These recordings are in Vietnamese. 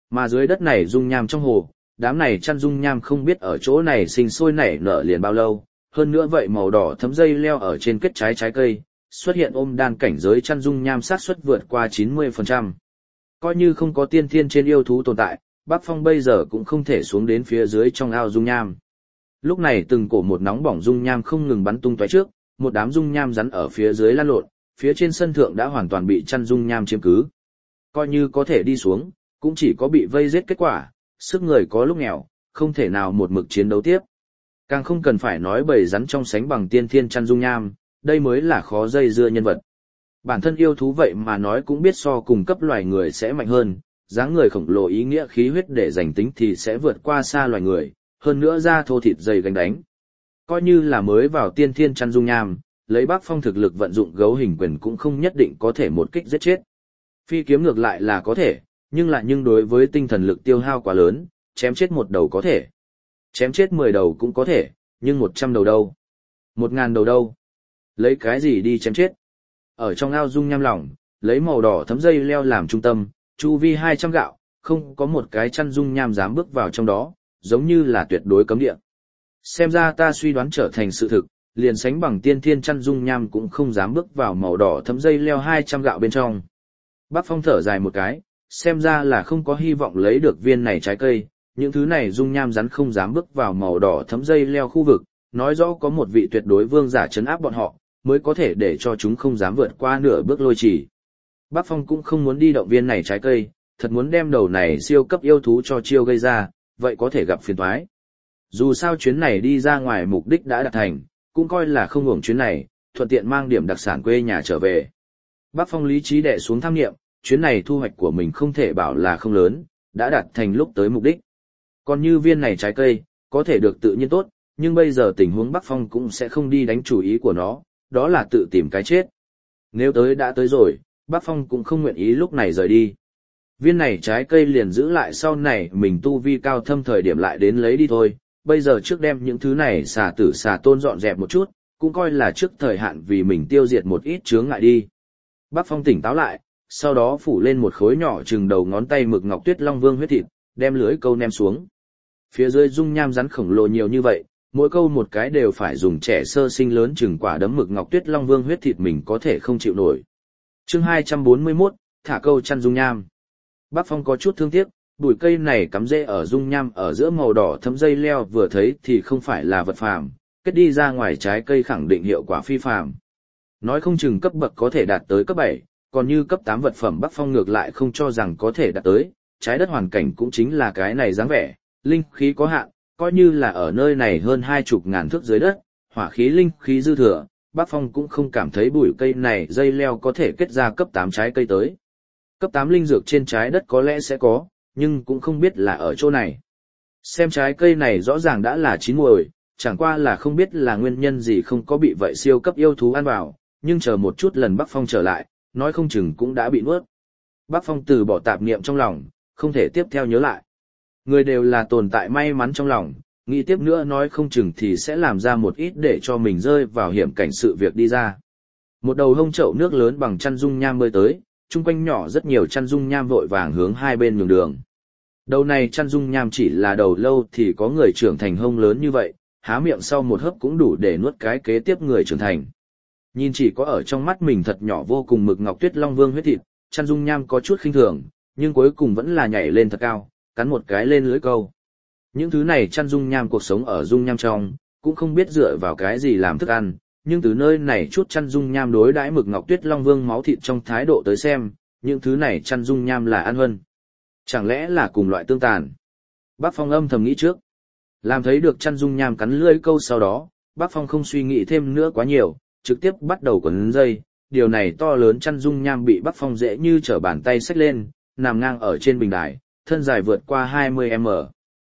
Mà dưới đất này dung nham trong hồ, đám này chăn dung nham không biết ở chỗ này sinh sôi nảy nở liền bao lâu, hơn nữa vậy màu đỏ thấm dây leo ở trên kết trái cây, xuất hiện ôm đan cảnh giới chăn dung nham xác suất vượt qua 90%. Coi như không có tiên thiên trên yêu thú tồn tại, Bắc Phong bây giờ cũng không thể xuống đến phía dưới trong ao dung nham. Lúc này từng cổ một nóng bỏng dung nham không ngừng bắn tung tóe trước, một đám dung nham rắn ở phía dưới lan lộn, phía trên sân thượng đã hoàn toàn bị chăn dung nham chiếm cứ. Coi như có thể đi xuống, cũng chỉ có bị vây giết kết quả, sức người có lúc nghèo, không thể nào một mực chiến đấu tiếp. Càng không cần phải nói bầy rắn trong sánh bằng tiên thiên chăn dung nham, đây mới là khó dây dưa nhân vật. Bản thân yêu thú vậy mà nói cũng biết so cùng cấp loài người sẽ mạnh hơn, dáng người khổng lồ ý nghĩa khí huyết để giành tính thì sẽ vượt qua xa loài người, hơn nữa da thô thịt dày gánh đánh. Coi như là mới vào tiên thiên chăn dung nham, lấy Bắc Phong thực lực vận dụng gấu hình quyền cũng không nhất định có thể một kích giết chết. Phi kiếm ngược lại là có thể, nhưng đối với tinh thần lực tiêu hao quá lớn, chém chết một đầu có thể. Chém chết 10 đầu cũng có thể, nhưng 100 đầu đâu? 1000 đầu đâu? Lấy cái gì đi chém chết? Ở trong ao dung nham lỏng, lấy màu đỏ thấm dây leo làm trung tâm, chu vi 200 gạo, không có một cái chăn dung nham dám bước vào trong đó, giống như là tuyệt đối cấm địa. Xem ra ta suy đoán trở thành sự thực, liền sánh bằng tiên thiên chăn dung nham cũng không dám bước vào màu đỏ thấm dây leo 200 gạo bên trong. Bắc Phong thở dài một cái, xem ra là không có hy vọng lấy được viên này trái cây, những thứ này dung nham rắn không dám bước vào màu đỏ thấm dây leo khu vực, nói rõ có một vị tuyệt đối vương giả trấn áp bọn họ, mới có thể để cho chúng không dám vượt qua nửa bước lôi chỉ. Bắc Phong cũng không muốn đi động viên này trái cây, thật muốn đem đầu này siêu cấp yêu thú cho chiêu gây ra, vậy có thể gặp phiền toái. Dù sao chuyến này đi ra ngoài mục đích đã đạt thành, cũng coi là không hưởng chuyến này, thuận tiện mang điểm đặc sản quê nhà trở về. Bắc Phong lý trí đè xuống tham nghiệm, chuyến này thu hoạch của mình không thể bảo là không lớn, đã đạt thành lúc tới mục đích. Còn như viên này trái cây, có thể được tự nhiên tốt, nhưng bây giờ tình huống Bắc Phong cũng sẽ không đi đánh chủ ý của nó, đó là tự tìm cái chết. Nếu tới đã tới rồi, Bắc Phong cũng không nguyện ý lúc này rời đi. Viên này trái cây liền giữ lại sau này mình tu vi cao thâm thời điểm lại đến lấy đi thôi, bây giờ trước đem những thứ này xà tử xà tôn dọn dẹp một chút, cũng coi là trước thời hạn vì mình tiêu diệt một ít chướng ngại đi. Bắc Phong tỉnh táo lại, sau đó phủ lên một khối nhỏ chừng đầu ngón tay mực ngọc tuyết long vương huyết thịt, đem lưới câu ném xuống. Phía dưới dung nham rắn khổng lồ nhiều như vậy, mỗi câu một cái đều phải dùng trẻ sơ sinh lớn chừng quả đấm mực ngọc tuyết long vương huyết thịt mình có thể không chịu nổi. Chương 241, thả câu chăn dung nham. Bắc Phong có chút thương tiếc, bụi cây này cắm rễ ở dung nham ở giữa màu đỏ thấm dây leo vừa thấy thì không phải là vật phàm, kết đi ra ngoài trái cây khẳng định hiệu quả phi phàm. Nói không chừng cấp bậc có thể đạt tới cấp 7, còn như cấp 8 vật phẩm Bắc Phong ngược lại không cho rằng có thể đạt tới, trái đất hoàn cảnh cũng chính là cái này dáng vẻ, linh khí có hạn, coi như là ở nơi này hơn 20.000 thước dưới đất, hỏa khí linh khí dư thừa, Bắc Phong cũng không cảm thấy bụi cây này dây leo có thể kết ra cấp 8 trái cây tới. Cấp 8 linh dược trên trái đất có lẽ sẽ có, nhưng cũng không biết là ở chỗ này. Xem trái cây này rõ ràng đã là chín muồi, chẳng qua là không biết là nguyên nhân gì không có bị vậy siêu cấp yêu thú ăn vào, nhưng chờ một chút lần Bắc Phong trở lại, nói không chừng cũng đã bị nuốt. Bắc Phong từ bỏ tạp niệm trong lòng, không thể tiếp theo nhớ lại. Người đều là tồn tại may mắn trong lòng, nghĩ tiếp nữa nói không chừng thì sẽ làm ra một ít để cho mình rơi vào hiểm cảnh sự việc đi ra. Một đầu hông chậu nước lớn bằng chăn dung nham bơi tới, chung quanh nhỏ rất nhiều chăn dung nham vội vàng hướng hai bên nhường đường. Đầu này chăn dung nham chỉ là đầu lâu thì có người trưởng thành hông lớn như vậy, há miệng sau một hớp cũng đủ để nuốt cái kế tiếp người trưởng thành. Nhìn chỉ có ở trong mắt mình thật nhỏ vô cùng mực ngọc tuyết long vương huyết thịt, chăn dung nham có chút khinh thường, nhưng cuối cùng vẫn là nhảy lên thật cao, cắn một cái lên lưới câu. Những thứ này chăn dung nham cuộc sống ở dung nham trong, cũng không biết dựa vào cái gì làm thức ăn, nhưng từ nơi này chút chăn dung nham đối đãi mực ngọc tuyết long vương máu thịt trong thái độ tới xem, những thứ này chăn dung nham là ăn hơn. Chẳng lẽ là cùng loại tương tàn? Bác Phong âm thầm nghĩ trước. Làm thấy được chăn dung nham cắn lưỡi câu sau đó, Bác Phong không suy nghĩ thêm nữa quá nhiều, trực tiếp bắt đầu quấn dây. Điều này to lớn chăn dung nham bị Bác Phong dễ như trở bàn tay xách lên, nằm ngang ở trên bình đài, thân dài vượt qua 20m.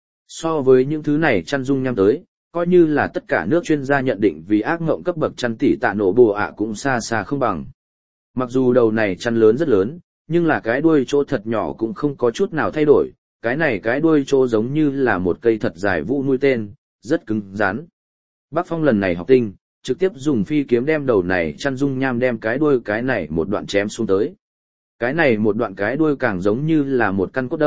So với những thứ này chăn dung nham tới, coi như là tất cả nước chuyên gia nhận định vì ác ngộng cấp bậc chăn tỷ tạ nổ bồ ạ cũng xa xa không bằng. Mặc dù đầu này chăn lớn rất lớn, nhưng là cái đuôi chỗ thật nhỏ cũng không có chút nào thay đổi, cái đuôi chỗ giống như là một cây thật dài vũ nuôi tên, rất cứng rắn. Bác Phong lần này học tinh, trực tiếp dùng phi kiếm đem đầu này chăn dung nham đem cái đuôi cái này một đoạn chém xuống tới. Cái này một đoạn cái đuôi càng giống như là một căn cốt đâm,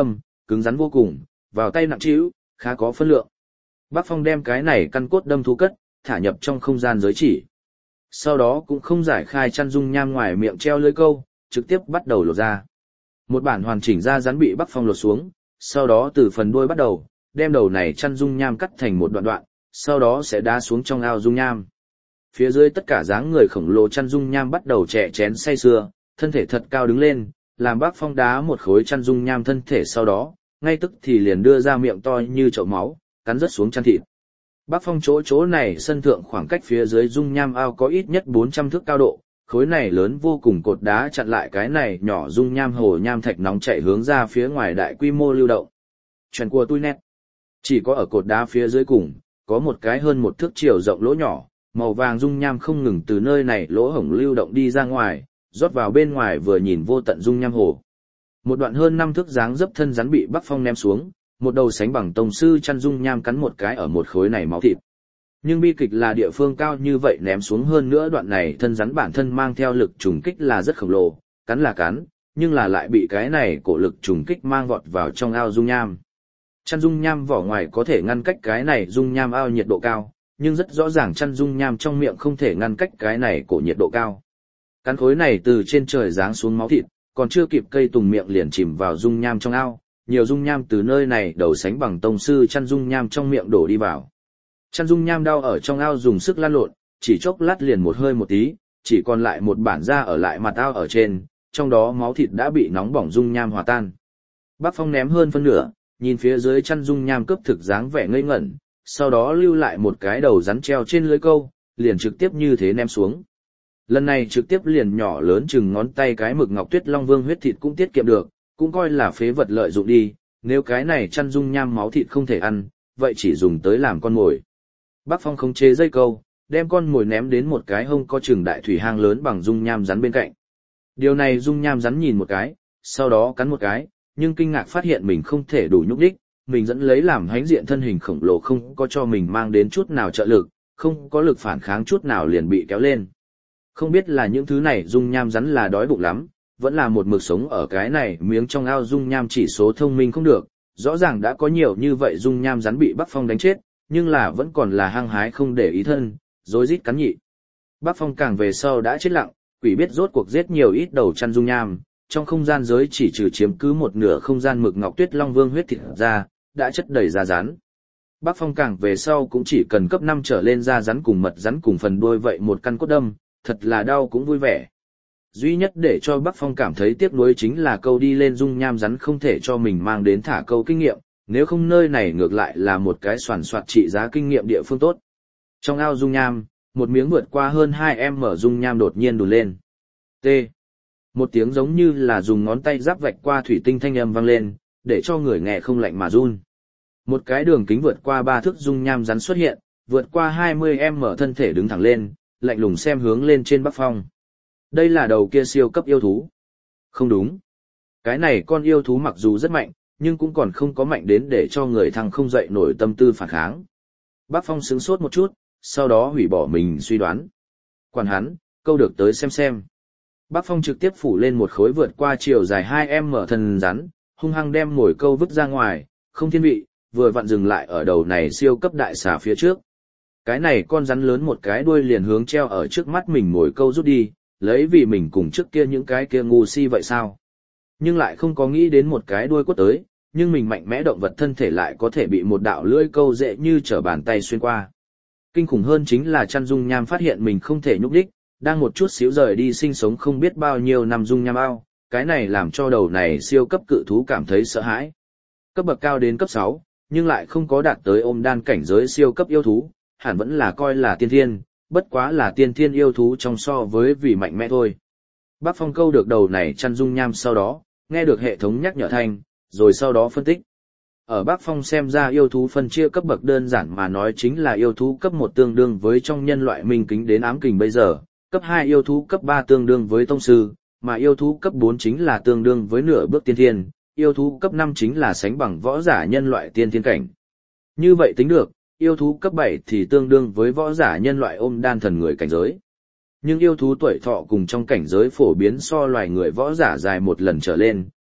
cứng rắn vô cùng, vào tay nặng trĩu, khá có phân lượng. Bác Phong đem cái này căn cốt đâm thú cất, thả nhập trong không gian giới chỉ. Sau đó cũng không giải khai chăn dung nham ngoài miệng treo lưới câu, trực tiếp bắt đầu lột ra. Một bản hoàn chỉnh da rắn bị Bác Phong lột xuống, sau đó từ phần đuôi bắt đầu, đem đầu này chăn dung nham cắt thành một đoạn đoạn, sau đó sẽ đá xuống trong ao dung nham. Phía dưới tất cả dáng người khổng lồ chăn dung nham bắt đầu chè chén say sưa, thân thể thật cao đứng lên, làm Bác Phong đá một khối chăn dung nham thân thể sau đó, ngay tức thì liền đưa ra miệng to như chậu máu, cắn rớt xuống chăn thịt. Bác Phong chỗ này sân thượng khoảng cách phía dưới dung nham ao có ít nhất 400 thước cao độ, khối này lớn vô cùng cột đá chặn lại cái này nhỏ dung nham hồ nham thạch nóng chảy hướng ra phía ngoài đại quy mô lưu động. Chuyện của tôi nét. Chỉ có ở cột đá phía dưới cùng, có một cái hơn một thước chiều rộng lỗ nhỏ, màu vàng dung nham không ngừng từ nơi này lỗ hổng lưu động đi ra ngoài, rót vào bên ngoài vừa nhìn vô tận dung nham hồ. Một đoạn hơn 5 thước dáng dấp thân rắn bị Bác Phong ném xuống, một đầu sánh bằng tông sư chăn dung nham cắn một cái ở một khối này máu thịt. Nhưng bi kịch là địa phương cao như vậy ném xuống hơn nữa đoạn này thân rắn bản thân mang theo lực trùng kích là rất khổng lồ, cắn là cắn, nhưng là lại bị cái này cổ lực trùng kích mang vọt vào trong ao dung nham. Chăn dung nham vỏ ngoài có thể ngăn cách cái này dung nham ao nhiệt độ cao, nhưng rất rõ ràng chăn dung nham trong miệng không thể ngăn cách cái này cổ nhiệt độ cao. Cắn khối này từ trên trời giáng xuống máu thịt, còn chưa kịp cây tùng miệng liền chìm vào dung nham trong ao, nhiều dung nham từ nơi này đầu sánh bằng tông sư chăn dung nham trong miệng đổ đi vào. Chăn dung nham đau ở trong ao dùng sức lăn lộn, chỉ chốc lát liền một hơi một tí, chỉ còn lại một bản da ở lại mặt ao ở trên, trong đó máu thịt đã bị nóng bỏng dung nham hòa tan. Bác Phong ném hơn phân nửa, nhìn phía dưới chăn dung nham cướp thực dáng vẻ ngây ngẩn, sau đó lưu lại một cái đầu rắn treo trên lưới câu, liền trực tiếp như thế ném xuống. Lần này trực tiếp liền nhỏ lớn chừng ngón tay cái mực ngọc tuyết long vương huyết thịt cũng tiết kiệm được, cũng coi là phế vật lợi dụng đi, nếu cái này chăn dung nham máu thịt không thể ăn, vậy chỉ dùng tới làm con mồi. Bác Phong khống chế dây câu, đem con mồi ném đến một cái hông có chừng đại thủy hang lớn bằng dung nham rắn bên cạnh. Điều này dung nham rắn nhìn một cái, sau đó cắn một cái, nhưng kinh ngạc phát hiện mình không thể đủ nhúc đích, mình dẫn lấy làm hãnh diện thân hình khổng lồ không có cho mình mang đến chút nào trợ lực, không có lực phản kháng chút nào liền bị kéo lên. Không biết là những thứ này dung nham rắn là đói bụng lắm, vẫn là một mực sống ở cái này miếng trong ao dung nham chỉ số thông minh không được, rõ ràng đã có nhiều như vậy dung nham rắn bị Bác Phong đánh chết, nhưng là vẫn còn là hăng hái không để ý thân, rối rít cắn nhị. Bác Phong càng về sau đã chết lặng, quỷ biết rốt cuộc giết nhiều ít đầu chăn dung nham, trong không gian giới chỉ trừ chiếm cứ một nửa không gian mực ngọc tuyết long vương huyết thịt ra, đã chất đầy da rắn. Bác Phong càng về sau cũng chỉ cần cấp 5 trở lên da rắn cùng mật rắn cùng phần đuôi vậy một căn cốt đâm, thật là đau cũng vui vẻ. Duy nhất để cho Bác Phong cảm thấy tiếc nuối chính là câu đi lên dung nham rắn không thể cho mình mang đến thả câu kinh nghiệm, nếu không nơi này ngược lại là một cái soàn soạt trị giá kinh nghiệm địa phương tốt. Trong ao dung nham, một miếng vượt qua hơn 2m dung nham đột nhiên đùn lên. T. Một tiếng giống như là dùng ngón tay giáp vạch qua thủy tinh thanh âm vang lên, để cho người nghe không lạnh mà run. Một cái đường kính vượt qua 3 thước dung nham rắn xuất hiện, vượt qua 20m thân thể đứng thẳng lên, lạnh lùng xem hướng lên trên Bác Phong. Đây là đầu kia siêu cấp yêu thú. Không đúng. Cái này con yêu thú mặc dù rất mạnh, nhưng cũng còn không có mạnh đến để cho người thằng không dậy nổi tâm tư phản kháng. Bác Phong sững sốt một chút, sau đó hủy bỏ mình suy đoán. Quản hắn, câu được tới xem. Bác Phong trực tiếp phủ lên một khối vượt qua chiều dài 2m thân rắn, hung hăng đem mồi câu vứt ra ngoài, không thiên vị, vừa vặn dừng lại ở đầu này siêu cấp đại xà phía trước. Cái này con rắn lớn một cái đuôi liền hướng treo ở trước mắt mình mồi câu rút đi, lấy vì mình cùng trước kia những cái kia ngu si vậy sao? Nhưng lại không có nghĩ đến một cái đuôi quất tới, nhưng mình mạnh mẽ động vật thân thể lại có thể bị một đạo lưỡi câu dễ như trở bàn tay xuyên qua. Kinh khủng hơn chính là chăn dung nham phát hiện mình không thể nhúc đích, đang một chút xíu rời đi sinh sống không biết bao nhiêu năm dung nham ao, cái này làm cho đầu này siêu cấp cự thú cảm thấy sợ hãi. Cấp bậc cao đến cấp 6, nhưng lại không có đạt tới ôm đan cảnh giới siêu cấp yêu thú, hẳn vẫn là coi là tiên thiên, bất quá là tiên thiên yêu thú trong so với vì mạnh mẽ thôi. Bác Phong câu được đầu này chăn dung nham sau đó, nghe được hệ thống nhắc nhở thanh, rồi sau đó phân tích. Ở Bác Phong xem ra yêu thú phân chia cấp bậc đơn giản mà nói chính là yêu thú cấp 1 tương đương với trong nhân loại minh kính đến ám kình bây giờ, cấp 2 yêu thú cấp 3 tương đương với tông sư, mà yêu thú cấp 4 chính là tương đương với nửa bước tiên thiên, yêu thú cấp 5 chính là sánh bằng võ giả nhân loại tiên thiên cảnh. Như vậy tính được, yêu thú cấp 7 thì tương đương với võ giả nhân loại ôm đan thần người cảnh giới. Nhưng yêu thú tuổi thọ cùng trong cảnh giới phổ biến so loài người võ giả dài một lần trở lên,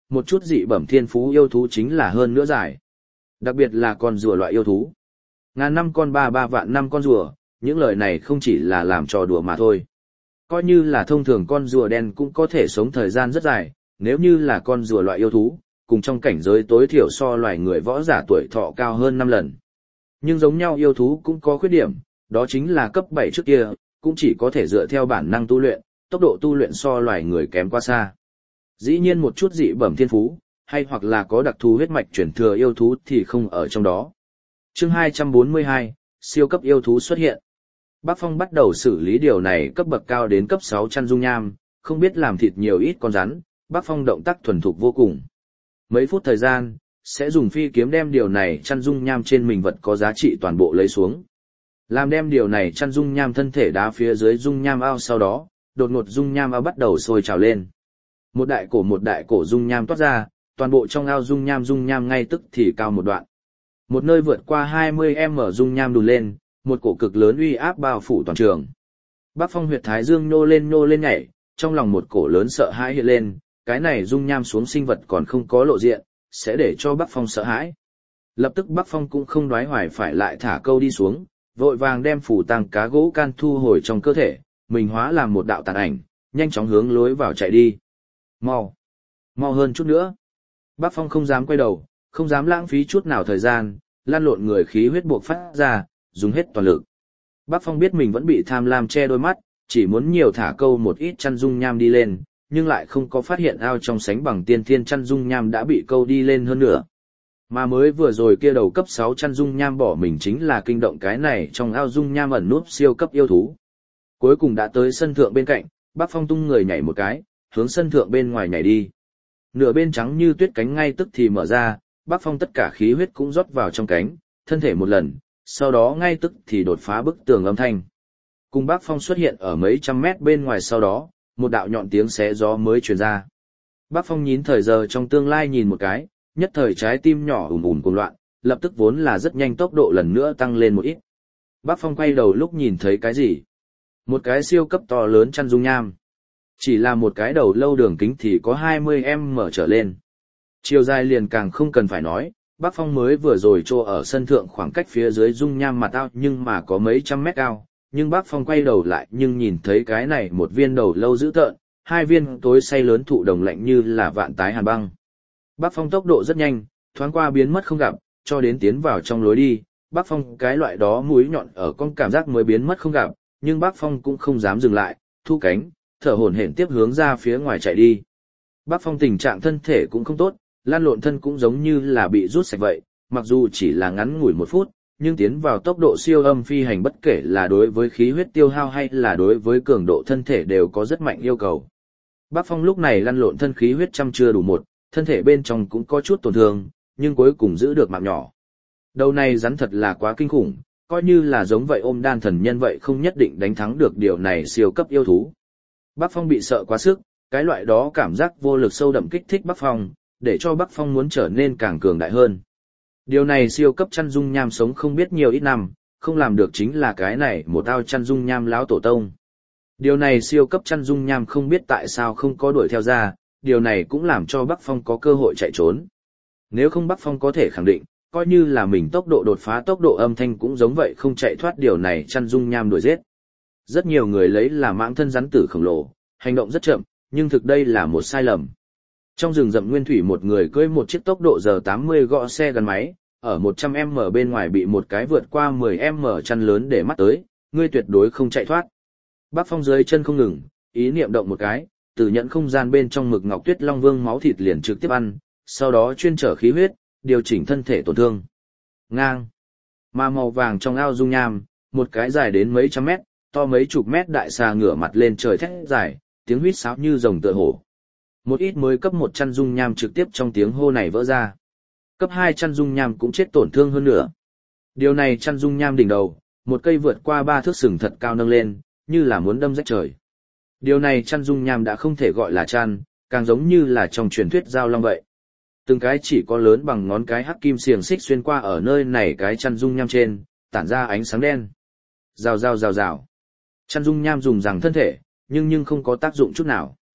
một chút dị bẩm thiên phú yêu thú chính là hơn nữa dài. Đặc biệt là con rùa loại yêu thú. Ngàn năm con 33 vạn năm con rùa, những lời này không chỉ là làm trò đùa mà thôi. Coi như là thông thường con rùa đen cũng có thể sống thời gian rất dài, nếu như là con rùa loại yêu thú, cùng trong cảnh giới tối thiểu so loài người võ giả tuổi thọ cao hơn 5 lần. Nhưng giống nhau yêu thú cũng có khuyết điểm, đó chính là cấp 7 trước kia, cũng chỉ có thể dựa theo bản năng tu luyện, tốc độ tu luyện so loài người kém quá xa. Dĩ nhiên một chút dị bẩm thiên phú, hay hoặc là có đặc thù huyết mạch chuyển thừa yêu thú thì không ở trong đó. Chương 242, siêu cấp yêu thú xuất hiện. Bác Phong bắt đầu xử lý điều này cấp bậc cao đến cấp 6 chăn dung nham, không biết làm thịt nhiều ít con rắn, Bác Phong động tác thuần thục vô cùng. Mấy phút thời gian, sẽ dùng phi kiếm đem điều này chăn dung nham trên mình vật có giá trị toàn bộ lấy xuống. Làm đem điều này chăn dung nham thân thể đá phía dưới dung nham ao sau đó, đột ngột dung nham ao bắt đầu sôi trào lên. Một đại cổ dung nham toát ra, toàn bộ trong ao dung nham ngay tức thì cao một đoạn. Một nơi vượt qua 20m dung nham đùn lên, một cổ cực lớn uy áp bao phủ toàn trường. Bác Phong huyệt thái dương nhô lên nhảy, trong lòng một cổ lớn sợ hãi hiện lên, cái này dung nham xuống sinh vật còn không có lộ diện, sẽ để cho Bác Phong sợ hãi. Lập tức Bác Phong cũng không đoái hoài phải lại thả câu đi xuống, vội vàng đem phủ tang cá gỗ can thu hồi trong cơ thể, mình hóa làm một đạo tàn ảnh, nhanh chóng hướng lối vào chạy đi. Mau hơn chút nữa. Bác Phong không dám quay đầu, không dám lãng phí chút nào thời gian, lan lộn người khí huyết buộc phát ra, dùng hết toàn lực. Bác Phong biết mình vẫn bị tham lam che đôi mắt, chỉ muốn nhiều thả câu một ít chăn dung nham đi lên, nhưng lại không có phát hiện ao trong sánh bằng tiên thiên chăn dung nham đã bị câu đi lên hơn nữa. Mà mới vừa rồi kia đầu cấp 6 chăn dung nham bỏ mình chính là kinh động cái này trong ao dung nham ẩn núp siêu cấp yêu thú. Cuối cùng đã tới sân thượng bên cạnh, Bác Phong tung người nhảy một cái, hướng sân thượng bên ngoài nhảy đi. Nửa bên trắng như tuyết cánh ngay tức thì mở ra, Bác Phong tất cả khí huyết cũng rót vào trong cánh, thân thể một lần, sau đó ngay tức thì đột phá bức tường âm thanh. Cùng Bác Phong xuất hiện ở mấy trăm mét bên ngoài sau đó, một đạo nhọn tiếng xé gió mới truyền ra. Bác Phong nhín thời giờ trong tương lai nhìn một cái, nhất thời trái tim nhỏ ùm cuồng loạn, lập tức vốn là rất nhanh tốc độ lần nữa tăng lên một ít. Bác Phong quay đầu lúc nhìn thấy cái gì? Một cái siêu cấp to lớn chăn dung nham. Chỉ là một cái đầu lâu đường kính thì có 20m trở lên. Chiều dài liền càng không cần phải nói, Bác Phong mới vừa rồi trô ở sân thượng khoảng cách phía dưới dung nham mặt ao nhưng mà có mấy trăm mét cao, nhưng Bác Phong quay đầu lại nhưng nhìn thấy cái này một viên đầu lâu dữ tợn, hai viên tối say lớn thụ đồng lạnh như là vạn tái hàn băng. Bác Phong tốc độ rất nhanh, thoáng qua biến mất không gặp, cho đến tiến vào trong lối đi, Bác Phong cái loại đó mũi nhọn ở con cảm giác mới biến mất không gặp, nhưng Bác Phong cũng không dám dừng lại, thu cánh, thở hổn hển tiếp hướng ra phía ngoài chạy đi. Bác Phong tình trạng thân thể cũng không tốt, lan lộn thân cũng giống như là bị rút sạch vậy, mặc dù chỉ là ngắn ngủi 1 phút, nhưng tiến vào tốc độ siêu âm phi hành bất kể là đối với khí huyết tiêu hao hay là đối với cường độ thân thể đều có rất mạnh yêu cầu. Bác Phong lúc này lăn lộn thân khí huyết trăm chưa đủ một, thân thể bên trong cũng có chút tổn thương, nhưng cuối cùng giữ được mạng nhỏ. Đầu này rắn thật là quá kinh khủng, coi như là giống vậy ôm đan thần nhân vậy không nhất định đánh thắng được điều này siêu cấp yêu thú. Bác Phong bị sợ quá sức, cái loại đó cảm giác vô lực sâu đậm kích thích Bác Phong, để cho Bác Phong muốn trở nên càng cường đại hơn. Điều này siêu cấp chăn dung nham sống không biết nhiều ít năm, không làm được chính là cái này một ao chăn dung nham lão tổ tông. Điều này siêu cấp chăn dung nham không biết tại sao không có đuổi theo ra, điều này cũng làm cho Bác Phong có cơ hội chạy trốn. Nếu không Bác Phong có thể khẳng định, coi như là mình tốc độ đột phá tốc độ âm thanh cũng giống vậy không chạy thoát điều này chăn dung nham đuổi giết. Rất nhiều người lấy là mãng thân rắn tử khổng lồ, hành động rất chậm, nhưng thực đây là một sai lầm. Trong rừng rậm nguyên thủy một người cưỡi một chiếc tốc độ giờ 80 gõ xe gắn máy, ở 100m bên ngoài bị một cái vượt qua 10m chăn lớn để mắt tới, ngươi tuyệt đối không chạy thoát. Bác Phong dưới chân không ngừng, ý niệm động một cái, từ nhận không gian bên trong mực ngọc tuyết long vương máu thịt liền trực tiếp ăn, sau đó chuyên trở khí huyết, điều chỉnh thân thể tổn thương. Ngang. Mà màu vàng trong ao dung nham, một cái dài đến mấy trăm mét, to mấy chục mét đại xà ngửa mặt lên trời thét dài, tiếng huýt sáo như rồng tựa hổ. Một ít mới cấp 1 chăn dung nham trực tiếp trong tiếng hô này vỡ ra. Cấp 2 chăn dung nham cũng chết tổn thương hơn nữa. Điều này chăn dung nham đỉnh đầu, một cây vượt qua 3 thước sừng thật cao nâng lên, như là muốn đâm rách trời. Điều này chăn dung nham đã không thể gọi là chăn, càng giống như là trong truyền thuyết giao long vậy. Từng cái chỉ có lớn bằng ngón cái hắc kim xiềng xích xuyên qua ở nơi này cái chăn dung nham trên, tản ra ánh sáng đen. Rào rào rào rào. Chăn dung nham dùng rằng thân thể, nhưng không có tác dụng chút nào.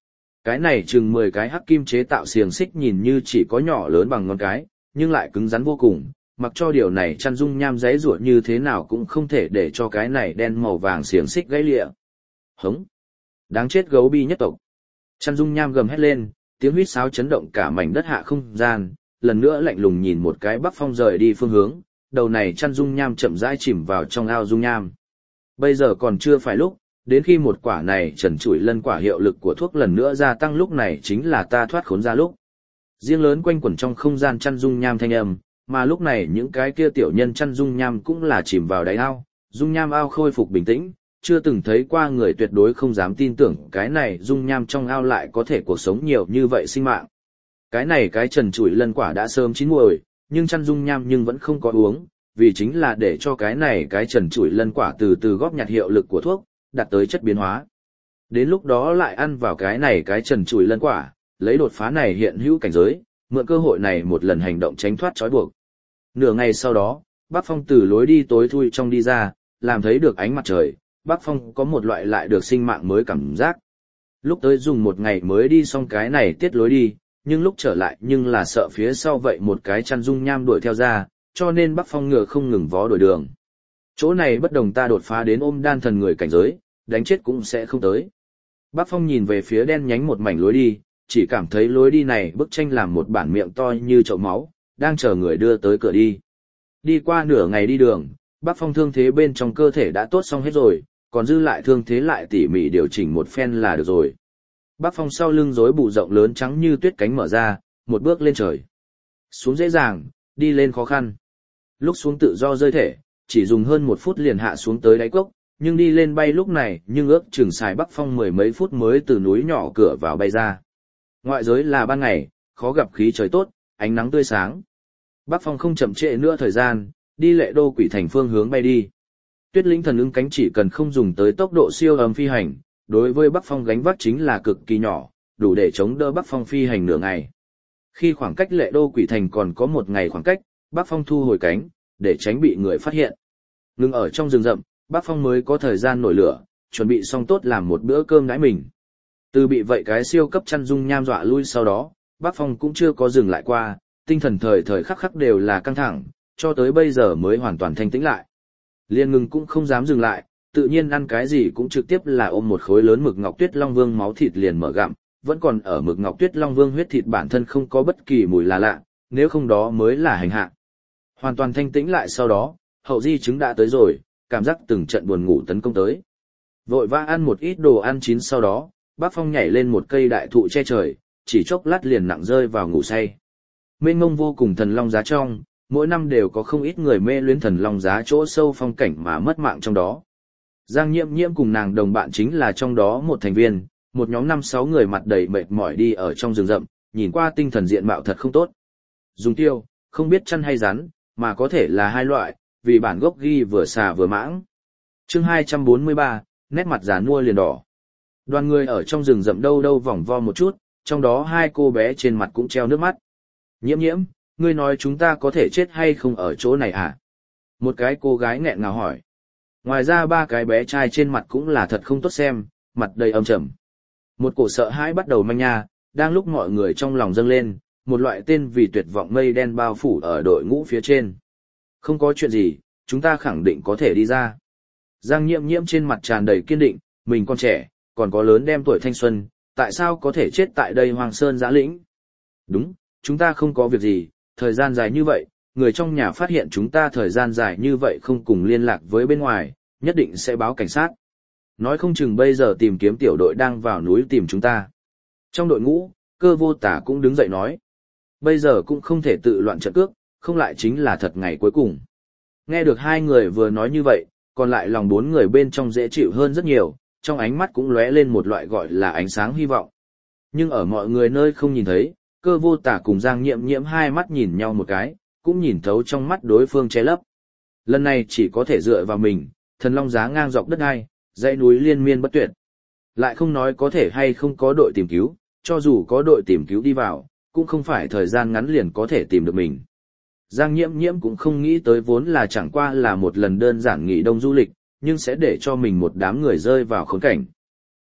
Cái này chừng 10 cái hắc kim chế tạo xiềng xích nhìn như chỉ có nhỏ lớn bằng ngón cái, nhưng lại cứng rắn vô cùng, mặc cho điều này chăn dung nham giấy rủa như thế nào cũng không thể để cho cái này đen màu vàng xiềng xích gãy lịa. Hống! Đáng chết gấu bi nhất tộc! Chăn dung nham gầm hét lên, tiếng huýt sáo chấn động cả mảnh đất hạ không gian, lần nữa lạnh lùng nhìn một cái Bắc Phong rời đi phương hướng, đầu này chăn dung nham chậm rãi chìm vào trong ao dung nham. Bây giờ còn chưa phải lúc, đến khi một quả này trần trụi lân quả hiệu lực của thuốc lần nữa gia tăng lúc này chính là ta thoát khốn ra lúc. Riêng lớn quanh quẩn trong không gian chăn dung nham thanh âm, mà lúc này những cái kia tiểu nhân chăn dung nham cũng là chìm vào đáy ao, dung nham ao khôi phục bình tĩnh, chưa từng thấy qua người tuyệt đối không dám tin tưởng cái này dung nham trong ao lại có thể cuộc sống nhiều như vậy sinh mạng. Cái này cái trần trụi lân quả đã sớm chín muồi, nhưng chăn dung nham nhưng vẫn không có uống, vì chính là để cho cái này cái trần trụi lân quả từ từ góp nhặt hiệu lực của thuốc, đạt tới chất biến hóa. Đến lúc đó lại ăn vào cái này cái trần trụi lân quả, lấy đột phá này hiện hữu cảnh giới, mượn cơ hội này một lần hành động tránh thoát trói buộc. Nửa ngày sau đó, Bắc Phong từ lối đi tối thui trong đi ra, làm thấy được ánh mặt trời, Bắc Phong có một loại lại được sinh mạng mới cảm giác. Lúc tới dùng một ngày mới đi xong cái này tiết lối đi, nhưng lúc trở lại nhưng là sợ phía sau vậy một cái chăn dung nham đuổi theo ra, cho nên Bắc Phong ngựa không ngừng vó đổi đường. Chỗ này bất đồng ta đột phá đến ôm đan thần người cảnh giới, đánh chết cũng sẽ không tới. Bắc Phong nhìn về phía đen nhánh một mảnh lối đi, chỉ cảm thấy lối đi này bức tranh làm một bản miệng to như chậu máu, đang chờ người đưa tới cửa đi. Đi qua nửa ngày đi đường, Bắc Phong thương thế bên trong cơ thể đã tốt xong hết rồi, còn dư lại thương thế lại tỉ mỉ điều chỉnh một phen là được rồi. Bắc Phong sau lưng rối bù rộng lớn trắng như tuyết cánh mở ra, một bước lên trời. Xuống dễ dàng, đi lên khó khăn. Lúc xuống tự do rơi thể, chỉ dùng hơn 1 phút liền hạ xuống tới đáy cốc, nhưng đi lên bay lúc này nhưng ước chừng xài Bắc Phong 10 mấy phút mới từ núi nhỏ cửa vào bay ra. Ngoại giới là ban ngày, khó gặp khí trời tốt, ánh nắng tươi sáng. Bắc Phong không chậm trễ nữa thời gian, đi Lệ Đô Quỷ Thành phương hướng bay đi. Tuyết Linh Thần Ưng cánh chỉ cần không dùng tới tốc độ siêu âm phi hành, đối với Bắc Phong gánh vác chính là cực kỳ nhỏ, đủ để chống đỡ Bắc Phong phi hành nửa ngày. Khi khoảng cách Lệ Đô Quỷ Thành còn có 1 ngày khoảng cách, Bắc Phong thu hồi cánh, để tránh bị người phát hiện. Ngừng ở trong rừng rậm, Bắc Phong mới có thời gian nổi lửa, chuẩn bị xong tốt làm một bữa cơm đãi mình. Từ bị vậy cái siêu cấp chăn dung nham dọa lui sau đó, Bắc Phong cũng chưa có dừng lại qua, tinh thần thời thời khắc khắc đều là căng thẳng, cho tới bây giờ mới hoàn toàn thanh tĩnh lại. Liên ngừng cũng không dám dừng lại, tự nhiên ăn cái gì cũng trực tiếp là ôm một khối lớn mực ngọc tuyết long vương máu thịt liền mở gặm, vẫn còn ở mực ngọc tuyết long vương huyết thịt bản thân không có bất kỳ mùi là lạ, nếu không đó mới là hành hạ. Hoàn toàn thanh tĩnh lại sau đó, hậu di chứng đã tới rồi, cảm giác từng trận buồn ngủ tấn công tới. Vội vã ăn một ít đồ ăn chín sau đó, Bắc Phong nhảy lên một cây đại thụ che trời, chỉ chốc lát liền nặng rơi vào ngủ say. Mênh mông vô cùng thần long giá trong, mỗi năm đều có không ít người mê luyến thần long giá chỗ sâu phong cảnh mà mất mạng trong đó. Giang Nhiễm Nhiễm cùng nàng đồng bạn chính là trong đó một thành viên, một nhóm 5-6 người mặt đầy mệt mỏi đi ở trong rừng rậm, nhìn qua tinh thần diện mạo thật không tốt. Dùng tiêu, không biết chăn hay rắn, mà có thể là hai loại, vì bản gốc ghi vừa xà vừa mãng. Chương 243, nét mặt già nua liền đỏ. Đoàn người ở trong rừng rậm đâu đâu vòng vo một chút, trong đó 2 cô bé trên mặt cũng treo nước mắt. Nhiễm Nhiễm, ngươi nói chúng ta có thể chết hay không ở chỗ này à? Một cái cô gái nghẹn ngào hỏi. Ngoài ra 3 cái bé trai trên mặt cũng là thật không tốt xem, mặt đầy âm trầm. Một cổ sợ hãi bắt đầu manh nha, đang lúc mọi người trong lòng dâng lên, một loại tên vì tuyệt vọng mây đen bao phủ ở đội ngũ phía trên. Không có chuyện gì, chúng ta khẳng định có thể đi ra. Giang Nhiễm Nhiễm trên mặt tràn đầy kiên định, mình còn trẻ, còn có lớn đem tuổi thanh xuân, tại sao có thể chết tại đây Hoàng Sơn Giã Lĩnh? Đúng, chúng ta không có việc gì, thời gian dài như vậy, người trong nhà phát hiện chúng ta thời gian dài như vậy không cùng liên lạc với bên ngoài, nhất định sẽ báo cảnh sát. Nói không chừng bây giờ tìm kiếm tiểu đội đang vào núi tìm chúng ta. Trong đội ngũ, Cơ Vô Tả cũng đứng dậy nói. Bây giờ cũng không thể tự loạn trận cước, không lại chính là thật ngày cuối cùng. Nghe được 2 người vừa nói như vậy, còn lại lòng 4 người bên trong dễ chịu hơn rất nhiều, trong ánh mắt cũng lóe lên một loại gọi là ánh sáng hy vọng. Nhưng ở mọi người nơi không nhìn thấy, Cơ Vô Tả cùng Giang Nhiễm Nhiễm 2 mắt nhìn nhau một cái, cũng nhìn thấu trong mắt đối phương che lấp. Lần này chỉ có thể dựa vào mình, thần long giá ngang dọc đất ai, dãy núi liên miên bất tuyệt. Lại không nói có thể hay không có đội tìm cứu, cho dù có đội tìm cứu đi vào, cũng không phải thời gian ngắn liền có thể tìm được mình. Giang Nhiễm Nhiễm cũng không nghĩ tới vốn là chẳng qua là một lần đơn giản nghỉ đông du lịch, nhưng sẽ để cho mình một đám người rơi vào khốn cảnh.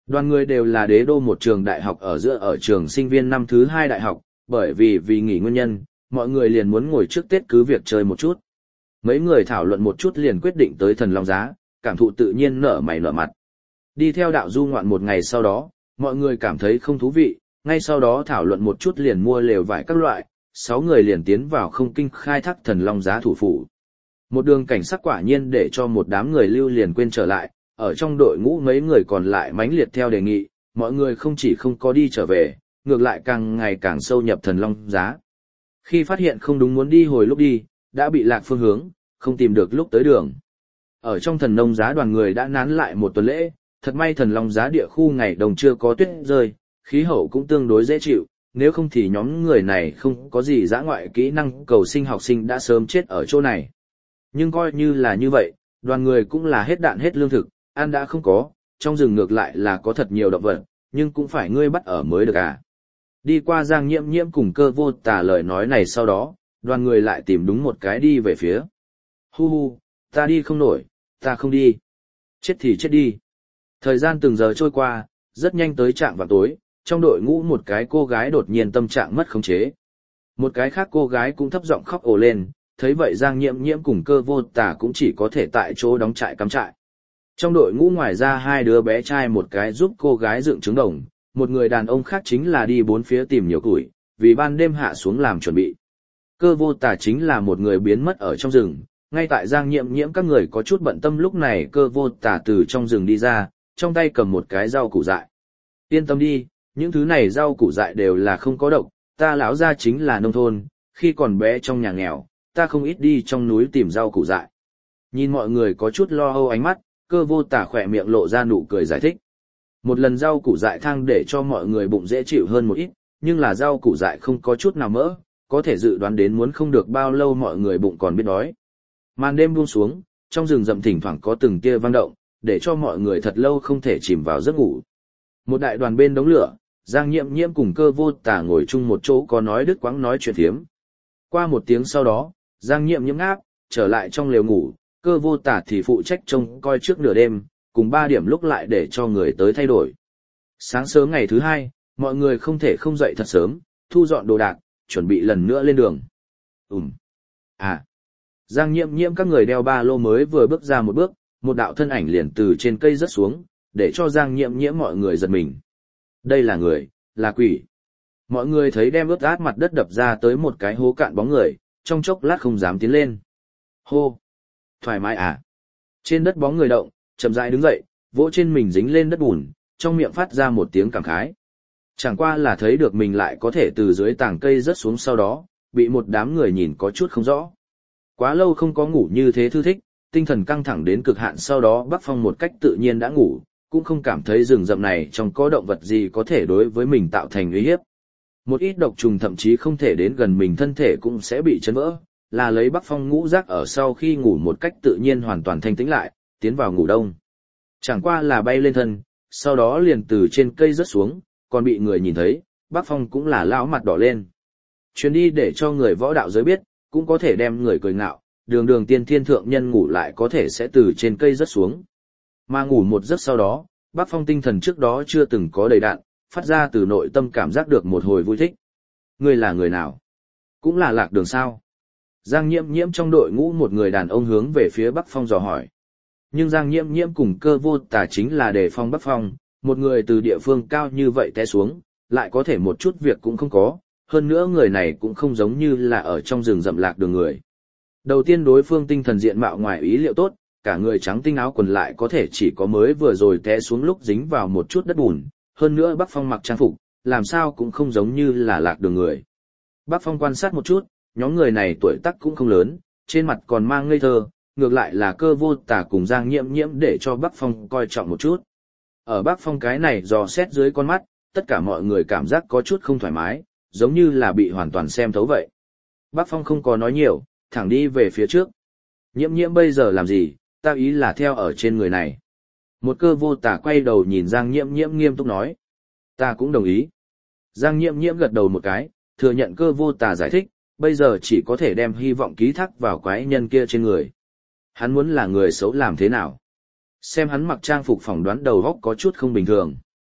Đoàn người đều là đế đô một trường đại học ở giữa ở trường sinh viên năm thứ 2 đại học, bởi vì nghỉ nguyên nhân, mọi người liền muốn ngồi trước Tết cứ việc chơi một chút. Mấy người thảo luận một chút liền quyết định tới Thần Long Giá, cảm thụ tự nhiên nở mày nở mặt. Đi theo đạo du ngoạn một ngày sau đó, mọi người cảm thấy không thú vị, ngay sau đó thảo luận một chút liền mua lều vải các loại, 6 người liền tiến vào không kinh khai thác Thần Long Giá thủ phủ. Một đường cảnh sắc quả nhiên để cho một đám người lưu liền quên trở lại, ở trong đội ngũ mấy người còn lại mãnh liệt theo đề nghị, mọi người không chỉ không có đi trở về, ngược lại càng ngày càng sâu nhập Thần Long Giá. Khi phát hiện không đúng muốn đi hồi lúc đi, đã bị lạc phương hướng, không tìm được lúc tới đường. Ở trong Thần Long Giá đoàn người đã nán lại một tuần lễ, thật may Thần Long Giá địa khu ngày đồng chưa có tuyết rơi, khí hậu cũng tương đối dễ chịu, nếu không thì nhóm người này không có gì dã ngoại kỹ năng cầu sinh học sinh đã sớm chết ở chỗ này. Nhưng coi như là như vậy, đoàn người cũng là hết đạn hết lương thực, ăn đã không có, trong rừng ngược lại là có thật nhiều động vật, nhưng cũng phải ngươi bắt ở mới được à. Đi qua Giang Nhiễm Nhiễm cùng Cơ Vô Tà lời nói này sau đó, đoàn người lại tìm đúng một cái đi về phía. Hu hu, ta đi không nổi, ta không đi. Chết thì chết đi. Thời gian từng giờ trôi qua, rất nhanh tới trạm vào tối, trong đội ngũ một cái cô gái đột nhiên tâm trạng mất khống chế. Một cái khác cô gái cũng thấp giọng khóc ồ lên, thấy vậy Giang Nhiễm Nhiễm cùng Cơ Vô Tà cũng chỉ có thể tại chỗ đóng trại cắm trại. Trong đội ngũ ngoài ra 2 đứa bé trai một cái giúp cô gái dựng trứng đồng, một người đàn ông khác chính là đi bốn phía tìm nhiều củi, vì ban đêm hạ xuống làm chuẩn bị. Cơ Vô Tà chính là một người biến mất ở trong rừng, ngay tại Giang Nhiễm Nhiễm các người có chút bận tâm lúc này Cơ Vô Tà từ trong rừng đi ra, trong tay cầm một cái rau củ dại. Yên tâm đi, những thứ này rau củ dại đều là không có độc, ta lão gia chính là nông thôn, khi còn bé trong nhà nghèo, ta không ít đi trong núi tìm rau củ dại. Nhìn mọi người có chút lo âu ánh mắt, Cơ Vô Tà khỏe miệng lộ ra nụ cười giải thích. Một lần rau củ dại thang để cho mọi người bụng dễ chịu hơn một ít, nhưng là rau củ dại không có chút nào mỡ, có thể dự đoán đến muốn không được bao lâu mọi người bụng còn biết đói. Màn đêm buông xuống, trong rừng rậm thỉnh thoảng có từng tia vang động, để cho mọi người thật lâu không thể chìm vào giấc ngủ. Một đại đoàn bên đống lửa, Giang Nhiễm Nhiễm cùng Cơ Vô Tà ngồi chung một chỗ có nói đứt quãng nói chuyện thiếm. Qua một tiếng sau đó, Giang Nhiễm Nhiễm ngáp, trở lại trong lều ngủ, Cơ Vô Tà thì phụ trách trông coi trước nửa đêm, cùng 3 điểm lúc lại để cho người tới thay đổi. Sáng sớm ngày thứ 2, mọi người không thể không dậy thật sớm, thu dọn đồ đạc, chuẩn bị lần nữa lên đường. Giang Nhiễm Nhiễm các người đeo ba lô mới vừa bước ra một bước, một đạo thân ảnh liền từ trên cây rớt xuống, để cho Giang Nhiễm Nhiễm mọi người giật mình. Đây là người, là quỷ. Mọi người thấy đem ướt át mặt đất đập ra tới một cái hố cạn bóng người, trong chốc lát không dám tiến lên. Hô! Thoải mái à? Trên đất bóng người động, chậm rãi đứng dậy, vỗ trên mình dính lên đất bùn, trong miệng phát ra một tiếng cảm khái. Chẳng qua là thấy được mình lại có thể từ dưới tảng cây rớt xuống sau đó, bị một đám người nhìn có chút không rõ. Quá lâu không có ngủ như thế thư thích, tinh thần căng thẳng đến cực hạn sau đó Bắc Phong một cách tự nhiên đã ngủ, cũng không cảm thấy rừng rậm này trong có động vật gì có thể đối với mình tạo thành uy hiếp. Một ít độc trùng thậm chí không thể đến gần mình thân thể cũng sẽ bị chấn vỡ, là lấy Bắc Phong ngũ giác ở sau khi ngủ một cách tự nhiên hoàn toàn thanh tĩnh lại, tiến vào ngủ đông. Chẳng qua là bay lên thân, sau đó liền từ trên cây rớt xuống, còn bị người nhìn thấy, Bắc Phong cũng là lão mặt đỏ lên. Chuyến đi để cho người võ đạo giới biết, cũng có thể đem người cười ngạo, đường đường tiên thiên thượng nhân ngủ lại có thể sẽ từ trên cây rớt xuống. Mà ngủ một giấc sau đó, Bắc Phong tinh thần trước đó chưa từng có đầy đạn, phát ra từ nội tâm cảm giác được một hồi vui thích. Ngươi là người nào? Cũng là Lạc Đường sao? Giang Nhiễm Nhiễm trong đội ngũ một người đàn ông hướng về phía Bắc Phong dò hỏi. Nhưng Giang Nhiễm Nhiễm cùng Cơ Vô Tà chính là đề phòng Bắc Phong, một người từ địa phương cao như vậy té xuống, lại có thể một chút việc cũng không có, hơn nữa người này cũng không giống như là ở trong rừng rậm Lạc Đường người. Đầu tiên đối phương tinh thần diện mạo ngoài ý liệu tốt, cả người trắng tinh áo quần lại có thể chỉ có mới vừa rồi té xuống lúc dính vào một chút đất bùn, hơn nữa Bắc Phong mặc trang phục, làm sao cũng không giống như là Lạc Đường người. Bắc Phong quan sát một chút, nhóm người này tuổi tác cũng không lớn, trên mặt còn mang ngây thơ, ngược lại là Cơ Vô Tà cùng Giang Nhiễm Nhiễm để cho Bắc Phong coi trọng một chút. Ở Bắc Phong cái này dò xét dưới con mắt, tất cả mọi người cảm giác có chút không thoải mái, giống như là bị hoàn toàn xem thấu vậy. Bắc Phong không có nói nhiều, thẳng đi về phía trước. Nhiễm Nhiễm bây giờ làm gì, ta ý là theo ở trên người này. Một Cơ Vô Tà quay đầu nhìn Giang Nhiễm Nhiễm nghiêm túc nói. Ta cũng đồng ý. Giang Nhiễm Nhiễm gật đầu một cái, thừa nhận Cơ Vô Tà giải thích, bây giờ chỉ có thể đem hy vọng ký thác vào quái nhân kia trên người. Hắn muốn là người xấu làm thế nào? Xem hắn mặc trang phục phỏng đoán đầu góc có chút không bình thường.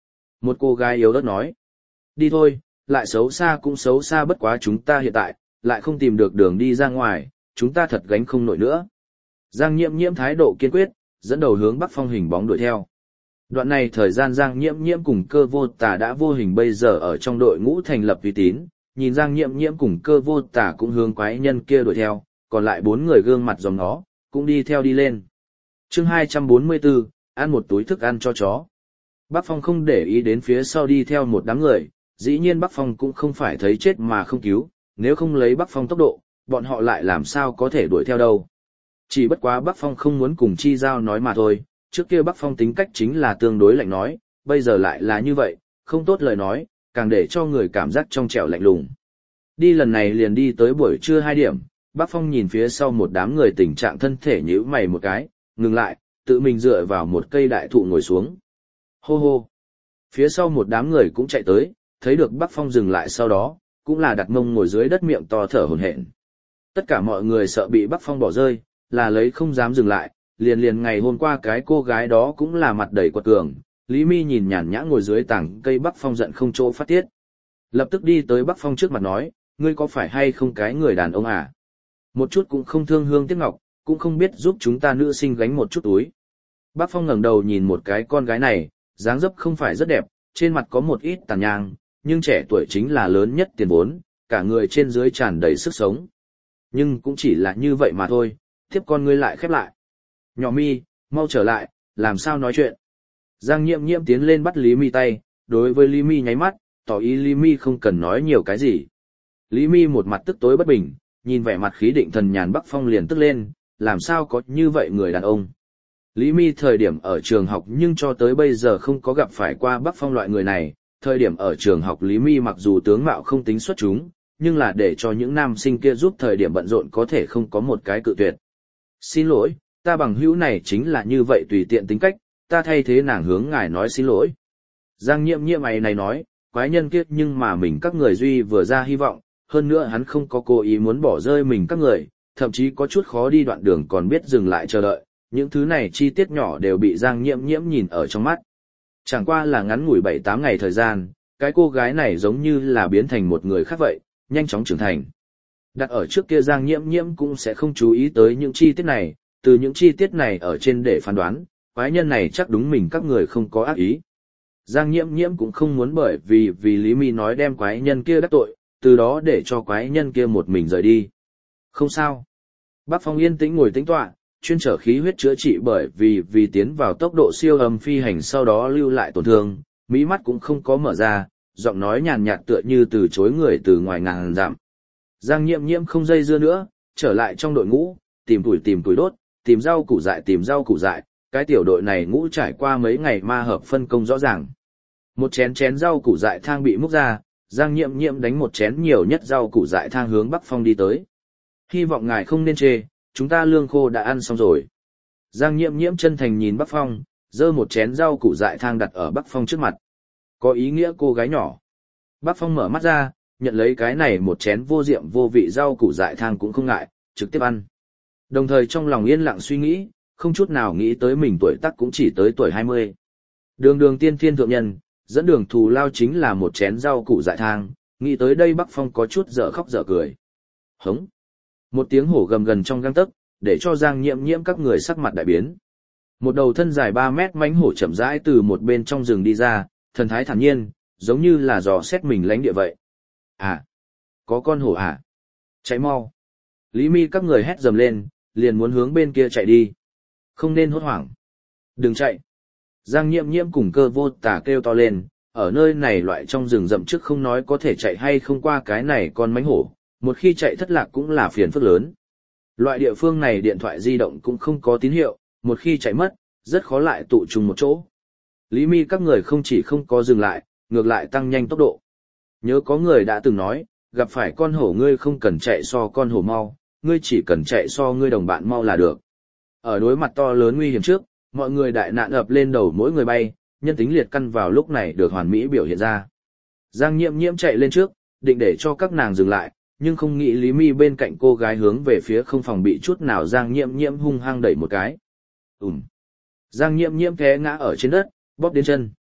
Một cô gái yếu ớt nói. Đi thôi, lại xấu xa cũng xấu xa bất quá chúng ta hiện tại, lại không tìm được đường đi ra ngoài, chúng ta thật gánh không nổi nữa. Giang Nhiễm Nhiễm thái độ kiên quyết, dẫn đầu hướng Bắc Phong hình bóng đuổi theo. Đoạn này thời gian Giang Nhiễm Nhiễm cùng Cơ Vô Tà đã vô hình bây giờ ở trong đội ngũ thành lập uy tín, nhìn Giang Nhiễm Nhiễm cùng Cơ Vô Tà cũng hướng quái nhân kia đuổi theo, còn lại 4 người gương mặt dòng nó, cũng đi theo đi lên. Chương 244, ăn một túi thức ăn cho chó. Bắc Phong không để ý đến phía sau đi theo một đám người, dĩ nhiên Bắc Phong cũng không phải thấy chết mà không cứu, nếu không lấy Bắc Phong tốc độ, bọn họ lại làm sao có thể đuổi theo đâu. Chỉ bất quá Bắc Phong không muốn cùng Chi Giao nói mà thôi, trước kia Bắc Phong tính cách chính là tương đối lạnh nói, bây giờ lại là như vậy, không tốt lời nói, càng để cho người cảm giác trong trẻo lạnh lùng. Đi lần này liền đi tới buổi trưa 2 điểm, Bắc Phong nhìn phía sau một đám người tình trạng thân thể nhíu mày một cái, ngừng lại, tự mình dựa vào một cây đại thụ ngồi xuống. Hô hô. Phía sau một đám người cũng chạy tới, thấy được Bắc Phong dừng lại sau đó, cũng là đặt mông ngồi dưới đất miệng to thở hổn hển. Tất cả mọi người sợ bị Bắc Phong bỏ rơi, là lấy không dám dừng lại, liền ngày hôm qua cái cô gái đó cũng là mặt đầy quật cường, Lý Mi nhìn nhàn nhã ngồi dưới tảng cây Bắc Phong giận không chỗ phát tiết. Lập tức đi tới Bắc Phong trước mặt nói, ngươi có phải hay không cái người đàn ông à? Một chút cũng không thương hương tiếc ngọc, cũng không biết giúp chúng ta nữ sinh gánh một chút túi. Bắc Phong ngẩng đầu nhìn một cái con gái này, dáng dấp không phải rất đẹp, trên mặt có một ít tàn nhang, nhưng trẻ tuổi chính là lớn nhất tiền vốn, cả người trên dưới tràn đầy sức sống. Nhưng cũng chỉ là như vậy mà thôi, tiếp con ngươi lại khép lại. Nhỏ Mi, mau trở lại, làm sao nói chuyện. Giang Nhiễm Nhiễm tiến lên bắt Lý Mi tay, đối với Lý Mi nháy mắt, tỏ ý Lý Mi không cần nói nhiều cái gì. Lý Mi một mặt tức tối bất bình, nhìn vẻ mặt khí định thần nhàn Bắc Phong liền tức lên, làm sao có như vậy người đàn ông. Lý Mi thời điểm ở trường học nhưng cho tới bây giờ không có gặp phải qua Bắc Phong loại người này, thời điểm ở trường học Lý Mi mặc dù tướng mạo không tính xuất chúng, nhưng là để cho những nam sinh kia giúp thời điểm bận rộn có thể không có một cái cự tuyệt. Xin lỗi, ta bằng hữu này chính là như vậy tùy tiện tính cách, ta thay thế nàng hướng ngài nói xin lỗi. Giang Nhiễm Nhiễm mày này nói, quái nhân kia nhưng mà mình các người duy vừa ra hy vọng, hơn nữa hắn không có cố ý muốn bỏ rơi mình các người, thậm chí có chút khó đi đoạn đường còn biết dừng lại chờ đợi, những thứ này chi tiết nhỏ đều bị Giang Nhiễm Nhiễm nhìn ở trong mắt. Chẳng qua là ngắn ngủi 7-8 ngày thời gian, cái cô gái này giống như là biến thành một người khác vậy, nhanh chóng trưởng thành. Đặt ở trước kia Giang Nhiễm Nhiễm cũng sẽ không chú ý tới những chi tiết này, từ những chi tiết này ở trên để phán đoán, quái nhân này chắc đúng mình các người không có ác ý. Giang Nhiễm Nhiễm cũng không muốn bởi vì Lý Mi nói đem quái nhân kia đắc tội, từ đó để cho quái nhân kia một mình rời đi. Không sao. Bắc Phong yên tĩnh ngồi tĩnh tọa, chuyên trở khí huyết chữa trị bởi vì tiến vào tốc độ siêu âm phi hành sau đó lưu lại tổn thương, mí mắt cũng không có mở ra, giọng nói nhàn nhạt tựa như từ chối người từ ngoài ngàn dặm. Giang Nhiễm Nhiễm không dây dưa nữa, trở lại trong đội ngũ, tìm tuổi đốt, tìm rau củ dại, cái tiểu đội này ngũ trải qua mấy ngày ma hợp phân công rõ ràng. Một chén rau củ dại thang bị múc ra, Giang Nhiễm Nhiễm đánh một chén nhiều nhất rau củ dại thang hướng Bắc Phong đi tới. Hy vọng ngài không nên chê, chúng ta lương khô đã ăn xong rồi. Giang Nhiễm Nhiễm chân thành nhìn Bắc Phong, giơ một chén rau củ dại thang đặt ở Bắc Phong trước mặt. Có ý nghĩa cô gái nhỏ. Bắc Phong mở mắt ra, nhận lấy cái này một chén vô diệm vô vị rau củ dại thang cũng không ngại, trực tiếp ăn. Đồng thời trong lòng yên lặng suy nghĩ, không chút nào nghĩ tới mình tuổi tác cũng chỉ tới tuổi 20. Đường tiên thiên thượng nhân, dẫn đường thù lao chính là một chén rau củ dại thang, nghĩ tới đây Bắc Phong có chút dở khóc dở cười. Hống. Một tiếng hổ gầm gần trong gang tấc, để cho Giang Nhiễm Nhiễm các người sắc mặt đại biến. Một đầu thân dài 3 mét mãnh hổ chậm rãi từ một bên trong rừng đi ra, thần thái thản nhiên, giống như là dò xét mình lãnh địa vậy. À, có con hổ à? Chạy mau. Lý Mi các người hét dầm lên, liền muốn hướng bên kia chạy đi. Không nên hốt hoảng. Đừng chạy. Giang Nhiễm Nhiễm cùng Cơ Vô Tà kêu to lên, ở nơi này loại trong rừng rậm trước không nói có thể chạy hay không qua cái này con mãnh hổ, một khi chạy thất lạc cũng là phiền phức lớn. Loại địa phương này điện thoại di động cũng không có tín hiệu, một khi chạy mất, rất khó lại tụ trùng một chỗ. Lý Mi các người không chỉ không có dừng lại, ngược lại tăng nhanh tốc độ. Nhớ có người đã từng nói, gặp phải con hổ ngươi không cần chạy so con hổ mau, ngươi chỉ cần chạy so ngươi đồng bạn mau là được. Ở đối mặt to lớn nguy hiểm trước, mọi người đại nạn ập lên đầu mỗi người bay, nhân tính liệt căn vào lúc này được hoàn mỹ biểu hiện ra. Giang Nhiễm Nhiễm chạy lên trước, định để cho các nàng dừng lại, nhưng không nghĩ Lý Mi bên cạnh cô gái hướng về phía không phòng bị chút nào Giang Nhiễm Nhiễm hung hăng đẩy một cái. Giang Nhiễm Nhiễm té ngã ở trên đất, bóp đến chân.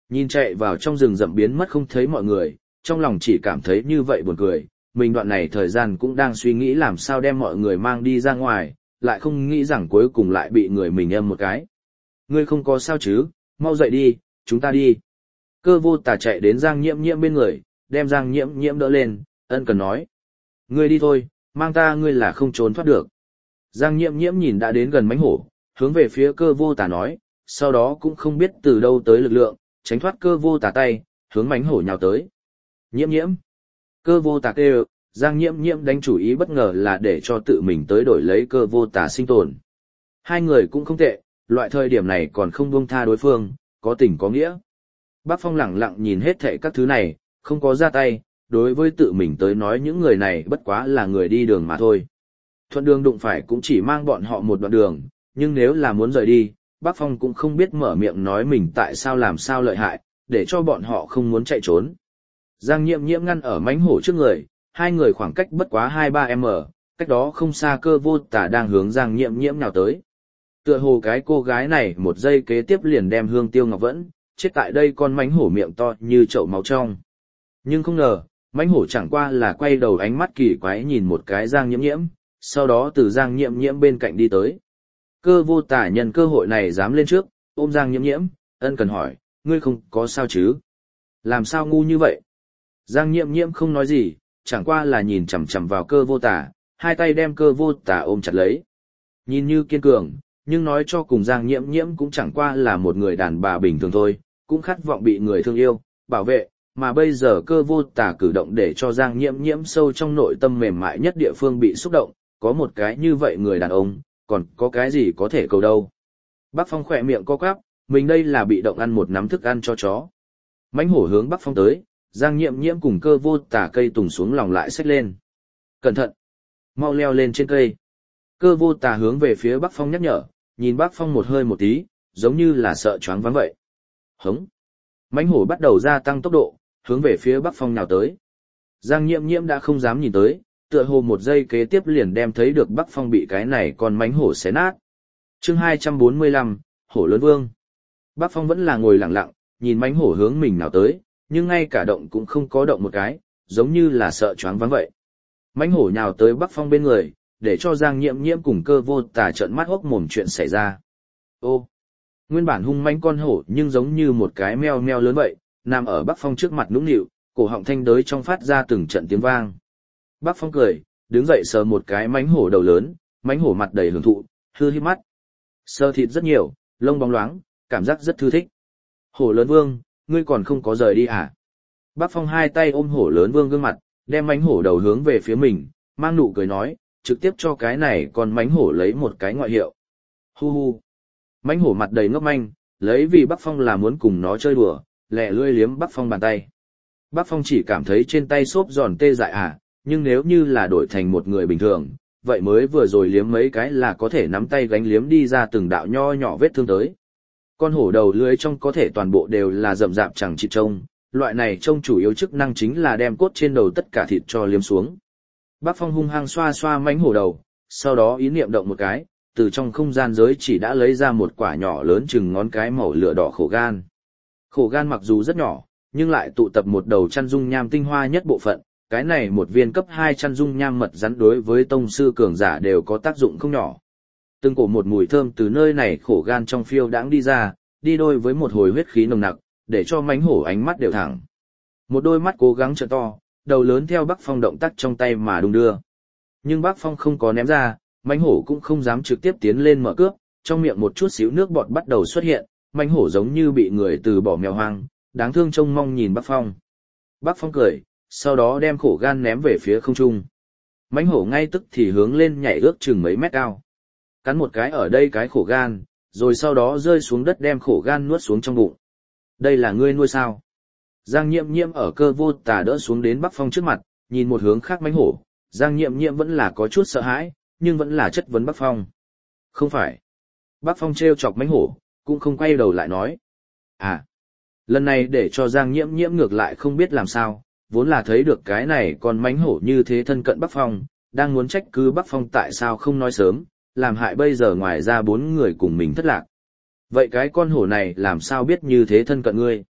Nhìn chạy vào trong rừng rậm biến mất không thấy mọi người, trong lòng chỉ cảm thấy như vậy buồn cười, mình đoạn này thời gian cũng đang suy nghĩ làm sao đem mọi người mang đi ra ngoài, lại không nghĩ rằng cuối cùng lại bị người mình âm một cái. Ngươi không có sao chứ, mau dậy đi, chúng ta đi. Cơ vô tà chạy đến Giang Nhiễm Nhiễm bên người, đem Giang Nhiễm Nhiễm đỡ lên, ân cần nói. Ngươi đi thôi, mang ta ngươi là không trốn thoát được. Giang Nhiễm Nhiễm nhìn đã đến gần mãnh hổ, hướng về phía cơ vô tà nói, sau đó cũng không biết từ đâu tới lực lượng, tránh thoát cơ vô tà tay, hướng mãnh hổ nhào tới. Nhiễm Nhiễm. Cơ vô tà kêu, Giang Nhiễm Nhiễm đánh chủ ý bất ngờ là để cho tự mình tới đổi lấy cơ vô tà sinh tồn. Hai người cũng không tệ, loại thời điểm này còn không buông tha đối phương, có tình có nghĩa. Bác Phong lẳng lặng nhìn hết thảy các thứ này, không có ra tay, đối với tự mình tới nói những người này bất quá là người đi đường mà thôi. Thuận đường đụng phải cũng chỉ mang bọn họ một đoạn đường, nhưng nếu là muốn rời đi, Bác Phong cũng không biết mở miệng nói mình tại sao làm sao lợi hại, để cho bọn họ không muốn chạy trốn. Giang Nhiễm Nhiễm ngăn ở mãnh hổ trước người, hai người khoảng cách bất quá 2-3 m, cách đó không xa cơ vô tà đang hướng Giang Nhiễm Nhiễm nào tới. Tựa hồ cái cô gái này một giây kế tiếp liền đem Hương Tiêu Ngọc Vẫn, chết tại đây con mãnh hổ miệng to như chậu máu trong. Nhưng không ngờ, mãnh hổ chẳng qua là quay đầu ánh mắt kỳ quái nhìn một cái Giang Nhiễm Nhiễm, sau đó từ Giang Nhiễm Nhiễm bên cạnh đi tới. Cơ vô tà nhân cơ hội này dám lên trước, ôm Giang Nhiễm Nhiễm, ân cần hỏi, ngươi không có sao chứ? Làm sao ngu như vậy? Giang Nhiễm Nhiễm không nói gì, chẳng qua là nhìn chằm chằm vào cơ vô tà, hai tay đem cơ vô tà ôm chặt lấy. Nhìn như kiên cường, nhưng nói cho cùng Giang Nhiễm Nhiễm cũng chẳng qua là một người đàn bà bình thường thôi, cũng khát vọng bị người thương yêu, bảo vệ, mà bây giờ cơ vô tà cử động để cho Giang Nhiễm Nhiễm sâu trong nội tâm mềm mại nhất địa phương bị xúc động, có một cái như vậy người đàn ông, còn có cái gì có thể cầu đâu. Bác Phong khỏe miệng co quắp, mình đây là bị động ăn một nắm thức ăn cho chó. Mãnh hổ hướng Bác Phong tới, Giang Nhiễm Nhiễm cùng cơ vô tà cây tùng xuống lòng lại xách lên. Cẩn thận! Mau leo lên trên cây. Cơ vô tà hướng về phía Bác Phong nhắc nhở, nhìn Bác Phong một hơi một tí, giống như là sợ choáng váng vậy. Hống! Mãnh hổ bắt đầu gia tăng tốc độ, hướng về phía Bác Phong nào tới. Giang Nhiễm Nhiễm đã không dám nhìn tới, tựa hồ một giây kế tiếp liền đem thấy được Bác Phong bị cái này con mãnh hổ xé nát. Chương 245, Hổ Lớn Vương. Bác Phong vẫn là ngồi lặng lặng, nhìn mãnh hổ hướng mình nào tới, nhưng ngay cả động cũng không có động một cái, giống như là sợ choáng váng vậy. Mãnh hổ nhào tới Bác Phong bên người, để cho Giang Nhiễm Nhiễm cùng cơ vô tà trợn mắt hốc mồm chuyện xảy ra. Ô! Nguyên bản hung mãnh con hổ nhưng giống như một cái meo meo lớn vậy, nằm ở Bác Phong trước mặt nũng nịu, cổ họng thanh đới trong phát ra từng trận tiếng vang. Bác Phong cười, đứng dậy sờ một cái mãnh hổ đầu lớn, mãnh hổ mặt đầy hưởng thụ, hư híp mắt. Sờ thịt rất nhiều, lông bóng loáng, cảm giác rất thư thích. Hổ Lớn Vương, ngươi còn không có rời đi à? Bác Phong hai tay ôm Hổ Lớn Vương gương mặt, đem mãnh hổ đầu hướng về phía mình, mang nụ cười nói, trực tiếp cho cái này còn mãnh hổ lấy một cái ngoại hiệu. Hu hu. Mãnh hổ mặt đầy ngốc manh, lấy vì Bác Phong là muốn cùng nó chơi đùa, lẹ lươi liếm Bác Phong bàn tay. Bác Phong chỉ cảm thấy trên tay xốp giòn tê dại à, nhưng nếu như là đổi thành một người bình thường, vậy mới vừa rồi liếm mấy cái là có thể nắm tay gánh liếm đi ra từng đạo nho nhỏ vết thương tới. Con hổ đầu lưới trong có thể toàn bộ đều là rậm rạp chẳng chịt trông, loại này trông chủ yếu chức năng chính là đem cốt trên đầu tất cả thịt cho liếm xuống. Bác Phong hung hăng xoa xoa mãnh hổ đầu, sau đó ý niệm động một cái, từ trong không gian giới chỉ đã lấy ra một quả nhỏ lớn chừng ngón cái màu lửa đỏ khổ gan. Khổ gan mặc dù rất nhỏ, nhưng lại tụ tập một đầu chăn dung nham tinh hoa nhất bộ phận, cái này một viên cấp 2 chăn dung nham mật rắn đối với tông sư cường giả đều có tác dụng không nhỏ. Từng cổ một mùi thơm từ nơi này khổ gan trong phiêu đãng đi ra, đi đôi với một hồi huyết khí nồng nặc, để cho mãnh hổ ánh mắt đều thẳng. Một đôi mắt cố gắng trợ to, đầu lớn theo Bác Phong động tác trong tay mà đung đưa. Nhưng Bác Phong không có ném ra, mãnh hổ cũng không dám trực tiếp tiến lên mở cướp, trong miệng một chút xíu nước bọt bắt đầu xuất hiện, mãnh hổ giống như bị người từ bỏ mèo hoang, đáng thương trông mong nhìn Bác Phong. Bác Phong cười, sau đó đem khổ gan ném về phía không trung. Mãnh hổ ngay tức thì hướng lên nhảy ước chừng mấy mét cao. Cắn một cái ở đây cái khổ gan, rồi sau đó rơi xuống đất đem khổ gan nuốt xuống trong bụng. Đây là ngươi nuôi sao? Giang Nhiễm Nhiễm ở cơ vô tà đỡ xuống đến Bác Phong trước mặt, nhìn một hướng khác mãnh hổ, Giang Nhiễm Nhiễm vẫn là có chút sợ hãi, nhưng vẫn là chất vấn Bác Phong. Không phải. Bác Phong trêu chọc mãnh hổ, cũng không quay đầu lại nói. À, lần này để cho Giang Nhiễm Nhiễm ngược lại không biết làm sao, vốn là thấy được cái này còn mãnh hổ như thế thân cận Bác Phong, đang muốn trách cứ Bác Phong tại sao không nói sớm, làm hại bây giờ ngoài ra 4 người cùng mình thất lạc. Vậy cái con hổ này làm sao biết như thế thân cận ngươi?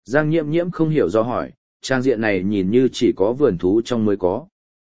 Giang Nhiễm Nhiễm không hiểu do hỏi, trang diện này nhìn như chỉ có vườn thú trong mới có.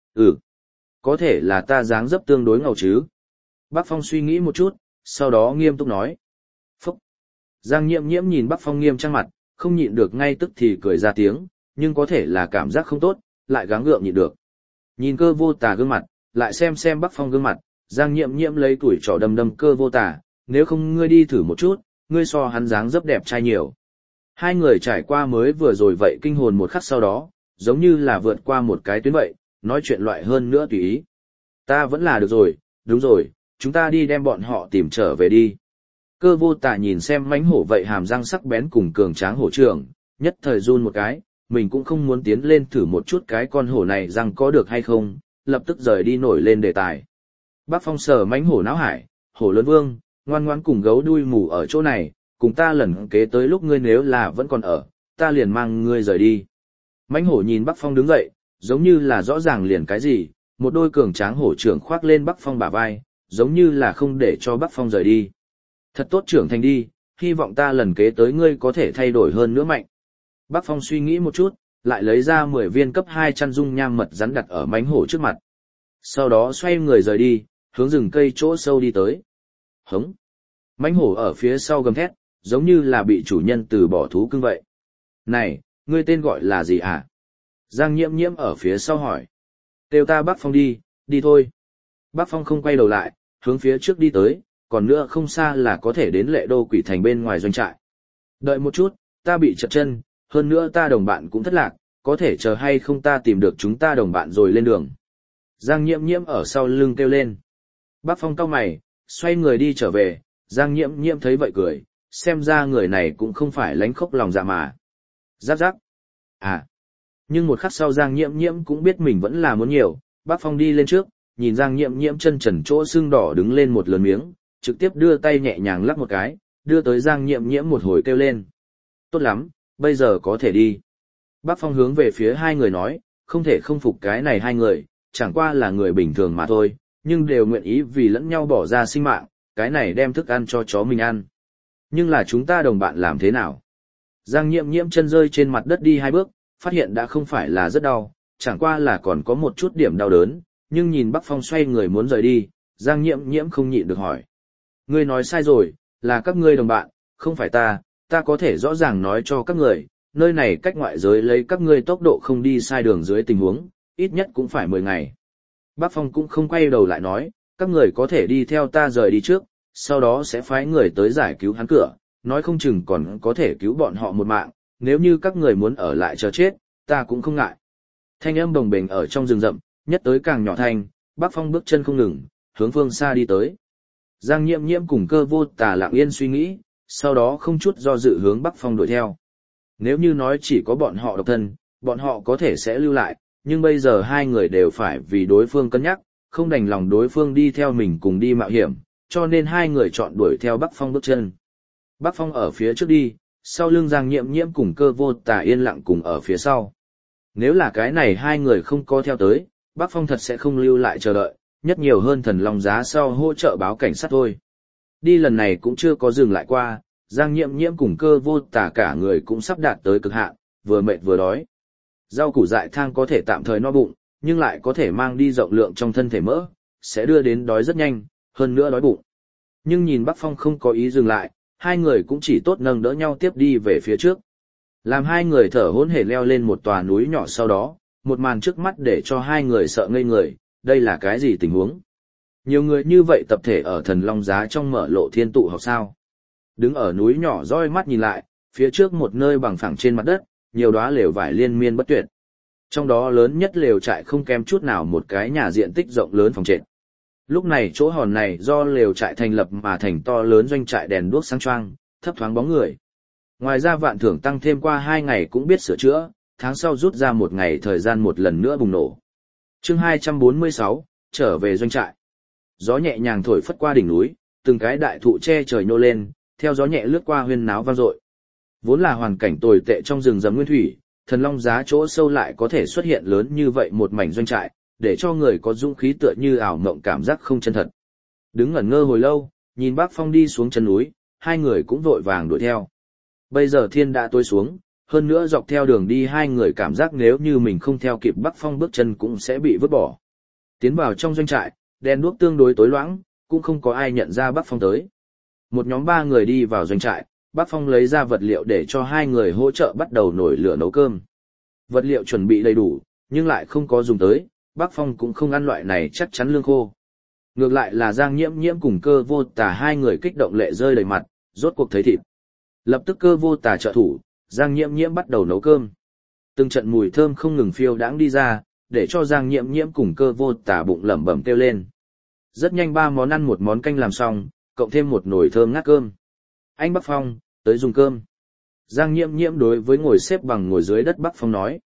Có thể là ta dáng dấp tương đối ngầu chứ. Bác Phong suy nghĩ một chút, sau đó nghiêm túc nói. Phúc! Giang Nhiễm Nhiễm nhìn Bác Phong nghiêm trang mặt, không nhịn được ngay tức thì cười ra tiếng, nhưng có thể là cảm giác không tốt, lại gắng gượng nhịn được. Nhìn Cơ Vô Tà gương mặt, lại xem Bác Phong gương mặt, Giang Nhiễm Nhiễm lấy tuổi trò đâm Cơ Vô Tà, nếu không ngươi đi thử một chút, ngươi so hắn dáng dấp đẹp trai nhiều. Hai người trải qua mới vừa rồi vậy kinh hồn một khắc sau đó, giống như là vượt qua một cái tuyến vậy, nói chuyện loại hơn nữa tùy ý. Ta vẫn là được rồi, đúng rồi, chúng ta đi đem bọn họ tìm trở về đi. Cơ Vô Tà nhìn xem mãnh hổ vậy hàm răng sắc bén cùng cường tráng hổ trưởng, nhất thời run một cái, mình cũng không muốn tiến lên thử một chút cái con hổ này răng có được hay không, lập tức rời đi nổi lên đề tài. Bác Phong sờ mãnh hổ não hải, hổ lớn vương, ngoan ngoãn cùng gấu đuôi mù ở chỗ này, cùng ta lần kế tới lúc ngươi nếu là vẫn còn ở, ta liền mang ngươi rời đi. Mãnh hổ nhìn Bác Phong đứng dậy, giống như là rõ ràng liền cái gì, một đôi cường tráng hổ trưởng khoác lên Bác Phong bả vai, giống như là không để cho Bác Phong rời đi. Thật tốt trưởng thành đi, hy vọng ta lần kế tới ngươi có thể thay đổi hơn nữa mạnh. Bác Phong suy nghĩ một chút, lại lấy ra 10 viên cấp 2 chăn dung nham mật rắn đặt ở mãnh hổ trước mặt. Sau đó xoay người rời đi, hướng rừng cây chỗ sâu đi tới. Hống! Mãnh hổ ở phía sau gầm thét, giống như là bị chủ nhân từ bỏ thú cưng vậy. Này, ngươi tên gọi là gì hả? Giang Nhiễm Nhiễm ở phía sau hỏi. Kêu ta Bác Phong đi, đi thôi. Bác Phong không quay đầu lại, hướng phía trước đi tới, còn nữa không xa là có thể đến Lệ Đô Quỷ Thành bên ngoài doanh trại. Đợi một chút, ta bị trật chân, hơn nữa ta đồng bạn cũng thất lạc, có thể chờ hay không ta tìm được chúng ta đồng bạn rồi lên đường. Giang Nhiễm Nhiễm ở sau lưng kêu lên. Bác Phong cau mày, xoay người đi trở về, Giang Nhiễm Nhiễm thấy vậy cười, xem ra người này cũng không phải lánh khóc lòng dạ mà. Giáp giáp. À. Nhưng một khắc sau Giang Nhiễm Nhiễm cũng biết mình vẫn là muốn nhiều, Bác Phong đi lên trước, nhìn Giang Nhiễm Nhiễm chân trần chỗ sưng đỏ đứng lên một lớn miếng, trực tiếp đưa tay nhẹ nhàng lắc một cái, đưa tới Giang Nhiễm Nhiễm một hồi kêu lên. Tốt lắm, bây giờ có thể đi. Bác Phong hướng về phía hai người nói, không thể không phục cái này hai người, chẳng qua là người bình thường mà thôi, nhưng đều nguyện ý vì lẫn nhau bỏ ra sinh mạng, cái này đem thức ăn cho chó mình ăn. Nhưng là chúng ta đồng bạn làm thế nào? Giang Nhiễm Nhiễm chân rơi trên mặt đất đi 2 bước, phát hiện đã không phải là rất đau, chẳng qua là còn có một chút điểm đau đớn, nhưng nhìn Bác Phong xoay người muốn rời đi, Giang Nhiễm Nhiễm không nhịn được hỏi. Ngươi nói sai rồi, là các ngươi đồng bạn, không phải ta có thể rõ ràng nói cho các người, nơi này cách ngoại giới lấy các ngươi tốc độ không đi sai đường dưới tình huống, ít nhất cũng phải 10 ngày. Bác Phong cũng không quay đầu lại nói, các người có thể đi theo ta rời đi trước, sau đó sẽ phái người tới giải cứu hắn cửa, nói không chừng còn có thể cứu bọn họ một mạng, nếu như các người muốn ở lại chờ chết, ta cũng không ngại. Thanh âm bồng bềnh ở trong rừng rậm, nhất tới càng nhỏ thanh, Bác Phong bước chân không ngừng, hướng phương xa đi tới. Giang Nhiễm Nhiễm cùng Cơ Vô Tà lặng yên suy nghĩ, sau đó không chút do dự hướng Bác Phong đuổi theo. Nếu như nói chỉ có bọn họ độc thân, bọn họ có thể sẽ lưu lại, nhưng bây giờ hai người đều phải vì đối phương cân nhắc, không đành lòng đối phương đi theo mình cùng đi mạo hiểm, cho nên hai người chọn đuổi theo Bác Phong bước chân. Bác Phong ở phía trước đi, sau lưng Giang Nhiễm Nhiễm cùng Cơ Vô Tà yên lặng cùng ở phía sau. Nếu là cái này hai người không có theo tới, Bác Phong thật sẽ không lưu lại chờ đợi, nhất nhiều hơn Thần Long Giá sau hỗ trợ báo cảnh sát thôi. Đi lần này cũng chưa có dừng lại qua, Giang Nhiễm Nhiễm cùng Cơ Vô Tà cả người cũng sắp đạt tới cực hạn, vừa mệt vừa đói. Rau củ dại thang có thể tạm thời no bụng, nhưng lại có thể mang đi rộng lượng trong thân thể mỡ, sẽ đưa đến đói rất nhanh, hơn nữa đói bụng. Nhưng nhìn Bác Phong không có ý dừng lại, hai người cũng chỉ tốt nâng đỡ nhau tiếp đi về phía trước. Làm hai người thở hổn hển leo lên một tòa núi nhỏ sau đó, một màn trước mắt để cho hai người sợ ngây người, đây là cái gì tình huống? Nhiều người như vậy tập thể ở Thần Long Giá trong mở lộ thiên tụ học sao? Đứng ở núi nhỏ dõi mắt nhìn lại, phía trước một nơi bằng phẳng trên mặt đất, nhiều đóa lều vải liên miên bất tuyệt. Trong đó lớn nhất lều trại không kém chút nào một cái nhà diện tích rộng lớn phòng trệt. Lúc này chỗ hòn này do lều trại thành lập mà thành to lớn doanh trại đèn đuốc sáng choang, thấp thoáng bóng người. Ngoài ra vạn thưởng tăng thêm qua 2 ngày cũng biết sửa chữa, tháng sau rút ra 1 ngày thời gian một lần nữa bùng nổ. Chương 246, trở về doanh trại. Gió nhẹ nhàng thổi phất qua đỉnh núi, từng cái đại thụ che trời nhô lên, theo gió nhẹ lướt qua huyên náo vang dội. Vốn là hoàn cảnh tồi tệ trong rừng rậm nguyên thủy, Thần Long Giá chỗ sâu lại có thể xuất hiện lớn như vậy một mảnh doanh trại, để cho người có dũng khí tựa như ảo mộng cảm giác không chân thật. Đứng ngẩn ngơ hồi lâu, nhìn Bác Phong đi xuống chân núi, hai người cũng vội vàng đuổi theo. Bây giờ thiên đã tối xuống, hơn nữa dọc theo đường đi hai người cảm giác nếu như mình không theo kịp Bắc Phong bước chân cũng sẽ bị vứt bỏ. Tiến vào trong doanh trại, đèn đuốc tương đối tối loãng, cũng không có ai nhận ra Bắc Phong tới. Một nhóm 3 người đi vào doanh trại, Bắc Phong lấy ra vật liệu để cho hai người hỗ trợ bắt đầu nổi lửa nấu cơm. Vật liệu chuẩn bị đầy đủ, nhưng lại không có dùng tới, Bắc Phong cũng không ăn loại này chắc chắn lương khô. Ngược lại là Giang Nhiễm Nhiễm cùng Cơ Vô Tà hai người kích động lệ rơi đầy mặt, rốt cuộc thấy thịt. Lập tức Cơ Vô Tà trợ thủ, Giang Nhiễm Nhiễm bắt đầu nấu cơm. Từng trận mùi thơm không ngừng phiêu đãng đi ra, để cho Giang Nhiễm Nhiễm cùng Cơ Vô Tà bụng lẩm bẩm kêu lên. Rất nhanh 3 món ăn một món canh làm xong, cộng thêm một nồi thơm ngát cơm. Anh Bắc Phong, tới dùng cơm. Giang Nhiễm Nhiễm đối với ngồi xếp bằng ngồi dưới đất Bắc Phong nói.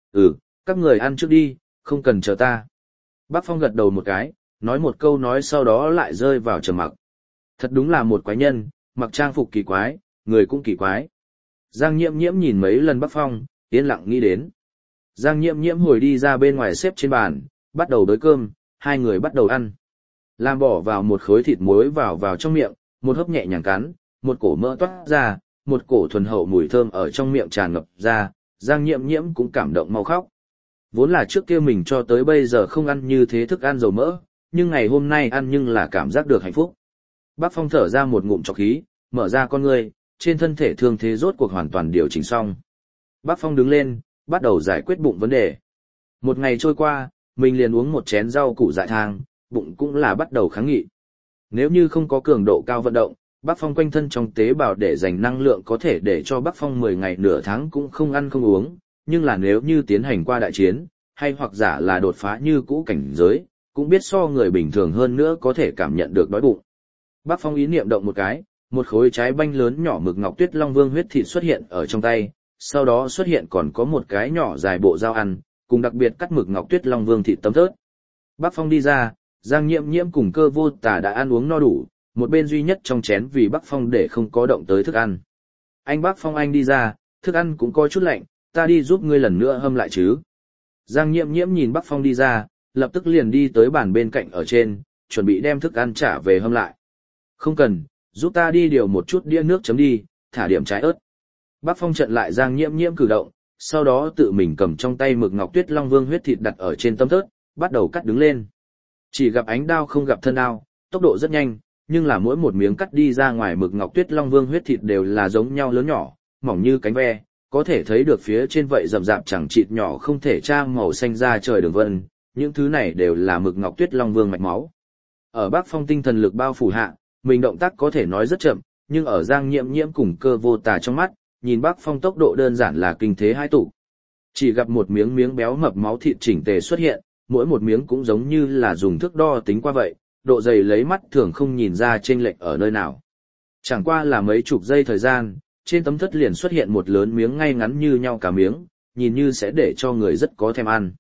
Các người ăn trước đi, không cần chờ ta. Bắc Phong gật đầu một cái, nói một câu nói sau đó lại rơi vào trầm mặc. Thật đúng là một quái nhân, mặc trang phục kỳ quái, người cũng kỳ quái. Giang Nhiễm Nhiễm nhìn mấy lần Bắc Phong, yên lặng nghĩ đến. Giang Nhiễm Nhiễm hồi đi ra bên ngoài xếp trên bàn, bắt đầu đới cơm, hai người bắt đầu ăn. Lam bỏ vào một khối thịt muối vào trong miệng, một hớp nhẹ nhàng cắn, một cổ mỡ toát ra, một cổ thuần hậu mùi thơm ở trong miệng tràn ngập ra, Giang Nhiễm Nhiễm cũng cảm động mau khóc. Vốn là trước kia mình cho tới bây giờ không ăn như thế thức ăn dầu mỡ, nhưng ngày hôm nay ăn nhưng là cảm giác được hạnh phúc. Bác Phong thở ra một ngụm trọc khí, mở ra con ngươi, trên thân thể thương thế rốt cuộc hoàn toàn điều chỉnh xong. Bác Phong đứng lên, bắt đầu giải quyết bụng vấn đề. Một ngày trôi qua, mình liền uống một chén rau củ dại thang, bụng cũng là bắt đầu kháng nghị. Nếu như không có cường độ cao vận động, Bác Phong quanh thân trong tế bào để dành năng lượng có thể để cho Bác Phong 10 ngày nửa tháng cũng không ăn không uống, nhưng là nếu như tiến hành qua đại chiến, hay hoặc giả là đột phá như cũ cảnh giới, cũng biết so người bình thường hơn nữa có thể cảm nhận được đói bụng. Bác Phong ý niệm động một cái, một khối trái banh lớn nhỏ mực ngọc tuyết long vương huyết thịt xuất hiện ở trong tay, sau đó xuất hiện còn có một cái nhỏ dài bộ dao ăn, cùng đặc biệt cắt mực ngọc tuyết long vương thịt tấm thớt. Bác Phong đi ra, Giang Nhiễm Nhiễm cùng Cơ Vô Tà đã ăn uống no đủ, một bên duy nhất trong chén vì Bác Phong để không có động tới thức ăn. Anh Bác Phong anh đi ra, thức ăn cũng có chút lạnh, ta đi giúp ngươi lần nữa hâm lại chứ. Giang Nhiễm Nhiễm nhìn Bác Phong đi ra, lập tức liền đi tới bàn bên cạnh ở trên, chuẩn bị đem thức ăn trả về hâm lại. Không cần, giúp ta đi điều một chút đĩa nước chấm đi, thả điểm trái ớt. Bác Phong chặn lại Giang Nhiễm Nhiễm cử động, sau đó tự mình cầm trong tay mực ngọc tuyết long vương huyết thịt đặt ở trên tấm thớt, bắt đầu cắt đứng lên. Chỉ gặp ánh đao không gặp thân đao, tốc độ rất nhanh, nhưng là mỗi một miếng cắt đi ra ngoài mực ngọc tuyết long vương huyết thịt đều là giống nhau lớn nhỏ, mỏng như cánh ve, có thể thấy được phía trên vậy rậm rạp chẳng chịt nhỏ không thể tra màu xanh ra trời đường vân, những thứ này đều là mực ngọc tuyết long vương mạch máu. Ở Bác Phong tinh thần lực bao phủ hạ, mình động tác có thể nói rất chậm, nhưng ở Giang Nhiễm Nhiễm cùng Cơ Vô Tà trong mắt, nhìn Bác Phong tốc độ đơn giản là kinh thế hai tụ. Chỉ gặp một miếng miếng béo mập máu thịt chỉnh tề xuất hiện, mỗi một miếng cũng giống như là dùng thước đo tính qua vậy, độ dày lấy mắt thường không nhìn ra chênh lệch ở nơi nào. Chẳng qua là mấy chục giây thời gian, trên tấm thớt liền xuất hiện một lớn miếng ngay ngắn như nhau cả miếng, nhìn như sẽ để cho người rất có thèm ăn.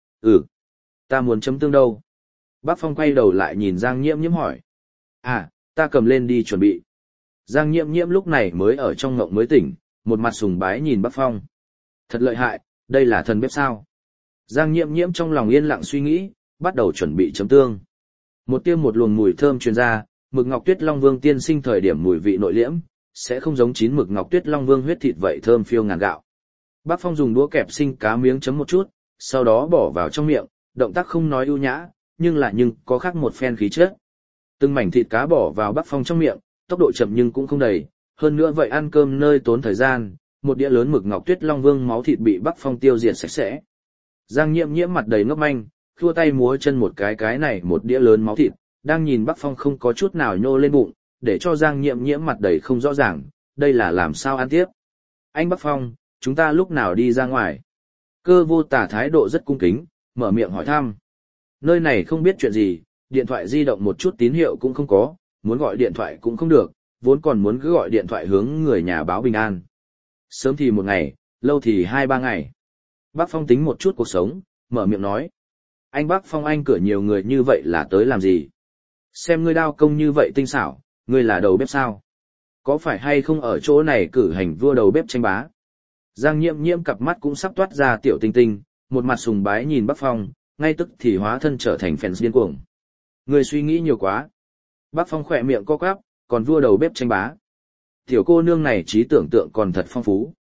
Ta muốn chấm tương đâu? Bác Phong quay đầu lại nhìn Giang Nhiễm Nhiễm hỏi. Ta cầm lên đi chuẩn bị. Giang Nhiễm Nhiễm lúc này mới ở trong ngộng mới tỉnh, một mặt sùng bái nhìn Bác Phong. Thật lợi hại, đây là thần bếp sao? Giang Nhiễm Nhiễm trong lòng yên lặng suy nghĩ, bắt đầu chuẩn bị chấm tương. Một luồng mùi thơm truyền ra, mực ngọc tuyết long vương tiên sinh thời điểm mùi vị nội liễm, sẽ không giống chín mực ngọc tuyết long vương huyết thịt vậy thơm phiêu ngàn gạo. Bác Phong dùng đũa kẹp sinh cá miếng chấm một chút, sau đó bỏ vào trong miệng, động tác không nói ưu nhã, nhưng có khác một phen khí chất. Từng mảnh thịt cá bỏ vào Bác Phong trong miệng, tốc độ chậm nhưng cũng không đầy, hơn nữa vậy ăn cơm nơi tốn thời gian, một đĩa lớn mực ngọc tuyết long vương máu thịt bị Bác Phong tiêu diệt sạch sẽ. Giang Nhiễm Nhiễm mặt đầy ngốc manh, khua tay múa chân một cái này một đĩa lớn máu thịt, đang nhìn Bác Phong không có chút nào nhô lên bụng, để cho Giang Nhiễm Nhiễm mặt đầy không rõ ràng, đây là làm sao ăn tiếp. Anh Bác Phong, chúng ta lúc nào đi ra ngoài? Cơ Vô Tà thái độ rất cung kính, mở miệng hỏi thăm. Nơi này không biết chuyện gì, điện thoại di động một chút tín hiệu cũng không có, muốn gọi điện thoại cũng không được, vốn còn muốn cứ gọi điện thoại hướng người nhà báo bình an. Sớm thì một ngày, lâu thì 2-3 ngày. Bác Phong tính một chút cuộc sống, mở miệng nói. Anh Bác Phong anh cửa nhiều người như vậy là tới làm gì? Xem ngươi đao công như vậy tinh xảo, ngươi là đầu bếp sao? Có phải hay không ở chỗ này cử hành vua đầu bếp tranh bá? Giang Nhiễm Nhiễm cặp mắt cũng sắp toát ra tiểu tinh tinh, một mặt sùng bái nhìn Bác Phong, ngay tức thì hóa thân trở thành fans điên cuồng. Ngươi suy nghĩ nhiều quá. Bác Phong khỏe miệng co quắp, còn vua đầu bếp tranh bá. Tiểu cô nương này trí tưởng tượng còn thật phong phú.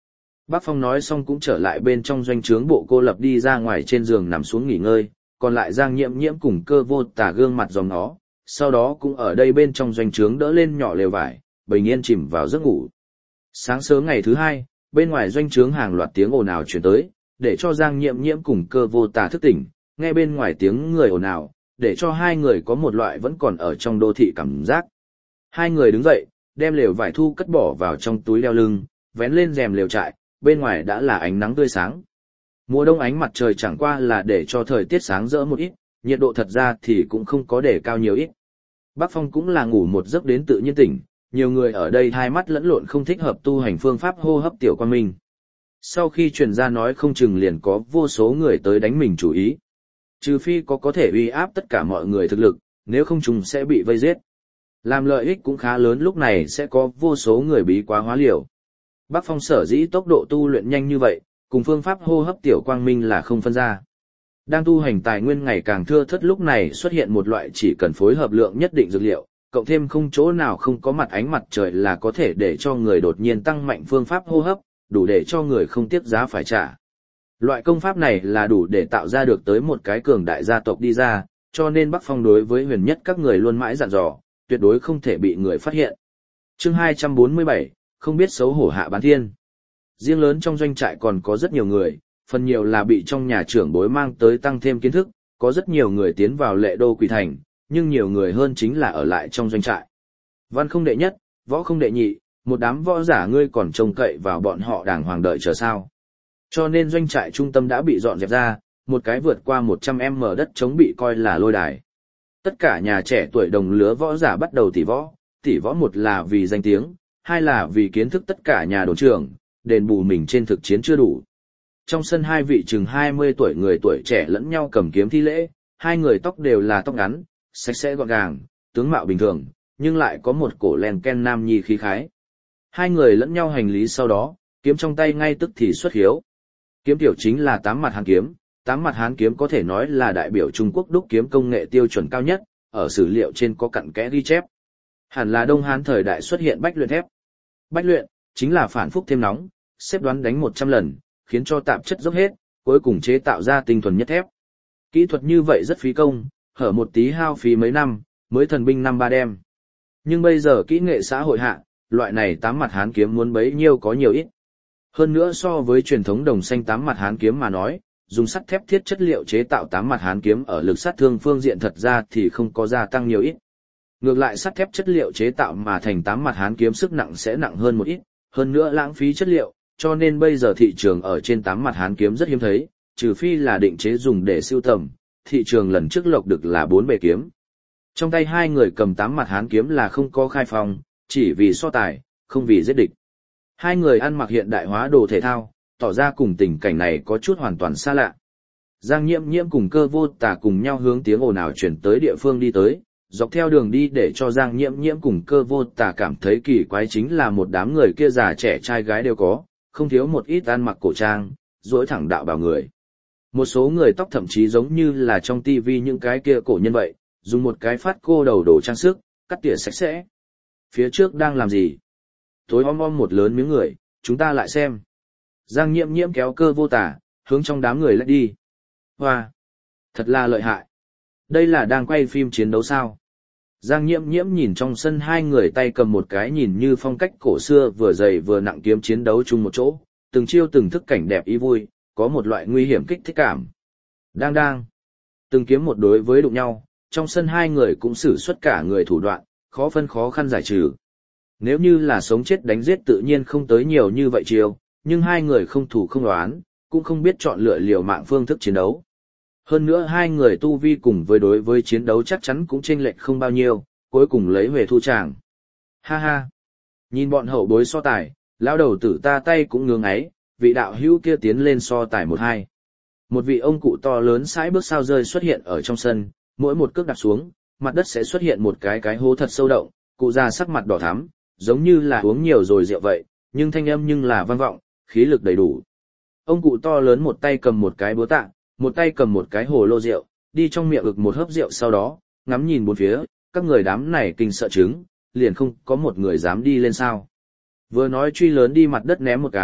Bác Phong nói xong cũng trở lại bên trong doanh trướng bộ cô lập đi ra ngoài trên giường nằm xuống nghỉ ngơi, còn lại Giang Nhiễm Nhiễm cùng Cơ Vô Tà gương mặt dòng nó, sau đó cũng ở đây bên trong doanh trướng đỡ lên nhỏ lều vải, bình yên chìm vào giấc ngủ. Sáng sớm ngày thứ hai, bên ngoài doanh trướng hàng loạt tiếng ồn ào truyền tới, để cho Giang Nhiễm Nhiễm cùng Cơ Vô Tà thức tỉnh, nghe bên ngoài tiếng người ồn ào, để cho hai người có một loại vẫn còn ở trong đô thị cảm giác. Hai người đứng dậy, đem lều vải thu cất bỏ vào trong túi đeo lưng, vén lên rèm lều trại, bên ngoài đã là ánh nắng tươi sáng. Mùa đông ánh mặt trời chẳng qua là để cho thời tiết sáng rỡ một ít, nhiệt độ thật ra thì cũng không có để cao nhiều ít. Bác Phong cũng là ngủ một giấc đến tự nhiên tỉnh, nhiều người ở đây hai mắt lẫn lộn không thích hợp tu hành phương pháp hô hấp tiểu quang minh. Sau khi truyền ra nói không chừng liền có vô số người tới đánh mình chủ ý. Trừ phi có thể uy áp tất cả mọi người thực lực, nếu không chúng sẽ bị vây giết. Làm lợi ích cũng khá lớn, lúc này sẽ có vô số người bí quá hóa liều. Bác Phong sở dĩ tốc độ tu luyện nhanh như vậy, cùng phương pháp hô hấp tiểu quang minh là không phân ra. Đang tu hành tài nguyên ngày càng thưa thớt, lúc này xuất hiện một loại chỉ cần phối hợp lượng nhất định dược liệu, cộng thêm không chỗ nào không có mặt ánh mặt trời là có thể để cho người đột nhiên tăng mạnh phương pháp hô hấp, đủ để cho người không tiếc giá phải trả. Loại công pháp này là đủ để tạo ra được tới một cái cường đại gia tộc đi ra, cho nên Bắc Phong đối với huyền nhất các người luôn mãi dặn dò, tuyệt đối không thể bị người phát hiện. Chương 247, không biết xấu hổ hạ bán thiên. Riêng lớn trong doanh trại còn có rất nhiều người, phần nhiều là bị trong nhà trưởng bối mang tới tăng thêm kiến thức, có rất nhiều người tiến vào Lệ Đô Quỷ Thành, nhưng nhiều người hơn chính là ở lại trong doanh trại. Văn không đệ nhất, võ không đệ nhị, một đám võ giả ngươi còn trông cậy vào bọn họ đàng hoàng đợi chờ sao. Cho nên doanh trại trung tâm đã bị dọn dẹp ra, một cái vượt qua 100m đất trống bị coi là lôi đài. Tất cả nhà trẻ tuổi đồng lứa võ giả bắt đầu tỷ võ một là vì danh tiếng, hai là vì kiến thức tất cả nhà đồn trưởng, đền bù mình trên thực chiến chưa đủ. Trong sân hai vị chừng 20 tuổi người tuổi trẻ lẫn nhau cầm kiếm thi lễ, hai người tóc đều là tóc ngắn, sạch sẽ gọn gàng, tướng mạo bình thường, nhưng lại có một cổ len ken nam nhi khí khái. Hai người lẫn nhau hành lý sau đó, kiếm trong tay ngay tức thì xuất hiếu. Kiếm tiểu chính là tám mặt hán kiếm, tám mặt hán kiếm có thể nói là đại biểu Trung Quốc đúc kiếm công nghệ tiêu chuẩn cao nhất, ở sử liệu trên có cặn kẽ ghi chép. Hẳn là Đông Hán thời đại xuất hiện bách luyện thép. Bách luyện chính là phản phúc thêm nóng, xếp đoán đánh 100 lần, khiến cho tạp chất dốc hết, cuối cùng chế tạo ra tinh thuần nhất thép. Kỹ thuật như vậy rất phí công, hở một tí hao phí mấy năm, mới thần binh năm ba đem. Nhưng bây giờ kỹ nghệ xã hội hạ, loại này tám mặt hán kiếm muốn bấy nhiêu có nhiều ít. Hơn nữa so với truyền thống đồng xanh tám mặt hán kiếm mà nói, dùng sắt thép thiết chất liệu chế tạo tám mặt hán kiếm ở lực sát thương phương diện thật ra thì không có gia tăng nhiều ít. Ngược lại sắt thép chất liệu chế tạo mà thành tám mặt hán kiếm sức nặng sẽ nặng hơn một ít, hơn nữa lãng phí chất liệu, cho nên bây giờ thị trường ở trên tám mặt hán kiếm rất hiếm thấy, trừ phi là định chế dùng để sưu tầm, thị trường lần trước lộc được là 4 bề kiếm. Trong tay hai người cầm tám mặt hán kiếm là không có khai phòng, chỉ vì so tài, không vì giết địch. Hai người ăn mặc hiện đại hóa đồ thể thao, tỏ ra cùng tình cảnh này có chút hoàn toàn xa lạ. Giang Nhiễm Nhiễm cùng Cơ Vô Tà cùng nhau hướng tiếng ồn ào chuyển tới địa phương đi tới, dọc theo đường đi để cho Giang Nhiễm Nhiễm cùng Cơ Vô Tà cảm thấy kỳ quái chính là một đám người kia già trẻ trai gái đều có, không thiếu một ít ăn mặc cổ trang, duỗi thẳng đạo bào người. Một số người tóc thậm chí giống như là trong tivi những cái kia cổ nhân vậy, dùng một cái phát cô đầu đồ trang sức, cắt tỉa sạch sẽ. Phía trước đang làm gì? Tối om một lớn miếng người, chúng ta lại xem. Giang Nhiễm Nhiễm kéo Cơ Vô Tà, hướng trong đám người lách đi. Hoa! Thật là lợi hại. Đây là đang quay phim chiến đấu sao? Giang Nhiễm Nhiễm nhìn trong sân hai người tay cầm một cái nhìn như phong cách cổ xưa vừa dày vừa nặng kiếm chiến đấu chung một chỗ, từng chiêu từng thức cảnh đẹp ý vui, có một loại nguy hiểm kích thích cảm. Đang. Từng kiếm một đối với đụng nhau, trong sân hai người cũng sử xuất cả người thủ đoạn, khó phân khó khăn giải trừ. Nếu như là sống chết đánh giết tự nhiên không tới nhiều như vậy chiêu, nhưng hai người không thủ không đoán, cũng không biết chọn lựa liều mạng phương thức chiến đấu. Hơn nữa hai người tu vi cùng với đối với chiến đấu chắc chắn cũng chênh lệch không bao nhiêu, cuối cùng lấy về thu tràng. Ha ha! Nhìn bọn hậu bối so tài, lão đầu tử ta tay cũng ngưỡng ấy, vị đạo hữu kia tiến lên so tài 1-2. Một vị ông cụ to lớn sải bước sao rơi xuất hiện ở trong sân, mỗi một cước đạp xuống, mặt đất sẽ xuất hiện một cái hố thật sâu động, cụ già sắc mặt đỏ thắm, giống như là uống nhiều rồi rượu vậy, nhưng thanh âm nhưng là vang vọng, khí lực đầy đủ. Ông cụ to lớn một tay cầm một cái búa tạ, một tay cầm một cái hồ lô rượu, đi trong miệng ực một hớp rượu sau đó, ngắm nhìn bốn phía, các người đám này kinh sợ chứng, liền không có một người dám đi lên sao. Vừa nói truy lớn đi mặt đất ném một cái,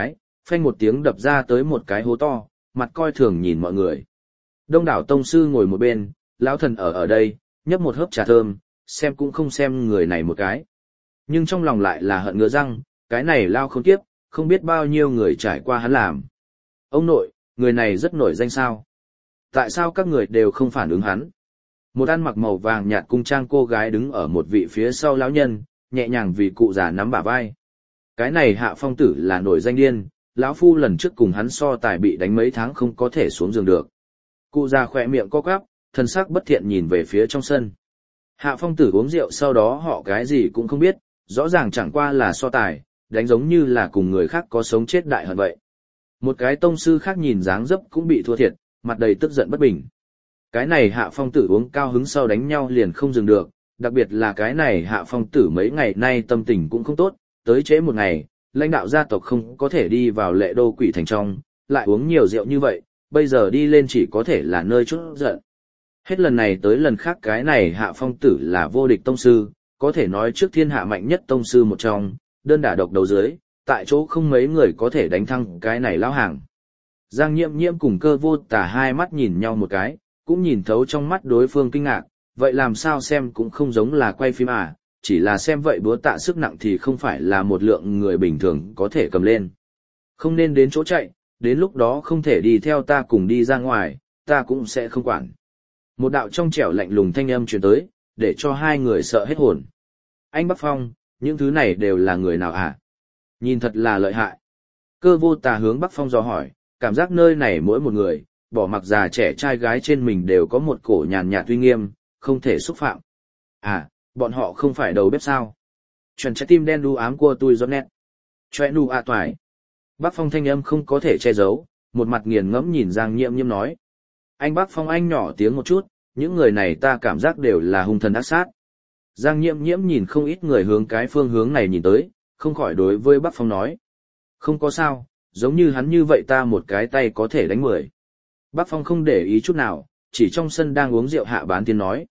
phanh một tiếng đập ra tới một cái hố to, mặt coi thường nhìn mọi người. Đông đảo tông sư ngồi một bên, lão thần ở đây, nhấp một hớp trà thơm, xem cũng không xem người này một cái. Nhưng trong lòng lại là hận ngứa răng, cái này lao không tiếp, không biết bao nhiêu người trải qua hắn làm. Ông nội, người này rất nổi danh sao? Tại sao các người đều không phản ứng hắn? Một ăn mặc màu vàng nhạt cung trang cô gái đứng ở một vị phía sau lão nhân, nhẹ nhàng vì cụ già nắm bả vai. Cái này Hạ Phong tử là nổi danh điên, lão phu lần trước cùng hắn so tài bị đánh mấy tháng không có thể xuống giường được. Cụ già khỏe miệng co quắp, thân sắc bất thiện nhìn về phía trong sân. Hạ Phong tử uống rượu sau đó họ cái gì cũng không biết, rõ ràng chẳng qua là so tài, đánh giống như là cùng người khác có sống chết đại hận vậy. Một cái tông sư khác nhìn dáng dấp cũng bị thua thiệt, mặt đầy tức giận bất bình. Cái này Hạ Phong tử uống cao hứng sau đánh nhau liền không dừng được, đặc biệt là cái này Hạ Phong tử mấy ngày nay tâm tình cũng không tốt, tới trễ một ngày, lãnh đạo gia tộc không có thể đi vào Lệ Đô Quỷ Thành trong, lại uống nhiều rượu như vậy, bây giờ đi lên chỉ có thể là nơi chút giận. Hết lần này tới lần khác cái này Hạ Phong tử là vô địch tông sư, có thể nói trước thiên hạ mạnh nhất tông sư một trong, đơn đả độc đấu dưới, tại chỗ không mấy người có thể đánh thắng cái này lão hàng. Giang Nhiễm Nhiễm cùng Cơ Vô Tà hai mắt nhìn nhau một cái, cũng nhìn thấu trong mắt đối phương kinh ngạc, vậy làm sao xem cũng không giống là quay phim à, chỉ là xem vậy búa tạ sức nặng thì không phải là một lượng người bình thường có thể cầm lên. Không nên đến chỗ chạy, đến lúc đó không thể đi theo ta cùng đi ra ngoài, ta cũng sẽ không quản. Một đạo trong trẻo lạnh lùng thanh âm truyền tới, để cho hai người sợ hết hồn. Anh Bắc Phong, những thứ này đều là người nào à? Nhìn thật là lợi hại. Cơ Vô Tà hướng Bắc Phong dò hỏi, cảm giác nơi này mỗi một người, bỏ mặc già trẻ trai gái trên mình đều có một cổ nhàn nhạt uy nghiêm, không thể xúc phạm. À, bọn họ không phải đầu bếp sao? Chuẩn trái tim đen đu ám của tôi giọt nét. Choe nu a toài. Bắc Phong thanh âm không có thể che giấu, một mặt nghiền ngẫm nhìn Giang Nhiễm Nhiễm nói. Anh Bắc Phong anh nhỏ tiếng một chút, những người này ta cảm giác đều là hung thần ác sát. Giang Nhiễm Nhiễm nhìn không ít người hướng cái phương hướng này nhìn tới, không khỏi đối với Bắc Phong nói. Không có sao, giống như hắn như vậy ta một cái tay có thể đánh 10. Bắc Phong không để ý chút nào, chỉ trong sân đang uống rượu Hạ Bán Thiên nói.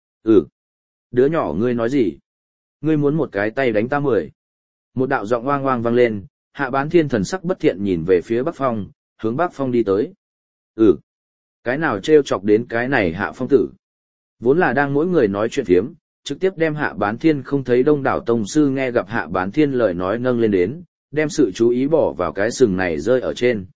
Đứa nhỏ ngươi nói gì? Ngươi muốn một cái tay đánh ta 10. Một đạo giọng oang oang vang lên, Hạ Bán Thiên thần sắc bất thiện nhìn về phía Bắc Phong, hướng Bắc Phong đi tới. Cái nào trêu chọc đến cái này Hạ Phong tử? Vốn là đang mỗi người nói chuyện phiếm, trực tiếp đem Hạ Bán Thiên không thấy đông đảo tông sư nghe gặp Hạ Bán Thiên lời nói nâng lên đến, đem sự chú ý bỏ vào cái sừng này rơi ở trên.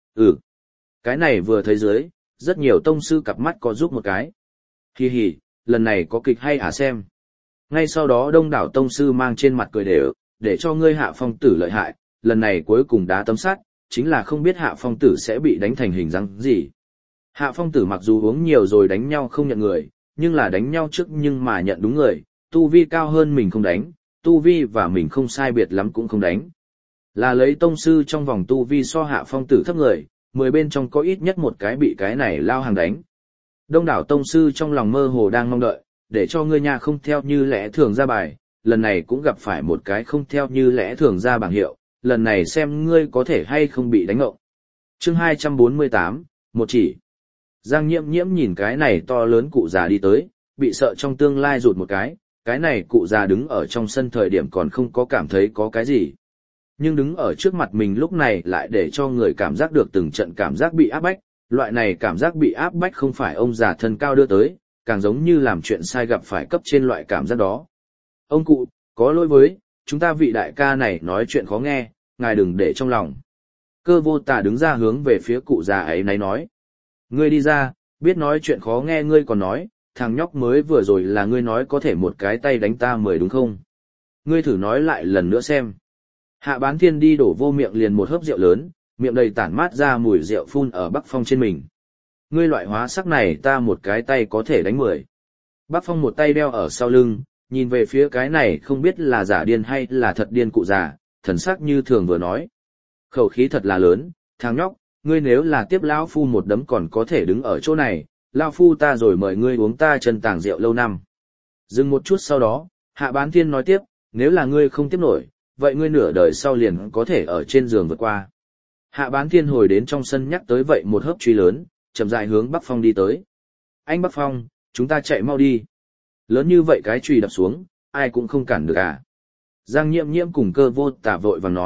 Cái này vừa thấy dưới, rất nhiều tông sư cặp mắt có giúp một cái. Hi hi, lần này có kịch hay hả xem. Ngay sau đó đông đảo tông sư mang trên mặt cười đều, để cho ngươi Hạ Phong tử lợi hại, lần này cuối cùng đá tấm sắt, chính là không biết Hạ Phong tử sẽ bị đánh thành hình dáng gì. Hạ Phong tử mặc dù uống nhiều rồi đánh nhau không nhận người, nhưng là đánh nhau trước nhưng mà nhận đúng người, tu vi cao hơn mình không đánh, tu vi và mình không sai biệt lắm cũng không đánh. Là lấy tông sư trong vòng tu vi so Hạ Phong tử thấp người, 10 bên trong có ít nhất một cái bị cái này lao hàng đánh. Đông đảo tông sư trong lòng mơ hồ đang mong đợi, để cho ngươi nhà không theo như lẽ thường ra bài, lần này cũng gặp phải một cái không theo như lẽ thường ra bảng hiệu, lần này xem ngươi có thể hay không bị đánh ngộng. Chương 248, một chỉ. Giang Nhiễm Nhiễm nhìn cái này to lớn cụ già đi tới, bị sợ trong tương lai rụt một cái này cụ già đứng ở trong sân thời điểm còn không có cảm thấy có cái gì. Nhưng đứng ở trước mặt mình lúc này lại để cho người cảm giác được từng trận cảm giác bị áp bách, loại này cảm giác bị áp bách không phải ông già thân cao đưa tới, càng giống như làm chuyện sai gặp phải cấp trên loại cảm giác đó. Ông cụ, có lỗi với, chúng ta vị đại ca này nói chuyện khó nghe, ngài đừng để trong lòng. Cơ Vô Tà đứng ra hướng về phía cụ già ấy nấy nói. Ngươi đi ra, biết nói chuyện khó nghe ngươi còn nói, thằng nhóc mới vừa rồi là ngươi nói có thể một cái tay đánh ta 10 đúng không? Ngươi thử nói lại lần nữa xem. Hạ Bán Thiên đi đổ vô miệng liền một hớp rượu lớn, miệng đầy tản mát ra mùi rượu phun ở Bắc Phong trên mình. Ngươi loại hóa sắc này ta một cái tay có thể đánh 10. Bắc Phong một tay đeo ở sau lưng, nhìn về phía cái này không biết là giả điên hay là thật điên cụ già, thần sắc như thường vừa nói. Khẩu khí thật là lớn, thằng nhóc, ngươi nếu là tiếp lão phu một đấm còn có thể đứng ở chỗ này, lão phu ta rồi mời ngươi uống ta chân tàng rượu lâu năm. Dừng một chút sau đó, Hạ Bán Thiên nói tiếp, nếu là ngươi không tiếp nổi, vậy ngươi nửa đời sau liền có thể ở trên giường vượt qua. Hạ Bán Thiên hồi đến trong sân nhắc tới vậy một hớp truy lớn, chậm rãi hướng Bắc Phong đi tới. Anh Bắc Phong, chúng ta chạy mau đi. Lớn như vậy cái chùy đập xuống, ai cũng không cản được à. Giang Nhiễm Nhiễm cùng Cơ Vô Tà vội vàng nói,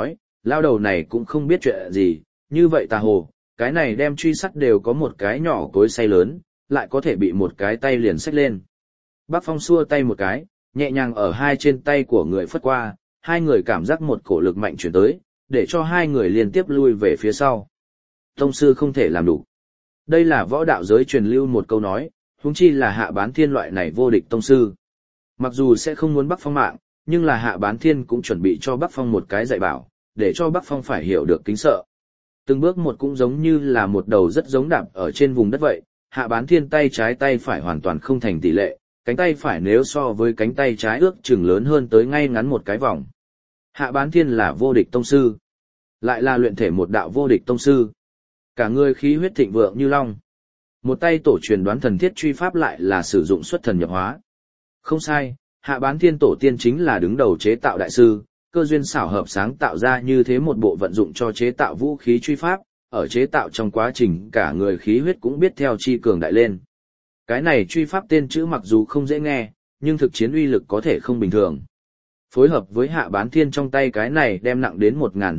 lao đầu này cũng không biết chuyện gì, như vậy tà hồ, cái này đem truy sắt đều có một cái nhỏ cối xay lớn, lại có thể bị một cái tay liền xách lên. Bác Phong xua tay một cái, nhẹ nhàng ở hai trên tay của người phất qua, hai người cảm giác một cổ lực mạnh chuyển tới, để cho hai người liên tiếp lui về phía sau. Tông sư không thể làm đủ. Đây là võ đạo giới truyền lưu một câu nói, huống chi là Hạ Bán Thiên loại này vô địch tông sư. Mặc dù sẽ không muốn Bắc Phong mạng, nhưng là Hạ Bán Thiên cũng chuẩn bị cho Bắc Phong một cái dạy bảo, để cho Bắc Phong phải hiểu được kính sợ. Từng bước một cũng giống như là một đầu rất giống đạp ở trên vùng đất vậy, Hạ Bán Thiên tay trái tay phải hoàn toàn không thành tỷ lệ, cánh tay phải nếu so với cánh tay trái ước chừng lớn hơn tới ngay ngắn một cái vòng. Hạ Bán Thiên là vô địch tông sư, lại là luyện thể một đạo vô địch tông sư. Cả người khí huyết thịnh vượng như long. Một tay tổ truyền đoán thần thiết truy pháp lại là sử dụng xuất thần nhập hóa. Không sai, Hạ Bán Thiên tổ tiên chính là đứng đầu chế tạo đại sư, cơ duyên xảo hợp sáng tạo ra như thế một bộ vận dụng cho chế tạo vũ khí truy pháp, ở chế tạo trong quá trình cả người khí huyết cũng biết theo chi cường đại lên. Cái này truy pháp tên chữ mặc dù không dễ nghe, nhưng thực chiến uy lực có thể không bình thường. Phối hợp với Hạ Bán Thiên trong tay cái này đem nặng đến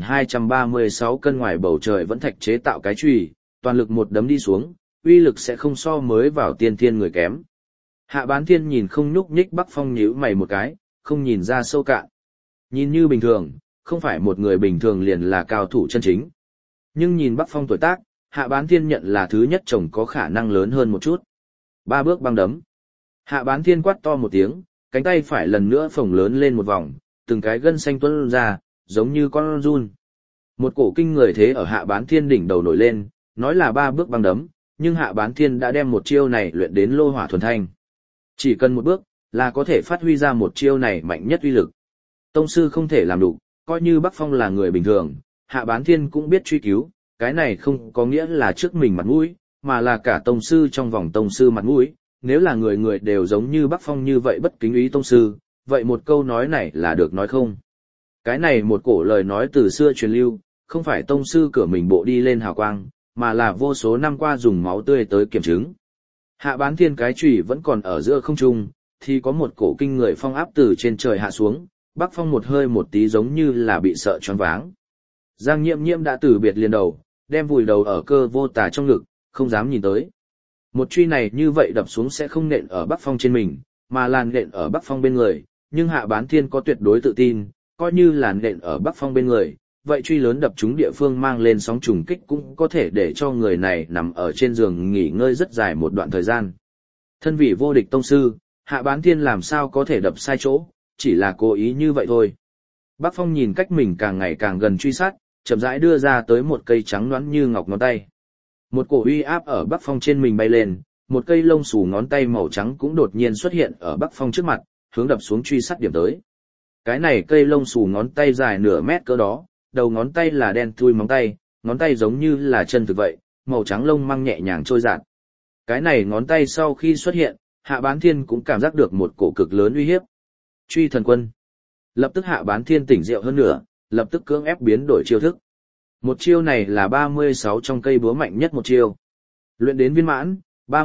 1236 cân ngoài bầu trời vẫn thạch chế tạo cái chùy, toàn lực một đấm đi xuống, uy lực sẽ không so mới vào tiên thiên người kém. Hạ Bán Thiên nhìn không nhúc nhích Bắc Phong nhíu mày một cái, không nhìn ra sâu cạn. Nhìn như bình thường, không phải một người bình thường liền là cao thủ chân chính. Nhưng nhìn Bắc Phong tuổi tác, Hạ Bán Thiên nhận là thứ nhất chồng có khả năng lớn hơn một chút. 3 bước băng đấm. Hạ Bán Thiên quát to một tiếng, cánh tay phải lần nữa phồng lớn lên một vòng, từng cái gân xanh tuôn ra, giống như con giun. Một cổ kinh người thế ở Hạ Bán Thiên đỉnh đầu nổi lên, nói là 3 bước băng đấm, nhưng Hạ Bán Thiên đã đem một chiêu này luyện đến lô hỏa thuần thanh. Chỉ cần một bước, là có thể phát huy ra một chiêu này mạnh nhất uy lực. Tông sư không thể làm đủ, coi như Bắc Phong là người bình thường, Hạ Bán Thiên cũng biết truy cứu, cái này không có nghĩa là trước mình mặt mũi, mà là cả tông sư trong vòng tông sư mặt mũi. Nếu là người người đều giống như Bắc Phong như vậy bất kính ý tông sư, vậy một câu nói này là được nói không? Cái này một cổ lời nói từ xưa truyền lưu, không phải tông sư cửa mình bộ đi lên hào quang, mà là vô số năm qua dùng máu tươi tới kiểm chứng. Hạ Bán Thiên cái chùy vẫn còn ở giữa không trung, thì có một cổ kinh người phong áp từ trên trời hạ xuống, Bắc Phong một hơi một tí giống như là bị sợ choáng váng. Giang Nhiễm Nhiễm đã từ biệt liền đầu, đem vùi đầu ở Cơ Vô Tà trong ngực, không dám nhìn tới. Một truy này như vậy đập xuống sẽ không nện ở Bắc Phong trên mình, mà là nện ở Bắc Phong bên người, nhưng Hạ Bán Thiên có tuyệt đối tự tin, coi như là nện ở Bắc Phong bên người, vậy truy lớn đập trúng địa phương mang lên sóng trùng kích cũng có thể để cho người này nằm ở trên giường nghỉ ngơi rất dài một đoạn thời gian. Thân vị vô địch tông sư, Hạ Bán Thiên làm sao có thể đập sai chỗ, chỉ là cố ý như vậy thôi. Bắc Phong nhìn cách mình càng ngày càng gần truy sát, chậm rãi đưa ra tới một cây trắng nõn như ngọc ngón tay. Một cổ uy áp ở Bắc Phong trên mình bay lên, một cây lông xù ngón tay màu trắng cũng đột nhiên xuất hiện ở Bắc Phong trước mặt, hướng đập xuống truy sát điểm tới. Cái này cây lông xù ngón tay dài nửa mét cỡ đó, đầu ngón tay là đen thui móng tay, ngón tay giống như là chân thực vậy, màu trắng lông măng nhẹ nhàng trôi dạt. Cái này ngón tay sau khi xuất hiện, Hạ Bán Thiên cũng cảm giác được một cổ cực lớn uy hiếp. Truy thần quân. Lập tức Hạ Bán Thiên tỉnh rượu hơn nữa, lập tức cưỡng ép biến đổi chiêu thức. Một chiêu này là 36 trong cây búa mạnh nhất một chiêu. Luyện đến viên mãn,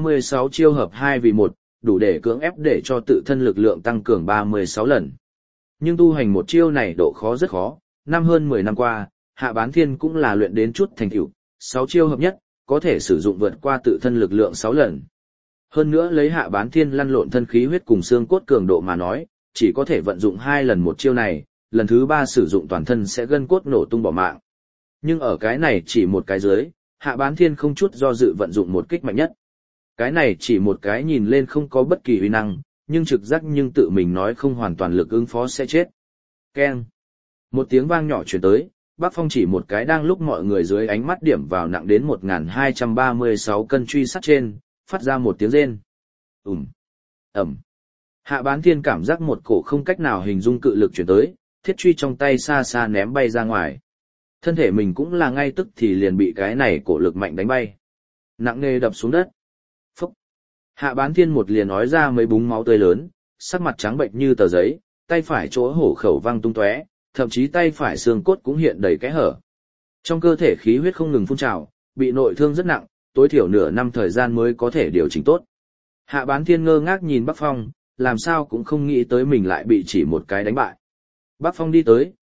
36 chiêu hợp 2 vì 1, đủ để cưỡng ép để cho tự thân lực lượng tăng cường 36 lần. Nhưng tu hành một chiêu này độ khó rất khó, năm hơn 10 năm qua, Hạ Bán Thiên cũng là luyện đến chút thành tựu, 6 chiêu hợp nhất, có thể sử dụng vượt qua tự thân lực lượng 6 lần. Hơn nữa lấy Hạ Bán Thiên lăn lộn thân khí huyết cùng xương cốt cường độ mà nói, chỉ có thể vận dụng 2 lần một chiêu này, lần thứ 3 sử dụng toàn thân sẽ gân cốt nổ tung bỏ mạng. Nhưng ở cái này chỉ một cái dưới, Hạ Bán Thiên không chút do dự vận dụng một kích mạnh nhất. Cái này chỉ một cái nhìn lên không có bất kỳ uy năng, nhưng trực giác nhưng tự mình nói không hoàn toàn lực ứng phó sẽ chết. Keng. Một tiếng vang nhỏ truyền tới, Bắc Phong chỉ một cái đang lúc mọi người dưới ánh mắt điểm vào nặng đến 1236 cân truy sát trên, phát ra một tiếng rên. Ẩm. Hạ Bán Thiên cảm giác một cổ không cách nào hình dung cự lực truyền tới, thiết truy trong tay xa xa ném bay ra ngoài. Thân thể mình cũng là ngay tức thì liền bị cái này cổ lực mạnh đánh bay. Nặng nề đập xuống đất. Phúc. Hạ Bán Thiên một liền nói ra mấy búng máu tươi lớn, sắc mặt trắng bệnh như tờ giấy, tay phải chỗ hổ khẩu văng tung tóe, thậm chí tay phải xương cốt cũng hiện đầy kẽ hở. Trong cơ thể khí huyết không ngừng phun trào, bị nội thương rất nặng, tối thiểu nửa năm thời gian mới có thể điều chỉnh tốt. Hạ Bán Thiên ngơ ngác nhìn Bắc Phong, làm sao cũng không nghĩ tới mình lại bị chỉ một cái đánh bại. Bắc Phong đi tới,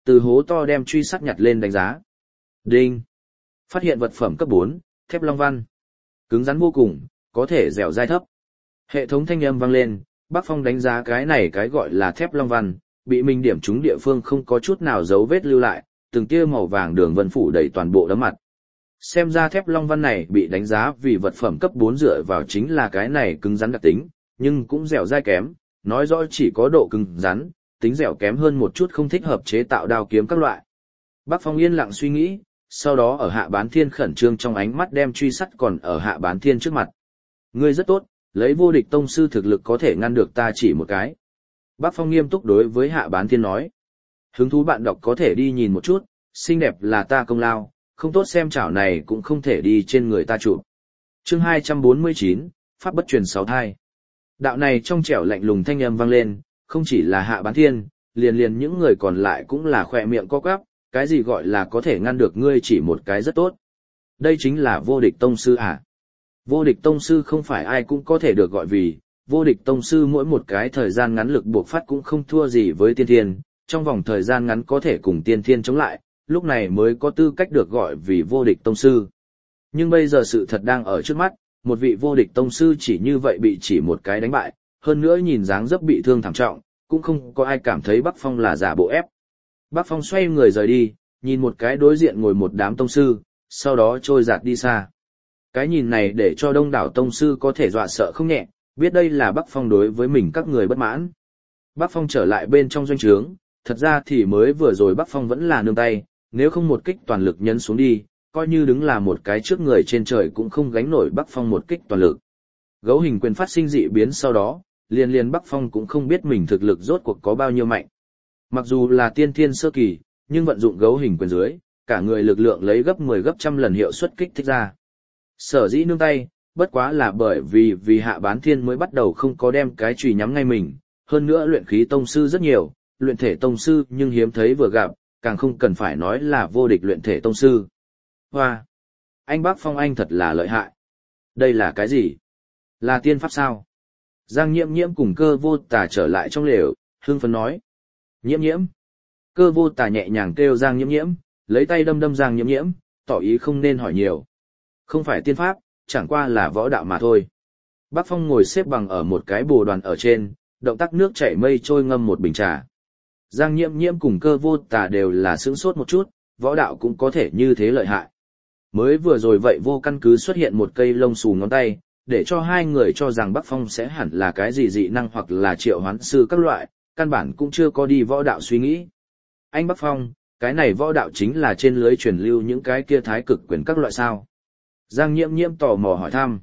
từ hố to đem truy sắt nhặt lên đánh giá. Đinh! Phát hiện vật phẩm cấp 4, thép long văn. Cứng rắn vô cùng, có thể dẻo dai thấp. Hệ thống thanh âm vang lên, Bác Phong đánh giá cái này cái gọi là thép long văn, bị mình điểm trúng địa phương không có chút nào dấu vết lưu lại, từng tia màu vàng đường vân phủ đầy toàn bộ đấm mặt. Xem ra thép long văn này bị đánh giá vì vật phẩm cấp 4 dựa vào chính là cái này cứng rắn đặc tính, nhưng cũng dẻo dai kém, nói rõ chỉ có độ cứng rắn, tính dẻo kém hơn một chút không thích hợp chế tạo đao kiếm các loại. Bác Phong yên lặng suy nghĩ, sau đó ở Hạ Bán Thiên khẩn trương trong ánh mắt đem truy sắt còn ở Hạ Bán Thiên trước mặt. Ngươi rất tốt, lấy vô địch tông sư thực lực có thể ngăn được ta chỉ một cái. Bác Phong nghiêm túc đối với Hạ Bán Thiên nói. Hứng thú bạn đọc có thể đi nhìn một chút, xinh đẹp là ta công lao, không tốt xem chảo này cũng không thể đi trên người ta chụp. Chương 249, Pháp bất truyền sáu thai. Đạo này trong trẻo lạnh lùng thanh âm vang lên, không chỉ là Hạ Bán Thiên, liền những người còn lại cũng là khỏe miệng co quắp, cái gì gọi là có thể ngăn được ngươi chỉ một cái rất tốt. Đây chính là vô địch tông sư à? Vô địch tông sư không phải ai cũng có thể được gọi vì, vô địch tông sư mỗi một cái thời gian ngắn lực buộc phát cũng không thua gì với tiên thiên, trong vòng thời gian ngắn có thể cùng tiên thiên chống lại, lúc này mới có tư cách được gọi vì vô địch tông sư. Nhưng bây giờ sự thật đang ở trước mắt, một vị vô địch tông sư chỉ như vậy bị chỉ một cái đánh bại, hơn nữa nhìn dáng dấp bị thương thảm trọng, cũng không có ai cảm thấy Bắc Phong là giả bộ ép. Bắc Phong xoay người rời đi, nhìn một cái đối diện ngồi một đám tông sư, sau đó trôi giạt đi xa. Cái nhìn này để cho đông đảo tông sư có thể dọa sợ không nhẹ, biết đây là Bắc Phong đối với mình các người bất mãn. Bắc Phong trở lại bên trong doanh trướng, thật ra thì mới vừa rồi Bắc Phong vẫn là nương tay, nếu không một kích toàn lực nhấn xuống đi, coi như đứng là một cái trước người trên trời cũng không gánh nổi Bắc Phong một kích toàn lực. Gấu hình quyền phát sinh dị biến sau đó, liền Bắc Phong cũng không biết mình thực lực rốt cuộc có bao nhiêu mạnh. Mặc dù là tiên thiên sơ kỳ, nhưng vận dụng gấu hình quyền dưới, cả người lực lượng lấy gấp 10 gấp trăm lần hiệu suất kích thích ra. Sở dĩ nương tay, bất quá là bởi vì Hạ Bán Thiên mới bắt đầu không có đem cái chùy nhắm ngay mình, hơn nữa luyện khí tông sư rất nhiều, luyện thể tông sư nhưng hiếm thấy vừa gặp, càng không cần phải nói là vô địch luyện thể tông sư. Hoa! Anh Bắc Phong anh thật là lợi hại. Đây là cái gì? Là tiên pháp sao? Giang Nhiễm Nhiễm cùng Cơ Vô Tà trở lại trong lều, hưng phấn nói. Nhiễm Nhiễm! Cơ Vô Tà nhẹ nhàng kêu Giang Nhiễm Nhiễm, lấy tay đâm Giang Nhiễm Nhiễm, tỏ ý không nên hỏi nhiều. Không phải tiên pháp, chẳng qua là võ đạo mà thôi. Bắc Phong ngồi xếp bằng ở một cái bồ đoàn ở trên, động tác nước chảy mây trôi ngâm một bình trà. Giang Nhiễm Nhiễm cùng Cơ Vô Tà đều là sửng sốt một chút, võ đạo cũng có thể như thế lợi hại. Mới vừa rồi vậy vô căn cứ xuất hiện một cây lông xù ngón tay, để cho hai người cho rằng Bắc Phong sẽ hẳn là cái gì dị năng hoặc là triệu hoán sư các loại, căn bản cũng chưa có đi võ đạo suy nghĩ. Anh Bắc Phong, cái này võ đạo chính là trên lưới truyền lưu những cái kia thái cực quyền các loại sao? Giang Nhiễm Nhiễm tò mò hỏi thăm.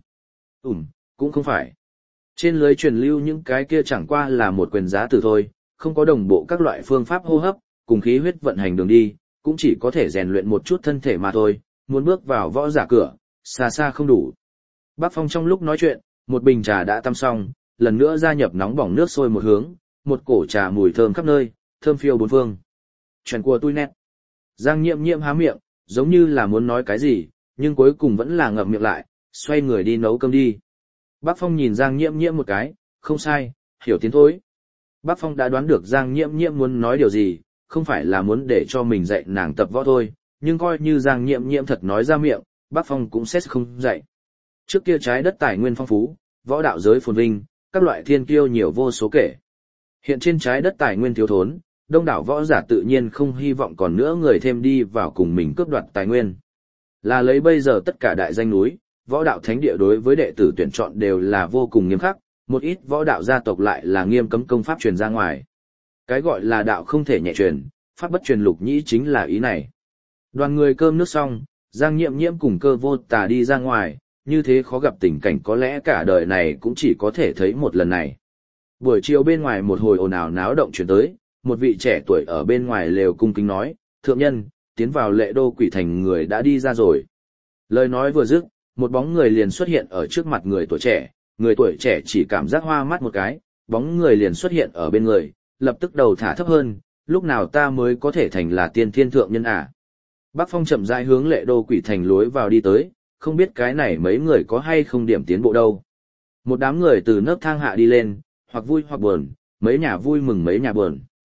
Cũng không phải. Trên lưới truyền lưu những cái kia chẳng qua là một quyền giá từ thôi, không có đồng bộ các loại phương pháp hô hấp, cùng khí huyết vận hành đường đi, cũng chỉ có thể rèn luyện một chút thân thể mà thôi, muốn bước vào võ giả cửa, xa xa không đủ. Bắc Phong trong lúc nói chuyện, một bình trà đã tăm xong, lần nữa gia nhập nóng bỏng nước sôi một hướng, một cổ trà mùi thơm khắp nơi, thơm phiêu bốn phương. Chuyện của tôi nét. Giang Nhiễm Nhiễm há miệng, giống như là muốn nói cái gì, nhưng cuối cùng vẫn là ngậm miệng lại, xoay người đi nấu cơm đi. Bắc Phong nhìn Giang Nhiễm Nhiễm một cái, không sai, hiểu tiến thối. Bắc Phong đã đoán được Giang Nhiễm Nhiễm muốn nói điều gì, không phải là muốn để cho mình dạy nàng tập võ thôi, nhưng coi như Giang Nhiễm Nhiễm thật nói ra miệng, Bắc Phong cũng sẽ không dạy. Trước kia trái đất tài nguyên phong phú, võ đạo giới phồn vinh, các loại thiên kiêu nhiều vô số kể. Hiện trên trái đất tài nguyên thiếu thốn, đông đảo võ giả tự nhiên không hy vọng còn nữa người thêm đi vào cùng mình cướp đoạt tài nguyên. Là lấy bây giờ tất cả đại danh núi, võ đạo thánh địa đối với đệ tử tuyển chọn đều là vô cùng nghiêm khắc, một ít võ đạo gia tộc lại là nghiêm cấm công pháp truyền ra ngoài. Cái gọi là đạo không thể nhẹ truyền, pháp bất truyền lục nhĩ chính là ý này. Đoàn người cơm nước xong, Giang Nhiễm Nhiễm cùng Cơ Vô Tà đi ra ngoài, như thế khó gặp tình cảnh có lẽ cả đời này cũng chỉ có thể thấy một lần này. Buổi chiều bên ngoài một hồi ồn ào náo động chuyển tới, một vị trẻ tuổi ở bên ngoài lều cung kính nói, thượng nhân, tiến vào Lệ Đô Quỷ Thành người đã đi ra rồi. Lời nói vừa dứt, một bóng người liền xuất hiện ở trước mặt người tuổi trẻ chỉ cảm giác hoa mắt một cái, bóng người liền xuất hiện ở bên người, lập tức đầu thả thấp hơn, lúc nào ta mới có thể thành là tiên thiên thượng nhân à. Bắc Phong chậm rãi hướng Lệ Đô Quỷ Thành lối vào đi tới, không biết cái này mấy người có hay không điểm tiến bộ đâu. Một đám người từ nấc thang hạ đi lên, hoặc vui hoặc buồn, mấy nhà vui mừng mấy nhà buồn.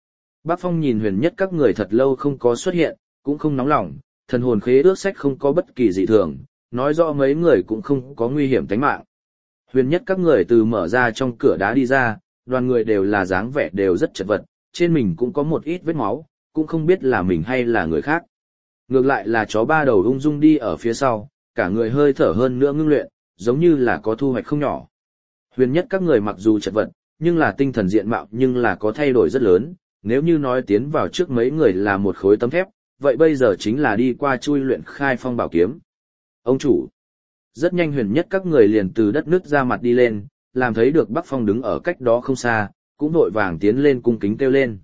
Bác Phong nhìn huyền nhất các người thật lâu không có xuất hiện, cũng không nóng lòng, thần hồn khế ước sách không có bất kỳ dị thường, nói rõ mấy người cũng không có nguy hiểm tính mạng. Huyền nhất các người từ mở ra trong cửa đá đi ra, đoàn người đều là dáng vẻ đều rất chật vật, trên mình cũng có một ít vết máu, cũng không biết là mình hay là người khác. Ngược lại là chó ba đầu ung dung đi ở phía sau, cả người hơi thở hơn nữa ngưng luyện, giống như là có thu hoạch không nhỏ. Huyền nhất các người mặc dù chật vật, nhưng là tinh thần diện mạo nhưng là có thay đổi rất lớn, nếu như nói tiến vào trước mấy người là một khối tấm thép, vậy bây giờ chính là đi qua chui luyện khai phong bảo kiếm. Ông chủ, rất nhanh huyền nhất các người liền từ đất nước ra mặt đi lên, làm thấy được Bắc Phong đứng ở cách đó không xa, cũng vội vàng tiến lên cung kính kêu lên.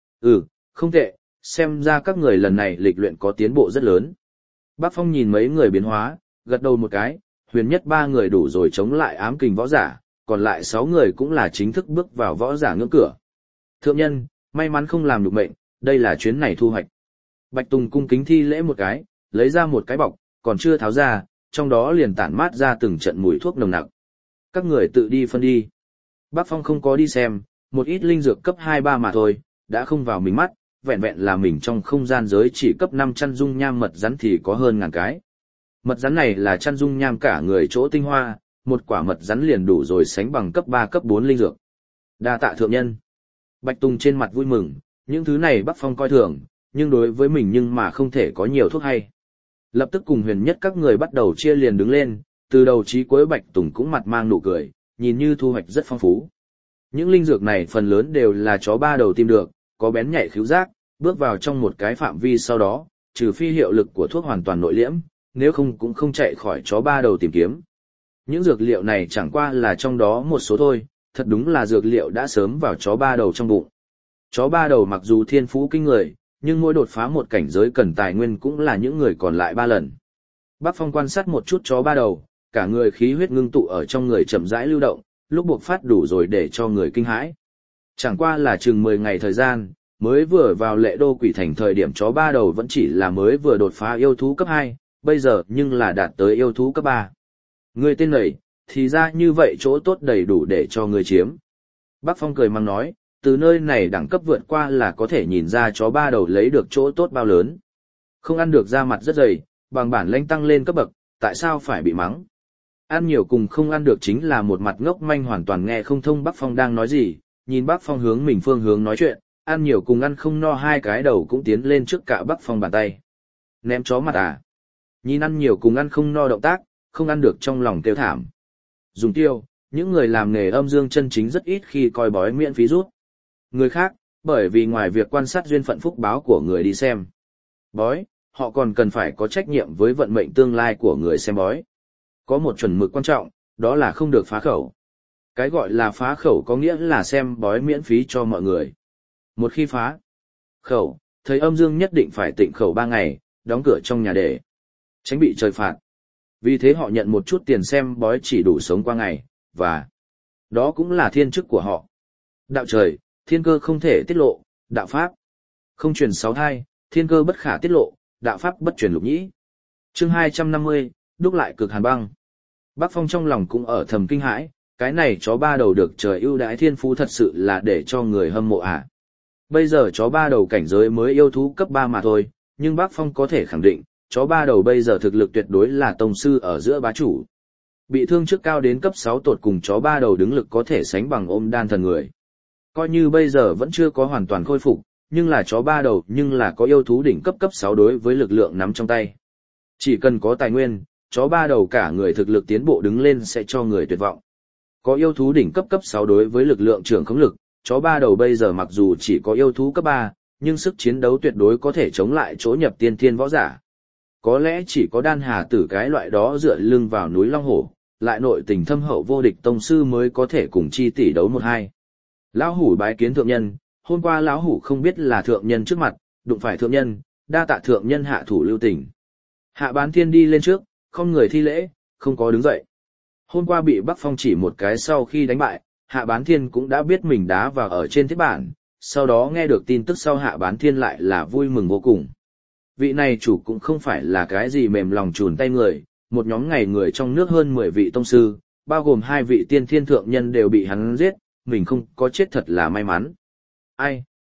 Không tệ, xem ra các người lần này lịch luyện có tiến bộ rất lớn. Bắc Phong nhìn mấy người biến hóa, gật đầu một cái, huyền nhất 3 người đủ rồi chống lại ám kình võ giả, còn lại 6 người cũng là chính thức bước vào võ giả ngưỡng cửa. Thượng nhân, may mắn không làm được mệnh, đây là chuyến này thu hoạch. Bạch Tùng cung kính thi lễ một cái, lấy ra một cái bọc, còn chưa tháo ra, trong đó liền tản mát ra từng trận mùi thuốc nồng nặc. Các người tự đi phân đi. Bắc Phong không có đi xem, một ít linh dược cấp 2-3 mà thôi, đã không vào mình mắt, vẹn vẹn là mình trong không gian giới chỉ cấp 5 chăn dung nham mật rắn thì có hơn ngàn cái. Mật rắn này là chăn dung nham cả người chỗ tinh hoa, một quả mật rắn liền đủ rồi sánh bằng cấp 3 cấp 4 linh dược. Đa tạ thượng nhân. Bạch Tùng trên mặt vui mừng, những thứ này Bắc Phong coi thường, nhưng đối với mình nhưng mà không thể có nhiều thuốc hay. Lập tức cùng huyền nhất các người bắt đầu chia liền đứng lên, từ đầu chí cuối Bạch Tùng cũng mặt mang nụ cười, nhìn như thu hoạch rất phong phú. Những linh dược này phần lớn đều là chó ba đầu tìm được, có bén nhạy khứu giác, bước vào trong một cái phạm vi sau đó, trừ phi hiệu lực của thuốc hoàn toàn nội liễm, nếu không cũng không chạy khỏi chó ba đầu tìm kiếm. Những dược liệu này chẳng qua là trong đó một số thôi, thật đúng là dược liệu đã sớm vào chó ba đầu trong bụng. Chó ba đầu mặc dù thiên phú kinh người, nhưng mỗi đột phá một cảnh giới cần tài nguyên cũng là những người còn lại 3 lần. Bác Phong quan sát một chút chó ba đầu, cả người khí huyết ngưng tụ ở trong người chậm rãi lưu động, lúc buộc phát đủ rồi để cho người kinh hãi. Chẳng qua là chừng 10 ngày thời gian, mới vừa vào Lệ Đô Quỷ Thành thời điểm chó ba đầu vẫn chỉ là mới vừa đột phá yêu thú cấp 2, bây giờ nhưng là đạt tới yêu thú cấp 3. Người tên này, thì ra như vậy chỗ tốt đầy đủ để cho người chiếm. Bác Phong cười mang nói, từ nơi này đẳng cấp vượt qua là có thể nhìn ra chó ba đầu lấy được chỗ tốt bao lớn. Không ăn được da mặt rất dày, bằng bản lĩnh tăng lên cấp bậc, tại sao phải bị mắng? Ăn nhiều cùng không ăn được chính là một mặt ngốc manh hoàn toàn nghe không thông Bác Phong đang nói gì, nhìn Bác Phong hướng mình phương hướng nói chuyện, ăn nhiều cùng ăn không no hai cái đầu cũng tiến lên trước cả Bác Phong bàn tay. Ném chó mặt à? Nhìn ăn nhiều cùng ăn không no động tác, không ăn được trong lòng kêu thảm. Dùng tiêu, những người làm nghề âm dương chân chính rất ít khi coi bói miễn phí rút. Người khác, bởi vì ngoài việc quan sát duyên phận phúc báo của người đi xem bói, họ còn cần phải có trách nhiệm với vận mệnh tương lai của người xem bói. Có một chuẩn mực quan trọng, đó là không được phá khẩu. Cái gọi là phá khẩu có nghĩa là xem bói miễn phí cho mọi người. Một khi phá khẩu, thầy âm dương nhất định phải tịnh khẩu 3 ngày, đóng cửa trong nhà để tránh bị trời phạt. Vì thế họ nhận một chút tiền xem bói chỉ đủ sống qua ngày, và đó cũng là thiên chức của họ. Đạo trời, thiên cơ không thể tiết lộ, đạo pháp không truyền 6 thai, thiên cơ bất khả tiết lộ, đạo pháp bất truyền lục nhĩ. Chương 250, đúc lại cực hàn băng. Bác Phong trong lòng cũng ở thầm kinh hãi, cái này chó ba đầu được trời ưu đãi thiên phú thật sự là để cho người hâm mộ à. Bây giờ chó ba đầu cảnh giới mới yêu thú cấp 3 mà thôi, nhưng Bác Phong có thể khẳng định, chó ba đầu bây giờ thực lực tuyệt đối là tông sư ở giữa bá chủ. Bị thương trước cao đến cấp 6 tột cùng chó ba đầu đứng lực có thể sánh bằng ôm đan thần người. Coi như bây giờ vẫn chưa có hoàn toàn khôi phục, nhưng là chó ba đầu nhưng là có yêu thú đỉnh cấp cấp 6 đối với lực lượng nắm trong tay. Chỉ cần có tài nguyên, chó ba đầu cả người thực lực tiến bộ đứng lên sẽ cho người tuyệt vọng. Có yêu thú đỉnh cấp cấp 6 đối với lực lượng trưởng khống lực, chó ba đầu bây giờ mặc dù chỉ có yêu thú cấp 3, nhưng sức chiến đấu tuyệt đối có thể chống lại chỗ nhập tiên thiên võ giả. Có lẽ chỉ có đan hà tử cái loại đó dựa lưng vào núi Long Hổ, lại nội tình thâm hậu vô địch tông sư mới có thể cùng chi tỷ đấu 1-2. Lão hủ bái kiến thượng nhân, hôm qua lão hủ không biết là thượng nhân trước mặt, đụng phải thượng nhân, đa tạ thượng nhân hạ thủ lưu tình. Hạ Bán Thiên đi lên trước, không người thi lễ, không có đứng dậy. Hôm qua bị Bắc Phong chỉ một cái sau khi đánh bại, Hạ Bán Thiên cũng đã biết mình đá vào ở trên thiết bản, sau đó nghe được tin tức sau Hạ Bán Thiên lại là vui mừng vô cùng. Vị này chủ cũng không phải là cái gì mềm lòng chùn tay người, một nhóm ngày người trong nước hơn 10 vị tông sư, bao gồm 2 vị tiên thiên thượng nhân đều bị hắn giết, mình không có chết thật là may mắn. Ai,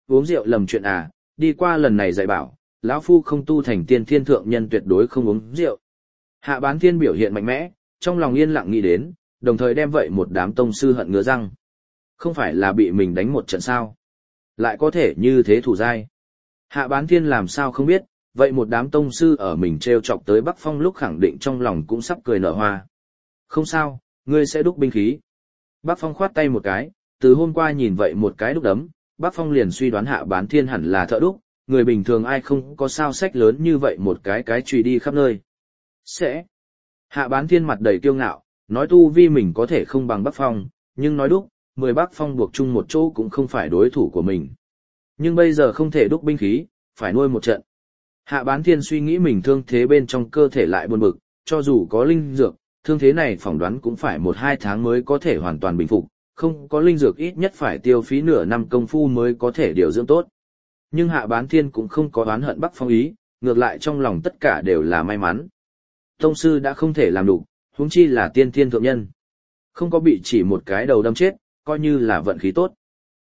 Uống rượu lầm chuyện à, đi qua lần này dạy bảo, lão phu không tu thành tiên thiên thượng nhân tuyệt đối không uống rượu. Hạ Bán Thiên biểu hiện mạnh mẽ, trong lòng yên lặng nghĩ đến, đồng thời đem vậy một đám tông sư hận ngứa răng. Không phải là bị mình đánh một trận sao? Lại có thể như thế thủ dai. Hạ Bán Thiên làm sao không biết, vậy một đám tông sư ở mình treo chọc tới Bắc Phong lúc khẳng định trong lòng cũng sắp cười nở hoa. Không sao, ngươi sẽ đúc binh khí. Bắc Phong khoát tay một cái, từ hôm qua nhìn vậy một cái đúc đấm, Bắc Phong liền suy đoán Hạ Bán Thiên hẳn là thợ đúc, người bình thường ai không có sao sách lớn như vậy một cái chùy đi khắp nơi. Sẽ. Hạ Bán Thiên mặt đầy kiêu ngạo, nói tu vi mình có thể không bằng Bắc Phong, nhưng nói đúc, 10 Bắc Phong buộc chung một chỗ cũng không phải đối thủ của mình. Nhưng bây giờ không thể đúc binh khí, phải nuôi một trận. Hạ Bán Thiên suy nghĩ mình thương thế bên trong cơ thể lại buồn bực, cho dù có linh dược, thương thế này phỏng đoán cũng phải 1-2 tháng mới có thể hoàn toàn bình phục, không có linh dược ít nhất phải tiêu phí nửa năm công phu mới có thể điều dưỡng tốt. Nhưng Hạ Bán Thiên cũng không có oán hận Bắc Phong ý, ngược lại trong lòng tất cả đều là may mắn. Tông sư đã không thể làm đủ, huống chi là tiên thiên thượng nhân. Không có bị chỉ một cái đầu đâm chết, coi như là vận khí tốt.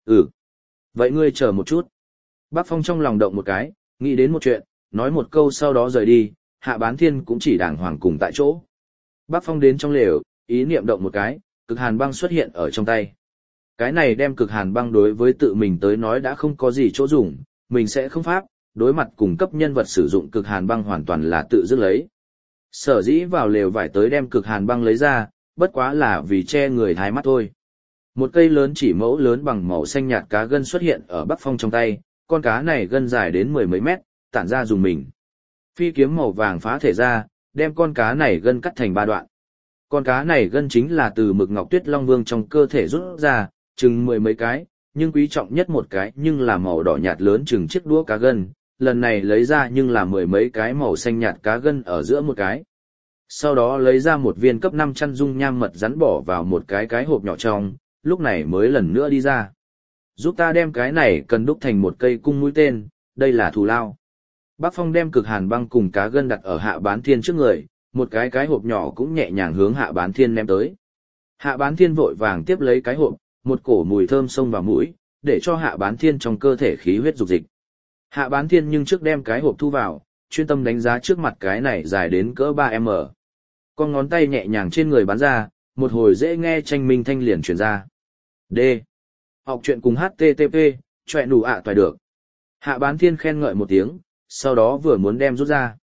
Vậy ngươi chờ một chút. Bắc Phong trong lòng động một cái, nghĩ đến một chuyện, nói một câu sau đó rời đi, Hạ Bán Thiên cũng chỉ đàng hoàng cùng tại chỗ. Bắc Phong đến trong lều, ý niệm động một cái, cực hàn băng xuất hiện ở trong tay. Cái này đem cực hàn băng đối với tự mình tới nói đã không có gì chỗ dùng, mình sẽ không pháp, đối mặt cùng cấp nhân vật sử dụng cực hàn băng hoàn toàn là tự dứt lấy. Sở dĩ vào lều vải tới đem cực hàn băng lấy ra, bất quá là vì che người thái mắt thôi. Một cây lớn chỉ mẫu lớn bằng màu xanh nhạt cá gân xuất hiện ở Bắc Phong trong tay, con cá này gân dài đến 10 mấy mét, tản ra dùng mình. Phi kiếm màu vàng phá thể ra, đem con cá này gân cắt thành 3 đoạn. Con cá này gân chính là từ Mực Ngọc Tuyết Long Vương trong cơ thể rút ra, chừng 10 mấy cái, nhưng quý trọng nhất một cái nhưng là màu đỏ nhạt lớn chừng chiếc đũa cá gân, lần này lấy ra nhưng là 10 mấy cái màu xanh nhạt cá gân ở giữa một cái. Sau đó lấy ra một viên cấp 5 chăn dung nham mật rắn bỏ vào một cái hộp nhỏ trong, lúc này mới lần nữa đi ra. Giúp ta đem cái này cần đúc thành một cây cung mũi tên, đây là thù lao. Bắc Phong đem cực hàn băng cùng cá gân đặt ở Hạ Bán Thiên trước người, một cái hộp nhỏ cũng nhẹ nhàng hướng Hạ Bán Thiên ném tới. Hạ Bán Thiên vội vàng tiếp lấy cái hộp, một cổ mùi thơm xông vào mũi, để cho Hạ Bán Thiên trong cơ thể khí huyết dục dịch. Hạ Bán Thiên nhưng trước đem cái hộp thu vào, chuyên tâm đánh giá trước mặt cái này dài đến cỡ 3m. Con ngón tay nhẹ nhàng trên người bắn ra, một hồi dễ nghe tranh minh thanh liền truyền ra. D. Học truyện cùng HTTP, chọe nụ ạ toài được. Hạ Bán Thiên khen ngợi một tiếng, sau đó vừa muốn đem rút ra.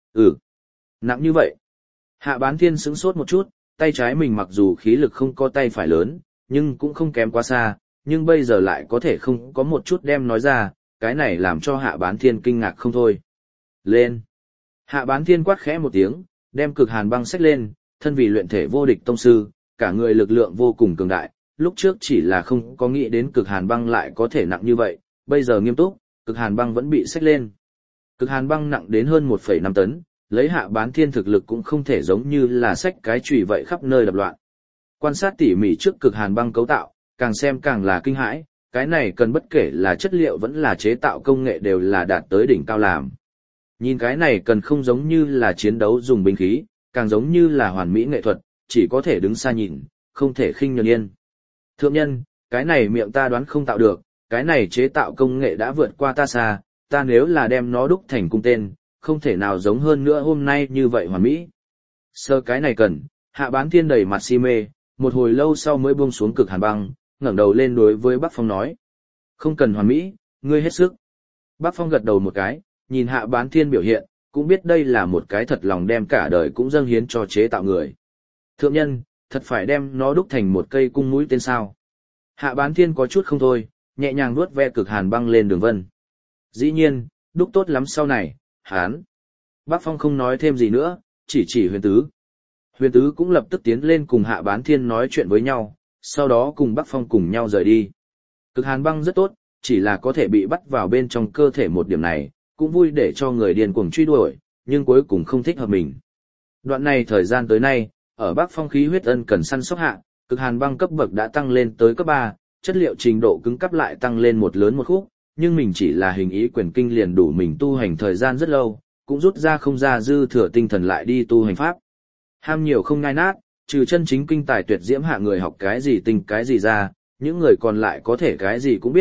Nặng như vậy. Hạ Bán Thiên sững sốt một chút, tay trái mình mặc dù khí lực không có tay phải lớn, nhưng cũng không kém quá xa, nhưng bây giờ lại có thể không có một chút đem nói ra, cái này làm cho Hạ Bán Thiên kinh ngạc không thôi. Lên. Hạ Bán Thiên quát khẽ một tiếng, đem cực hàn băng xách lên, thân vì luyện thể vô địch tông sư, cả người lực lượng vô cùng cường đại, lúc trước chỉ là không có nghĩ đến cực hàn băng lại có thể nặng như vậy, bây giờ nghiêm túc, cực hàn băng vẫn bị xách lên. Cực hàn băng nặng đến hơn 1,5 tấn, lấy Hạ Bán Thiên thực lực cũng không thể giống như là xách cái chùy vậy khắp nơi đập loạn. Quan sát tỉ mỉ trước cực hàn băng cấu tạo, càng xem càng là kinh hãi, cái này cần bất kể là chất liệu vẫn là chế tạo công nghệ đều là đạt tới đỉnh cao làm. Nhìn cái này cần không giống như là chiến đấu dùng binh khí, càng giống như là hoàn mỹ nghệ thuật, chỉ có thể đứng xa nhìn, không thể khinh nhường yên. Thượng nhân, cái này miệng ta đoán không tạo được, cái này chế tạo công nghệ đã vượt qua ta xa, ta nếu là đem nó đúc thành cung tên, không thể nào giống hơn nữa hôm nay như vậy hoàn mỹ. Sơ cái này cần, Hạ Bán Thiên đầy mặt si mê, một hồi lâu sau mới buông xuống cực hàn băng, ngẩng đầu lên đối với Bắc Phong nói. Không cần hoàn mỹ, ngươi hết sức. Bắc Phong gật đầu một cái, nhìn Hạ Bán Thiên biểu hiện, cũng biết đây là một cái thật lòng đem cả đời cũng dâng hiến cho chế tạo người. Thượng nhân, thật phải đem nó đúc thành một cây cung mũi tên sao. Hạ Bán Thiên có chút không thôi, nhẹ nhàng vuốt ve cực hàn băng lên đường vân. Dĩ nhiên, đúc tốt lắm sau này, hán. Bắc Phong không nói thêm gì nữa, chỉ Huyền Tứ. Huyền Tứ cũng lập tức tiến lên cùng Hạ Bán Thiên nói chuyện với nhau, sau đó cùng Bắc Phong cùng nhau rời đi. Cực hàn băng rất tốt, chỉ là có thể bị bắt vào bên trong cơ thể một điểm này, cũng vui để cho người điên cuồng truy đuổi, nhưng cuối cùng không thích hợp mình. Đoạn này thời gian tới nay, ở Bắc Phong khí huyết ân cần săn sóc hạ, cực hàn băng cấp bậc đã tăng lên tới cấp 3, chất liệu trình độ cứng cáp lại tăng lên một lớn một khúc, nhưng mình chỉ là hình ý quyền kinh liền đủ mình tu hành thời gian rất lâu, cũng rút ra không ra dư thừa tinh thần lại đi tu hành pháp. Ham nhiều không ngai nát, trừ chân chính kinh tài tuyệt diễm hạ người học cái gì tinh cái gì ra, những người còn lại có thể cái gì cũng biết,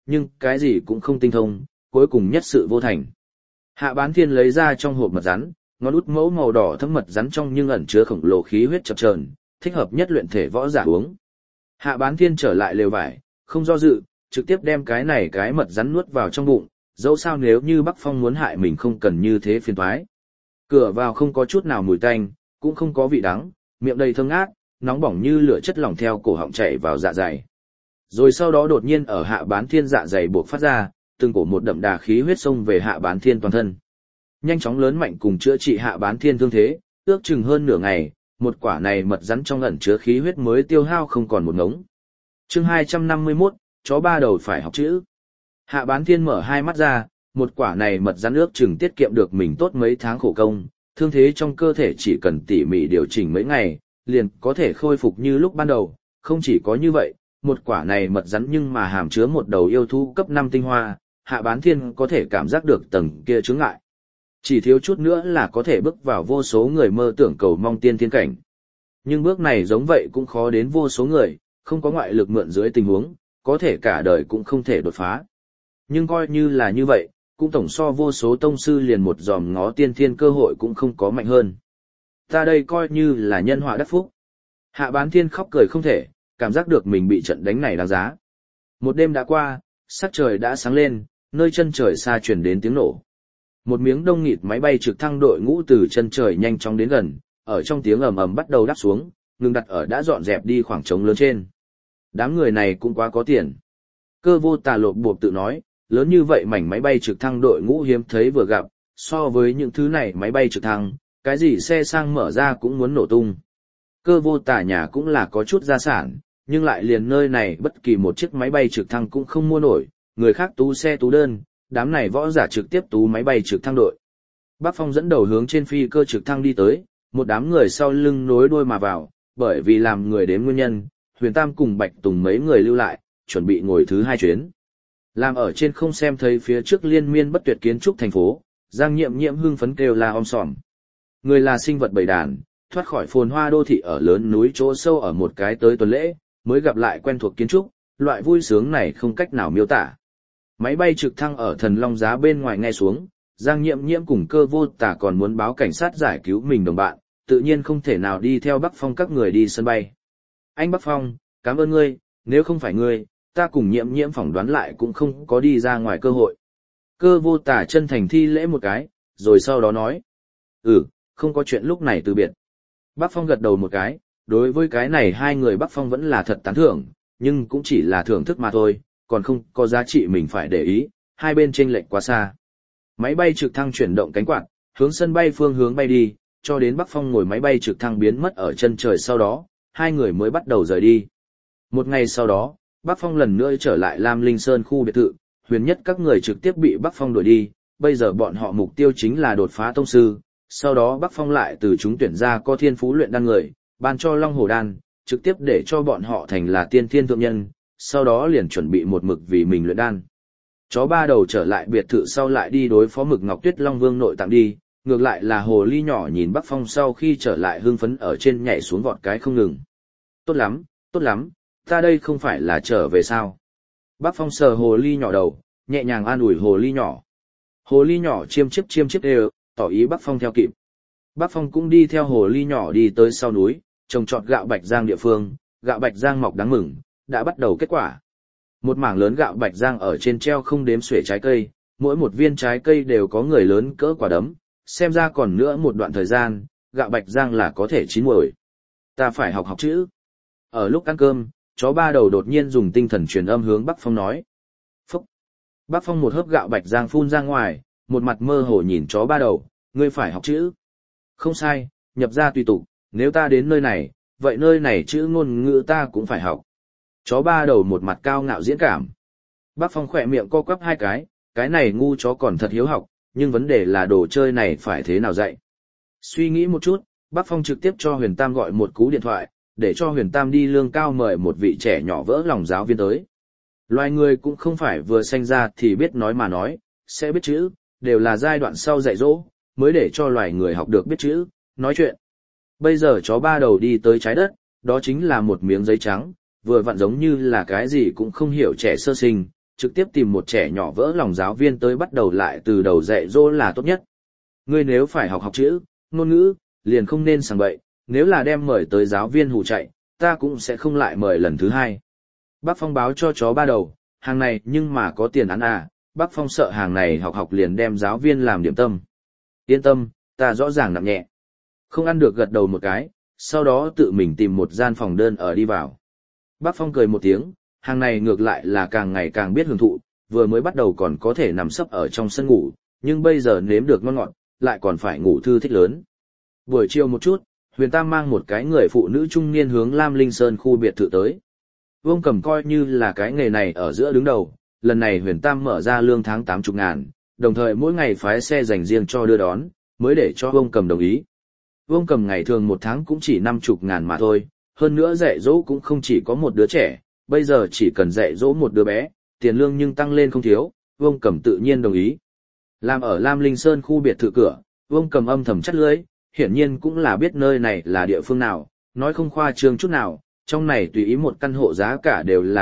nhưng cái gì cũng không tinh thông, cuối cùng nhất sự vô thành. Hạ Bán Thiên lấy ra trong hộp mật rắn, ngón út mẫu màu đỏ thấm mật rắn trong nhưng ẩn chứa khổng lồ khí huyết chập chờn, thích hợp nhất luyện thể võ giả uống. Hạ Bán Thiên trở lại lều vải, không do dự, trực tiếp đem cái mật rắn nuốt vào trong bụng, dẫu sao nếu như Bắc Phong muốn hại mình không cần như thế phiền toái. Cửa vào không có chút nào mùi tanh, cũng không có vị đắng, miệng đầy thơm ngát, nóng bỏng như lửa chất lỏng theo cổ họng chảy vào dạ dày. Rồi sau đó đột nhiên ở Hạ Bán Thiên dạ dày buộc phát ra, từng cổ một đậm đà khí huyết xông về Hạ Bán Thiên toàn thân. Nhanh chóng lớn mạnh cùng chữa trị Hạ Bán Thiên thương thế, ước chừng hơn nửa ngày, một quả này mật rắn trong ẩn chứa khí huyết mới tiêu hao không còn một ngống. Chương 251, chó ba đầu phải học chữ. Hạ Bán Thiên mở hai mắt ra, một quả này mật rắn ước chừng tiết kiệm được mình tốt mấy tháng khổ công, thương thế trong cơ thể chỉ cần tỉ mỉ điều chỉnh mấy ngày, liền có thể khôi phục như lúc ban đầu. Không chỉ có như vậy, một quả này mật rắn nhưng mà hàm chứa một đầu yêu thú cấp 5 tinh hoa, Hạ Bán Thiên có thể cảm giác được tầng kia chướng ngại. Chỉ thiếu chút nữa là có thể bước vào vô số người mơ tưởng cầu mong tiên thiên cảnh. Nhưng bước này giống vậy cũng khó đến vô số người, không có ngoại lực mượn dưới tình huống, có thể cả đời cũng không thể đột phá. Nhưng coi như là như vậy, cũng tổng so vô số tông sư liền một dòm ngó tiên thiên cơ hội cũng không có mạnh hơn. Ta đây coi như là nhân họa đắc phúc. Hạ Bán Thiên khóc cười không thể, cảm giác được mình bị trận đánh này đáng giá. Một đêm đã qua, sắc trời đã sáng lên, nơi chân trời xa truyền đến tiếng nổ. Một miếng đông nghịt máy bay trực thăng đội ngũ từ chân trời nhanh chóng đến gần, ở trong tiếng ầm ầm bắt đầu đáp xuống, ngừng đặt ở đã dọn dẹp đi khoảng trống lớn trên. Đám người này cũng quá có tiền. Cơ Vô Tà lộp bộp tự nói, lớn như vậy mảnh máy bay trực thăng đội ngũ hiếm thấy vừa gặp, so với những thứ này máy bay trực thăng, cái gì xe sang mở ra cũng muốn nổ tung. Cơ Vô Tà nhà cũng là có chút gia sản, nhưng lại liền nơi này bất kỳ một chiếc máy bay trực thăng cũng không mua nổi, người khác tú xe tú đơn, đám này võ giả trực tiếp tú máy bay trực thăng đội. Bắc Phong dẫn đầu hướng trên phi cơ trực thăng đi tới, một đám người sau lưng nối đuôi mà vào, bởi vì làm người đến nguyên nhân, Huyền Tam cùng Bạch Tùng mấy người lưu lại, chuẩn bị ngồi thứ hai chuyến. Làm ở trên không xem thấy phía trước liên miên bất tuyệt kiến trúc thành phố, Giang Nhiệm Nhiệm hưng phấn kêu la om sòm. Người là sinh vật bầy đàn, thoát khỏi phồn hoa đô thị ở lớn núi chỗ sâu ở một cái tới tuần lễ, mới gặp lại quen thuộc kiến trúc, loại vui sướng này không cách nào miêu tả. Máy bay trực thăng ở Thần Long Giá bên ngoài nghe xuống, Giang Nhiệm Nhiệm cùng Cơ Vô Tà còn muốn báo cảnh sát giải cứu mình đồng bạn, tự nhiên không thể nào đi theo Bắc Phong các người đi sân bay. Anh Bắc Phong, cảm ơn ngươi, nếu không phải ngươi, ta cùng Nhiệm Nhiệm phỏng đoán lại cũng không có đi ra ngoài cơ hội. Cơ Vô Tà chân thành thi lễ một cái, rồi sau đó nói. Không có chuyện lúc này từ biệt. Bắc Phong gật đầu một cái, đối với cái này hai người Bắc Phong vẫn là thật tán thưởng, nhưng cũng chỉ là thưởng thức mà thôi, còn không có giá trị mình phải để ý, hai bên chênh lệch quá xa. Máy bay trực thăng chuyển động cánh quạt, hướng sân bay phương hướng bay đi, cho đến Bắc Phong ngồi máy bay trực thăng biến mất ở chân trời sau đó, hai người mới bắt đầu rời đi. Một ngày sau đó, Bắc Phong lần nữa trở lại Lam Linh Sơn khu biệt thự, Huyền Nhất các người trực tiếp bị Bắc Phong đuổi đi, bây giờ bọn họ mục tiêu chính là đột phá tông sư, sau đó Bắc Phong lại từ chúng tuyển ra có thiên phú luyện đan người, ban cho Long Hổ đan, trực tiếp để cho bọn họ thành là tiên thiên thượng nhân, sau đó liền chuẩn bị một mực vì mình luyện đan. Chó ba đầu trở lại biệt thự sau lại đi đối phó Mực Ngọc Tuyết Long Vương nội tạng đi, ngược lại là hồ ly nhỏ nhìn Bắc Phong sau khi trở lại hưng phấn ở trên nhảy xuống vọt cái không ngừng. Tốt lắm, ta đây không phải là trở về sao? Bắc Phong sờ hồ ly nhỏ đầu, nhẹ nhàng an ủi hồ ly nhỏ. Hồ ly nhỏ chiêm chiếp đều, tỏ ý Bắc Phong theo kịp. Bắc Phong cũng đi theo hồ ly nhỏ đi tới sau núi, trồng trọt gạo Bạch Giang địa phương, gạo Bạch Giang mọc đáng mừng, đã bắt đầu kết quả. Một mảng lớn gạo Bạch Giang ở trên treo không đếm xuể trái cây, mỗi một viên trái cây đều có người lớn cỡ quả đấm, xem ra còn nữa một đoạn thời gian, gạo Bạch Giang là có thể chín muồi. Ta phải học chữ. Ở lúc ăn cơm, chó ba đầu đột nhiên dùng tinh thần truyền âm hướng Bắc Phong nói. Phúc! Bắc Phong một hớp gạo Bạch Giang phun ra ngoài, một mặt mơ hồ nhìn chó ba đầu, ngươi phải học chữ. Không sai, nhập ra tùy tục, nếu ta đến nơi này, vậy nơi này chữ ngôn ngữ ta cũng phải học. Chó ba đầu một mặt cao ngạo diễn cảm. Bắc Phong khỏe miệng co quắp hai cái này ngu chó còn thật hiếu học, nhưng vấn đề là đồ chơi này phải thế nào dạy. Suy nghĩ một chút, Bắc Phong trực tiếp cho Huyền Tam gọi một cú điện thoại, để cho Huyền Tam đi lương cao mời một vị trẻ nhỏ vỡ lòng giáo viên tới. Loài người cũng không phải vừa sanh ra thì biết nói mà nói, sẽ biết chữ, đều là giai đoạn sau dạy dỗ, mới để cho loài người học được biết chữ, nói chuyện. Bây giờ chó ba đầu đi tới trái đất, đó chính là một miếng giấy trắng, vừa vặn giống như là cái gì cũng không hiểu trẻ sơ sinh, trực tiếp tìm một trẻ nhỏ vỡ lòng giáo viên tới bắt đầu lại từ đầu dạy dỗ là tốt nhất. Ngươi nếu phải học chữ, ngôn ngữ, liền không nên sảng bậy, nếu là đem mời tới giáo viên hù chạy, ta cũng sẽ không lại mời lần thứ hai. Bác Phong báo cho chó ba đầu, hàng này nhưng mà có tiền ăn à, bác Phong sợ hàng này học liền đem giáo viên làm điểm tâm. Yên tâm, ta rõ ràng nặng nhẹ. Không ăn được gật đầu một cái, sau đó tự mình tìm một gian phòng đơn ở đi vào. Bác Phong cười một tiếng, hàng này ngược lại là càng ngày càng biết hưởng thụ, vừa mới bắt đầu còn có thể nằm sấp ở trong sân ngủ, nhưng bây giờ nếm được ngon ngọt, lại còn phải ngủ thư thích lớn. Buổi chiều một chút, Huyền Tam mang một cái người phụ nữ trung niên hướng Lam Linh Sơn khu biệt thự tới. Vương Cầm coi như là cái nghề này ở giữa đứng đầu, lần này Huyền Tam mở ra lương tháng 80 ngàn, đồng thời mỗi ngày phái xe dành riêng cho đưa đón, mới để cho Vương Cầm đồng ý. Vương Cầm ngày thường một tháng cũng chỉ 50 ngàn mà thôi, hơn nữa dạy dỗ cũng không chỉ có một đứa trẻ, bây giờ chỉ cần dạy dỗ một đứa bé, tiền lương nhưng tăng lên không thiếu, Vương Cầm tự nhiên đồng ý. Làm ở Lam Linh Sơn khu biệt thự cửa, Vương Cầm âm thầm chắt lưỡi, hiển nhiên cũng là biết nơi này là địa phương nào, nói không khoa trương chút nào, trong này tùy ý một căn hộ giá cả đều là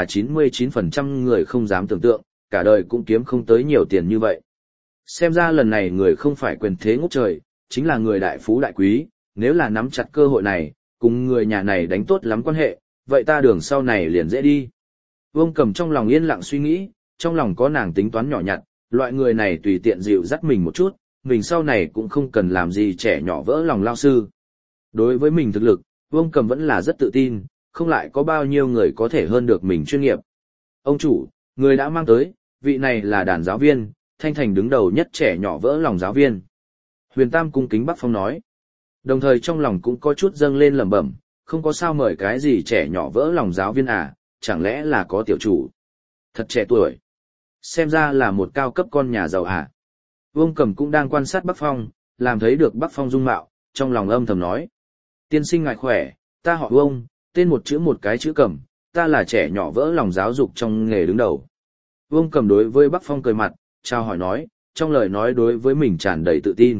99% người không dám tưởng tượng, cả đời cũng kiếm không tới nhiều tiền như vậy. Xem ra lần này người không phải quyền thế ngút trời, chính là người đại phú đại quý, nếu là nắm chặt cơ hội này, cùng người nhà này đánh tốt lắm quan hệ, vậy ta đường sau này liền dễ đi. Vương Cầm trong lòng yên lặng suy nghĩ, trong lòng có nàng tính toán nhỏ nhặt, loại người này tùy tiện dịu dắt mình một chút, mình sau này cũng không cần làm gì trẻ nhỏ vỡ lòng lao sư. Đối với mình thực lực, Vương Cầm vẫn là rất tự tin, không lại có bao nhiêu người có thể hơn được mình chuyên nghiệp. Ông chủ, người đã mang tới, vị này là đàn giáo viên, Thanh Thành đứng đầu nhất trẻ nhỏ vỡ lòng giáo viên. Huyền Tam cung kính Bắc Phong nói. Đồng thời trong lòng cũng có chút dâng lên lẩm bẩm, không có sao mời cái gì trẻ nhỏ vỡ lòng giáo viên à, chẳng lẽ là có tiểu chủ. Thật trẻ tuổi. Xem ra là một cao cấp con nhà giàu à. Vương Cầm cũng đang quan sát Bắc Phong, làm thấy được Bắc Phong dung mạo, trong lòng âm thầm nói. Tiên sinh ngài khỏe, ta họ Vương, tên một chữ một cái chữ Cầm, ta là trẻ nhỏ vỡ lòng giáo dục trong nghề đứng đầu. Vương Cầm đối với Bắc Phong cười mặt, chào hỏi nói, trong lời nói đối với mình tràn đầy tự tin.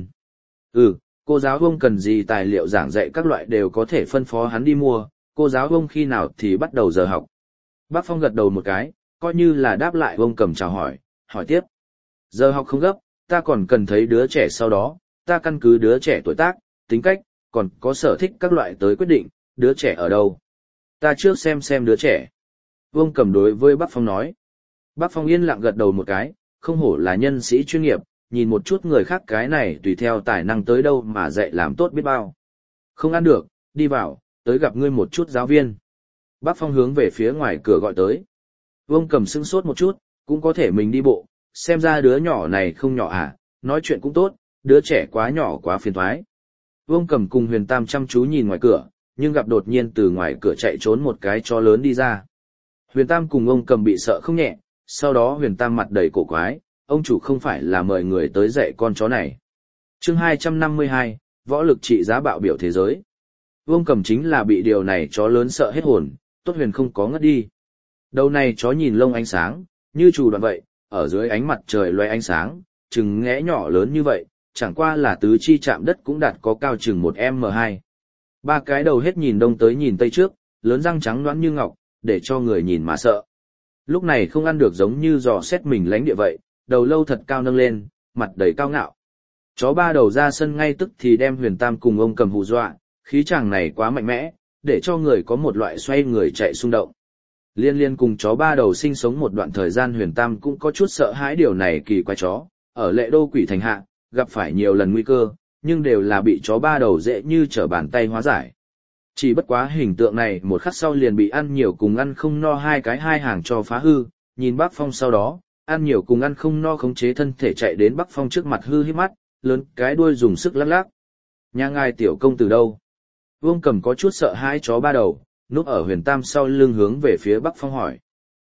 Cô giáo Vương cần gì tài liệu giảng dạy các loại đều có thể phân phó hắn đi mua, cô giáo Vương khi nào thì bắt đầu giờ học. Bắc Phong gật đầu một cái, coi như là đáp lại Vương Cầm chào hỏi, hỏi tiếp. Giờ học không gấp, ta còn cần thấy đứa trẻ sau đó, ta căn cứ đứa trẻ tuổi tác, tính cách, còn có sở thích các loại tới quyết định, đứa trẻ ở đâu. Ta trước xem đứa trẻ. Vương Cầm đối với Bắc Phong nói. Bắc Phong yên lặng gật đầu một cái, không hổ là nhân sĩ chuyên nghiệp, nhìn một chút người khác cái này tùy theo tài năng tới đâu mà dạy làm tốt biết bao. Không ăn được, đi vào, tới gặp ngươi một chút giáo viên. Bắc Phong hướng về phía ngoài cửa gọi tới. Vương Cầm sững sốt một chút, cũng có thể mình đi bộ, xem ra đứa nhỏ này không nhỏ à, nói chuyện cũng tốt, đứa trẻ quá nhỏ quá phiền toái. Vương Cầm cùng Huyền Tam chăm chú nhìn ngoài cửa, nhưng gặp đột nhiên từ ngoài cửa chạy trốn một cái chó lớn đi ra. Huyền Tam cùng ông Cầm bị sợ không nhẹ, sau đó Huyền Tam mặt đầy cổ quái, ông chủ không phải là mời người tới dạy con chó này. Chương 252, võ lực trị giá bạo biểu thế giới. Vương Cầm chính là bị điều này chó lớn sợ hết hồn, tốt Huyền không có ngất đi. Đầu này chó nhìn lông ánh sáng, như chù đoạn vậy, ở dưới ánh mặt trời loe ánh sáng, chừng ngẽ nhỏ lớn như vậy, chẳng qua là tứ chi chạm đất cũng đạt có cao chừng 1m2. Ba cái đầu hết nhìn đông tới nhìn tây trước, lớn răng trắng nõn như ngọc, để cho người nhìn mà sợ. Lúc này không ăn được giống như dò xét mình lánh địa vậy, đầu lâu thật cao nâng lên, mặt đầy cao ngạo. Chó ba đầu ra sân ngay tức thì đem Huyền Tam cùng ông Cầm hù dọa, khí chàng này quá mạnh mẽ, để cho người có một loại xoay người chạy xung động. Liên cùng chó ba đầu sinh sống một đoạn thời gian Huyền Tam cũng có chút sợ hãi điều này kỳ quái chó, ở Lệ Đô Quỷ Thành hạ, gặp phải nhiều lần nguy cơ, nhưng đều là bị chó ba đầu dễ như trở bàn tay hóa giải. Chỉ bất quá hình tượng này một khắc sau liền bị ăn nhiều cùng ăn không no hai hàng cho phá hư, nhìn Bắc Phong sau đó, ăn nhiều cùng ăn không no khống chế thân thể chạy đến Bắc Phong trước mặt hư híp mắt, lớn cái đuôi dùng sức lắc lắc. Nhà ngài tiểu công từ đâu? Vương Cầm có chút sợ hãi chó ba đầu, núp ở Huyền Tam sau lưng hướng về phía Bắc Phong hỏi.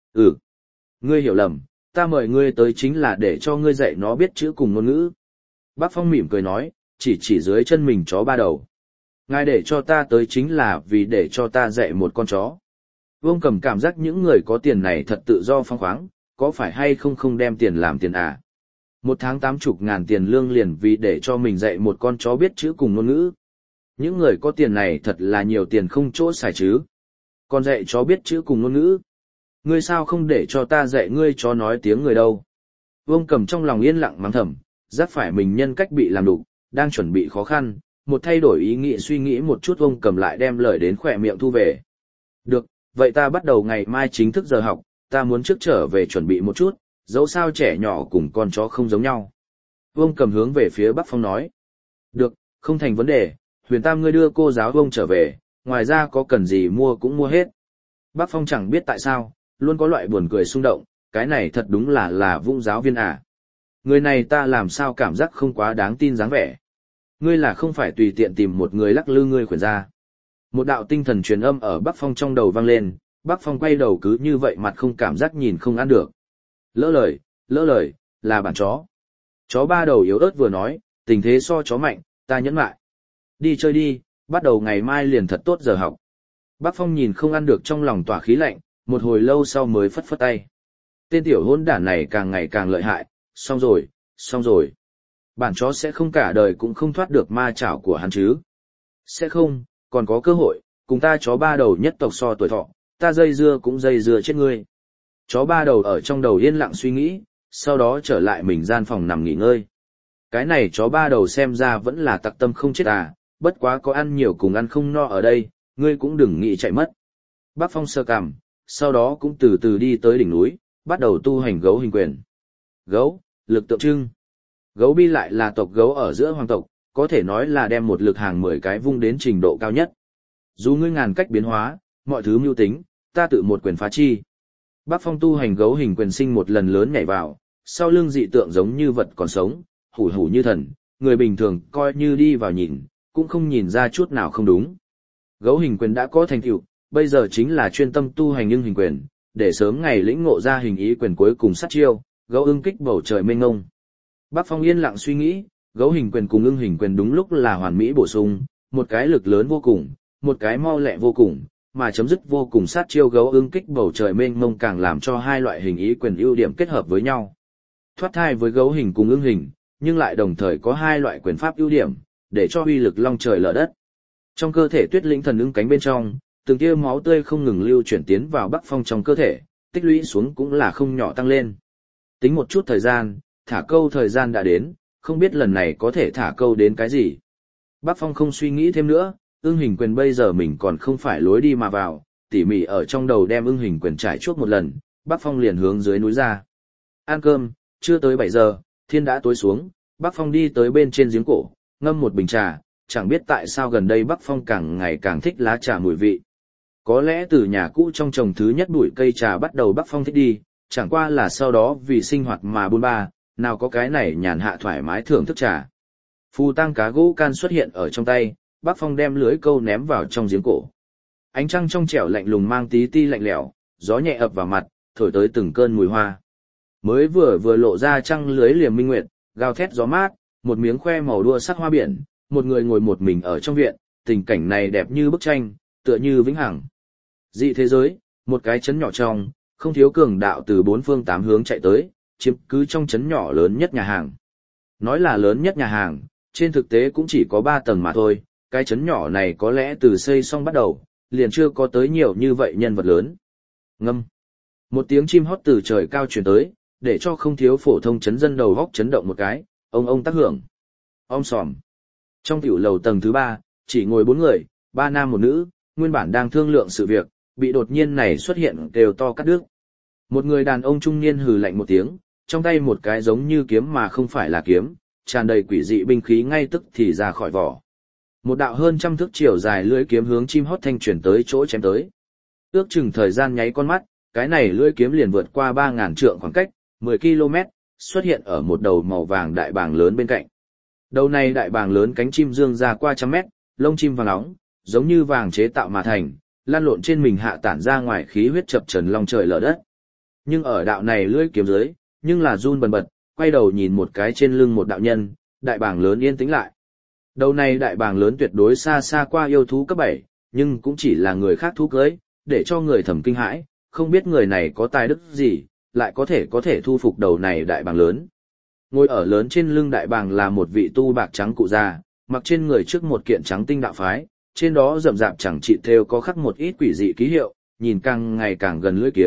Ngươi hiểu lầm, ta mời ngươi tới chính là để cho ngươi dạy nó biết chữ cùng ngôn ngữ. Bắc Phong mỉm cười nói, chỉ dưới chân mình chó ba đầu. Ngài để cho ta tới chính là vì để cho ta dạy một con chó. Vương Cầm cảm giác những người có tiền này thật tự do phóng khoáng, có phải hay không đem tiền làm tiền à? Một tháng 80 ngàn tiền lương liền vì để cho mình dạy một con chó biết chữ cùng ngôn ngữ. Những người có tiền này thật là nhiều tiền không chỗ xài chứ. Còn dạy chó biết chữ cùng ngôn ngữ. Ngươi sao không để cho ta dạy ngươi chó nói tiếng người đâu? Vương Cầm trong lòng yên lặng mắng thầm, giác phải mình nhân cách bị làm đục, đang chuẩn bị khó khăn, một thay đổi ý nghĩ suy nghĩ một chút Vương Cầm lại đem lời đến khỏe miệng thu về. Được, vậy ta bắt đầu ngày mai chính thức giờ học, ta muốn trước trở về chuẩn bị một chút, dẫu sao trẻ nhỏ cùng con chó không giống nhau. Vương Cầm hướng về phía Bắc Phong nói. Được, không thành vấn đề, Huyền Tam ngươi đưa cô giáo Vương trở về, ngoài ra có cần gì mua cũng mua hết. Bắc Phong chẳng biết tại sao, luôn có loại buồn cười xung động, cái này thật đúng là Vũng giáo viên à. Người này ta làm sao cảm giác không quá đáng tin dáng vẻ. Ngươi là không phải tùy tiện tìm một người lắc lư ngươi khuyển ra. Một đạo tinh thần truyền âm ở Bắc Phong trong đầu vang lên, Bắc Phong quay đầu cứ như vậy mặt không cảm giác nhìn không ăn được. Lỡ lời, là bản chó. Chó ba đầu yếu ớt vừa nói, tình thế so chó mạnh, ta nhẫn lại. Đi chơi đi, bắt đầu ngày mai liền thật tốt giờ học. Bắc Phong nhìn không ăn được trong lòng tỏa khí lạnh, một hồi lâu sau mới phất phất tay. Tên tiểu hôn đản này càng ngày càng lợi hại, xong rồi. Bản chó sẽ không cả đời cũng không thoát được ma chảo của hắn chứ. Sẽ không, còn có cơ hội, cùng ta chó ba đầu nhất tộc so tuổi thọ, ta dây dưa cũng dây dưa chết ngươi. Chó ba đầu ở trong đầu yên lặng suy nghĩ, sau đó trở lại mình gian phòng nằm nghỉ ngơi. Cái này chó ba đầu xem ra vẫn là tặc tâm không chết à, bất quá có ăn nhiều cùng ăn không no ở đây, ngươi cũng đừng nghĩ chạy mất. Bác Phong sơ cằm, sau đó cũng từ từ đi tới đỉnh núi, bắt đầu tu hành gấu hình quyền. Gấu, lực tượng trưng. Gấu bi lại là tộc gấu ở giữa hoàng tộc, có thể nói là đem một lực hàng 10 cái vung đến trình độ cao nhất. Dù ngươi ngàn cách biến hóa, mọi thứ mưu tính, ta tự một quyền phá chi. Bác Phong tu hành gấu hình quyền sinh một lần lớn nhảy vào, sau lưng dị tượng giống như vật còn sống, hủ hủ như thần, người bình thường coi như đi vào nhìn, cũng không nhìn ra chút nào không đúng. Gấu hình quyền đã có thành tựu, bây giờ chính là chuyên tâm tu hành ưng hình quyền, để sớm ngày lĩnh ngộ ra hình ý quyền cuối cùng sát chiêu, gấu ưng kích bầu trời mênh mông. Bác Phong yên lặng suy nghĩ, gấu hình quyền cùng ưng hình quyền đúng lúc là hoàn mỹ bổ sung, một cái lực lớn vô cùng, một cái mau lẹ vô cùng, mà chấm dứt vô cùng sát chiêu gấu ưng kích bầu trời mênh mông càng làm cho hai loại hình ý quyền ưu điểm kết hợp với nhau. Thoát thai với gấu hình cùng ưng hình, nhưng lại đồng thời có hai loại quyền pháp ưu điểm, để cho uy lực long trời lở đất. Trong cơ thể Tuyết Lĩnh Thần ưng cánh bên trong, từng tia máu tươi không ngừng lưu chuyển tiến vào Bắc Phong trong cơ thể, tích lũy xuống cũng là không nhỏ tăng lên. Tính một chút thời gian, thả câu thời gian đã đến, không biết lần này có thể thả câu đến cái gì. Bắc Phong không suy nghĩ thêm nữa, ưng hình quyền bây giờ mình còn không phải lối đi mà vào, tỉ mỉ ở trong đầu đem ưng hình quyền trải chuốt một lần, Bắc Phong liền hướng dưới núi ra. Ăn cơm, chưa tới 7 giờ, thiên đã tối xuống, Bắc Phong đi tới bên trên giếng cổ, ngâm một bình trà, chẳng biết tại sao gần đây Bắc Phong càng ngày càng thích lá trà mùi vị. Có lẽ từ nhà cũ trong trồng thứ nhất bụi cây trà bắt đầu Bắc Phong thích đi, chẳng qua là sau đó vì sinh hoạt mà buôn ba, nào có cái này nhàn hạ thoải mái thưởng thức trà. Phù tang cá gỗ can xuất hiện ở trong tay, Bắc Phong đem lưới câu ném vào trong giếng cổ. Ánh trăng trong trẻo lạnh lùng mang tí ti lạnh lẽo, gió nhẹ ập vào mặt, thổi tới từng cơn mùi hoa. Mới vừa lộ ra trăng lưới liềm minh nguyệt, gào thét gió mát, một miếng khoe màu đua sắc hoa biển, một người ngồi một mình ở trong viện, tình cảnh này đẹp như bức tranh, tựa như vĩnh hằng. Dị thế giới, một cái trấn nhỏ trong, không thiếu cường đạo từ 4 phương 8 hướng chạy tới, chiếm cứ trong trấn nhỏ lớn nhất nhà hàng. Nói là lớn nhất nhà hàng, trên thực tế cũng chỉ có 3 tầng mà thôi, cái trấn nhỏ này có lẽ từ xây xong bắt đầu, liền chưa có tới nhiều như vậy nhân vật lớn. Ngâm. Một tiếng chim hót từ trời cao truyền tới, để cho không thiếu phổ thông trấn dân đầu góc chấn động một cái, ông tác hưởng. Om sòm. Trong tiểu lầu tầng thứ 3, chỉ ngồi 4 người, 3 nam 1 nữ, nguyên bản đang thương lượng sự việc, bị đột nhiên này xuất hiện đều to cắt đứt. Một người đàn ông trung niên hừ lạnh một tiếng, trong tay một cái giống như kiếm mà không phải là kiếm, tràn đầy quỷ dị binh khí ngay tức thì ra khỏi vỏ. Một đạo hơn trăm thước chiều dài lưỡi kiếm hướng chim hót thanh chuyển tới chỗ chém tới. Ước chừng thời gian nháy con mắt, cái này lưỡi kiếm liền vượt qua 3000 trượng khoảng cách, 10 km, xuất hiện ở một đầu màu vàng đại bàng lớn bên cạnh. Đầu này đại bàng lớn cánh chim dương ra qua trăm mét, lông chim vàng óng, giống như vàng chế tạo mà thành, lan lộn trên mình hạ tản ra ngoài khí huyết chập trần long trời lở đất. Nhưng ở đạo này lưỡi kiếm dưới, nhưng là run bần bật, quay đầu nhìn một cái trên lưng một đạo nhân, đại bàng lớn yên tĩnh lại. Đầu này đại bàng lớn tuyệt đối xa xa qua yêu thú cấp 7, nhưng cũng chỉ là người khác thú cưới, để cho người thầm kinh hãi, không biết người này có tài đức gì, lại có thể thu phục đầu này đại bàng lớn. Ngồi ở lớn trên lưng đại bàng là một vị tu bạc trắng cụ già, mặc trên người trước một kiện trắng tinh đạo phái, trên đó rậm rạp chẳng trị thêu có khắc một ít quỷ dị ký hiệu, nhìn càng ngày càng gần lưỡi kiếm,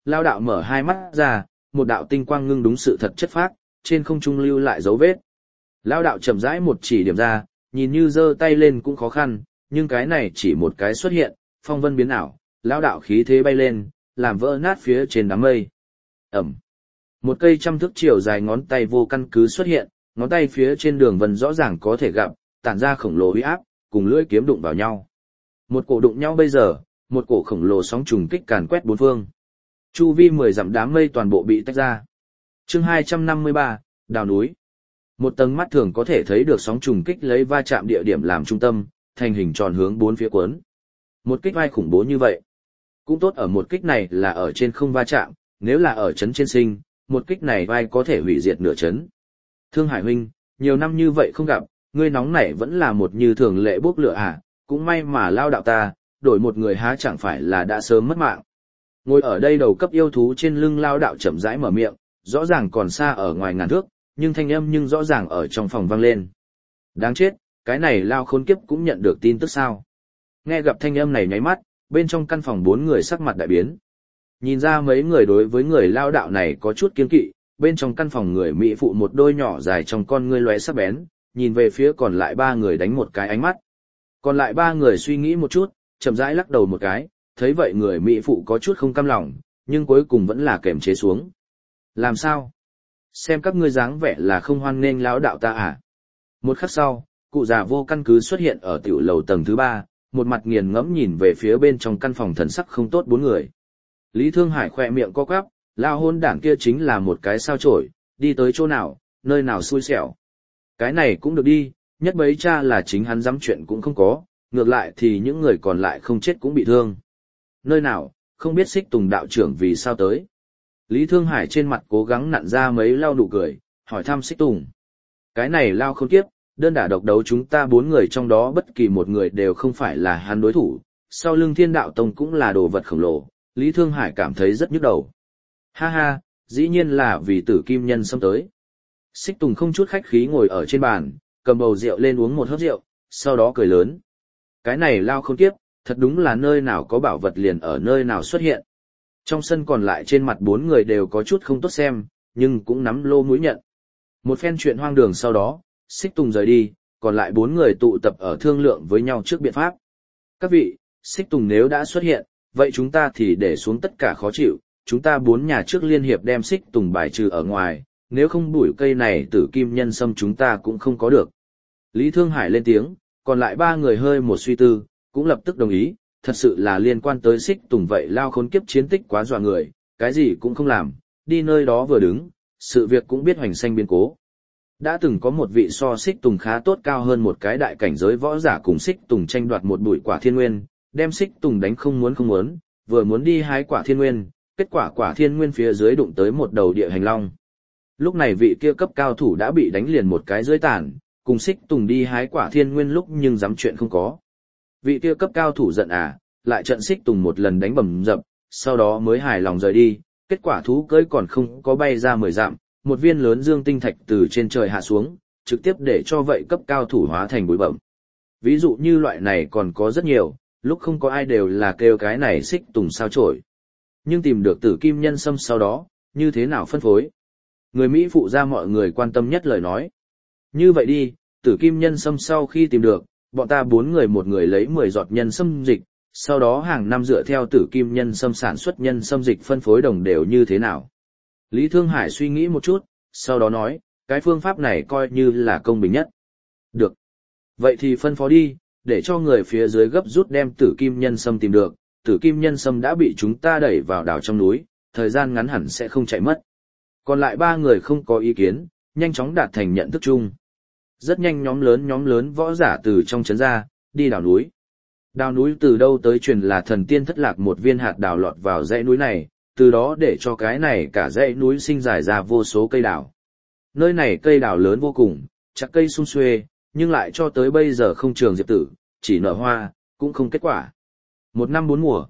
lao đạo mở hai mắt ra, một đạo tinh quang ngưng đúng sự thật chất phác, trên không trung lưu lại dấu vết. Lao đạo chậm rãi một chỉ điểm ra, nhìn như giơ tay lên cũng khó khăn, nhưng cái này chỉ một cái xuất hiện, phong vân biến ảo, lao đạo khí thế bay lên, làm vỡ nát phía trên đám mây. Ẩm. Một cây trăm thước chiều dài ngón tay vô căn cứ xuất hiện, ngón tay phía trên đường vân rõ ràng có thể gặp, tản ra khổng lồ uy áp, cùng lưỡi kiếm đụng vào nhau. Một cổ đụng nhau bây giờ, một cổ khổng lồ sóng trùng kích càn quét bốn phương. Chu vi 10 dặm đám mây toàn bộ bị tách ra. Chương 253, đào núi. Một tầng mắt thường có thể thấy được sóng trùng kích lấy va chạm địa điểm làm trung tâm, thành hình tròn hướng bốn phía cuốn. Một kích vai khủng bố như vậy. Cũng tốt ở một kích này là ở trên không va chạm, nếu là ở chấn trên sinh, một kích này vai có thể hủy diệt nửa chấn. Thương Hải huynh, nhiều năm như vậy không gặp, ngươi nóng nảy vẫn là một như thường lệ bốc lửa à, cũng may mà lao đạo ta, đổi một người há chẳng phải là đã sớm mất mạng. Ngồi ở đây đầu cấp yêu thú trên lưng lao đạo chậm rãi mở miệng, rõ ràng còn xa ở ngoài ngàn thước, nhưng thanh âm nhưng rõ ràng ở trong phòng vang lên. Đáng chết, cái này lao khốn kiếp cũng nhận được tin tức sao. Nghe gặp thanh âm này nháy mắt, bên trong căn phòng 4 người sắc mặt đại biến. Nhìn ra mấy người đối với người lao đạo này có chút kiêng kỵ, bên trong căn phòng người mỹ phụ một đôi nhỏ dài trong con ngươi lóe sắc bén, nhìn về phía còn lại 3 người đánh một cái ánh mắt. Còn lại 3 người suy nghĩ một chút, chậm rãi lắc đầu một cái, thấy vậy người mỹ phụ có chút không cam lòng, nhưng cuối cùng vẫn là kềm chế xuống. Làm sao? Xem các ngươi dáng vẻ là không hoan nghênh lão đạo ta à? Một khắc sau, cụ già vô căn cứ xuất hiện ở tiểu lầu tầng thứ 3, một mặt nghiền ngẫm nhìn về phía bên trong căn phòng thần sắc không tốt 4 người. Lý Thương Hải khỏe miệng co quắp, lao hôn đảng kia chính là một cái sao chổi, đi tới chỗ nào, nơi nào xui xẻo. Cái này cũng được đi, nhất bấy cha là chính hắn dám chuyện cũng không có, ngược lại thì những người còn lại không chết cũng bị thương. Nơi nào, không biết Xích Tùng đạo trưởng vì sao tới. Lý Thương Hải trên mặt cố gắng nặn ra mấy lao nụ cười, hỏi thăm Xích Tùng. Cái này lao không kiếp, đơn đả độc đấu chúng ta 4 người trong đó bất kỳ một người đều không phải là hắn đối thủ, sau lưng Thiên Đạo Tông cũng là đồ vật khổng lồ, Lý Thương Hải cảm thấy rất nhức đầu. Ha ha, dĩ nhiên là vì Tử Kim Nhân xâm tới. Xích Tùng không chút khách khí ngồi ở trên bàn, cầm bầu rượu lên uống một hớp rượu, sau đó cười lớn. Cái này lao không kiếp, thật đúng là nơi nào có bảo vật liền ở nơi nào xuất hiện. Trong sân còn lại trên mặt 4 người đều có chút không tốt xem, nhưng cũng nắm lô mũi nhận. Một phen chuyện hoang đường sau đó, Xích Tùng rời đi, còn lại 4 người tụ tập ở thương lượng với nhau trước biện pháp. Các vị, Xích Tùng nếu đã xuất hiện, vậy chúng ta thì để xuống tất cả khó chịu, chúng ta 4 nhà trước liên hiệp đem Xích Tùng bài trừ ở ngoài, nếu không bụi cây này Tử Kim Nhân xâm chúng ta cũng không có được. Lý Thương Hải lên tiếng, còn lại 3 người hơi một suy tư, cũng lập tức đồng ý, thật sự là liên quan tới Xích Tùng vậy lao khốn kiếp chiến tích quá dọa người, cái gì cũng không làm, đi nơi đó vừa đứng, sự việc cũng biết hoành xanh biến cố. Đã từng có một vị so Xích Tùng khá tốt cao hơn một cái đại cảnh giới võ giả cùng Xích Tùng tranh đoạt một bụi quả thiên nguyên, đem Xích Tùng đánh không muốn, vừa muốn đi hái quả thiên nguyên, kết quả quả thiên nguyên phía dưới đụng tới một đầu địa hành long. Lúc này vị kia cấp cao thủ đã bị đánh liền một cái dưới tàn, cùng Xích Tùng đi hái quả thiên nguyên lúc nhưng dám chuyện không có. Vị kia cấp cao thủ giận lại trận Xích Tùng một lần đánh bầm dập, sau đó mới hài lòng rời đi, kết quả thú cưỡi còn không có bay ra 10 dặm, một viên lớn dương tinh thạch từ trên trời hạ xuống, trực tiếp để cho vậy cấp cao thủ hóa thành bụi bặm. Ví dụ như loại này còn có rất nhiều, lúc không có ai đều là kêu cái này Xích Tùng sao chổi. Nhưng tìm được Tử Kim Nhân xâm sau đó, như thế nào phân phối? Người Mỹ phụ ra mọi người quan tâm nhất lời nói. Như vậy đi, Tử Kim Nhân xâm sau khi tìm được, bọn ta 4 người một người lấy 10 giọt nhân xâm dịch, sau đó hàng năm dựa theo Tử Kim Nhân xâm sản xuất nhân xâm dịch phân phối đồng đều như thế nào? Lý Thương Hải suy nghĩ một chút, sau đó nói, cái phương pháp này coi như là công bình nhất. Được. Vậy thì phân phó đi, để cho người phía dưới gấp rút đem Tử Kim Nhân xâm tìm được, Tử Kim Nhân xâm đã bị chúng ta đẩy vào đảo trong núi, thời gian ngắn hẳn sẽ không chạy mất. Còn lại 3 người không có ý kiến, nhanh chóng đạt thành nhận thức chung. Rất nhanh nhóm lớn võ giả từ trong trấn ra, đi đào núi. Đào núi từ đâu tới truyền là thần tiên thất lạc một viên hạt đào lọt vào dãy núi này, từ đó để cho cái này cả dãy núi sinh dài ra vô số cây đào. Nơi này cây đào lớn vô cùng, chắc cây sum xuê, nhưng lại cho tới bây giờ không trường diệp tử, chỉ nở hoa, cũng không kết quả. 1 năm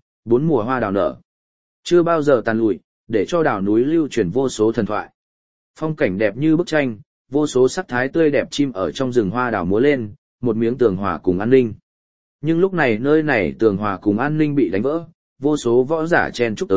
4 mùa hoa đào nở. Chưa bao giờ tàn lụi, để cho đào núi lưu truyền vô số thần thoại. Phong cảnh đẹp như bức tranh, vô số sắc thái tươi đẹp chim ở trong rừng hoa đào múa lên, một miếng tường hòa cùng an ninh. Nhưng lúc này nơi này tường hòa cùng an ninh bị đánh vỡ, vô số võ giả chen chúc tới,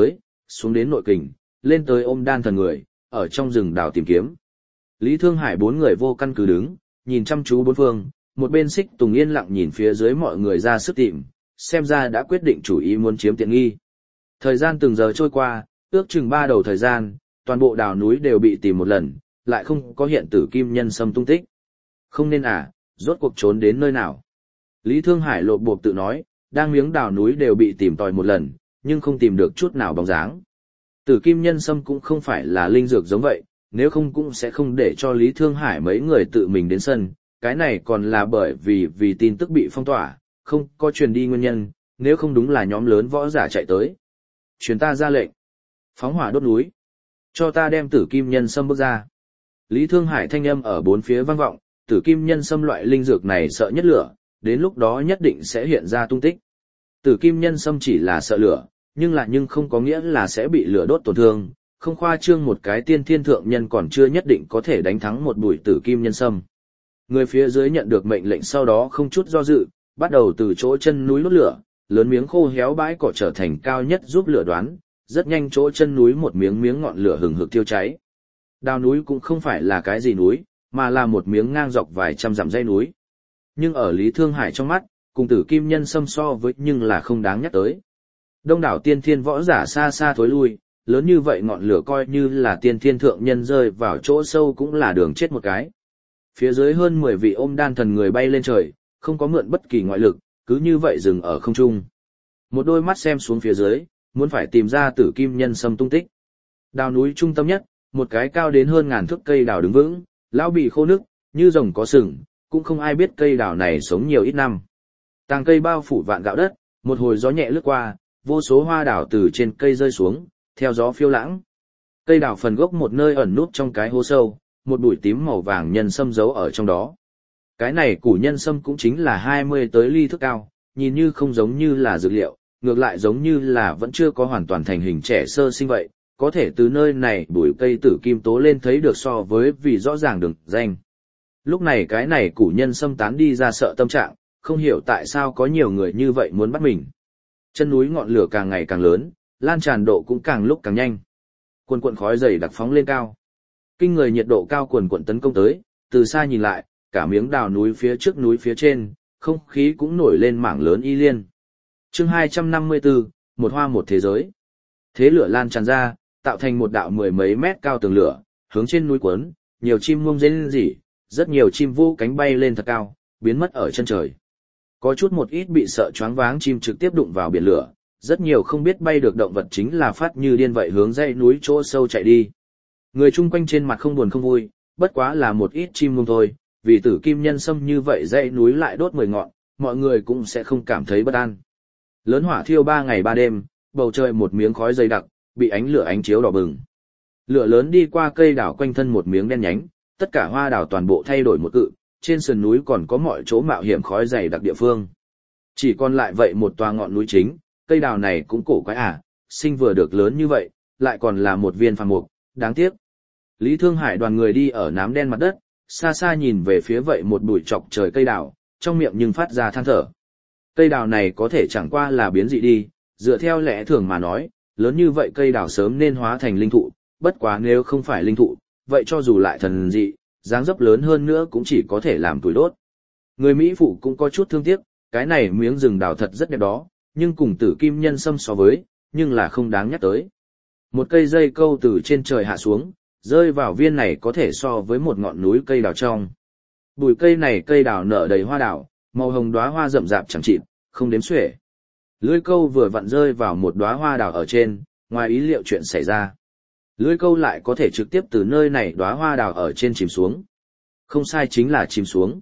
Xuống đến nội kình, lên tới ôm đan thần người, ở trong rừng đào tìm kiếm. Lý Thương Hải bốn người vô căn cứ đứng, nhìn chăm chú bốn phương, một bên Xích Tùng yên lặng nhìn phía dưới mọi người ra sức tìm, xem ra đã quyết định chủ ý muốn chiếm tiện nghi. Thời gian từng giờ trôi qua, ước chừng 3 đầu thời gian, toàn bộ đảo núi đều bị tìm một lần, lại không có hiện tử kim nhân sâm tung tích. Không nên à, rốt cuộc trốn đến nơi nào. Lý Thương Hải lột bộp tự nói, đang miếng đảo núi đều bị tìm tòi một lần, nhưng không tìm được chút nào bóng dáng. Tử kim nhân sâm cũng không phải là linh dược giống vậy, nếu không cũng sẽ không để cho Lý Thương Hải mấy người tự mình đến sân, cái này còn là bởi vì tin tức bị phong tỏa, không có truyền đi nguyên nhân, nếu không đúng là nhóm lớn võ giả chạy tới. Truyền ta ra lệnh, phóng hỏa đốt núi, cho ta đem tử kim nhân sâm bước ra. Lý Thương Hải thanh âm ở bốn phía vang vọng, tử kim nhân sâm loại linh dược này sợ nhất lửa, đến lúc đó nhất định sẽ hiện ra tung tích. Tử kim nhân sâm chỉ là sợ lửa, nhưng không có nghĩa là sẽ bị lửa đốt tổn thương, không khoa trương một cái tiên thiên thượng nhân còn chưa nhất định có thể đánh thắng một bụi tử kim nhân sâm. Người phía dưới nhận được mệnh lệnh sau đó không chút do dự, bắt đầu từ chỗ chân núi đốt lửa, lớn miếng khô héo bãi cỏ trở thành cao nhất giúp lửa đoán, rất nhanh chỗ chân núi một miếng ngọn lửa hừng hực thiêu cháy. Đào núi cũng không phải là cái gì núi, mà là một miếng ngang dọc vài trăm dặm dãy núi. Nhưng ở Lý Thương Hải trong mắt, cùng tử kim nhân sâm so với nhưng là không đáng nhắc tới. Đông đảo tiên thiên võ giả xa xa thối lui, lớn như vậy ngọn lửa coi như là tiên thiên thượng nhân rơi vào chỗ sâu cũng là đường chết một cái. Phía dưới hơn 10 vị ôm đan thần người bay lên trời, không có mượn bất kỳ ngoại lực, cứ như vậy dừng ở không trung. Một đôi mắt xem xuống phía dưới, muốn phải tìm ra tử kim nhân sâm tung tích. Đào núi trung tâm nhất, một cái cao đến hơn ngàn thước cây đào đứng vững, lão bị khô nước, như rồng có sừng, cũng không ai biết cây đào này sống nhiều ít năm. Tàng cây bao phủ vạn gạo đất, một hồi gió nhẹ lướt qua, vô số hoa đào từ trên cây rơi xuống, theo gió phiêu lãng. Cây đào phần gốc một nơi ẩn núp trong cái hố sâu, một bụi tím màu vàng nhân sâm giấu ở trong đó. Cái này củ nhân sâm cũng chính là 20 tới ly thước cao, nhìn như không giống như là dược liệu, ngược lại giống như là vẫn chưa có hoàn toàn thành hình trẻ sơ sinh vậy, có thể từ nơi này bụi cây tử kim tố lên thấy được so với vì rõ ràng đường danh. Lúc này cái này củ nhân sâm tán đi ra sợ tâm trạng, không hiểu tại sao có nhiều người như vậy muốn bắt mình. Chân núi ngọn lửa càng ngày càng lớn, lan tràn độ cũng càng lúc càng nhanh. Cuồn cuộn khói dày đặc phóng lên cao. Kinh người nhiệt độ cao cuồn cuộn tấn công tới, từ xa nhìn lại, cả miếng đào núi phía trên, không khí cũng nổi lên mảng lớn y liên. Chương 254, một hoa một thế giới. Thế lửa lan tràn ra, tạo thành một đạo 10 mấy mét cao tường lửa, hướng trên núi cuốn, nhiều chim muông rên rỉ, rất nhiều chim vô cánh bay lên thật cao, biến mất ở chân trời. Có chút một ít bị sợ choáng váng chim trực tiếp đụng vào biển lửa, rất nhiều không biết bay được động vật chính là phát như điên vậy hướng dãy núi chỗ sâu chạy đi. Người chung quanh trên mặt không buồn không vui, bất quá là một ít chim muông thôi, vì tử kim nhân sâm như vậy dãy núi lại đốt 10 ngọn, mọi người cũng sẽ không cảm thấy bất an. Lớn hỏa thiêu 3 ngày 3 đêm, bầu trời một miếng khói dày đặc, bị ánh lửa ánh chiếu đỏ bừng. Lửa lớn đi qua cây đào quanh thân một miếng đen nhánh, tất cả hoa đào toàn bộ thay đổi một cự, trên sườn núi còn có mọi chỗ mạo hiểm khói dày đặc địa phương. Chỉ còn lại vậy một tòa ngọn núi chính, cây đào này cũng cổ quái à, sinh vừa được lớn như vậy, lại còn là một viên phàm mục, đáng tiếc. Lý Thương Hải đoàn người đi ở nám đen mặt đất, xa xa nhìn về phía vậy một bụi chọc trời cây đào, trong miệng nhưng phát ra than thở. Cây đào này có thể chẳng qua là biến dị đi, dựa theo lẽ thường mà nói, lớn như vậy cây đào sớm nên hóa thành linh thụ, bất quá nếu không phải linh thụ, vậy cho dù lại thần dị, dáng dấp lớn hơn nữa cũng chỉ có thể làm tuổi đốt. Người Mỹ phụ cũng có chút thương tiếc, cái này miếng rừng đào thật rất đẹp đó, nhưng cùng tử kim nhân sâm so với, nhưng là không đáng nhắc tới. Một cây dây câu từ trên trời hạ xuống, rơi vào viên này có thể so với một ngọn núi cây đào trong. Bụi cây này cây đào nở đầy hoa đào, màu hồng đóa hoa rậm rạp chẳng chịt, không đếm xuể. Lưỡi câu vừa vặn rơi vào một đóa hoa đào ở trên, ngoài ý liệu chuyện xảy ra. Lưỡi câu lại có thể trực tiếp từ nơi này đóa hoa đào ở trên chìm xuống. Không sai, chính là chìm xuống.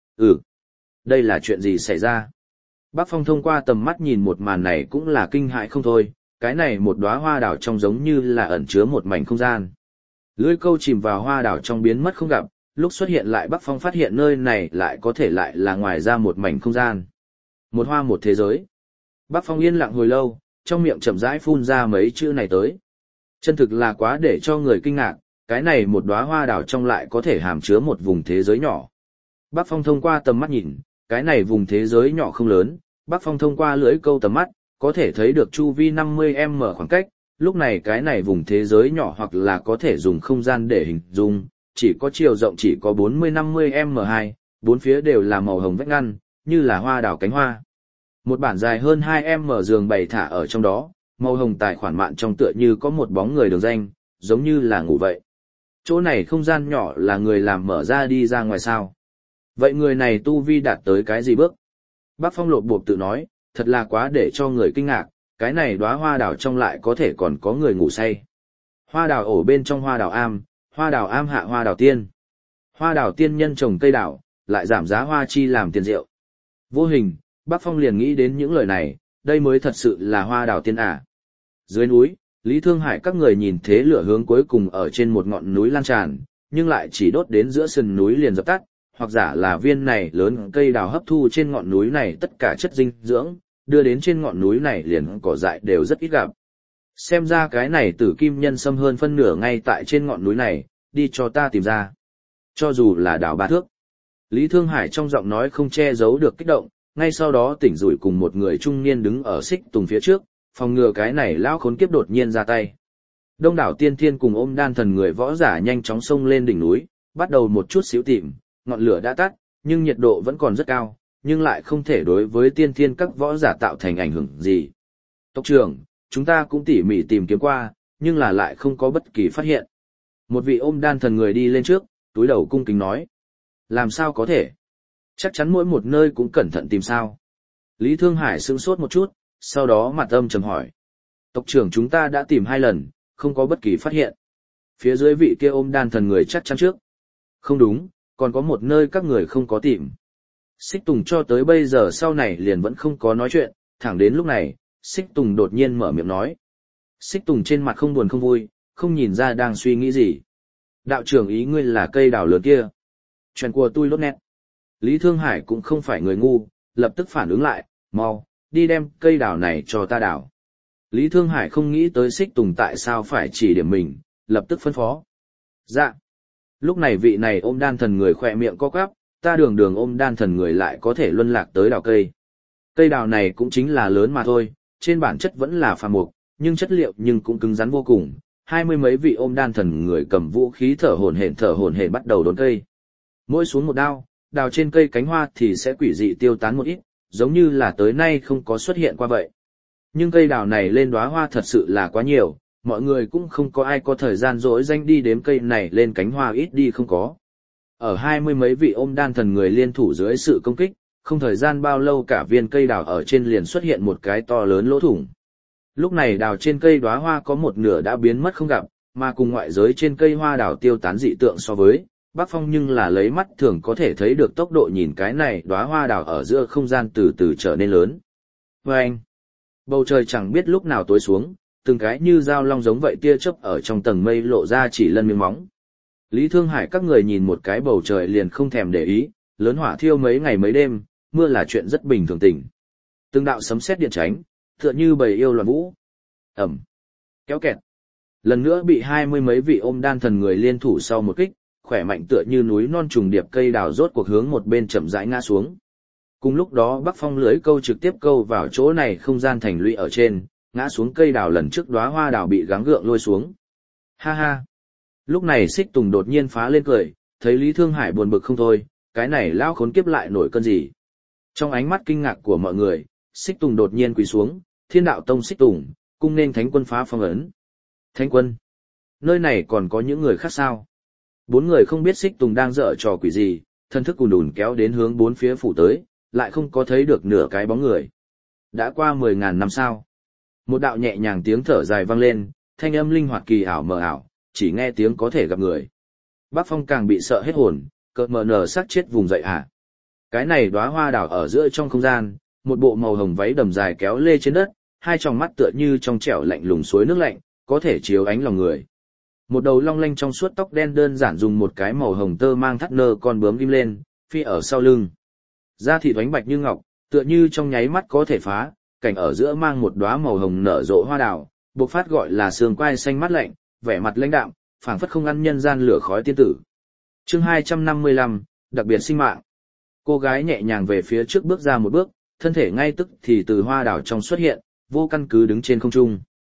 Đây là chuyện gì xảy ra? Bác Phong thông qua tầm mắt nhìn một màn này cũng là kinh hãi không thôi, cái này một đóa hoa đào trong giống như là ẩn chứa một mảnh không gian. Lưỡi câu chìm vào hoa đào trong biến mất không gặp, lúc xuất hiện lại Bác Phong phát hiện nơi này lại có thể lại là ngoài ra một mảnh không gian. Một hoa một thế giới. Bác Phong yên lặng hồi lâu, trong miệng chậm rãi phun ra mấy chữ này tới. Chân thực là quá để cho người kinh ngạc, cái này một đóa hoa đào trong lại có thể hàm chứa một vùng thế giới nhỏ. Bác Phong thông qua tầm mắt nhìn, cái này vùng thế giới nhỏ không lớn, Bác Phong thông qua lưỡi câu tầm mắt, có thể thấy được chu vi 50m khoảng cách, lúc này cái này vùng thế giới nhỏ hoặc là có thể dùng không gian để hình dung, chỉ có chiều rộng chỉ có 40-50m2, bốn phía đều là màu hồng vách ngăn, như là hoa đào cánh hoa. Một bản dài hơn 2m giường bày thả ở trong đó, màu hồng tài khoản mạn trong tựa như có một bóng người đường danh, giống như là ngủ vậy. Chỗ này không gian nhỏ là người làm mở ra đi ra ngoài sao. Vậy người này tu vi đạt tới cái gì bước? Bác Phong lột bộp tự nói, thật là quá để cho người kinh ngạc, cái này đóa hoa đào trong lại có thể còn có người ngủ say. Hoa đào ổ bên trong hoa đào am hạ hoa đào tiên. Hoa đào tiên nhân trồng cây đào, lại giảm giá hoa chi làm tiền rượu. Vô hình, Bác Phong liền nghĩ đến những lời này, đây mới thật sự là hoa đào tiên à. Dưới núi, Lý Thương Hải các người nhìn thế lửa hướng cuối cùng ở trên một ngọn núi lan tràn, nhưng lại chỉ đốt đến giữa sườn núi liền dập tắt, hoặc giả là viên này lớn cây đào hấp thu trên ngọn núi này tất cả chất dinh dưỡng, đưa đến trên ngọn núi này liền cỏ dại đều rất ít gặp. Xem ra cái này tử kim nhân sâm hơn phân nửa ngay tại trên ngọn núi này, đi cho ta tìm ra. Cho dù là đào 3 thước. Lý Thương Hải trong giọng nói không che giấu được kích động, ngay sau đó tỉnh rủi cùng một người trung niên đứng ở xích tùng phía trước, phòng ngừa cái này lão khốn kiếp đột nhiên ra tay. Đông đảo tiên thiên cùng ôm đan thần người võ giả nhanh chóng xông lên đỉnh núi, bắt đầu một chút xíu tìm, ngọn lửa đã tắt, nhưng nhiệt độ vẫn còn rất cao, nhưng lại không thể đối với tiên thiên các võ giả tạo thành ảnh hưởng gì. Tộc trưởng, chúng ta cũng tỉ mỉ tìm kiếm qua, nhưng là lại không có bất kỳ phát hiện. Một vị ôm đan thần người đi lên trước, túi đầu cung kính nói. Làm sao có thể? Chắc chắn mỗi một nơi cũng cẩn thận tìm sao. Lý Thương Hải sững sốt một chút, sau đó mặt âm trầm hỏi. Tộc trưởng chúng ta đã tìm 2 lần, không có bất kỳ phát hiện. Phía dưới vị kia ôm đan thần người chắc chắn trước. Không đúng, còn có một nơi các người không có tìm. Xích Tùng cho tới bây giờ sau này liền vẫn không có nói chuyện, thẳng đến lúc này, Xích Tùng đột nhiên mở miệng nói. Xích Tùng trên mặt không buồn không vui, không nhìn ra đang suy nghĩ gì. Đạo trưởng ý ngươi là cây đào lớn kia. Chuyện của tôi lốt nét. Lý Thương Hải cũng không phải người ngu, lập tức phản ứng lại, mau, đi đem cây đào này cho ta đào. Lý Thương Hải không nghĩ tới Xích Tùng tại sao phải chỉ điểm mình, lập tức phân phó. Dạ. Lúc này vị này ôm đan thần người khỏe miệng co quắp, ta đường ôm đan thần người lại có thể luân lạc tới đào cây. Cây đào này cũng chính là lớn mà thôi, trên bản chất vẫn là phàm mục, nhưng chất liệu nhưng cũng cứng rắn vô cùng. 20 mấy vị ôm đan thần người cầm vũ khí thở hổn hển bắt đầu đốn cây. Mỗi xuống một đao, đào trên cây cánh hoa thì sẽ quỷ dị tiêu tán một ít, giống như là tới nay không có xuất hiện qua vậy. Nhưng cây đào này lên đóa hoa thật sự là quá nhiều, mọi người cũng không có ai có thời gian rỗi danh đi đếm cây này lên cánh hoa ít đi không có. Ở 20 mấy vị ôm đan thần người liên thủ dưới sự công kích, không thời gian bao lâu cả viên cây đào ở trên liền xuất hiện một cái to lớn lỗ thủng. Lúc này đào trên cây đóa hoa có một nửa đã biến mất không gặp, mà cùng ngoại giới trên cây hoa đào tiêu tán dị tượng so với, Bác Phong nhưng là lấy mắt thường có thể thấy được tốc độ nhìn cái này đóa hoa đào ở giữa không gian từ từ trở nên lớn. Vâng! Bầu trời chẳng biết lúc nào tối xuống, từng cái như dao long giống vậy tia chớp ở trong tầng mây lộ ra chỉ lân miếng móng. Lý Thương Hải các người nhìn một cái bầu trời liền không thèm để ý, lớn hỏa thiêu mấy ngày mấy đêm, mưa là chuyện rất bình thường tình. Từng đạo sấm sét điện tránh, tựa như bầy yêu loạn vũ. Ẩm, kéo kẹt. Lần nữa bị 20 mấy vị ôm đan thần người liên thủ sau một kích, khỏe mạnh tựa như núi non trùng điệp cây đào rốt cuộc hướng một bên chậm rãi ngã xuống. Cùng lúc đó Bắc Phong lưới câu trực tiếp câu vào chỗ này không gian thành lũy ở trên, ngã xuống cây đào lần trước đóa hoa đào bị gắng gượng lôi xuống. Ha ha. Lúc này Xích Tùng đột nhiên phá lên cười, thấy Lý Thương Hải buồn bực không thôi, cái này lão khốn kiếp lại nổi cơn gì. Trong ánh mắt kinh ngạc của mọi người, Xích Tùng đột nhiên quỳ xuống, Thiên Đạo Tông Xích Tùng, cung nên Thánh Quân phá phong ấn. Thánh Quân? Nơi này còn có những người khác sao? 4 người không biết Xích Tùng đang dở trò quỷ gì, thân thức ùn ùn kéo đến hướng 4 phía phủ tới, lại không có thấy được nửa cái bóng người. Đã qua 10.000 năm sao? Một đạo nhẹ nhàng tiếng thở dài vang lên, thanh âm linh hoạt kỳ ảo mờ ảo, chỉ nghe tiếng có thể gặp người. Bác Phong càng bị sợ hết hồn, cợt mờ nở xác chết vùng dậy hả? Cái này đóa hoa đào ở giữa trong không gian, một bộ màu hồng váy đầm dài kéo lê trên đất, hai tròng mắt tựa như trong trẻo lạnh lùng suối nước lạnh, có thể chiếu ánh lòng người. Một đầu long lanh trong suốt tóc đen đơn giản dùng một cái màu hồng tơ mang thắt nơ con bướm ghim lên, phi ở sau lưng. Da thịt oánh bạch như ngọc, tựa như trong nháy mắt có thể phá, cảnh ở giữa mang một đóa màu hồng nở rộ hoa đào, bộc phát gọi là sương quai xanh mắt lạnh, vẻ mặt lãnh đạm, phảng phất không ăn nhân gian lửa khói tiên tử. Chương 255, đặc biệt sinh mạng. Cô gái nhẹ nhàng về phía trước bước ra một bước, thân thể ngay tức thì từ hoa đào trong xuất hiện, vô căn cứ đứng trên không trung.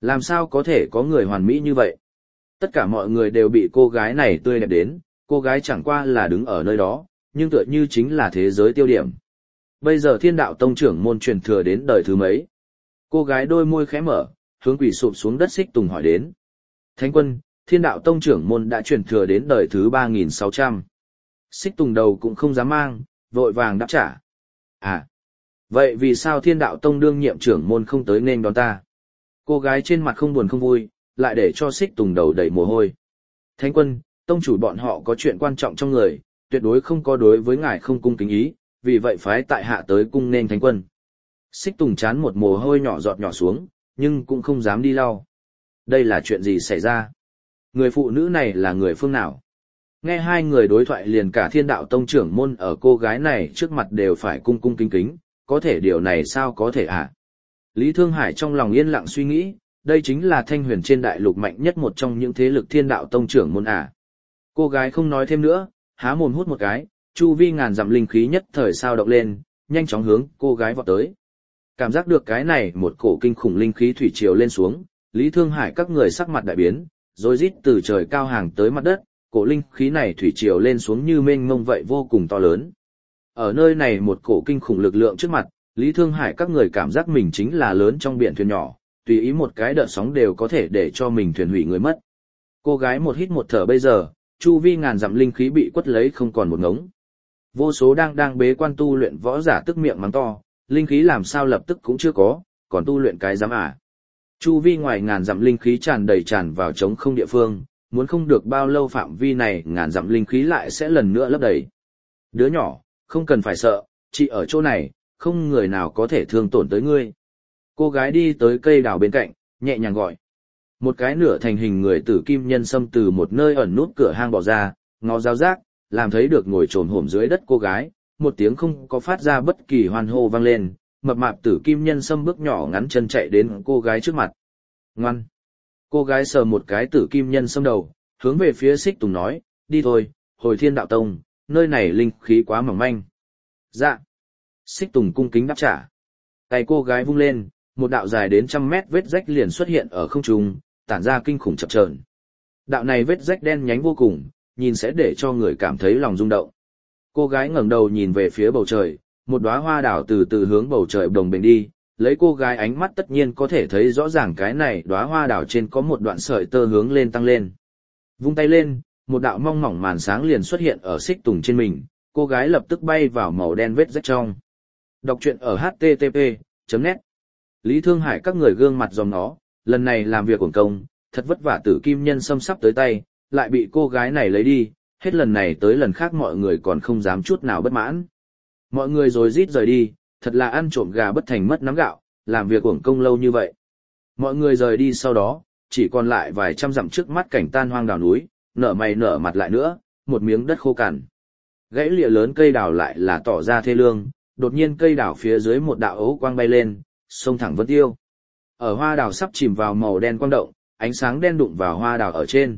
Làm sao có thể có người hoàn mỹ như vậy? Tất cả mọi người đều bị cô gái này tươi đẹp đến, cô gái chẳng qua là đứng ở nơi đó, nhưng tựa như chính là thế giới tiêu điểm. Bây giờ Thiên Đạo Tông trưởng môn truyền thừa đến đời thứ mấy? Cô gái đôi môi khẽ mở, hướng quỳ sụp xuống đất Xích Tùng hỏi đến. Thánh quân, Thiên Đạo Tông trưởng môn đã truyền thừa đến đời thứ 3600. Xích Tùng đầu cũng không dám mang, vội vàng đáp trả. À, vậy vì sao Thiên Đạo Tông đương nhiệm trưởng môn không tới nên đón ta? Cô gái trên mặt không buồn không vui, lại để cho Xích Tùng đầu đầy mồ hôi. Thánh quân, tông chủ bọn họ có chuyện quan trọng trong người, tuyệt đối không có đối với ngài không cung kính ý, vì vậy phái tại hạ tới cung nên thánh quân. Xích Tùng chán một mồ hôi nhỏ giọt nhỏ xuống, nhưng cũng không dám đi lau. Đây là chuyện gì xảy ra? Người phụ nữ này là người phương nào? Nghe hai người đối thoại liền cả Thiên Đạo Tông trưởng môn ở cô gái này trước mặt đều phải cung cung kính kính, có thể điều này sao có thể à? Lý Thương Hải trong lòng yên lặng suy nghĩ, đây chính là Thanh Huyền trên đại lục mạnh nhất một trong những thế lực Thiên Đạo Tông trưởng môn à. Cô gái không nói thêm nữa, há mồm hút một cái, chu vi ngàn dặm linh khí nhất thời sao động lên, nhanh chóng hướng cô gái vọt tới. Cảm giác được cái này một cổ kinh khủng linh khí thủy triều lên xuống, Lý Thương Hải các người sắc mặt đại biến, rồi rít từ trời cao hàng tới mặt đất, cổ linh khí này thủy triều lên xuống như mênh mông vậy vô cùng to lớn. Ở nơi này một cổ kinh khủng lực lượng trước mặt, Lý Thương Hải các người cảm giác mình chính là lớn trong biển thuyền nhỏ, tùy ý một cái đợt sóng đều có thể để cho mình thuyền hủy người mất. Cô gái một hít một thở bây giờ, chu vi ngàn dặm linh khí bị quất lấy không còn một ngống. Vô số đang bế quan tu luyện võ giả tức miệng mắng to, linh khí làm sao lập tức cũng chưa có, còn tu luyện cái dám à. Chu vi ngoài ngàn dặm linh khí tràn đầy tràn vào trống không địa phương, muốn không được bao lâu phạm vi này ngàn dặm linh khí lại sẽ lần nữa lấp đầy. Đứa nhỏ, không cần phải sợ, chị ở chỗ này, không người nào có thể thương tổn tới ngươi. Cô gái đi tới cây đào bên cạnh, nhẹ nhàng gọi. Một cái nửa thành hình người tử kim nhân sâm từ một nơi ẩn nút cửa hang bỏ ra, ngó giáo giác, làm thấy được ngồi trồn hổm dưới đất cô gái, một tiếng không có phát ra bất kỳ hoan hô vang lên, mập mạp tử kim nhân sâm bước nhỏ ngắn chân chạy đến cô gái trước mặt. Ngoan. Cô gái sờ một cái tử kim nhân sâm đầu, hướng về phía Xích Tùng nói, đi thôi, hồi Thiên Đạo Tông, nơi này linh khí quá mỏng manh. Dạ. Xích Tùng cung kính đáp trả. Tay cô gái vung lên, một đạo dài đến 100 mét vết rách liền xuất hiện ở không trung, tản ra kinh khủng chập chờn. Đạo này vết rách đen nhánh vô cùng, nhìn sẽ để cho người cảm thấy lòng rung động. Cô gái ngẩng đầu nhìn về phía bầu trời, một đóa hoa đào từ từ hướng bầu trời đồng bền đi, lấy cô gái ánh mắt tất nhiên có thể thấy rõ ràng cái này đóa hoa đào trên có một đoạn sợi tơ hướng lên tăng lên. Vung tay lên, một đạo mong mỏng màn sáng liền xuất hiện ở Xích Tùng trên mình, cô gái lập tức bay vào màu đen vết rách trong. Đọc truyện ở http://net. Lý Thương Hải các người gương mặt dòng nó, lần này làm việc uổng công, thật vất vả tử kim nhân sâm sắp tới tay, lại bị cô gái này lấy đi, hết lần này tới lần khác mọi người còn không dám chút nào bất mãn. Mọi người rồi rít rời đi, thật là ăn trộm gà bất thành mất nắm gạo, làm việc uổng công lâu như vậy. Mọi người rời đi sau đó, chỉ còn lại vài trăm dặm trước mắt cảnh tan hoang đảo núi, nở mày nở mặt lại nữa, một miếng đất khô cằn. Gãy lìa lớn cây đào lại là tỏ ra thê lương, đột nhiên cây đào phía dưới một đạo ấu quang bay lên, sông thẳng vân tiêu. Ở hoa đào sắp chìm vào màu đen quang động, ánh sáng đen đụng vào hoa đào ở trên.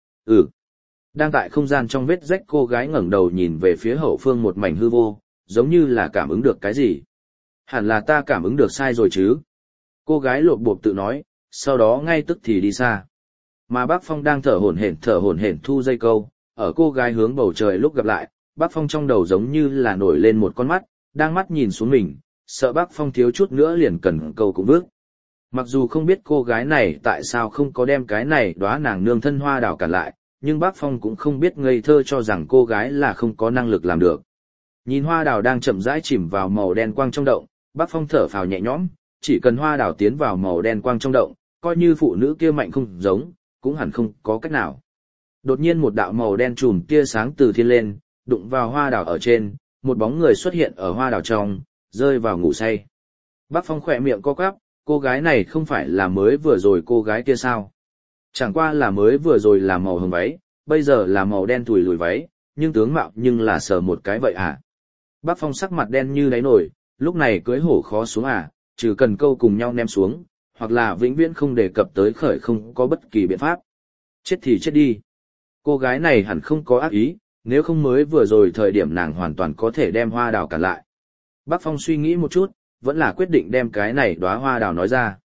Đang tại không gian trong vết rách cô gái ngẩng đầu nhìn về phía hậu phương một mảnh hư vô, giống như là cảm ứng được cái gì. Hẳn là ta cảm ứng được sai rồi chứ. Cô gái lột bộp tự nói, sau đó ngay tức thì đi xa. Mà Bác Phong đang thở hổn hển thu dây câu, ở cô gái hướng bầu trời lúc gặp lại, Bác Phong trong đầu giống như là nổi lên một con mắt, đang mắt nhìn xuống mình, sợ Bác Phong thiếu chút nữa liền cần câu cũng vước. Mặc dù không biết cô gái này tại sao không có đem cái này đóa nàng nương thân hoa đào cản lại, nhưng Bác Phong cũng không biết ngây thơ cho rằng cô gái là không có năng lực làm được. Nhìn hoa đào đang chậm rãi chìm vào màu đen quang trong động, Bác Phong thở phào nhẹ nhõm, chỉ cần hoa đào tiến vào màu đen quang trong động, coi như phụ nữ kia mạnh không giống, cũng hẳn không có cách nào. Đột nhiên một đạo màu đen chùm tia sáng từ thiên lên, đụng vào hoa đào ở trên, một bóng người xuất hiện ở hoa đào trong, rơi vào ngủ say. Bác Phong khỏe miệng co quắp, cô gái này không phải là mới vừa rồi cô gái kia sao? Chẳng qua là mới vừa rồi là màu hồng váy, bây giờ là màu đen thùi lùi váy, nhưng tướng mạo nhưng là sờ một cái vậy à? Bác Phong sắc mặt đen như đáy nổi, lúc này cưới hổ khó xuống à, trừ cần câu cùng nhau ném xuống, hoặc là vĩnh viễn không đề cập tới khởi không có bất kỳ biện pháp. Chết thì chết đi. Cô gái này hẳn không có ác ý, nếu không mới vừa rồi thời điểm nàng hoàn toàn có thể đem hoa đào cản lại. Bác Phong suy nghĩ một chút, vẫn là quyết định đem cái này đóa hoa đào nói ra.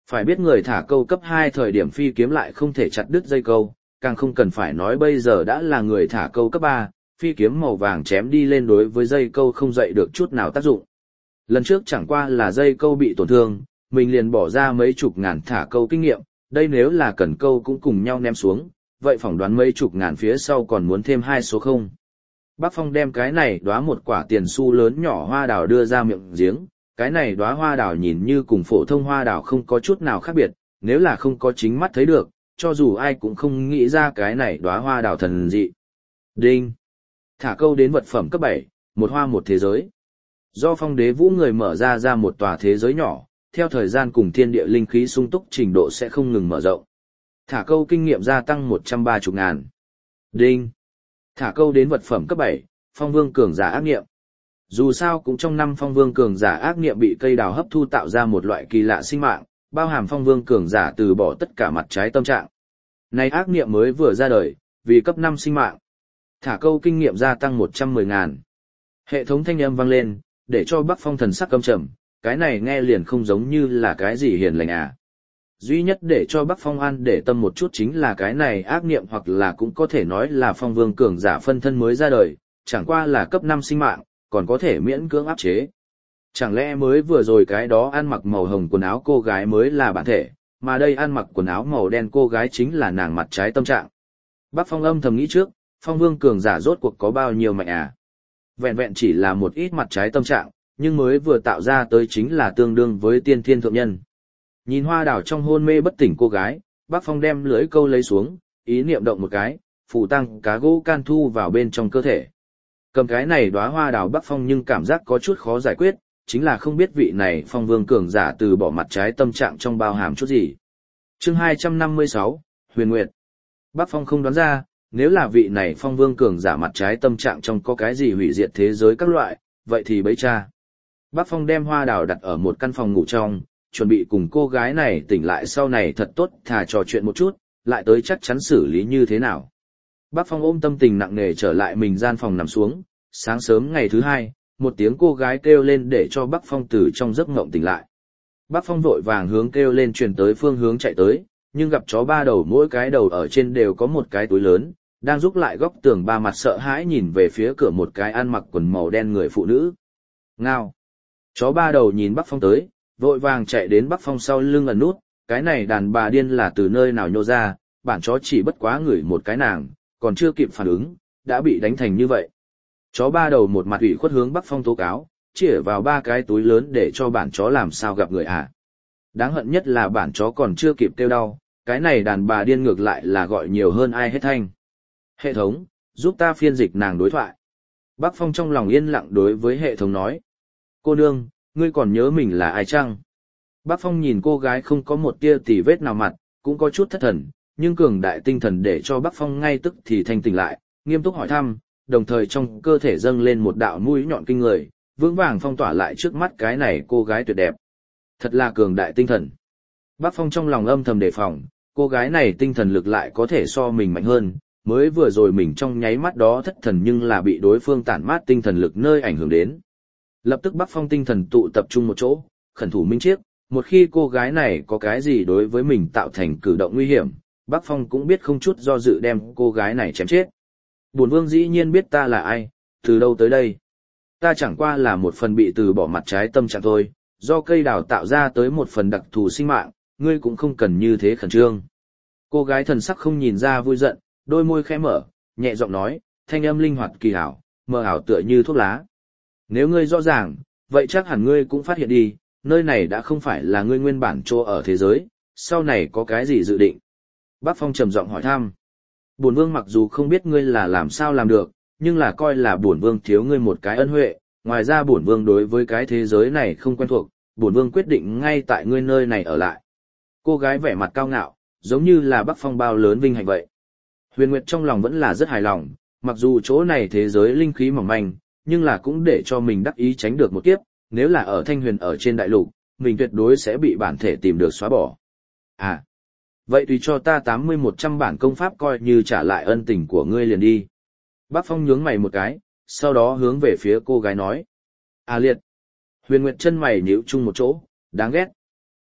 Phải biết người thả câu cấp 2 thời điểm phi kiếm lại không thể chặt đứt dây câu, càng không cần phải nói bây giờ đã là người thả câu cấp 3, phi kiếm màu vàng chém đi lên đối với dây câu không dậy được chút nào tác dụng. Lần trước chẳng qua là dây câu bị tổn thương, mình liền bỏ ra mấy chục ngàn thả câu kinh nghiệm, đây nếu là cần câu cũng cùng nhau ném xuống, vậy phỏng đoán mấy chục ngàn phía sau còn muốn thêm 2 số 0. Bác Phong đem cái này đóa một quả tiền xu lớn nhỏ hoa đào đưa ra miệng giếng, cái này đóa hoa đào nhìn như cùng phổ thông hoa đào không có chút nào khác biệt, nếu là không có chính mắt thấy được, cho dù ai cũng không nghĩ ra cái này đóa hoa đào thần dị. Đinh! Thả câu đến vật phẩm cấp 7, một hoa một thế giới. Do Phong Đế Vũ người mở ra một tòa thế giới nhỏ, theo thời gian cùng thiên địa linh khí sung túc trình độ sẽ không ngừng mở rộng. Thả câu kinh nghiệm gia tăng 130.000. Đinh! Thả câu đến vật phẩm cấp 7, Phong Vương cường giả ác nghiệm. Dù sao cũng trong năm Phong Vương cường giả ác nghiệm bị cây đào hấp thu tạo ra một loại kỳ lạ sinh mạng, bao hàm Phong Vương cường giả từ bỏ tất cả mặt trái tâm trạng. Này ác nghiệm mới vừa ra đời, vì cấp 5 sinh mạng. Thả câu kinh nghiệm gia tăng 110.000. Hệ thống thanh âm vang lên, để cho Bắc Phong thần sắc căm trầm, cái này nghe liền không giống như là cái gì hiền lành à. Duy nhất để cho Bắc Phong an để tâm một chút chính là cái này ác niệm hoặc là cũng có thể nói là Phong Vương cường giả phân thân mới ra đời, chẳng qua là cấp 5 sinh mạng, còn có thể miễn cưỡng áp chế. Chẳng lẽ mới vừa rồi cái đó ăn mặc màu hồng quần áo cô gái mới là bản thể, mà đây ăn mặc quần áo màu đen cô gái chính là nàng mặt trái tâm trạng. Bắc Phong âm thầm nghĩ trước, Phong Vương cường giả rốt cuộc có bao nhiêu mạnh à? Vẹn vẹn chỉ là một ít mặt trái tâm trạng, nhưng mới vừa tạo ra tới chính là tương đương với tiên thiên thượng nhân. Nhìn hoa đảo trong hôn mê bất tỉnh cô gái, Bắc Phong đem lưỡi câu lấy xuống, ý niệm động một cái, phủ tăng cá gỗ can thu vào bên trong cơ thể. Cầm cái này đóa hoa đảo Bắc Phong nhưng cảm giác có chút khó giải quyết, chính là không biết vị này Phong Vương cường giả từ bỏ mặt trái tâm trạng trong bao hàm chút gì. Chương 256, Huyền Nguyệt. Bắc Phong không đoán ra, nếu là vị này Phong Vương cường giả mặt trái tâm trạng trong có cái gì hủy diệt thế giới các loại, vậy thì bấy cha. Bắc Phong đem hoa đào đặt ở một căn phòng ngủ trong, chuẩn bị cùng cô gái này tỉnh lại sau này thật tốt thà trò chuyện một chút, lại tới chắc chắn xử lý như thế nào. Bắc Phong ôm tâm tình nặng nề trở lại mình gian phòng nằm xuống, sáng sớm ngày thứ hai, một tiếng cô gái kêu lên để cho Bắc Phong từ trong giấc mộng tỉnh lại. Bắc Phong vội vàng hướng kêu lên truyền tới phương hướng chạy tới, nhưng gặp chó ba đầu mỗi cái đầu ở trên đều có một cái túi lớn, đang giúp lại góc tường ba mặt sợ hãi nhìn về phía cửa một cái ăn mặc quần màu đen người phụ nữ. Ngao! Chó ba đầu nhìn Bắc Phong tới, vội vàng chạy đến Bắc Phong sau lưng ẩn nút, cái này đàn bà điên là từ nơi nào nhô ra, bản chó chỉ bất quá ngửi một cái nàng, còn chưa kịp phản ứng, đã bị đánh thành như vậy. Chó ba đầu một mặt ủy khuất hướng Bắc Phong tố cáo, chĩa vào ba cái túi lớn để cho bản chó làm sao gặp người à. Đáng hận nhất là bản chó còn chưa kịp kêu đau, cái này đàn bà điên ngược lại là gọi nhiều hơn ai hết thanh. Hệ thống, giúp ta phiên dịch nàng đối thoại. Bắc Phong trong lòng yên lặng đối với hệ thống nói. Cô nương, ngươi còn nhớ mình là ai chăng? Bắc Phong nhìn cô gái không có một tia tì vết nào mặt, cũng có chút thất thần, nhưng cường đại tinh thần để cho Bắc Phong ngay tức thì thanh tỉnh lại, nghiêm túc hỏi thăm, đồng thời trong cơ thể dâng lên một đạo mũi nhọn kinh người, vững vàng phong tỏa lại trước mắt cái này cô gái tuyệt đẹp. Thật là cường đại tinh thần. Bắc Phong trong lòng âm thầm đề phòng, cô gái này tinh thần lực lại có thể so mình mạnh hơn, mới vừa rồi mình trong nháy mắt đó thất thần nhưng là bị đối phương tản mát tinh thần lực nơi ảnh hưởng đến. Lập tức Bắc Phong tinh thần tụ tập trung một chỗ, khẩn thủ minh chiếc, một khi cô gái này có cái gì đối với mình tạo thành cử động nguy hiểm, Bắc Phong cũng biết không chút do dự đem cô gái này chém chết. Bổn vương dĩ nhiên biết ta là ai, từ đâu tới đây. Ta chẳng qua là một phần bị từ bỏ mặt trái tâm trạng thôi, do cây đào tạo ra tới một phần đặc thù sinh mạng, ngươi cũng không cần như thế khẩn trương. Cô gái thần sắc không nhìn ra vui giận, đôi môi khẽ mở, nhẹ giọng nói, thanh âm linh hoạt kỳ ảo, mờ ảo tựa như thuốc lá. Nếu ngươi rõ ràng, vậy chắc hẳn ngươi cũng phát hiện đi, nơi này đã không phải là ngươi nguyên bản chỗ ở thế giới, sau này có cái gì dự định? Bác Phong trầm giọng hỏi thăm. Bổn vương mặc dù không biết ngươi là làm sao làm được, nhưng là coi là bổn vương thiếu ngươi một cái ân huệ, ngoài ra bổn vương đối với cái thế giới này không quen thuộc, bổn vương quyết định ngay tại ngươi nơi này ở lại. Cô gái vẻ mặt cao ngạo, giống như là Bắc Phong bao lớn vinh hạnh vậy. Huyền Nguyệt trong lòng vẫn là rất hài lòng, mặc dù chỗ này thế giới linh khí mỏng manh, nhưng là cũng để cho mình đắc ý tránh được một kiếp, nếu là ở Thanh Huyền ở trên đại lục, mình tuyệt đối sẽ bị bản thể tìm được xóa bỏ. À, vậy tùy cho ta 80-100 bản công pháp coi như trả lại ân tình của ngươi liền đi. Bác Phong nhướng mày một cái, sau đó hướng về phía cô gái nói. À liệt. Huyền Nguyệt chân mày nhíu chung một chỗ, đáng ghét.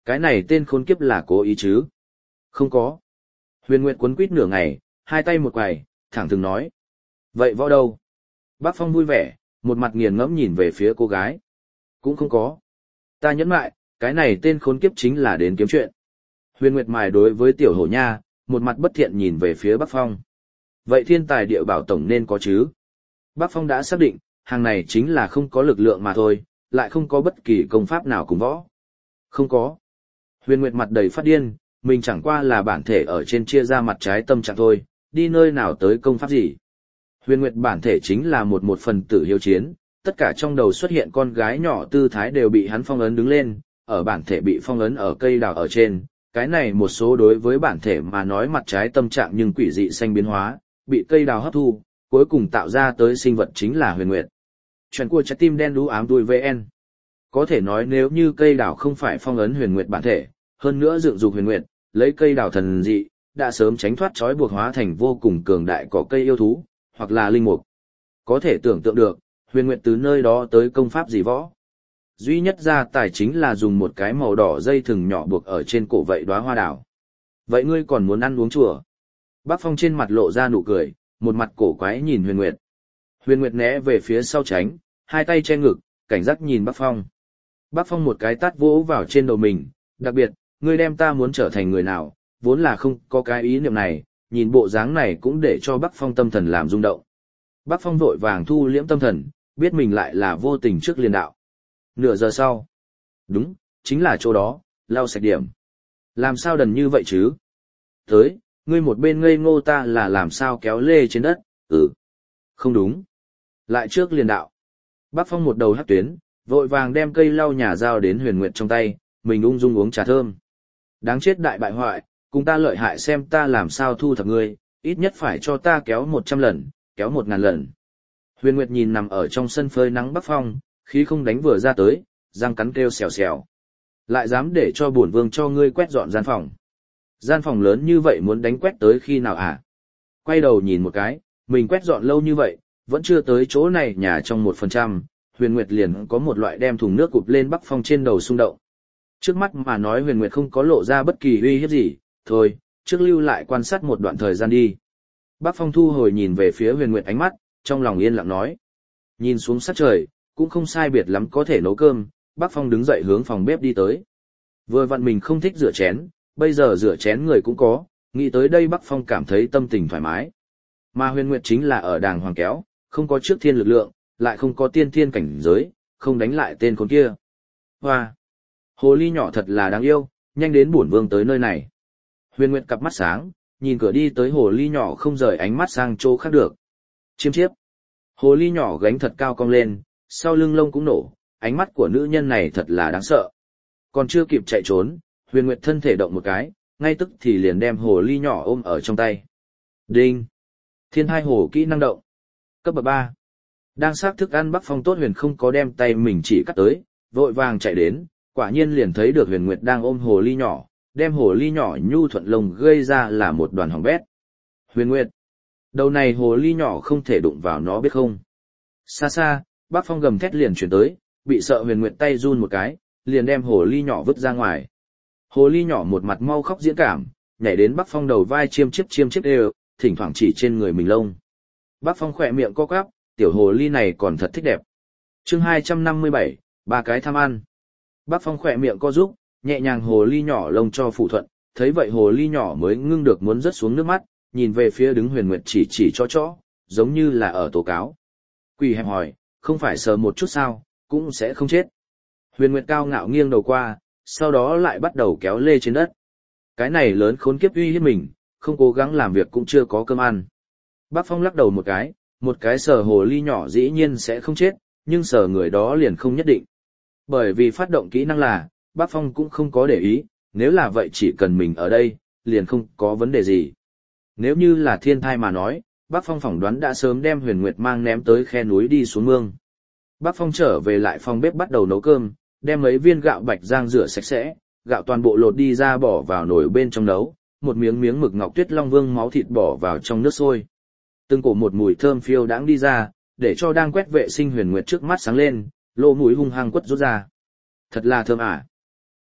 Cái này tên khốn kiếp là cố ý chứ? Không có. Huyền Nguyệt quấn quýt nửa ngày, hai tay một quầy, thẳng thừng nói. Vậy võ đâu? Bác Phong vui vẻ, một mặt nghiền ngẫm nhìn về phía cô gái. Cũng không có. Ta nhẫn lại, cái này tên khốn kiếp chính là đến kiếm chuyện. Huyền Nguyệt mài đối với tiểu hổ nha, một mặt bất thiện nhìn về phía Bác Phong. Vậy thiên tài địa bảo tổng nên có chứ? Bác Phong đã xác định, hàng này chính là không có lực lượng mà thôi, lại không có bất kỳ công pháp nào cùng võ. Không có. Huyền Nguyệt mặt đầy phát điên, mình chẳng qua là bản thể ở trên chia ra mặt trái tâm trạng thôi, đi nơi nào tới công pháp gì. Huyền Nguyệt bản thể chính là một phần tử hiếu chiến, tất cả trong đầu xuất hiện con gái nhỏ tư thái đều bị hắn phong ấn đứng lên, ở bản thể bị phong ấn ở cây đào ở trên, cái này một số đối với bản thể mà nói mặt trái tâm trạng nhưng quỷ dị xanh biến hóa, bị cây đào hấp thu, cuối cùng tạo ra tới sinh vật chính là Huyền Nguyệt. Chuyện của trái tim đen đú ám đuôi VN. Có thể nói nếu như cây đào không phải phong ấn Huyền Nguyệt bản thể, hơn nữa dựng dục Huyền Nguyệt, lấy cây đào thần dị, đã sớm tránh thoát trói buộc hóa thành vô cùng cường đại cỏ cây yêu thú, hoặc là linh mục. Có thể tưởng tượng được, Huyền Nguyệt từ nơi đó tới công pháp gì võ. Duy nhất ra tài chính là dùng một cái màu đỏ dây thừng nhỏ buộc ở trên cổ vậy đóa hoa đào. Vậy ngươi còn muốn ăn uống chùa? Bác Phong trên mặt lộ ra nụ cười, một mặt cổ quái nhìn Huyền Nguyệt. Huyền Nguyệt né về phía sau tránh, hai tay che ngực, cảnh giác nhìn Bác Phong. Bác Phong một cái tát vỗ vào trên đầu mình, đặc biệt, ngươi đem ta muốn trở thành người nào, vốn là không có cái ý niệm này, nhìn bộ dáng này cũng để cho Bác Phong tâm thần làm rung động. Bác Phong vội vàng thu liễm tâm thần, biết mình lại là vô tình trước liền đạo. Nửa giờ sau. Đúng, chính là chỗ đó, lau sạch điểm. Làm sao đần như vậy chứ? Tới, ngươi một bên ngây ngô ta là làm sao kéo lê trên đất, Không đúng. Lại trước liền đạo. Bác Phong một đầu hất tuyến, vội vàng đem cây lau nhà dao đến Huyền Nguyệt trong tay, mình ung dung uống trà thơm. Đáng chết đại bại hoại, cùng ta lợi hại xem ta làm sao thu thập ngươi, ít nhất phải cho ta kéo 100 lần, kéo 1000 lần. Huyền Nguyệt nhìn nằm ở trong sân phơi nắng Bác Phong, khí không đánh vừa ra tới, răng cắn kêu xèo xèo. Lại dám để cho bổn vương cho ngươi quét dọn gian phòng. Gian phòng lớn như vậy muốn đánh quét tới khi nào hả? Quay đầu nhìn một cái, mình quét dọn lâu như vậy, vẫn chưa tới chỗ này nhà trong 1%, Huyền Nguyệt liền có một loại đem thùng nước cụp lên Bắc Phong trên đầu xung động. Trước mắt mà nói Huyền Nguyệt không có lộ ra bất kỳ uy hiếp gì, thôi, trước lưu lại quan sát một đoạn thời gian đi. Bắc Phong thu hồi nhìn về phía Huyền Nguyệt ánh mắt, trong lòng yên lặng nói. Nhìn xuống sát trời, cũng không sai biệt lắm có thể nấu cơm, Bắc Phong đứng dậy hướng phòng bếp đi tới. Vừa vặn mình không thích rửa chén, bây giờ rửa chén người cũng có, nghĩ tới đây Bắc Phong cảm thấy tâm tình thoải mái. Mà Huyền Nguyệt chính là ở đàng hoàng kéo, không có trước thiên lực lượng, lại không có tiên thiên cảnh giới, không đánh lại tên con kia. Hoa! Hồ ly nhỏ thật là đáng yêu, nhanh đến bổn vương tới nơi này. Huyền Nguyệt cặp mắt sáng, nhìn cửa đi tới hồ ly nhỏ không rời ánh mắt sang chỗ khác được. Chiêm chiếp! Hồ ly nhỏ gánh thật cao cong lên, sau lưng lông cũng nổ, ánh mắt của nữ nhân này thật là đáng sợ. Còn chưa kịp chạy trốn, Huyền Nguyệt thân thể động một cái, ngay tức thì liền đem hồ ly nhỏ ôm ở trong tay. Đinh! Thiên hai hồ kỹ năng động. Cấp bậc 3. Đang xác thức ăn Bắc Phong tốt Huyền không có đem tay mình chỉ cắt tới, vội vàng chạy đến, quả nhiên liền thấy được Huyền Nguyệt đang ôm hồ ly nhỏ, đem hồ ly nhỏ nhu thuận lông gây ra là một đoàn hỏng bét. Huyền Nguyệt! Đầu này hồ ly nhỏ không thể đụng vào nó biết không? Xa xa, Bắc Phong gầm thét liền chuyển tới, bị sợ Huyền Nguyệt tay run một cái, liền đem hồ ly nhỏ vứt ra ngoài. Hồ ly nhỏ một mặt mau khóc diễn cảm, nhảy đến Bắc Phong đầu vai chiêm chiếp đều, thỉnh thoảng chỉ trên người mình lông. Bắc Phong khỏe miệng co quắp, tiểu hồ ly này còn thật thích đẹp. Chương 257, ba cái tham ăn. Bắc Phong khỏe miệng co rúc, nhẹ nhàng hồ ly nhỏ lông cho phụ thuận, thấy vậy hồ ly nhỏ mới ngưng được muốn rớt xuống nước mắt, nhìn về phía đứng Huyền Nguyệt chỉ cho, giống như là ở tố cáo. Quỷ hẹp hỏi, không phải sờ một chút sao, cũng sẽ không chết. Huyền Nguyệt cao ngạo nghiêng đầu qua, sau đó lại bắt đầu kéo lê trên đất. Cái này lớn khốn kiếp uy hiếp mình, không cố gắng làm việc cũng chưa có cơm ăn. Bác Phong lắc đầu một cái sờ hồ ly nhỏ dĩ nhiên sẽ không chết, nhưng sờ người đó liền không nhất định. Bởi vì phát động kỹ năng là, Bác Phong cũng không có để ý, nếu là vậy chỉ cần mình ở đây, liền không có vấn đề gì. Nếu như là thiên thai mà nói, Bác Phong phỏng đoán đã sớm đem Huyền Nguyệt mang ném tới khe núi đi xuống mương. Bác Phong trở về lại phòng bếp bắt đầu nấu cơm, đem mấy viên gạo bạch rang rửa sạch sẽ, gạo toàn bộ lột đi ra bỏ vào nồi bên trong nấu, một miếng mực ngọc tuyết long vương máu thịt bỏ vào trong nước sôi. Từng cổ một mùi thơm phiêu đãng đi ra, để cho đang quét vệ sinh Huyền Nguyệt trước mắt sáng lên, lỗ mũi hung hăng quất rút ra. Thật là thơm à.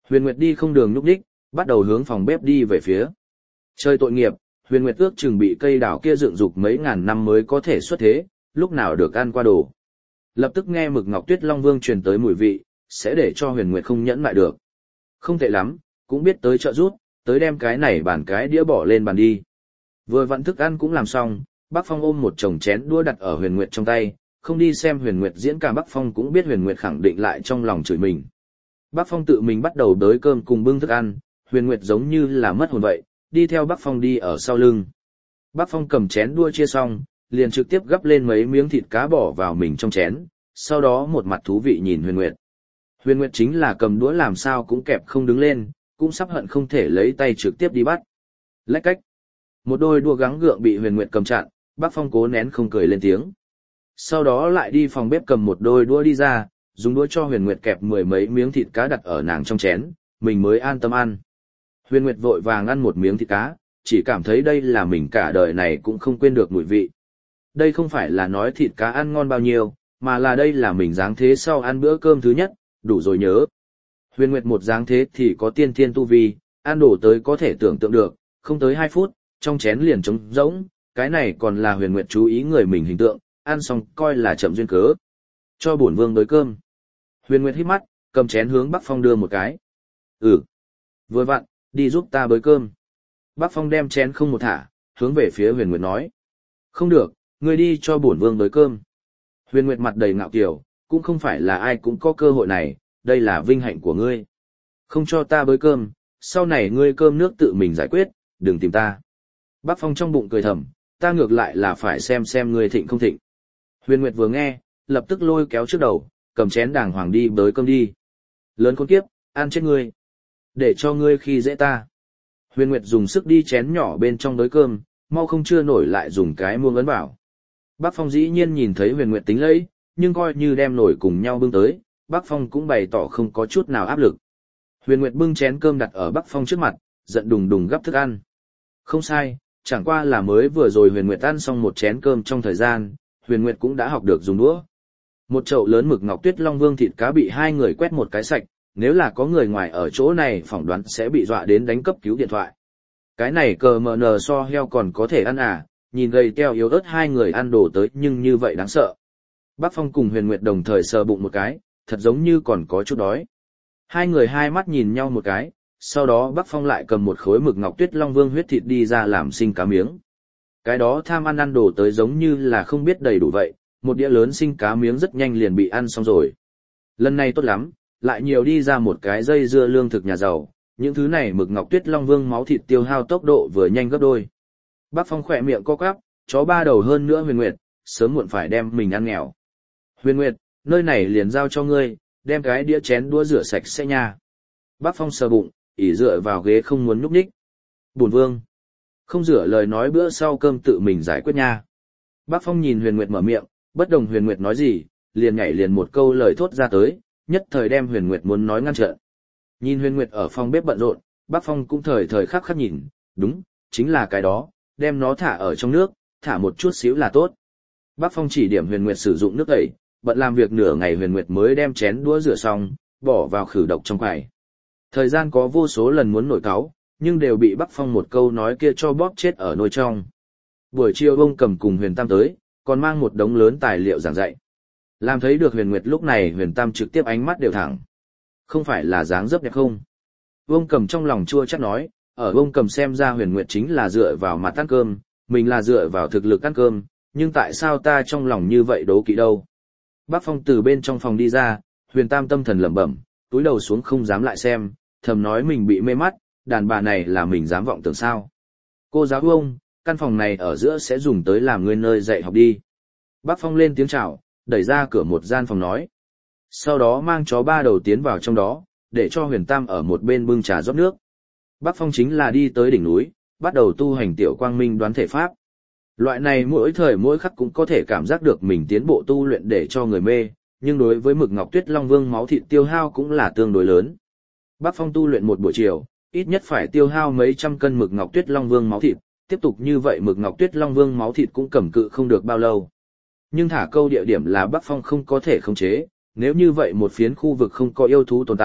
Huyền Nguyệt đi không đường nhúc nhích, bắt đầu hướng phòng bếp đi về phía. Chơi tội nghiệp, Huyền Nguyệt ước chừng bị cây đào kia dựng dục mấy ngàn năm mới có thể xuất thế, lúc nào được ăn qua đồ. Lập tức nghe Mực Ngọc Tuyết Long Vương truyền tới mùi vị, sẽ để cho Huyền Nguyệt không nhẫn lại được. Không tệ lắm, cũng biết tới trợ rút, tới đem cái này bàn cái đĩa bỏ lên bàn đi. Vừa vặn thức ăn cũng làm xong, Bác Phong ôm một chồng chén đũa đặt ở Huyền Nguyệt trong tay, không đi xem Huyền Nguyệt diễn cả Bác Phong cũng biết Huyền Nguyệt khẳng định lại trong lòng chửi mình. Bác Phong tự mình bắt đầu đới cơm cùng bưng thức ăn, Huyền Nguyệt giống như là mất hồn vậy, đi theo Bác Phong đi ở sau lưng. Bác Phong cầm chén đũa chia xong, liền trực tiếp gắp lên mấy miếng thịt cá bỏ vào mình trong chén, sau đó một mặt thú vị nhìn Huyền Nguyệt. Huyền Nguyệt chính là cầm đũa làm sao cũng kẹp không đứng lên, cũng sắp hận không thể lấy tay trực tiếp đi bắt. Lách cách. Một đôi đũa gắng gượng bị Huyền Nguyệt cầm chặn, Bác Phong cố nén không cười lên tiếng. Sau đó lại đi phòng bếp cầm một đôi đũa đi ra, dùng đũa cho Huyền Nguyệt kẹp mười mấy miếng thịt cá đặt ở nàng trong chén, mình mới an tâm ăn. Huyền Nguyệt vội vàng ăn một miếng thịt cá, chỉ cảm thấy đây là mình cả đời này cũng không quên được mùi vị. Đây không phải là nói thịt cá ăn ngon bao nhiêu, mà là đây là mình dáng thế sau ăn bữa cơm thứ nhất, đủ rồi nhớ. Huyền Nguyệt một dáng thế thì có tiên thiên tu vi, ăn đổ tới có thể tưởng tượng được, không tới 2 phút, trong chén liền trống rỗng, cái này còn là Huyền Nguyệt chú ý người mình hình tượng, ăn xong coi là chậm duyên cớ. Cho bổn vương tới cơm. Huyền Nguyệt hít mắt, cầm chén hướng Bắc Phong đưa một cái. Vừa vặn, đi giúp ta bới cơm. Bắc Phong đem chén không một thả, hướng về phía Huyền Nguyệt nói. Không được, ngươi đi cho bổn vương bới cơm. Huyền Nguyệt mặt đầy ngạo kiều, cũng không phải là ai cũng có cơ hội này, đây là vinh hạnh của ngươi. Không cho ta bới cơm, sau này ngươi cơm nước tự mình giải quyết, đừng tìm ta. Bắc Phong trong bụng cười thầm, ta ngược lại là phải xem ngươi thịnh không thịnh. Huyền Nguyệt vừa nghe, lập tức lôi kéo trước đầu, cầm chén đàng hoàng đi bới cơm đi. Lớn khốn kiếp, ăn chết ngươi. Để cho ngươi khi dễ ta. Huyền Nguyệt dùng sức đi chén nhỏ bên trong bới cơm, mau không chưa nổi lại dùng cái muông ấn bảo. Bác Phong dĩ nhiên nhìn thấy Huyền Nguyệt tính lẫy, nhưng coi như đem nổi cùng nhau bưng tới, Bác Phong cũng bày tỏ không có chút nào áp lực. Huyền Nguyệt bưng chén cơm đặt ở Bác Phong trước mặt, giận đùng đùng gắp thức ăn. Không sai, chẳng qua là mới vừa rồi Huyền Nguyệt ăn xong một chén cơm trong thời gian, Huyền Nguyệt cũng đã học được dùng đũa. Một chậu lớn Mực Ngọc Tuyết Long Vương thịt cá bị hai người quét một cái sạch, nếu là có người ngoài ở chỗ này phỏng đoán sẽ bị dọa đến đánh cấp cứu điện thoại. Cái này cờ mờ nờ so heo còn có thể ăn à, nhìn gầy teo yếu ớt hai người ăn đồ tới nhưng như vậy đáng sợ. Bác Phong cùng Huyền Nguyệt đồng thời sờ bụng một cái, thật giống như còn có chút đói. Hai người hai mắt nhìn nhau một cái, sau đó Bác Phong lại cầm một khối Mực Ngọc Tuyết Long Vương huyết thịt đi ra làm sinh cá miếng. Cái đó tham ăn đồ tới giống như là không biết đầy đủ vậy, một đĩa lớn sinh cá miếng rất nhanh liền bị ăn xong rồi. Lần này tốt lắm, lại nhiều đi ra một cái dây dưa lương thực nhà giàu, những thứ này Mực Ngọc Tuyết Long Vương máu thịt tiêu hao tốc độ vừa nhanh gấp đôi. Bác Phong khỏe miệng co quắp, chó ba đầu hơn nữa Huyền Nguyệt, sớm muộn phải đem mình ăn nghèo. Huyền Nguyệt, nơi này liền giao cho ngươi, đem cái đĩa chén đũa rửa sạch sẽ nha. Bác Phong sờ bụng, ỉ dựa vào ghế không muốn nhúc nhích. Bổn vương, không rửa lời nói bữa sau cơm tự mình giải quyết nha. Bác Phong nhìn Huyền Nguyệt mở miệng, bất đồng Huyền Nguyệt nói gì, liền nhảy liền một câu lời thốt ra tới, nhất thời đem Huyền Nguyệt muốn nói ngăn trở. Nhìn Huyền Nguyệt ở phòng bếp bận rộn, Bác Phong cũng thời khắc khắc nhìn, đúng, chính là cái đó, đem nó thả ở trong nước, thả một chút xíu là tốt. Bác Phong chỉ điểm Huyền Nguyệt sử dụng nước tẩy, bận làm việc nửa ngày Huyền Nguyệt mới đem chén đũa rửa xong, bỏ vào khử độc trong quầy. Thời gian có vô số lần muốn nổi cáu, nhưng đều bị Bác Phong một câu nói kia cho bóp chết ở nôi trong. Buổi chiều ông cầm cùng Huyền Tam tới, còn mang một đống lớn tài liệu giảng dạy. Làm thấy được Huyền Nguyệt lúc này Huyền Tam trực tiếp ánh mắt đều thẳng. Không phải là dáng dấp đẹp không? Ông cầm trong lòng chua chắc nói, ở ông cầm xem ra Huyền Nguyệt chính là dựa vào mặt ăn cơm, mình là dựa vào thực lực ăn cơm, nhưng tại sao ta trong lòng như vậy đố kỵ đâu? Bác Phong từ bên trong phòng đi ra, Huyền Tam tâm thần lẩm bẩm, túi đầu xuống không dám lại xem, thầm nói mình bị mê mắt, đàn bà này là mình dám vọng tưởng sao? Cô giáo ông, căn phòng này ở giữa sẽ dùng tới làm ngươi nơi dạy học đi. Bác Phong lên tiếng chào, đẩy ra cửa một gian phòng nói. Sau đó mang chó ba đầu tiến vào trong đó, để cho Huyền Tam ở một bên bưng trà rót nước. Bác Phong chính là đi tới đỉnh núi, bắt đầu tu hành tiểu quang minh đoán thể pháp. Loại này mỗi thời mỗi khắc cũng có thể cảm giác được mình tiến bộ tu luyện để cho người mê, nhưng đối với Mực Ngọc Tuyết Long Vương máu thịt tiêu hao cũng là tương đối lớn. Bác Phong tu luyện một buổi chiều, ít nhất phải tiêu hao mấy trăm cân Mực Ngọc Tuyết Long Vương máu thịt, tiếp tục như vậy Mực Ngọc Tuyết Long Vương máu thịt cũng cầm cự không được bao lâu. Nhưng thả câu địa điểm là Bác Phong không có thể khống chế, nếu như vậy một phiến khu vực không có yêu thú tồn tại,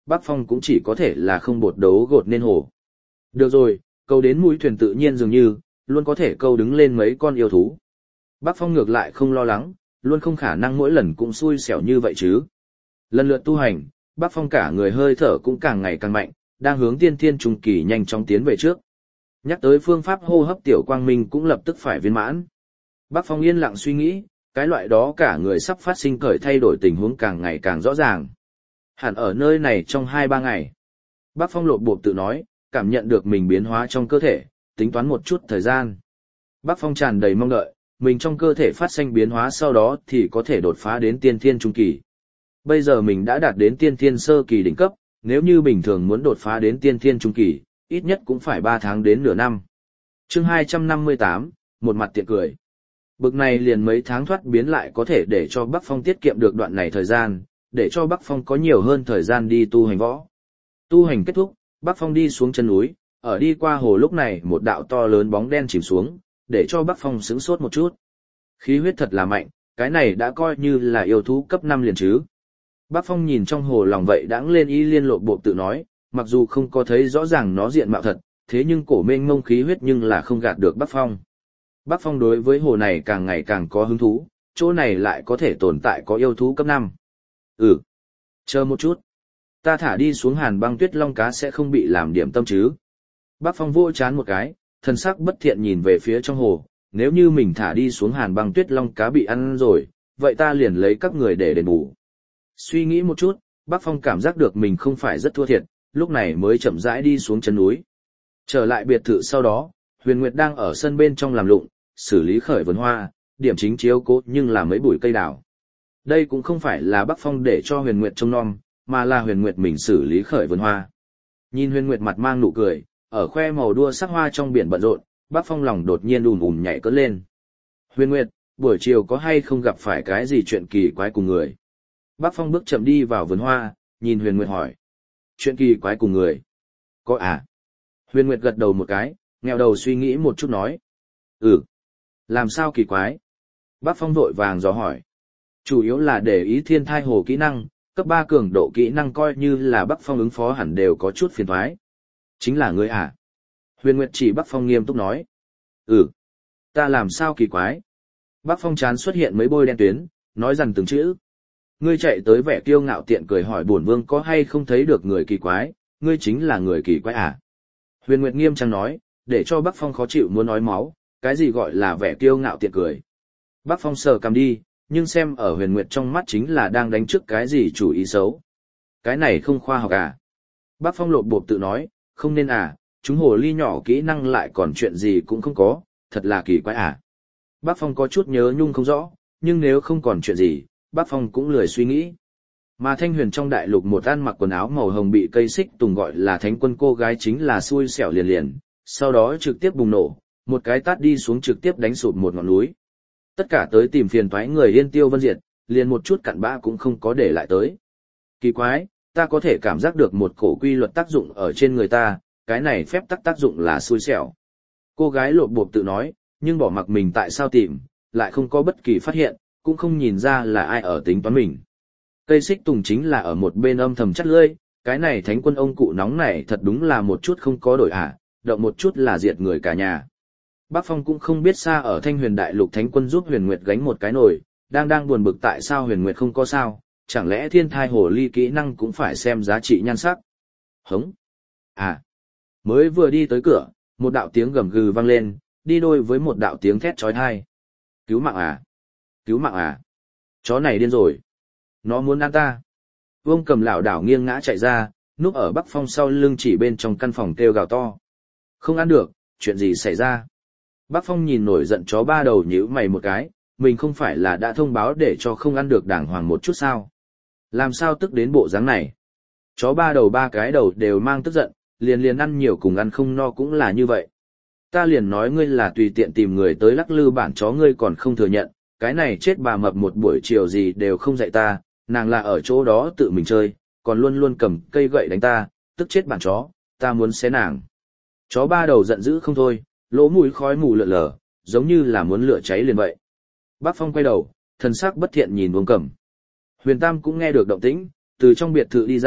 Bắc Phong cũng chỉ có thể là không bột đấu gột nên hồ. Được rồi, câu đến mũi thuyền tự nhiên dường như, luôn có thể câu đứng lên mấy con yêu thú. Bắc Phong ngược lại không lo lắng, luôn không khả năng mỗi lần cũng xui xẻo như vậy chứ. Lần lượt tu hành, Bắc Phong cả người hơi thở cũng càng ngày càng mạnh, đang hướng tiên thiên trung kỳ nhanh chóng tiến về trước. Nhắc tới phương pháp hô hấp tiểu quang minh cũng lập tức phải viên mãn. Bắc Phong yên lặng suy nghĩ, cái loại đó cả người sắp phát sinh khởi thay đổi tình huống càng ngày càng rõ ràng. Hẳn ở nơi này trong 2-3 ngày. Bắc Phong lột bột tự nói, cảm nhận được mình biến hóa trong cơ thể, tính toán một chút thời gian. Bắc Phong tràn đầy mong đợi, mình trong cơ thể phát sinh biến hóa sau đó thì có thể đột phá đến tiên thiên trung kỳ. Bây giờ mình đã đạt đến tiên thiên sơ kỳ đỉnh cấp, nếu như bình thường muốn đột phá đến tiên thiên trung kỳ, ít nhất cũng phải 3 tháng đến nửa năm. Chương 258, một mặt tiện cười. Bực này liền mấy tháng thoát biến lại có thể để cho Bắc Phong tiết kiệm được đoạn này thời gian, để cho Bắc Phong có nhiều hơn thời gian đi tu hành võ. Tu hành kết thúc, Bắc Phong đi xuống chân núi, ở đi qua hồ lúc này một đạo to lớn bóng đen chìm xuống, để cho Bắc Phong sửng sốt một chút. Khí huyết thật là mạnh, cái này đã coi như là yêu thú cấp 5 liền chứ. Bắc Phong nhìn trong hồ lòng vậy đãng lên ý liên lộ bộ tự nói, mặc dù không có thấy rõ ràng nó diện mạo thật, thế nhưng cổ mênh mông khí huyết nhưng là không gạt được Bắc Phong. Bắc Phong đối với hồ này càng ngày càng có hứng thú, chỗ này lại có thể tồn tại có yêu thú cấp 5. Chờ một chút. Ta thả đi xuống Hàn Băng Tuyết Long cá sẽ không bị làm điểm tâm chứ. Bắc Phong vỗ chán một cái, thần sắc bất thiện nhìn về phía trong hồ, nếu như mình thả đi xuống Hàn Băng Tuyết Long cá bị ăn rồi, vậy ta liền lấy các người để đền bù. Suy nghĩ một chút, Bắc Phong cảm giác được mình không phải rất thua thiệt, lúc này mới chậm rãi đi xuống chân núi. Trở lại biệt thự sau đó, Huyền Nguyệt đang ở sân bên trong làm lụng, xử lý khởi vườn hoa, điểm chính chiếu cố nhưng là mấy bụi cây đào. Đây cũng không phải là Bắc Phong để cho Huyền Nguyệt trông nom, mà là Huyền Nguyệt mình xử lý khởi vườn hoa. Nhìn Huyền Nguyệt mặt mang nụ cười, ở khoe màu đua sắc hoa trong biển bận rộn, Bắc Phong lòng đột nhiên nhảy cất lên. Huyền Nguyệt, buổi chiều có hay không gặp phải cái gì chuyện kỳ quái cùng người? Bắc Phong bước chậm đi vào vườn hoa, nhìn Huyền Nguyệt hỏi. Chuyện kỳ quái cùng người? Có à? Huyền Nguyệt gật đầu một cái, nghèo đầu suy nghĩ một chút nói. Làm sao kỳ quái? Bắc Phong vội vàng dò hỏi. Chủ yếu là để ý thiên thai hồ kỹ năng, cấp 3 cường độ kỹ năng coi như là Bắc Phong ứng phó hẳn đều có chút phiền toái. Chính là ngươi à? Huyền Nguyệt chỉ Bắc Phong nghiêm túc nói. Ta làm sao kỳ quái? Bắc Phong chán xuất hiện mấy bôi đen tuyến, nói rằng từng chữ. Ngươi chạy tới vẻ kiêu ngạo tiện cười hỏi bổn vương có hay không thấy được người kỳ quái, ngươi chính là người kỳ quái à? Huyền Nguyệt nghiêm trang nói, để cho Bắc Phong khó chịu muốn nói máu, cái gì gọi là vẻ kiêu ngạo tiện cười. Bắc Phong sờ cầm đi, nhưng xem ở Huyền Nguyệt trong mắt chính là đang đánh trước cái gì chủ ý xấu. Cái này không khoa học à? Bắc Phong lột bộp tự nói, không nên à, chúng hồ ly nhỏ kỹ năng lại còn chuyện gì cũng không có, thật là kỳ quái à. Bắc Phong có chút nhớ nhung không rõ, nhưng nếu không còn chuyện gì, Bắc Phong cũng lười suy nghĩ. Mà Thanh Huyền trong đại lục một ăn mặc quần áo màu hồng bị cây xích tùng gọi là thánh quân cô gái chính là xui xẻo liền liền, sau đó trực tiếp bùng nổ, một cái tát đi xuống trực tiếp đánh sụp một ngọn núi. Tất cả tới tìm phiền toái người Yên Tiêu Vân Diệt, liền một chút cặn bã cũng không có để lại tới. Kỳ quái, ta có thể cảm giác được một cổ quy luật tác dụng ở trên người ta, cái này phép tác dụng là xui xẻo. Cô gái lộp bộp tự nói, nhưng bỏ mặc mình tại sao tìm, lại không có bất kỳ phát hiện, cũng không nhìn ra là ai ở tính toán mình. Cây xích tùng chính là ở một bên âm thầm chắt lưỡi, cái này thánh quân ông cụ nóng này thật đúng là một chút không có đổi động một chút là diệt người cả nhà. Bắc Phong cũng không biết xa ở Thanh Huyền đại lục thánh quân giúp Huyền Nguyệt gánh một cái nồi, đang buồn bực tại sao Huyền Nguyệt không có sao, chẳng lẽ thiên thai hồ ly kỹ năng cũng phải xem giá trị nhan sắc. Hống. Mới vừa đi tới cửa, một đạo tiếng gầm gừ vang lên, đi đôi với một đạo tiếng thét chói tai. Cứu mạng à! Cứu mạng à! Chó này điên rồi! Nó muốn ăn ta! Vương Cầm lảo đảo nghiêng ngã chạy ra, núp ở Bắc Phong sau lưng chỉ bên trong căn phòng kêu gào to. Không ăn được, chuyện gì xảy ra? Bắc Phong nhìn nổi giận chó ba đầu nhíu mày một cái, mình không phải là đã thông báo để cho không ăn được đàng hoàng một chút sao? Làm sao tức đến bộ dáng này? Chó ba đầu ba cái đầu đều mang tức giận, liền ăn nhiều cùng ăn không no cũng là như vậy. Ta liền nói ngươi là tùy tiện tìm người tới lắc lư bản chó ngươi còn không thừa nhận, cái này chết bà mập một buổi chiều gì đều không dạy ta, nàng là ở chỗ đó tự mình chơi, còn luôn luôn cầm cây gậy đánh ta, tức chết bản chó, ta muốn xé nàng. Chó ba đầu giận dữ không thôi, lỗ mũi khói mù lượn lờ, giống như là muốn lửa cháy liền vậy. Bắc Phong quay đầu, thần sắc bất thiện nhìn Vương Cẩm. Huyền Tam cũng nghe được động tĩnh, từ trong biệt thự đi ra,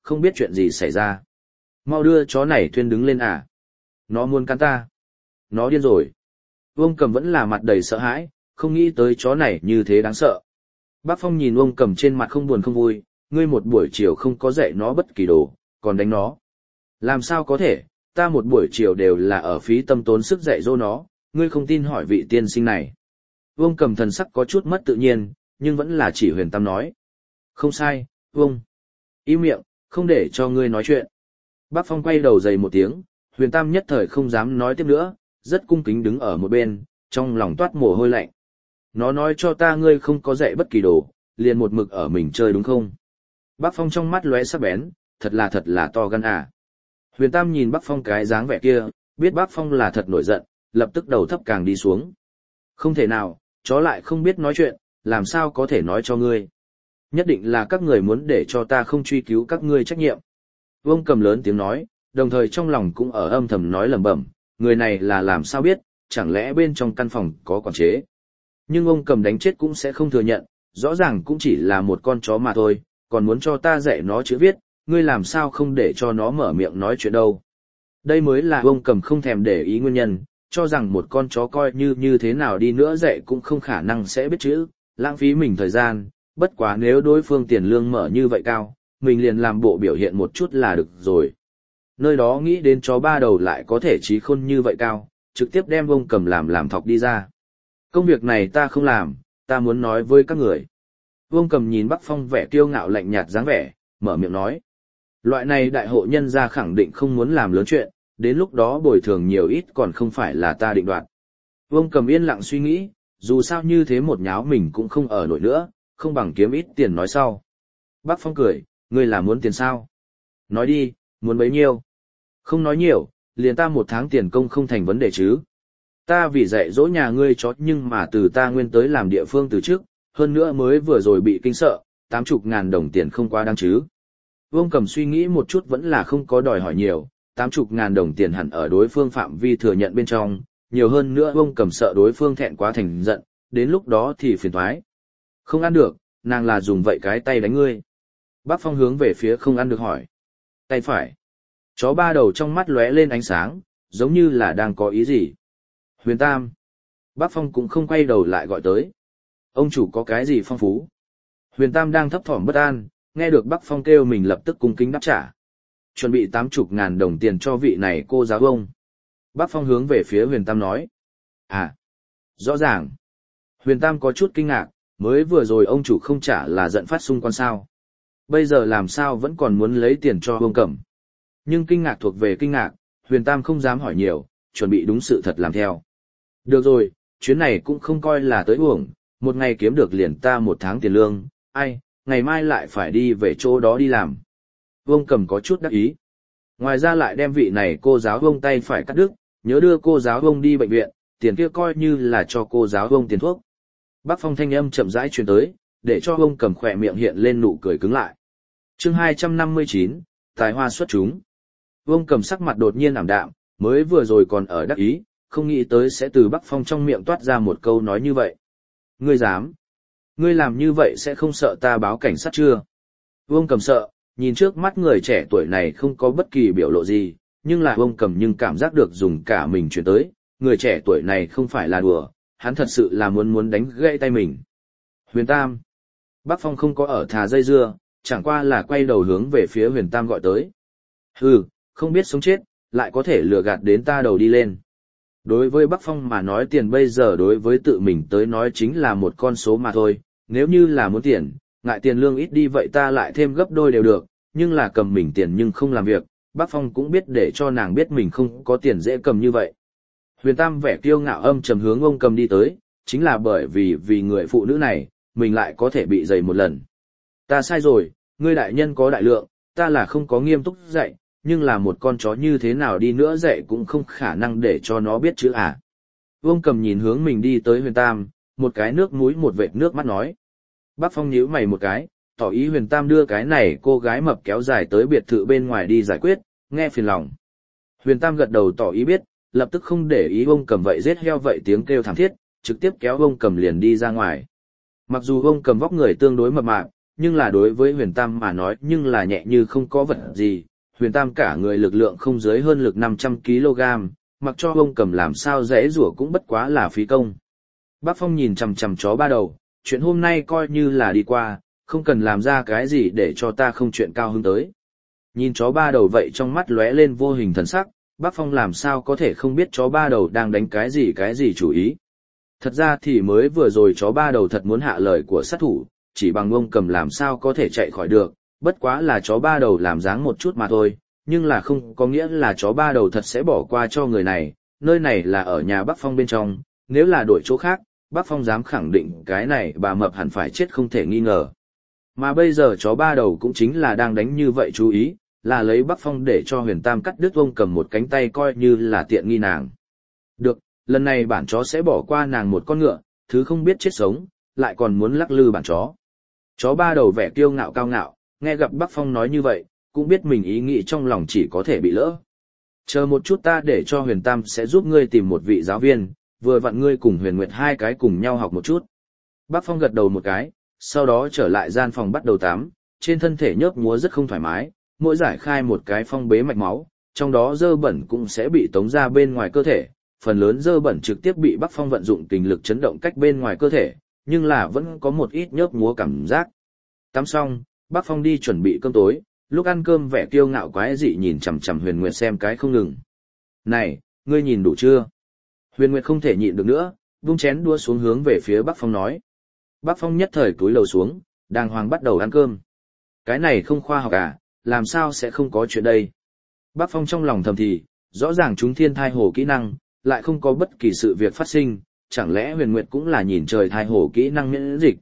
không biết chuyện gì xảy ra. Mau đưa chó này thuyên đứng lên à. Nó muốn cắn ta. Nó điên rồi. Vương Cầm vẫn là mặt đầy sợ hãi, không nghĩ tới chó này như thế đáng sợ. Bác Phong nhìn Vương Cầm trên mặt không buồn không vui, ngươi một buổi chiều không có dạy nó bất kỳ đồ, còn đánh nó. Làm sao có thể, ta một buổi chiều đều là ở phí tâm tốn sức dạy dỗ nó, ngươi không tin hỏi vị tiên sinh này. Vương Cầm thần sắc có chút mất tự nhiên, nhưng vẫn là chỉ Huyền Tam nói. Không sai, Vương. Im miệng, không để cho ngươi nói chuyện. Bác Phong quay đầu dày một tiếng, Huyền Tam nhất thời không dám nói tiếp nữa, rất cung kính đứng ở một bên, trong lòng toát mồ hôi lạnh. Nó nói cho ta ngươi không có dạy bất kỳ đồ, liền một mực ở mình chơi đúng không? Bác Phong trong mắt lóe sắc bén, thật là to gan à. Huyền Tam nhìn Bác Phong cái dáng vẻ kia, biết Bác Phong là thật nổi giận, lập tức đầu thấp càng đi xuống. Không thể nào, chó lại không biết nói chuyện, làm sao có thể nói cho ngươi. Nhất định là các người muốn để cho ta không truy cứu các ngươi trách nhiệm. Vương Cầm lớn tiếng nói, đồng thời trong lòng cũng ở âm thầm nói lẩm bẩm, người này là làm sao biết, chẳng lẽ bên trong căn phòng có quản chế. Nhưng ông Cầm đánh chết cũng sẽ không thừa nhận, rõ ràng cũng chỉ là một con chó mà thôi, còn muốn cho ta dạy nó chữ viết, ngươi làm sao không để cho nó mở miệng nói chuyện đâu. Đây mới là ông Cầm không thèm để ý nguyên nhân, cho rằng một con chó coi như thế nào đi nữa dạy cũng không khả năng sẽ biết chữ, lãng phí mình thời gian, bất quá nếu đối phương tiền lương mở như vậy cao, mình liền làm bộ biểu hiện một chút là được rồi. Nơi đó nghĩ đến chó ba đầu lại có thể trí khôn như vậy cao, trực tiếp đem ông Cầm làm thọc đi ra. Công việc này ta không làm, ta muốn nói với các người. Vương Cầm nhìn Bắc Phong vẻ kiêu ngạo lạnh nhạt dáng vẻ, mở miệng nói. Loại này đại hộ nhân gia khẳng định không muốn làm lớn chuyện, đến lúc đó bồi thường nhiều ít còn không phải là ta định đoạt. Vương Cầm yên lặng suy nghĩ, dù sao như thế một nháo mình cũng không ở nổi nữa, không bằng kiếm ít tiền nói sau. Bắc Phong cười, ngươi là muốn tiền sao? Nói đi, muốn bấy nhiêu? Không nói nhiều, liền ta một tháng tiền công không thành vấn đề chứ. Ta vì dạy dỗ nhà ngươi chó nhưng mà từ ta nguyên tới làm địa phương từ trước, hơn nữa mới vừa rồi bị kinh sợ, 80.000 đồng tiền không quá đáng chứ. Vương Cầm suy nghĩ một chút vẫn là không có đòi hỏi nhiều, 80.000 đồng tiền hẳn ở đối phương phạm vi thừa nhận bên trong, nhiều hơn nữa Vương Cầm sợ đối phương thẹn quá thành giận, đến lúc đó thì phiền toái. Không ăn được, nàng là dùng vậy cái tay đánh ngươi. Bác Phong hướng về phía không ăn được hỏi. Tay phải. Chó ba đầu trong mắt lóe lên ánh sáng, giống như là đang có ý gì. Huyền Tam. Bác Phong cũng không quay đầu lại gọi tới. Ông chủ có cái gì phong phú? Huyền Tam đang thấp thỏm bất an, nghe được Bác Phong kêu mình lập tức cung kính đáp trả. Chuẩn bị 80.000 đồng tiền cho vị này cô giáo ông. Bác Phong hướng về phía Huyền Tam nói. À, rõ ràng. Huyền Tam có chút kinh ngạc, mới vừa rồi ông chủ không trả là giận phát xung con sao. Bây giờ làm sao vẫn còn muốn lấy tiền cho Vương Cẩm. Nhưng kinh ngạc thuộc về kinh ngạc, Huyền Tam không dám hỏi nhiều, chuẩn bị đúng sự thật làm theo. Được rồi, chuyến này cũng không coi là tới uổng, một ngày kiếm được liền ta một tháng tiền lương, ai, ngày mai lại phải đi về chỗ đó đi làm. Vương Cẩm có chút đắc ý. Ngoài ra lại đem vị này cô giáo Vương tay phải cắt đứt, nhớ đưa cô giáo Vương đi bệnh viện, tiền kia coi như là cho cô giáo Vương tiền thuốc. Bác Phong thanh âm chậm rãi truyền tới, để cho Vương Cẩm khỏe miệng hiện lên nụ cười cứng lại. Chương 259, tài hoa xuất chúng. Vương Cẩm sắc mặt đột nhiên ảm đạm, mới vừa rồi còn ở đắc ý, không nghĩ tới sẽ từ Bắc Phong trong miệng toát ra một câu nói như vậy. Ngươi dám? Ngươi làm như vậy sẽ không sợ ta báo cảnh sát chưa? Vương Cẩm sợ, nhìn trước mắt người trẻ tuổi này không có bất kỳ biểu lộ gì, nhưng là Vương Cẩm nhưng cảm giác được dùng cả mình chuyển tới, người trẻ tuổi này không phải là đùa, hắn thật sự là muốn đánh gãy tay mình. Huyền Tam. Bắc Phong không có ở thà dây dưa, chẳng qua là quay đầu hướng về phía Huyền Tam gọi tới. Hừ, không biết sống chết, lại có thể lừa gạt đến ta đầu đi lên. Đối với Bắc Phong mà nói tiền bây giờ đối với tự mình tới nói chính là một con số mà thôi, nếu như là muốn tiền, ngại tiền lương ít đi vậy ta lại thêm gấp đôi đều được, nhưng là cầm mình tiền nhưng không làm việc, Bắc Phong cũng biết để cho nàng biết mình không có tiền dễ cầm như vậy. Huyền Tam vẻ kiêu ngạo âm trầm hướng ông cầm đi tới, chính là bởi vì người phụ nữ này, mình lại có thể bị dày một lần. Ta sai rồi, ngươi đại nhân có đại lượng, ta là không có nghiêm túc dạy, nhưng là một con chó như thế nào đi nữa dạy cũng không khả năng để cho nó biết chữ à. Vương Cầm nhìn hướng mình đi tới Huyền Tam, một cái nước mũi một vệt nước mắt nói. Bác Phong nhíu mày một cái, tỏ ý Huyền Tam đưa cái này cô gái mập kéo dài tới biệt thự bên ngoài đi giải quyết, nghe phiền lòng. Huyền Tam gật đầu tỏ ý biết, lập tức không để ý Vương Cầm vậy giết heo vậy tiếng kêu thảm thiết, trực tiếp kéo Vương Cầm liền đi ra ngoài. Mặc dù Vương Cầm vóc người tương đối mập mạp, nhưng là đối với Huyền Tam mà nói nhưng là nhẹ như không có vật gì. Huyền Tam cả người lực lượng không dưới hơn lực 500 kg, mặc cho ông cầm làm sao dễ rủa cũng bất quá là phí công. Bác Phong nhìn chằm chằm chó ba đầu, chuyện hôm nay coi như là đi qua, không cần làm ra cái gì để cho ta không chuyện cao hứng tới. Nhìn chó ba đầu vậy trong mắt lóe lên vô hình thần sắc, Bác Phong làm sao có thể không biết chó ba đầu đang đánh cái gì chủ ý. Thật ra thì mới vừa rồi chó ba đầu thật muốn hạ lời của sát thủ, chỉ bằng ông cầm làm sao có thể chạy khỏi được, bất quá là chó ba đầu làm dáng một chút mà thôi, nhưng là không có nghĩa là chó ba đầu thật sẽ bỏ qua cho người này, nơi này là ở nhà Bác Phong bên trong, nếu là đổi chỗ khác, Bác Phong dám khẳng định cái này bà mập hẳn phải chết không thể nghi ngờ. Mà bây giờ chó ba đầu cũng chính là đang đánh như vậy chú ý, là lấy Bác Phong để cho Huyền Tam cắt đứt ông cầm một cánh tay coi như là tiện nghi nàng. Được, lần này bản chó sẽ bỏ qua nàng một con ngựa, thứ không biết chết sống, lại còn muốn lắc lư bản chó. Chó ba đầu vẻ kiêu ngạo cao ngạo, nghe gặp Bác Phong nói như vậy, cũng biết mình ý nghĩ trong lòng chỉ có thể bị lỡ. Chờ một chút ta để cho Huyền Tam sẽ giúp ngươi tìm một vị giáo viên, vừa vặn ngươi cùng Huyền Nguyệt hai cái cùng nhau học một chút. Bác Phong gật đầu một cái, sau đó trở lại gian phòng bắt đầu tắm, trên thân thể nhớp múa rất không thoải mái, mỗi giải khai một cái phong bế mạch máu, trong đó dơ bẩn cũng sẽ bị tống ra bên ngoài cơ thể, phần lớn dơ bẩn trực tiếp bị Bác Phong vận dụng kình lực chấn động cách bên ngoài cơ thể, nhưng là vẫn có một ít nhớp múa cảm giác. Tắm xong, Bác Phong đi chuẩn bị cơm tối, lúc ăn cơm vẻ kiêu ngạo quái dị nhìn chằm chằm Huyền Nguyệt xem cái không ngừng. Này, ngươi nhìn đủ chưa? Huyền Nguyệt không thể nhịn được nữa, vung chén đua xuống hướng về phía Bác Phong nói. Bác Phong nhất thời cúi đầu xuống, đàng hoàng bắt đầu ăn cơm. Cái này không khoa học à, làm sao sẽ không có chuyện đây? Bác Phong trong lòng thầm thì, rõ ràng chúng thiên thai hồ kỹ năng, lại không có bất kỳ sự việc phát sinh, chẳng lẽ Huyền Nguyệt cũng là nhìn trời thai hồ kỹ năng miễn dịch?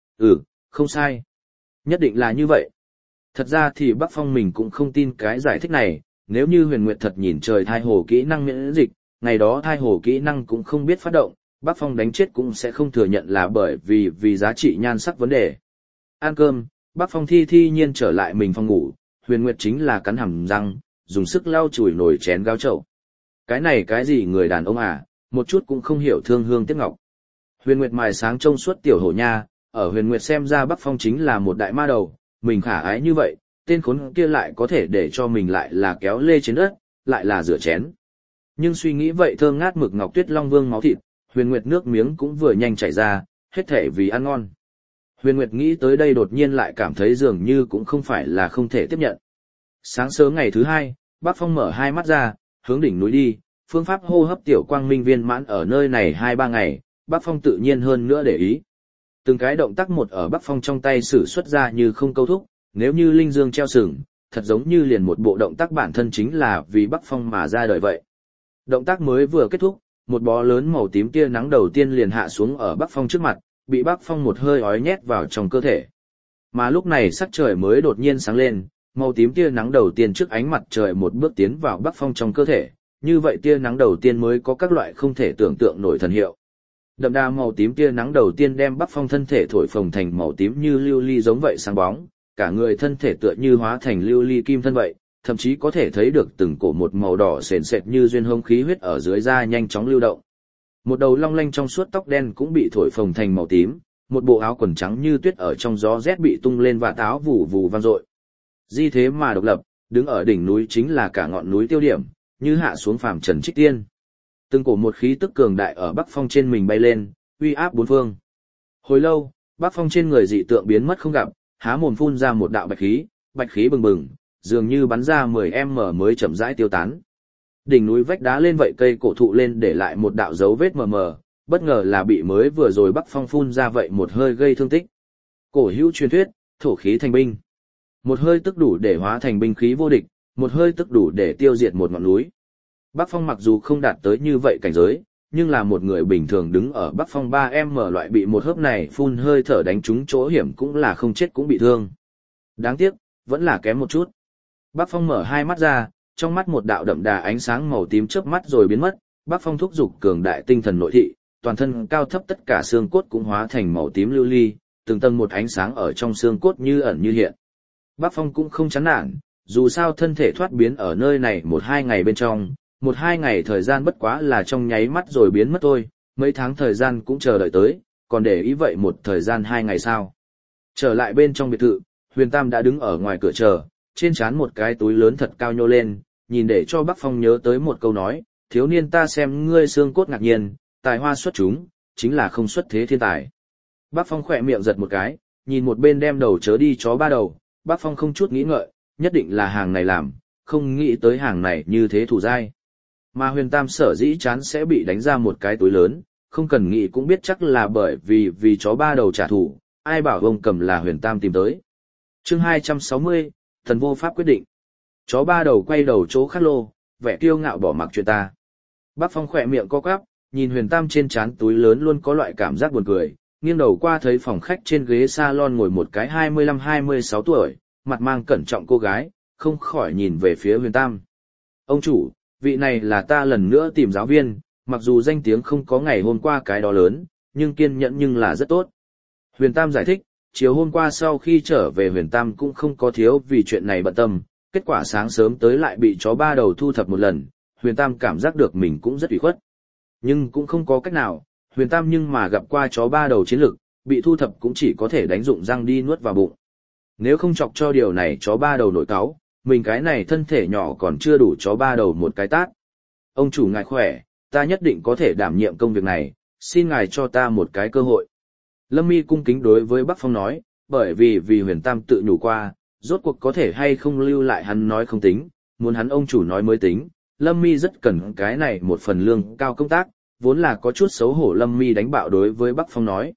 Không sai. Nhất định là như vậy. Thật ra thì Bác Phong mình cũng không tin cái giải thích này, nếu như Huyền Nguyệt thật nhìn trời thai hồ kỹ năng miễn dịch, ngày đó thai hồ kỹ năng cũng không biết phát động, Bác Phong đánh chết cũng sẽ không thừa nhận là bởi vì giá trị nhan sắc vấn đề. Ăn cơm, Bác Phong thi nhiên trở lại mình phòng ngủ, Huyền Nguyệt chính là cắn hàm răng, dùng sức lau chùi nồi chén gáo chậu. Cái này cái gì người đàn ông à, một chút cũng không hiểu thương hương tiếc ngọc. Huyền Nguyệt mài sáng trông suốt tiểu hổ nha, ở Huyền Nguyệt xem ra Bác Phong chính là một đại ma đầu, mình khả ái như vậy, tên khốn kia lại có thể để cho mình lại là kéo lê trên đất, lại là rửa chén. Nhưng suy nghĩ vậy thơm ngát mực ngọc tuyết long vương máu thịt, Huyền Nguyệt nước miếng cũng vừa nhanh chảy ra, hết thể vì ăn ngon. Huyền Nguyệt nghĩ tới đây đột nhiên lại cảm thấy dường như cũng không phải là không thể tiếp nhận. Sáng sớm ngày thứ hai, Bác Phong mở hai mắt ra, hướng đỉnh núi đi, phương pháp hô hấp tiểu quang minh viên mãn ở nơi này 2-3 ngày, Bác Phong tự nhiên hơn nữa để ý. Từng cái động tác một ở Bác Phong trong tay sử xuất ra như không câu thúc, nếu như linh dương treo sừng, thật giống như liền một bộ động tác bản thân chính là vì Bác Phong mà ra đời vậy. Động tác mới vừa kết thúc, một bó lớn màu tím tia nắng đầu tiên liền hạ xuống ở Bác Phong trước mặt, bị Bác Phong một hơi ói nhét vào trong cơ thể. Mà lúc này sắc trời mới đột nhiên sáng lên, màu tím tia nắng đầu tiên trước ánh mặt trời một bước tiến vào Bác Phong trong cơ thể, như vậy tia nắng đầu tiên mới có các loại không thể tưởng tượng nổi thần hiệu. Đậm đà màu tím tia nắng đầu tiên đem Bác Phong thân thể thổi phồng thành màu tím như lưu ly giống vậy sáng bóng, cả người thân thể tựa như hóa thành lưu ly kim thân vậy, thậm chí có thể thấy được từng cổ một màu đỏ sền sệt như duyên hông khí huyết ở dưới da nhanh chóng lưu động. Một đầu long lanh trong suốt tóc đen cũng bị thổi phồng thành màu tím, một bộ áo quần trắng như tuyết ở trong gió rét bị tung lên và áo vù vù vang dội. Di thế mà độc lập, đứng ở đỉnh núi chính là cả ngọn núi tiêu điểm, như hạ xuống phàm trần trích tiên. Từng cổ một khí tức cường đại ở Bác Phong trên mình bay lên, uy áp bốn phương. Hồi lâu, Bác Phong trên người dị tượng biến mất không gặp, há mồm phun ra một đạo bạch khí bừng bừng, dường như bắn ra 10m mới chậm rãi tiêu tán. Đỉnh núi vách đá lên vậy cây cổ thụ lên để lại một đạo dấu vết mờ mờ, bất ngờ là bị mới vừa rồi Bác Phong phun ra vậy một hơi gây thương tích. Cổ hữu truyền thuyết, thổ khí thành binh. Một hơi tức đủ để hóa thành binh khí vô địch, một hơi tức đủ để tiêu diệt một ngọn núi. Bác Phong mặc dù không đạt tới như vậy cảnh giới, nhưng là một người bình thường đứng ở Bác Phong 3m loại bị một hớp này phun hơi thở đánh trúng chỗ hiểm cũng là không chết cũng bị thương. Đáng tiếc, vẫn là kém một chút. Bác Phong mở hai mắt ra, trong mắt một đạo đậm đà ánh sáng màu tím chớp mắt rồi biến mất, Bác Phong thúc giục cường đại tinh thần nội thị, toàn thân cao thấp tất cả xương cốt cũng hóa thành màu tím lưu ly, từng tầng một ánh sáng ở trong xương cốt như ẩn như hiện. Bác Phong cũng không chán nản, dù sao thân thể thoát biến ở nơi này 1-2 ngày bên trong, 1-2 ngày thời gian bất quá là trong nháy mắt rồi biến mất thôi, mấy tháng thời gian cũng chờ đợi tới, còn để ý vậy một thời gian 2 ngày sao. Trở lại bên trong biệt thự, Huyền Tam đã đứng ở ngoài cửa chờ, trên trán một cái túi lớn thật cao nhô lên, nhìn để cho Bắc Phong nhớ tới một câu nói, thiếu niên ta xem ngươi xương cốt ngạc nhiên, tài hoa xuất chúng, chính là không xuất thế thiên tài. Bắc Phong khỏe miệng giật một cái, nhìn một bên đem đầu chớ đi chó ba đầu, Bắc Phong không chút nghĩ ngợi, nhất định là hàng này làm, không nghĩ tới hàng này như thế thủ dai. Mà Huyền Tam sở dĩ chán sẽ bị đánh ra một cái túi lớn, không cần nghĩ cũng biết chắc là bởi vì chó ba đầu trả thù, ai bảo ông cầm là Huyền Tam tìm tới. Chương 260, Thần vô pháp quyết định. Chó ba đầu quay đầu chỗ khác lô, vẻ kiêu ngạo bỏ mặc chuyện ta. Bắc Phong khỏe miệng co quắp, nhìn Huyền Tam trên trán túi lớn luôn có loại cảm giác buồn cười, nghiêng đầu qua thấy phòng khách trên ghế salon ngồi một cái 25-26 tuổi, mặt mang cẩn trọng cô gái, không khỏi nhìn về phía Huyền Tam. Ông chủ, vị này là ta lần nữa tìm giáo viên, mặc dù danh tiếng không có ngày hôm qua cái đó lớn, nhưng kiên nhẫn nhưng là rất tốt. Huyền Tam giải thích, chiều hôm qua sau khi trở về Huyền Tam cũng không có thiếu vì chuyện này bận tâm, kết quả sáng sớm tới lại bị chó ba đầu thu thập một lần, Huyền Tam cảm giác được mình cũng rất ủy khuất. Nhưng cũng không có cách nào, Huyền Tam nhưng mà gặp qua chó ba đầu chiến lực, bị thu thập cũng chỉ có thể đánh dụng răng đi nuốt vào bụng. Nếu không chọc cho điều này chó ba đầu nổi cáu, mình cái này thân thể nhỏ còn chưa đủ chó ba đầu một cái tát. Ông chủ ngài khỏe, ta nhất định có thể đảm nhiệm công việc này, xin ngài cho ta một cái cơ hội. Lâm Mi cung kính đối với Bắc Phong nói, bởi vì Huyền Tam tự nhủ qua, rốt cuộc có thể hay không lưu lại hắn nói không tính, muốn hắn ông chủ nói mới tính. Lâm Mi rất cần cái này một phần lương cao công tác, vốn là có chút xấu hổ Lâm Mi đánh bạo đối với Bắc Phong nói.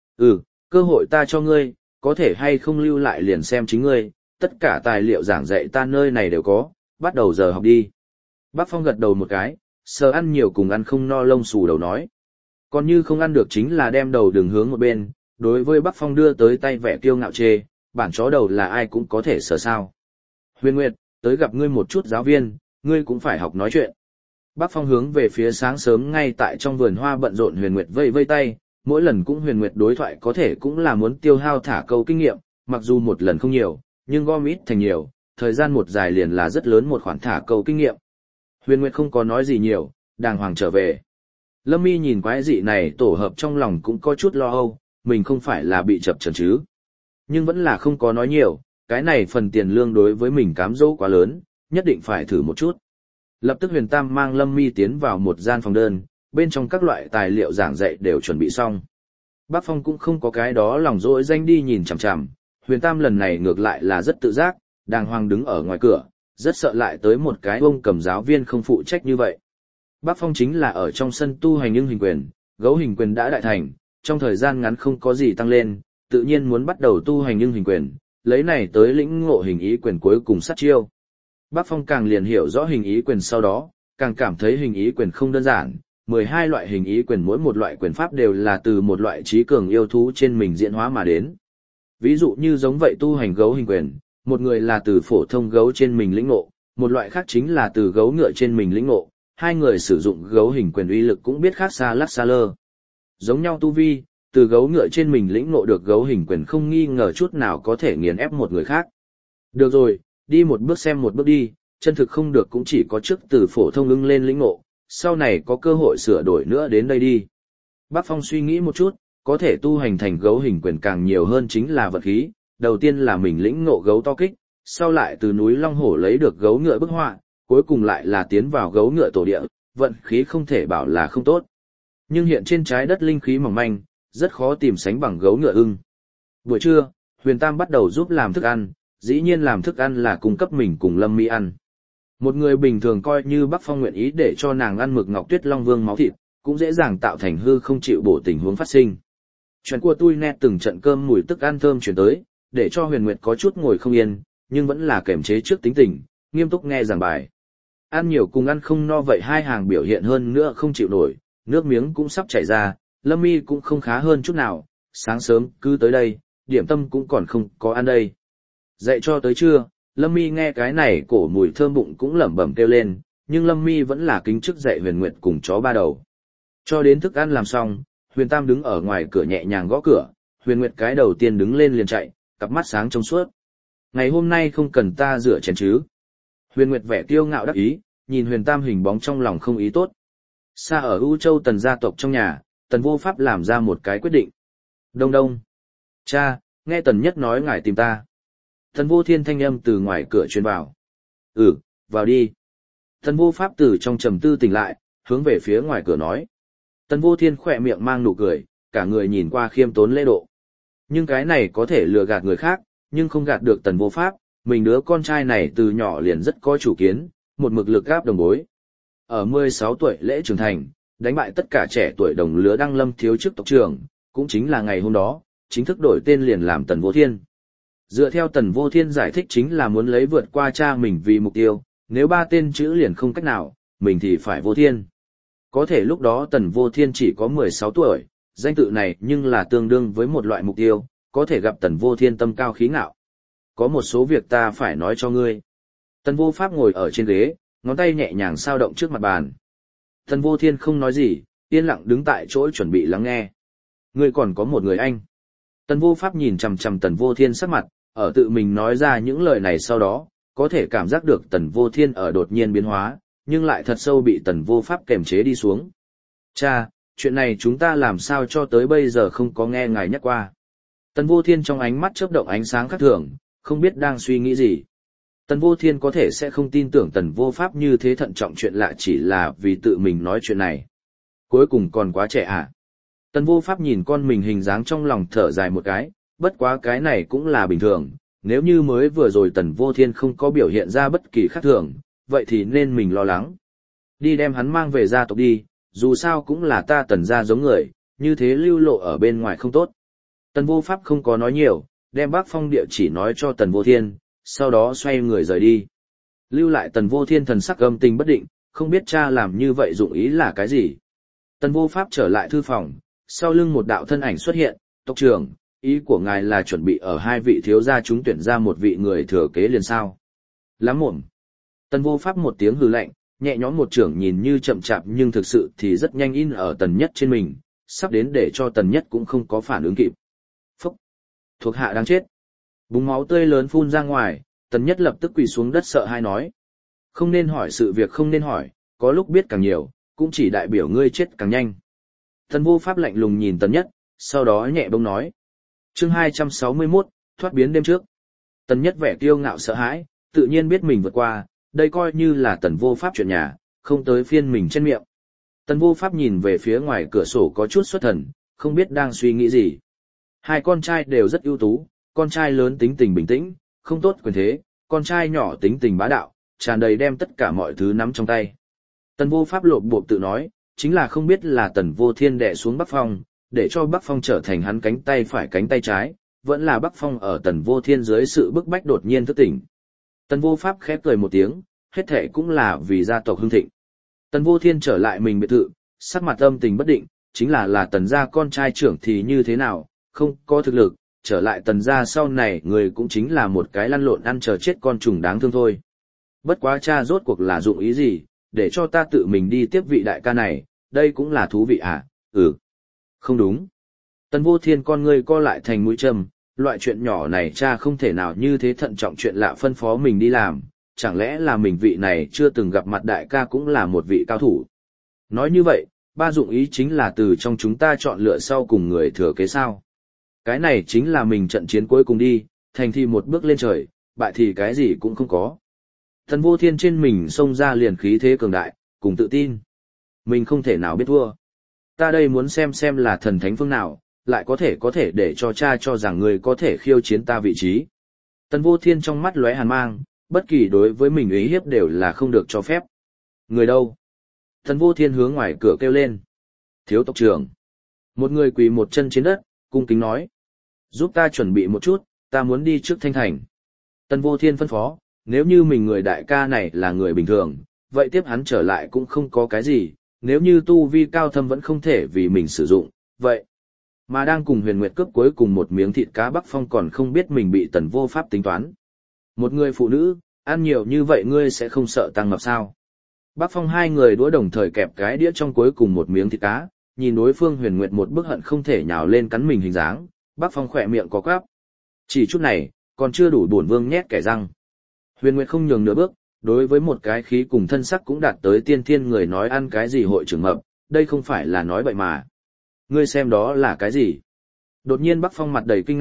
Cơ hội ta cho ngươi, có thể hay không lưu lại liền xem chính ngươi, tất cả tài liệu giảng dạy ta nơi này đều có, bắt đầu giờ học đi. Bắc Phong gật đầu một cái, sờ ăn nhiều cùng ăn không no lông xù đầu nói. Còn như không ăn được chính là đem đầu đường hướng một bên, đối với Bắc Phong đưa tới tay vẻ kiêu ngạo chê, bản chó đầu là ai cũng có thể sờ sao. Huyền Nguyệt, tới gặp ngươi một chút giáo viên, ngươi cũng phải học nói chuyện. Bắc Phong hướng về phía sáng sớm ngay tại trong vườn hoa bận rộn Huyền Nguyệt vây vây tay, mỗi lần cũng Huyền Nguyệt đối thoại có thể cũng là muốn tiêu hao thả câu kinh nghiệm, mặc dù một lần không nhiều, nhưng gom ít thành nhiều, thời gian một dài liền là rất lớn một khoản thả câu kinh nghiệm. Huyền Nguyệt không có nói gì nhiều, đàng hoàng trở về. Lâm Mi nhìn quái dị này tổ hợp trong lòng cũng có chút lo âu, mình không phải là bị chập chờn chứ. Nhưng vẫn là không có nói nhiều, cái này phần tiền lương đối với mình cám dỗ quá lớn, nhất định phải thử một chút. Lập tức Huyền Tam mang Lâm Mi tiến vào một gian phòng đơn, bên trong các loại tài liệu giảng dạy đều chuẩn bị xong. Bắc Phong cũng không có cái đó lòng dỗi danh đi nhìn chằm chằm, Huyền Tam lần này ngược lại là rất tự giác, đàng hoàng đứng ở ngoài cửa, rất sợ lại tới một cái ông cầm giáo viên không phụ trách như vậy. Bắc Phong chính là ở trong sân tu hành nhưng hình quyền, gấu hình quyền đã đại thành, trong thời gian ngắn không có gì tăng lên, tự nhiên muốn bắt đầu tu hành nhưng hình quyền, lấy này tới lĩnh ngộ hình ý quyền cuối cùng sát chiêu. Bắc Phong càng liền hiểu rõ hình ý quyền sau đó, càng cảm thấy hình ý quyền không đơn giản, 12 loại hình ý quyền mỗi một loại quyền pháp đều là từ một loại trí cường yêu thú trên mình diễn hóa mà đến. Ví dụ như giống vậy tu hành gấu hình quyền, một người là từ phổ thông gấu trên mình lĩnh ngộ, một loại khác chính là từ gấu ngựa trên mình lĩnh ngộ, hai người sử dụng gấu hình quyền uy lực cũng biết khác xa lắc xa lơ. Giống nhau tu vi, từ gấu ngựa trên mình lĩnh ngộ được gấu hình quyền không nghi ngờ chút nào có thể nghiền ép một người khác. Được rồi, đi một bước xem một bước đi, chân thực không được cũng chỉ có trước từ phổ thông ưng lên lĩnh ngộ, sau này có cơ hội sửa đổi nữa đến đây đi. Bắc Phong suy nghĩ một chút, có thể tu hành thành gấu hình quyền càng nhiều hơn chính là vật khí, đầu tiên là mình lĩnh ngộ gấu to kích, sau lại từ núi Long Hổ lấy được gấu ngựa bức họa, cuối cùng lại là tiến vào gấu ngựa tổ địa, vận khí không thể bảo là không tốt. Nhưng hiện trên trái đất linh khí mỏng manh, rất khó tìm sánh bằng gấu ngựa ưng. Buổi trưa, Huyền Tam bắt đầu giúp làm thức ăn, dĩ nhiên làm thức ăn là cung cấp mình cùng Lâm Mi ăn. Một người bình thường coi như Bắc Phong nguyện ý để cho nàng ăn mực ngọc tuyết long vương máu thịt, cũng dễ dàng tạo thành hư không chịu bổ tình huống phát sinh. Chuyện của tôi nét từng trận cơm mùi tức ăn thơm chuyển tới, để cho Huyền Nguyệt có chút ngồi không yên, nhưng vẫn là kềm chế trước tính tình, nghiêm túc nghe giảng bài. Ăn nhiều cùng ăn không no vậy hai hàng biểu hiện hơn nữa không chịu nổi, nước miếng cũng sắp chảy ra, Lâm Mi cũng không khá hơn chút nào, sáng sớm cứ tới đây, điểm tâm cũng còn không có ăn đây. Dậy cho tới trưa, Lâm Mi nghe cái này cổ mùi thơm bụng cũng lẩm bẩm kêu lên, nhưng Lâm Mi vẫn là kính chức dậy Huyền Nguyệt cùng chó ba đầu. Cho đến thức ăn làm xong, Huyền Tam đứng ở ngoài cửa nhẹ nhàng gõ cửa, Huyền Nguyệt cái đầu tiên đứng lên liền chạy, cặp mắt sáng trong suốt. Ngày hôm nay không cần ta rửa chén chứ? Huyền Nguyệt vẻ kiêu ngạo đắc ý, nhìn Huyền Tam hình bóng trong lòng không ý tốt. Xa ở U Châu Tần gia tộc trong nhà, Tần vô pháp làm ra một cái quyết định. Đông đông. Cha, nghe Tần Nhất nói ngài tìm ta. Tần Vô Thiên thanh âm từ ngoài cửa truyền vào. Vào đi. Tần Vô Pháp từ trong trầm tư tỉnh lại, hướng về phía ngoài cửa nói. Tần Vô Thiên khỏe miệng mang nụ cười, cả người nhìn qua khiêm tốn lễ độ. Nhưng cái này có thể lừa gạt người khác, nhưng không gạt được Tần Vô Pháp, mình đứa con trai này từ nhỏ liền rất có chủ kiến, một mực lực gáp đồng bối. Ở 16 tuổi lễ trưởng thành, đánh bại tất cả trẻ tuổi đồng lứa đăng lâm thiếu chức tộc trưởng, cũng chính là ngày hôm đó, chính thức đổi tên liền làm Tần Vô Thiên. Dựa theo Tần Vô Thiên giải thích chính là muốn lấy vượt qua cha mình vì mục tiêu, nếu 3 tên chữ liền không cách nào, mình thì phải Vô Thiên. Có thể lúc đó Tần Vô Thiên chỉ có 16 tuổi, danh tự này nhưng là tương đương với một loại mục tiêu, có thể gặp Tần Vô Thiên tâm cao khí ngạo. Có một số việc ta phải nói cho ngươi. Tần Vô Pháp ngồi ở trên ghế, ngón tay nhẹ nhàng sao động trước mặt bàn. Tần Vô Thiên không nói gì, yên lặng đứng tại chỗ chuẩn bị lắng nghe. Ngươi còn có một người anh. Tần Vô Pháp nhìn chằm chằm Tần Vô Thiên sắc mặt, ở tự mình nói ra những lời này sau đó, có thể cảm giác được Tần Vô Thiên ở đột nhiên biến hóa, nhưng lại thật sâu bị Tần Vô Pháp kềm chế đi xuống. Cha, chuyện này chúng ta làm sao cho tới bây giờ không có nghe ngài nhắc qua. Tần Vô Thiên trong ánh mắt chớp động ánh sáng khác thường, không biết đang suy nghĩ gì. Tần Vô Thiên có thể sẽ không tin tưởng Tần Vô Pháp như thế thận trọng chuyện lạ chỉ là vì tự mình nói chuyện này. Cuối cùng còn quá trẻ à? Tần Vô Pháp nhìn con mình hình dáng trong lòng thở dài một cái, bất quá cái này cũng là bình thường, nếu như mới vừa rồi Tần Vô Thiên không có biểu hiện ra bất kỳ khác thường, vậy thì nên mình lo lắng. Đi đem hắn mang về gia tộc đi, dù sao cũng là ta Tần gia giống người, như thế lưu lộ ở bên ngoài không tốt. Tần Vô Pháp không có nói nhiều, đem Bắc Phong địa chỉ nói cho Tần Vô Thiên, sau đó xoay người rời đi. Lưu lại Tần Vô Thiên thần sắc âm tình bất định, không biết cha làm như vậy dụng ý là cái gì. Tần Vô Pháp trở lại thư phòng, sau lưng một đạo thân ảnh xuất hiện, tộc trưởng, ý của ngài là chuẩn bị ở 2 vị thiếu gia chúng tuyển ra một vị người thừa kế liền sao. Lắm mồm. Tần Vô Pháp một tiếng hừ lạnh, nhẹ nhõm một trưởng nhìn như chậm chạp nhưng thực sự thì rất nhanh in ở Tần Nhất trên mình, sắp đến để cho Tần Nhất cũng không có phản ứng kịp. Phúc! Thuộc hạ đáng chết. Búng máu tươi lớn phun ra ngoài, Tần Nhất lập tức quỳ xuống đất sợ hãi nói. Không nên hỏi sự việc không nên hỏi, có lúc biết càng nhiều, cũng chỉ đại biểu ngươi chết càng nhanh. Tần Vô Pháp lạnh lùng nhìn Tần Nhất, sau đó nhẹ bông nói. Chương 261, thoát biến đêm trước. Tần Nhất vẻ kiêu ngạo sợ hãi, tự nhiên biết mình vượt qua, đây coi như là Tần Vô Pháp chuyện nhà, không tới phiên mình trên miệng. Tần Vô Pháp nhìn về phía ngoài cửa sổ có chút xuất thần, không biết đang suy nghĩ gì. 2 con trai đều rất ưu tú, con trai lớn tính tình bình tĩnh, không tốt quyền thế, con trai nhỏ tính tình bá đạo, tràn đầy đem tất cả mọi thứ nắm trong tay. Tần Vô Pháp lộp bộp tự nói, chính là không biết là Tần Vô Thiên đè xuống Bắc Phong, để cho Bắc Phong trở thành hắn cánh tay phải cánh tay trái, vẫn là Bắc Phong ở Tần Vô Thiên dưới sự bức bách đột nhiên thức tỉnh. Tần Vô Pháp khẽ cười một tiếng, hết thảy cũng là vì gia tộc hưng thịnh. Tần Vô Thiên trở lại mình biệt thự, sắc mặt âm tình bất định, chính là Tần gia con trai trưởng thì như thế nào, không có thực lực, trở lại Tần gia sau này người cũng chính là một cái lăn lộn ăn chờ chết con trùng đáng thương thôi. Bất quá cha rốt cuộc là dụng ý gì, để cho ta tự mình đi tiếp vị đại ca này, đây cũng là thú vị à, Không đúng. Tần Vô Thiên con ngươi co lại thành mũi châm, loại chuyện nhỏ này cha không thể nào như thế thận trọng chuyện lạ phân phó mình đi làm, chẳng lẽ là mình vị này chưa từng gặp mặt đại ca cũng là một vị cao thủ. Nói như vậy, ba dụng ý chính là từ trong chúng ta chọn lựa sau cùng người thừa kế sao. Cái này chính là mình trận chiến cuối cùng đi, thành thì một bước lên trời, bại thì cái gì cũng không có. Tần Vô Thiên trên mình xông ra liền khí thế cường đại, cùng tự tin. Mình không thể nào biết thua. Ta đây muốn xem là thần thánh phương nào, lại có thể để cho cha cho rằng người có thể khiêu chiến ta vị trí. Tần Vô Thiên trong mắt lóe hàn mang, bất kỳ đối với mình ý hiếp đều là không được cho phép. Người đâu? Tần Vô Thiên hướng ngoài cửa kêu lên. Thiếu tộc trưởng. Một người quỳ một chân trên đất, cung kính nói. Giúp ta chuẩn bị một chút, ta muốn đi trước Thanh Thành. Tần Vô Thiên phân phó, nếu như mình người đại ca này là người bình thường, vậy tiếp hắn trở lại cũng không có cái gì, nếu như tu vi cao thâm vẫn không thể vì mình sử dụng, vậy. Mà đang cùng Huyền Nguyệt cướp cuối cùng một miếng thịt cá Bắc Phong còn không biết mình bị Tần Vô Pháp tính toán. Một người phụ nữ, ăn nhiều như vậy ngươi sẽ không sợ tăng mập sao? Bắc Phong 2 người đũa đồng thời kẹp cái đĩa trong cuối cùng một miếng thịt cá, nhìn đối phương Huyền Nguyệt một bức hận không thể nhào lên cắn mình hình dáng, Bắc Phong khỏe miệng có quắp. Chỉ chút này, còn chưa đủ bổn vương nhét kẻ răng. Huyền Nguyệt không nhường nửa bước, đối với một cái khí cùng thân sắc cũng đạt tới tiên thiên người nói ăn cái gì hội trưởng mập, đây không phải là nói bậy mà. Ngươi xem đó là cái gì? Đột nhiên Bắc Phong mặt đầy kinh ngạc,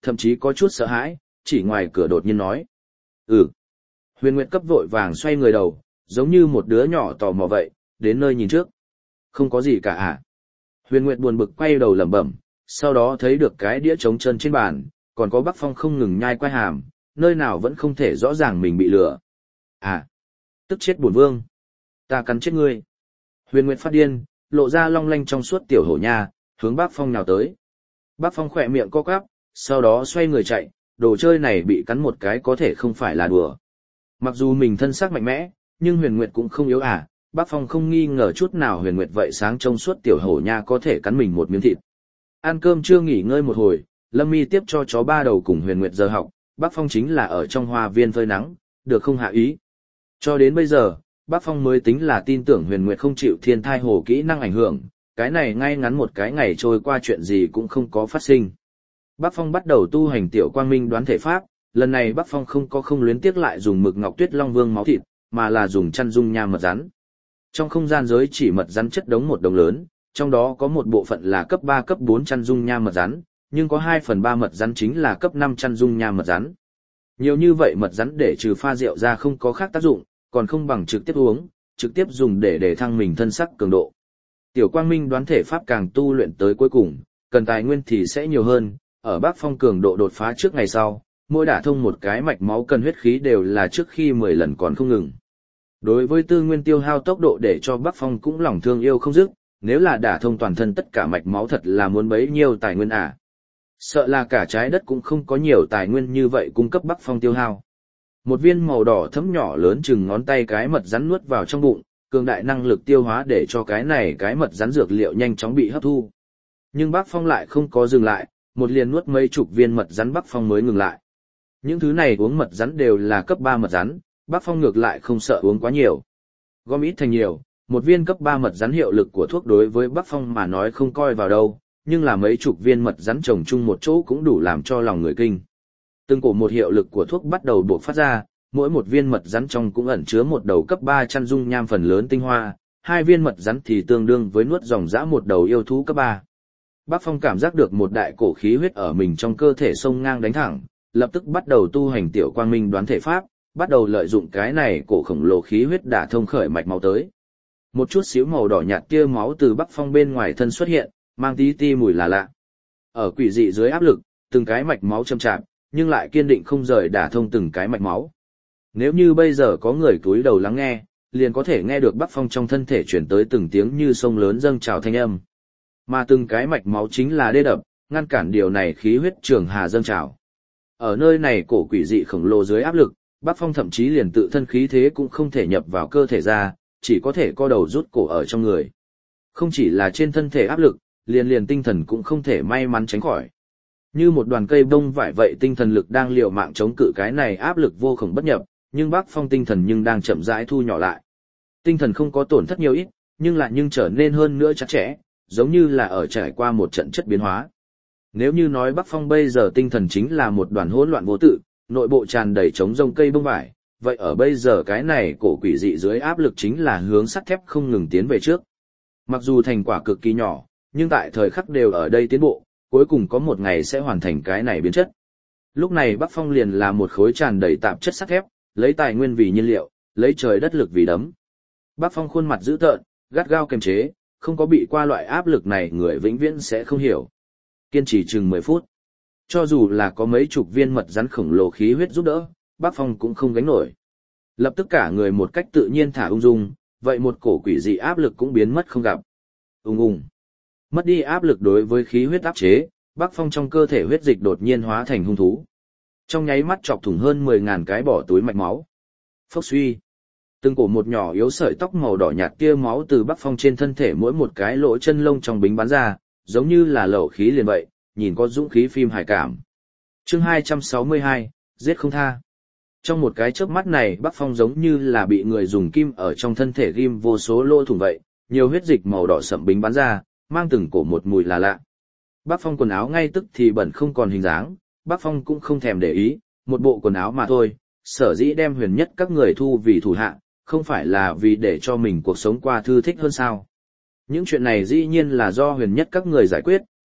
thậm chí có chút sợ hãi, chỉ ngoài cửa đột nhiên nói. Ừ. Huyền Nguyệt cấp vội vàng xoay người đầu, giống như một đứa nhỏ tò mò vậy, đến nơi nhìn trước. Không có gì cả à? Huyền Nguyệt buồn bực quay đầu lẩm bẩm, sau đó thấy được cái đĩa trống trơn trên bàn, còn có Bắc Phong không ngừng nhai quai hàm, nơi nào vẫn không thể rõ ràng mình bị lừa. À, tức chết bổn vương. Ta cắn chết ngươi. Huyền Nguyệt phát điên, lộ ra long lanh trong suốt tiểu hổ nha, hướng Bắc Phong nào tới. Bắc Phong khỏe miệng co quắp, sau đó xoay người chạy, đồ chơi này bị cắn một cái có thể không phải là đùa. Mặc dù mình thân xác mạnh mẽ, nhưng Huyền Nguyệt cũng không yếu à, Bắc Phong không nghi ngờ chút nào Huyền Nguyệt vậy sáng trong suốt tiểu hổ nha có thể cắn mình một miếng thịt. Ăn cơm chưa nghỉ ngơi một hồi, Lâm Mi tiếp cho chó ba đầu cùng Huyền Nguyệt giờ học, Bắc Phong chính là ở trong hoa viên phơi nắng, được không hạ ý. Cho đến bây giờ, Bắc Phong mới tính là tin tưởng Huyền Nguyệt không chịu thiên thai hồ kỹ năng ảnh hưởng, cái này ngay ngắn một cái ngày trôi qua chuyện gì cũng không có phát sinh. Bắc Phong bắt đầu tu hành tiểu quang minh đoán thể pháp, lần này Bắc Phong không luyến tiếc lại dùng mực ngọc tuyết long vương máu thịt, mà là dùng chăn dung nham mật rắn. Trong không gian giới chỉ mật rắn chất đống một đống lớn, trong đó có một bộ phận là cấp 3 cấp 4 chăn dung nham mật rắn, nhưng có 2/3 mật rắn chính là cấp 5 chăn dung nham mật rắn. Nhiều như vậy mật rắn để trừ pha rượu ra không có khác tác dụng, còn không bằng trực tiếp uống, trực tiếp dùng để thăng mình thân sắc cường độ. Tiểu quang minh đoán thể pháp càng tu luyện tới cuối cùng, cần tài nguyên thì sẽ nhiều hơn, ở Bắc Phong cường độ đột phá trước ngày sau, mỗi đả thông một cái mạch máu cần huyết khí đều là trước khi 10 lần còn không ngừng. Đối với tư nguyên tiêu hao tốc độ để cho Bắc Phong cũng lòng thương yêu không dứt, nếu là đả thông toàn thân tất cả mạch máu thật là muốn bấy nhiêu tài nguyên à. Sợ là cả trái đất cũng không có nhiều tài nguyên như vậy cung cấp Bắc Phong tiêu hao. Một viên màu đỏ thẫm nhỏ lớn chừng ngón tay cái mật rắn nuốt vào trong bụng, cường đại năng lực tiêu hóa để cho cái mật rắn dược liệu nhanh chóng bị hấp thu. Nhưng Bắc Phong lại không có dừng lại, một liền nuốt mấy chục viên mật rắn Bắc Phong mới ngừng lại. Những thứ này uống mật rắn đều là cấp 3 mật rắn, Bắc Phong ngược lại không sợ uống quá nhiều. Gom ít thành nhiều, một viên cấp 3 mật rắn hiệu lực của thuốc đối với Bắc Phong mà nói không coi vào đâu, nhưng là mấy chục viên mật rắn chồng chung một chỗ cũng đủ làm cho lòng người kinh. Từng cổ một hiệu lực của thuốc bắt đầu buộc phát ra, mỗi một viên mật rắn trong cũng ẩn chứa một đầu cấp 3 chăn dung nham phần lớn tinh hoa, hai viên mật rắn thì tương đương với nuốt dòng dã một đầu yêu thú cấp 3. Bắc Phong cảm giác được một đại cổ khí huyết ở mình trong cơ thể sông ngang đánh thẳng, lập tức bắt đầu tu hành tiểu quang minh đoán thể pháp, bắt đầu lợi dụng cái này cổ khổng lồ khí huyết đả thông khởi mạch máu tới. Một chút xíu màu đỏ nhạt tia máu từ Bắc Phong bên ngoài thân xuất hiện, mang tí ti mùi là lạ. Ở quỷ dị dưới áp lực, từng cái mạch máu châm chạm, nhưng lại kiên định không rời đả thông từng cái mạch máu. Nếu như bây giờ có người cúi đầu lắng nghe, liền có thể nghe được Bắc Phong trong thân thể chuyển tới từng tiếng như sông lớn dâng trào thanh âm. Mà từng cái mạch máu chính là đê đập, ngăn cản điều này khí huyết trường hà dâng trào. Ở nơi này cổ quỷ dị khổng lồ dưới áp lực, Bắc Phong thậm chí liền tự thân khí thế cũng không thể nhập vào cơ thể ra, chỉ có thể co đầu rút cổ ở trong người. Không chỉ là trên thân thể áp lực, liền tinh thần cũng không thể may mắn tránh khỏi. Như một đoàn cây bông vải vậy tinh thần lực đang liều mạng chống cự cái này áp lực vô cùng bất nhập, nhưng Bắc Phong tinh thần nhưng đang chậm rãi thu nhỏ lại. Tinh thần không có tổn thất nhiều ít, nhưng lại trở nên hơn nữa chặt chẽ, giống như là ở trải qua một trận chất biến hóa. Nếu như nói Bắc Phong bây giờ tinh thần chính là một đoàn hỗn loạn vô tự, nội bộ tràn đầy trống rông cây bông vải, vậy ở bây giờ cái này cổ quỷ dị dưới áp lực chính là hướng sắt thép không ngừng tiến về trước. Mặc dù thành quả cực kỳ nhỏ, nhưng tại thời khắc đều ở đây tiến bộ, cuối cùng có một ngày sẽ hoàn thành cái này biến chất. Lúc này Bắc Phong liền là một khối tràn đầy tạp chất sắt thép, lấy tài nguyên vì nhiên liệu, lấy trời đất lực vì đấm. Bắc Phong khuôn mặt dữ tợn, gắt gao kiềm chế, không có bị qua loại áp lực này người vĩnh viễn sẽ không hiểu. Kiên trì chừng 10 phút. Cho dù là có mấy chục viên mật rắn khổng lồ khí huyết giúp đỡ, Bắc Phong cũng không gánh nổi. Lập tức cả người một cách tự nhiên thả ung dung, vậy một cổ quỷ dị áp lực cũng biến mất không gặp. Ung. Mất đi áp lực đối với khí huyết áp chế, Bắc Phong trong cơ thể huyết dịch đột nhiên hóa thành hung thú. Trong nháy mắt chọc thủng hơn 10.000 cái bỏ túi mạch máu. Phốc suy. Từng cổ một nhỏ yếu sợi tóc màu đỏ nhạt tia máu từ Bắc Phong trên thân thể mỗi một cái lỗ chân lông trong bính bắn ra, giống như là lẩu khí liền vậy, nhìn có dũng khí phim hài cảm. Chương 262, giết không tha. Trong một cái chớp mắt này Bắc Phong giống như là bị người dùng kim ở trong thân thể ghim vô số lỗ thủng vậy, nhiều huyết dịch màu đỏ sậm bính bắn ra, mang từng cổ một mùi là lạ. Bắc Phong quần áo ngay tức thì bẩn không còn hình dáng, Bắc Phong cũng không thèm để ý, một bộ quần áo mà thôi, sở dĩ đem huyền nhất các người thu vì thủ hạ, không phải là vì để cho mình cuộc sống qua thư thích hơn sao. Những chuyện này dĩ nhiên là do huyền nhất các người giải quyết,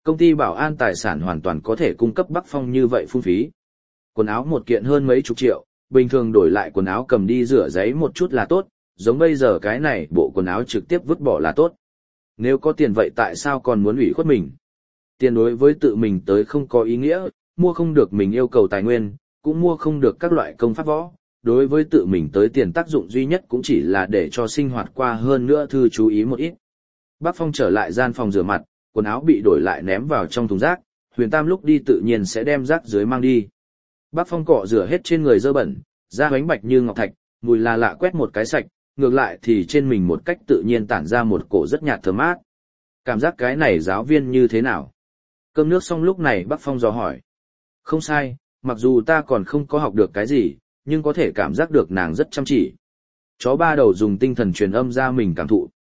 Công ty bảo an tài sản hoàn toàn có thể cung cấp Bắc Phong như vậy phung phí. Quần áo một kiện hơn mấy chục triệu, bình thường đổi lại quần áo cầm đi rửa giấy một chút là tốt, giống bây giờ cái này bộ quần áo trực tiếp vứt bỏ là tốt. Nếu có tiền vậy tại sao còn muốn ủy khuất mình? Tiền đối với tự mình tới không có ý nghĩa, mua không được mình yêu cầu tài nguyên, cũng mua không được các loại công pháp võ. Đối với tự mình tới tiền tác dụng duy nhất cũng chỉ là để cho sinh hoạt qua hơn nữa thư chú ý một ít. Bác Phong trở lại gian phòng rửa mặt, quần áo bị đổi lại ném vào trong thùng rác, Huyền Tam lúc đi tự nhiên sẽ đem rác dưới mang đi. Bác Phong cọ rửa hết trên người dơ bẩn, da bánh bạch như ngọc thạch, mùi là lạ quét một cái sạch, ngược lại thì trên mình một cách tự nhiên tản ra một cổ rất nhạt thơm mát. Cảm giác cái này giáo viên như thế nào? Cơm nước xong lúc này Bác Phong dò hỏi. Không sai, mặc dù ta còn không có học được cái gì, nhưng có thể cảm giác được nàng rất chăm chỉ. Chó ba đầu dùng tinh thần truyền âm ra mình cảm thụ.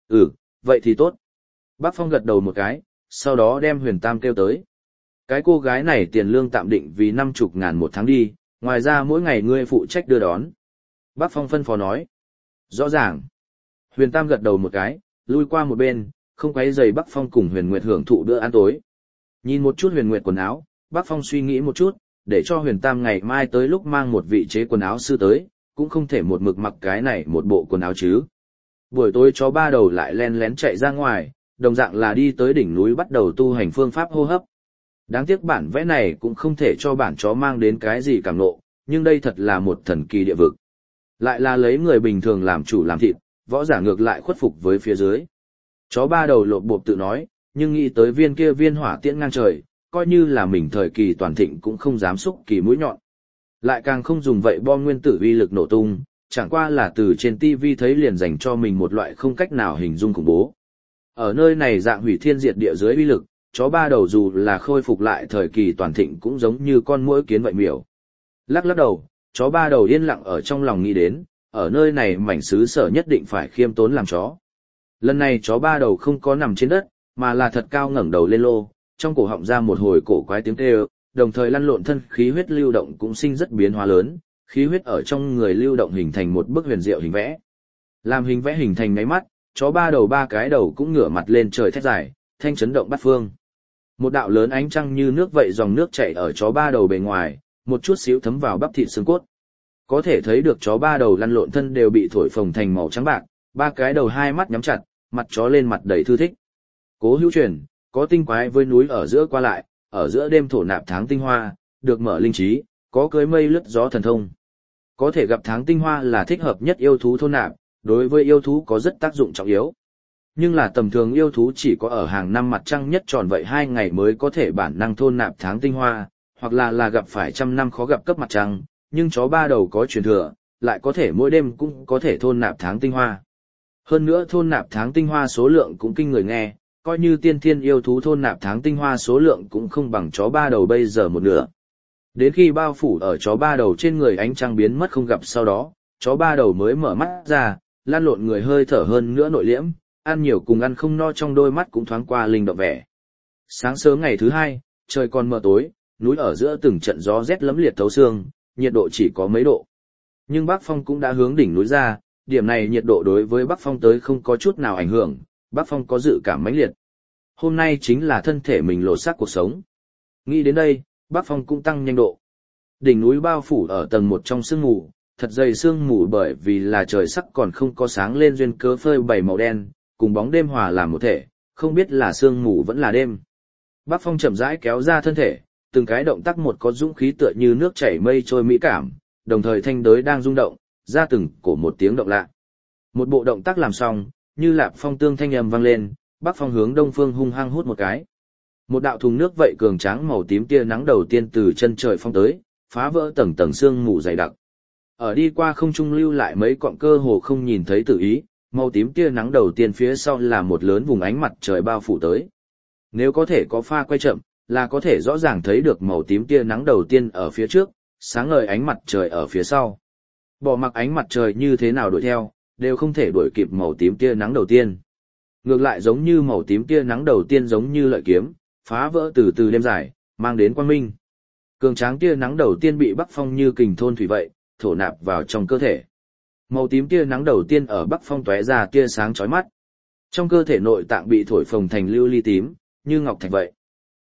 Vậy thì tốt. Bác Phong gật đầu một cái, sau đó đem Huyền Tam kêu tới. Cái cô gái này tiền lương tạm định vì 50.000 một tháng đi, ngoài ra mỗi ngày ngươi phụ trách đưa đón. Bác Phong phân phó nói. Rõ ràng. Huyền Tam gật đầu một cái, lui qua một bên, không quấy rầy Bác Phong cùng Huyền Nguyệt hưởng thụ bữa ăn tối. Nhìn một chút Huyền Nguyệt quần áo, Bác Phong suy nghĩ một chút, để cho Huyền Tam ngày mai tới lúc mang một vị chế quần áo sư tới, cũng không thể một mực mặc cái này một bộ quần áo chứ. Buổi tối chó ba đầu lại len lén chạy ra ngoài, đồng dạng là đi tới đỉnh núi bắt đầu tu hành phương pháp hô hấp. Đáng tiếc bản vẽ này cũng không thể cho bản chó mang đến cái gì cảm ngộ, nhưng đây thật là một thần kỳ địa vực. Lại là lấy người bình thường làm chủ làm thịt, võ giả ngược lại khuất phục với phía dưới. Chó ba đầu lộp bộp tự nói, nhưng nghĩ tới viên kia viên hỏa tiễn ngang trời, coi như là mình thời kỳ toàn thịnh cũng không dám xúc kỳ mũi nhọn. Lại càng không dùng vậy bom nguyên tử uy lực nổ tung, chẳng qua là từ trên TV thấy liền dành cho mình một loại không cách nào hình dung khủng bố. Ở nơi này dạng hủy thiên diệt địa dưới uy lực, chó ba đầu dù là khôi phục lại thời kỳ toàn thịnh cũng giống như con muỗi kiến vậy miểu. Lắc lắc đầu, chó ba đầu yên lặng ở trong lòng nghĩ đến, ở nơi này mảnh xứ sở nhất định phải khiêm tốn làm chó. Lần này chó ba đầu không có nằm trên đất, mà là thật cao ngẩng đầu lên lô, trong cổ họng ra một hồi cổ quái tiếng kêu, đồng thời lăn lộn thân khí huyết lưu động cũng sinh rất biến hóa lớn, khí huyết ở trong người lưu động hình thành một bức huyền diệu hình vẽ. Làm hình vẽ hình thành ngáy mắt, chó ba đầu ba cái đầu cũng ngửa mặt lên trời thét dài, thanh chấn động bát phương. Một đạo lớn ánh trăng như nước vậy dòng nước chảy ở chó ba đầu bề ngoài, một chút xíu thấm vào bắp thịt xương cốt. Có thể thấy được chó ba đầu lăn lộn thân đều bị thổi phồng thành màu trắng bạc, ba cái đầu hai mắt nhắm chặt, mặt chó lên mặt đầy thư thích. Cố hữu truyền, có tinh quái với núi ở giữa qua lại, ở giữa đêm thổ nạp tháng tinh hoa, được mở linh trí, có cưới mây lướt gió thần thông. Có thể gặp tháng tinh hoa là thích hợp nhất yêu thú thôn nạp, đối với yêu thú có rất tác dụng trọng yếu. Nhưng là tầm thường yêu thú chỉ có ở hàng năm mặt trăng nhất tròn vậy 2 ngày mới có thể bản năng thôn nạp tháng tinh hoa, hoặc là gặp phải trăm năm khó gặp cấp mặt trăng, nhưng chó ba đầu có truyền thừa, lại có thể mỗi đêm cũng có thể thôn nạp tháng tinh hoa. Hơn nữa thôn nạp tháng tinh hoa số lượng cũng kinh người nghe, coi như tiên thiên yêu thú thôn nạp tháng tinh hoa số lượng cũng không bằng chó ba đầu bây giờ một nửa. Đến khi bao phủ ở chó ba đầu trên người ánh trăng biến mất không gặp sau đó, chó ba đầu mới mở mắt ra, lan lộn người hơi thở hơn nữa nội liễm, ăn nhiều cùng ăn không no trong đôi mắt cũng thoáng qua linh động vẻ. Sáng sớm ngày thứ 2, trời còn mờ tối, núi ở giữa từng trận gió rét lấm liệt thấu xương, nhiệt độ chỉ có mấy độ. Nhưng Bắc Phong cũng đã hướng đỉnh núi ra, điểm này nhiệt độ đối với Bắc Phong tới không có chút nào ảnh hưởng, Bắc Phong có dự cảm mãnh liệt. Hôm nay chính là thân thể mình lột xác cuộc sống. Nghĩ đến đây, Bắc Phong cũng tăng nhanh độ. Đỉnh núi bao phủ ở tầng 1 trong sương mù, thật dày sương mù bởi vì là trời sắc còn không có sáng lên duyên cớ phơi bày màu đen, cùng bóng đêm hòa làm một thể, không biết là sương mù vẫn là đêm. Bắc Phong chậm rãi kéo ra thân thể, từng cái động tác một có dũng khí tựa như nước chảy mây trôi mỹ cảm, đồng thời thanh đới đang rung động, ra từng cổ một tiếng động lạ. Một bộ động tác làm xong, như lạp phong tương thanh âm vang lên, Bắc Phong hướng đông phương hung hăng hút một cái. Một đạo thùng nước vậy cường tráng màu tím tia nắng đầu tiên từ chân trời phong tới, phá vỡ tầng tầng sương mù dày đặc. Ở đi qua không trung lưu lại mấy cọng cơ hồ không nhìn thấy tự ý, màu tím tia nắng đầu tiên phía sau là một lớn vùng ánh mặt trời bao phủ tới. Nếu có thể có pha quay chậm, là có thể rõ ràng thấy được màu tím tia nắng đầu tiên ở phía trước, sáng ngời ánh mặt trời ở phía sau. Bỏ mặc ánh mặt trời như thế nào đuổi theo, đều không thể đuổi kịp màu tím tia nắng đầu tiên. Ngược lại giống như màu tím tia nắng đầu tiên giống như lợi kiếm, phá vỡ từ từ đêm dài, mang đến quang minh. Cường tráng tia nắng đầu tiên bị Bắc Phong như kình thôn thủy vậy, thổ nạp vào trong cơ thể. Màu tím tia nắng đầu tiên ở Bắc Phong tóe ra tia sáng chói mắt. Trong cơ thể nội tạng bị thổi phồng thành lưu ly tím, như ngọc thạch vậy.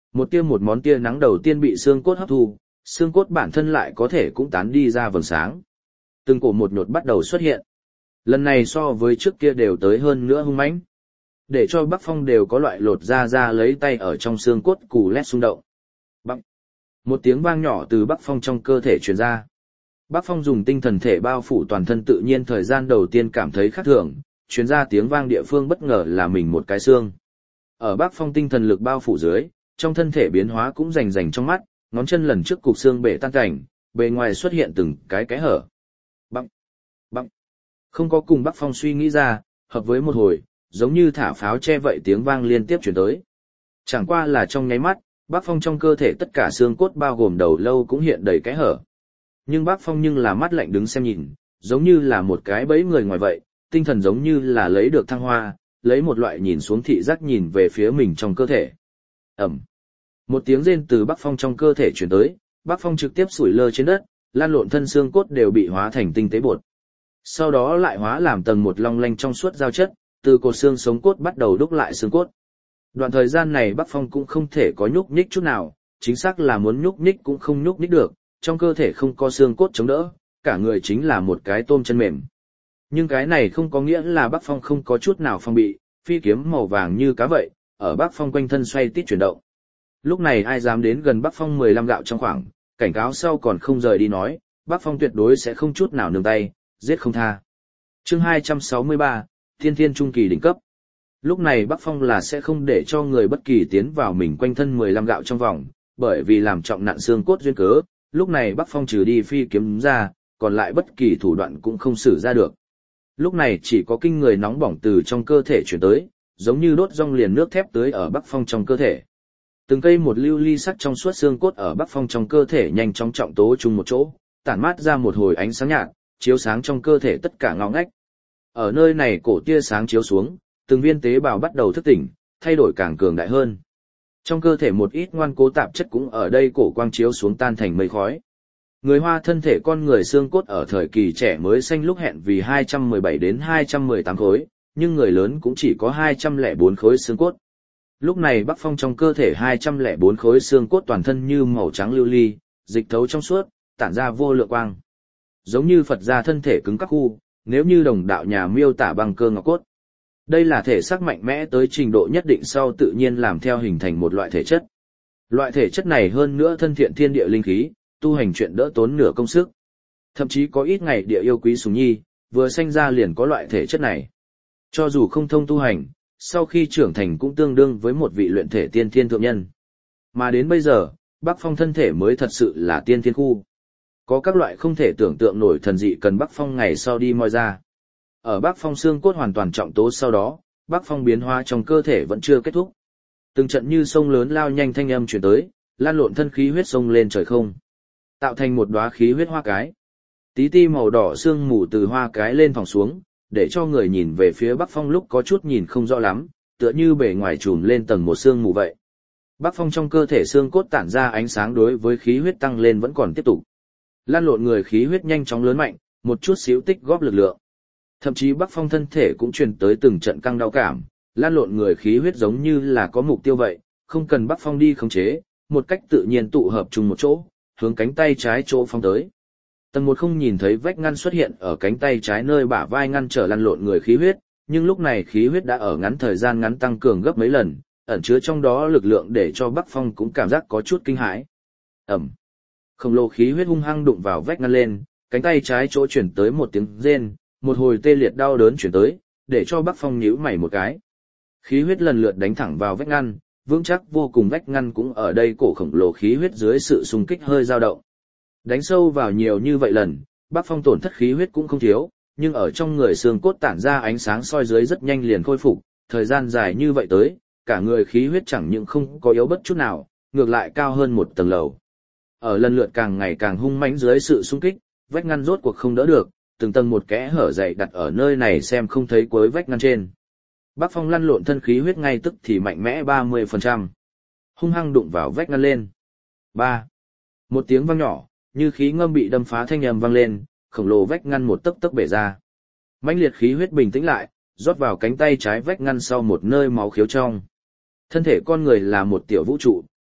Một món tia nắng đầu tiên bị xương cốt hấp thu, xương cốt bản thân lại có thể cũng tán đi ra vầng sáng. Từng cổ một nhột bắt đầu xuất hiện. Lần này so với trước kia đều tới hơn nữa hung mãnh. Để cho Bắc Phong đều có loại lột ra lấy tay ở trong xương cốt cù lét xung động. Bắc. Một tiếng vang nhỏ từ Bắc Phong trong cơ thể truyền ra. Bắc Phong dùng tinh thần thể bao phủ toàn thân tự nhiên thời gian đầu tiên cảm thấy khác thường, truyền ra tiếng vang địa phương bất ngờ là mình một cái xương. Ở Bắc Phong tinh thần lực bao phủ dưới, trong thân thể biến hóa cũng rành rành trong mắt, ngón chân lần trước cục xương bể tan cảnh, bề ngoài xuất hiện từng cái hở. Băng, băng. Không có cùng Bắc Phong suy nghĩ ra, hợp với một hồi, giống như thả pháo che vậy tiếng vang liên tiếp truyền tới. Chẳng qua là trong nháy mắt, Bắc Phong trong cơ thể tất cả xương cốt bao gồm đầu lâu cũng hiện đầy cái hở. Nhưng Bắc Phong nhưng là mắt lạnh đứng xem nhìn, giống như là một cái bẫy người ngoài vậy, tinh thần giống như là lấy được thăng hoa, lấy một loại nhìn xuống thị giác nhìn về phía mình trong cơ thể. Ẩm. Một tiếng rên từ Bắc Phong trong cơ thể truyền tới, Bắc Phong trực tiếp sủi lơ trên đất, lan lộn thân xương cốt đều bị hóa thành tinh tế bột. Sau đó lại hóa làm tầng một long lanh trong suốt giao chất, từ cột xương sống cốt bắt đầu đúc lại xương cốt. Đoạn thời gian này Bắc Phong cũng không thể có nhúc nhích chút nào, chính xác là muốn nhúc nhích cũng không nhúc nhích được, trong cơ thể không có xương cốt chống đỡ, cả người chính là một cái tôm chân mềm. Nhưng cái này không có nghĩa là Bắc Phong không có chút nào phòng bị, phi kiếm màu vàng như cá vậy, ở Bắc Phong quanh thân xoay tít chuyển động. Lúc này ai dám đến gần Bắc Phong 15 gạo trong khoảng, cảnh cáo sau còn không rời đi nói, Bắc Phong tuyệt đối sẽ không chút nào nương tay, giết không tha. Chương 263, Thiên Thiên Trung Kỳ đỉnh cấp. Lúc này Bắc Phong là sẽ không để cho người bất kỳ tiến vào mình quanh thân 15 gạo trong vòng, bởi vì làm trọng nặng xương cốt duyên cớ, lúc này Bắc Phong trừ đi phi kiếm ra, còn lại bất kỳ thủ đoạn cũng không sử ra được. Lúc này chỉ có kinh người nóng bỏng từ trong cơ thể chuyển tới, giống như đốt rong liền nước thép tưới ở Bắc Phong trong cơ thể. Từng cây một lưu ly sắc trong suốt xương cốt ở Bắc Phong trong cơ thể nhanh chóng trọng tố chung một chỗ, tản mát ra một hồi ánh sáng nhạt, chiếu sáng trong cơ thể tất cả ngõ ngách. Ở nơi này cổ tia sáng chiếu xuống, từng viên tế bào bắt đầu thức tỉnh, thay đổi càng cường đại hơn. Trong cơ thể một ít ngoan cố tạp chất cũng ở đây cổ quang chiếu xuống tan thành mây khói. Người Hoa thân thể con người xương cốt ở thời kỳ trẻ mới sanh lúc hẹn vì 217 đến 218 khối, nhưng người lớn cũng chỉ có 204 khối xương cốt. Lúc này Bắc Phong trong cơ thể 204 khối xương cốt toàn thân như màu trắng lưu ly, dịch thấu trong suốt, tản ra vô lượng quang. Giống như Phật gia thân thể cứng các khu, nếu như đồng đạo nhà miêu tả bằng cơ ngọc cốt. Đây là thể xác mạnh mẽ tới trình độ nhất định sau tự nhiên làm theo hình thành một loại thể chất. Loại thể chất này hơn nữa thân thiện thiên địa linh khí, tu hành chuyện đỡ tốn nửa công sức. Thậm chí có ít ngày địa yêu quý sủng nhi, vừa sanh ra liền có loại thể chất này. Cho dù không thông tu hành, sau khi trưởng thành cũng tương đương với một vị luyện thể tiên thiên thượng nhân. Mà đến bây giờ, Bắc Phong thân thể mới thật sự là tiên thiên khu. Có các loại không thể tưởng tượng nổi thần dị cần Bắc Phong ngày sau đi moi ra. Ở Bắc Phong xương cốt hoàn toàn trọng tố sau đó, Bắc Phong biến hóa trong cơ thể vẫn chưa kết thúc. Từng trận như sông lớn lao nhanh thanh âm truyền tới, lan lộn thân khí huyết sông lên trời không, tạo thành một đóa khí huyết hoa cái. Tí ti màu đỏ sương mù từ hoa cái lên phòng xuống, để cho người nhìn về phía Bắc Phong lúc có chút nhìn không rõ lắm, tựa như bề ngoài trùm lên tầng một sương mù vậy. Bắc Phong trong cơ thể xương cốt tản ra ánh sáng đối với khí huyết tăng lên vẫn còn tiếp tục. Lan lộn người khí huyết nhanh chóng lớn mạnh, một chút xíu tích góp lực lượng. Thậm chí Bắc Phong thân thể cũng truyền tới từng trận căng đau cảm, lan lộn người khí huyết giống như là có mục tiêu vậy, không cần Bắc Phong đi khống chế, một cách tự nhiên tụ hợp chung một chỗ, hướng cánh tay trái chỗ phong tới. Tầng một không nhìn thấy vách ngăn xuất hiện ở cánh tay trái nơi bả vai ngăn trở lăn lộn người khí huyết, nhưng lúc này khí huyết đã ở ngắn thời gian ngắn tăng cường gấp mấy lần, ẩn chứa trong đó lực lượng để cho Bắc Phong cũng cảm giác có chút kinh hãi. Ẩm. Khổng lồ khí huyết hung hăng đụng vào vách ngăn lên, cánh tay trái chỗ chuyển tới một tiếng rên, một hồi tê liệt đau đớn chuyển tới, để cho Bắc Phong nhíu mày một cái. Khí huyết lần lượt đánh thẳng vào vách ngăn, vững chắc vô cùng vách ngăn cũng ở đây cổ khổng lồ khí huyết dưới sự xung kích hơi dao động. Đánh sâu vào nhiều như vậy lần, Bắc Phong tổn thất khí huyết cũng không thiếu, nhưng ở trong người xương cốt tản ra ánh sáng soi dưới rất nhanh liền khôi phục, thời gian dài như vậy tới, cả người khí huyết chẳng những không có yếu bất chút nào, ngược lại cao hơn một tầng lầu. Ở lần lượt càng ngày càng hung mãnh dưới sự xung kích, vách ngăn rốt cuộc không đỡ được, từng tầng một kẽ hở dày đặt ở nơi này xem không thấy cuối vách ngăn trên. Bắc Phong lăn lộn thân khí huyết ngay tức thì mạnh mẽ 30%. Hung hăng đụng vào vách ngăn lên. 3. Một tiếng vang nhỏ, như khí ngâm bị đâm phá thanh âm vang lên, khổng lồ vách ngăn một tấc tấc bể ra. Mãnh liệt khí huyết bình tĩnh lại, rót vào cánh tay trái vách ngăn sau một nơi máu khiếu trong. Thân thể con người là một tiểu vũ trụ,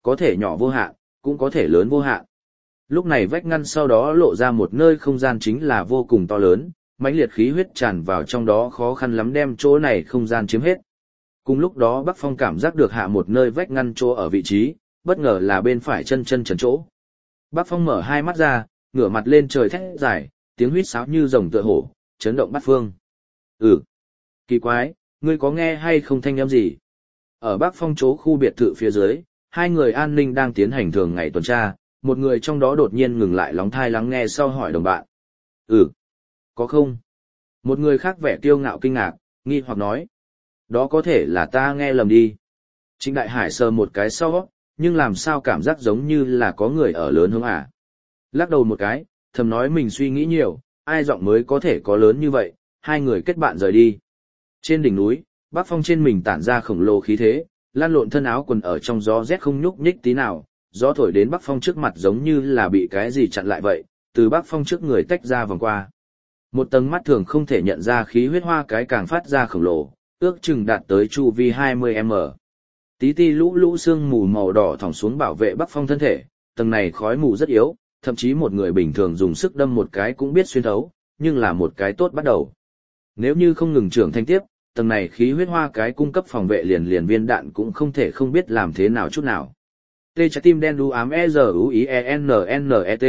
có thể nhỏ vô hạn, cũng có thể lớn vô hạn. Lúc này vách ngăn sau đó lộ ra một nơi không gian chính là vô cùng to lớn, mãnh liệt khí huyết tràn vào trong đó khó khăn lắm đem chỗ này không gian chiếm hết. Cùng lúc đó Bắc Phong cảm giác được hạ một nơi vách ngăn chỗ ở vị trí, bất ngờ là bên phải chân trần chỗ. Bắc Phong mở hai mắt ra, ngửa mặt lên trời thét dài, tiếng huýt sáo như rồng tựa hổ, chấn động bát phương. Kỳ quái, ngươi có nghe hay không thanh âm gì? Ở Bắc Phong chỗ khu biệt thự phía dưới, hai người an ninh đang tiến hành thường ngày tuần tra, một người trong đó đột nhiên ngừng lại lóng thai lắng nghe sau hỏi đồng bạn. Có không? Một người khác vẻ kiêu ngạo kinh ngạc, nghi hoặc nói. Đó có thể là ta nghe lầm đi. Trịnh Đại Hải sờ một cái sau, nhưng làm sao cảm giác giống như là có người ở lớn hướng à. Lắc đầu một cái, thầm nói mình suy nghĩ nhiều, ai giọng mới có thể có lớn như vậy, hai người kết bạn rời đi. Trên đỉnh núi, Bắc Phong trên mình tản ra khổng lồ khí thế, lan lộn thân áo quần ở trong gió rét không nhúc nhích tí nào, gió thổi đến Bắc Phong trước mặt giống như là bị cái gì chặn lại vậy, từ Bắc Phong trước người tách ra vòng qua. Một tầng mắt thường không thể nhận ra khí huyết hoa cái càng phát ra khổng lồ, ước chừng đạt tới chu vi 20m. Tí ti lũ lũ sương mù màu đỏ thòng xuống bảo vệ Bắc Phong thân thể, tầng này khói mù rất yếu, thậm chí một người bình thường dùng sức đâm một cái cũng biết xuyên thấu, nhưng là một cái tốt bắt đầu. Nếu như không ngừng trưởng thành tiếp, tầng này khí huyết hoa cái cung cấp phòng vệ liền viên đạn cũng không thể không biết làm thế nào chút nào. Tê trái tim đen đu ám EZUIENNNET.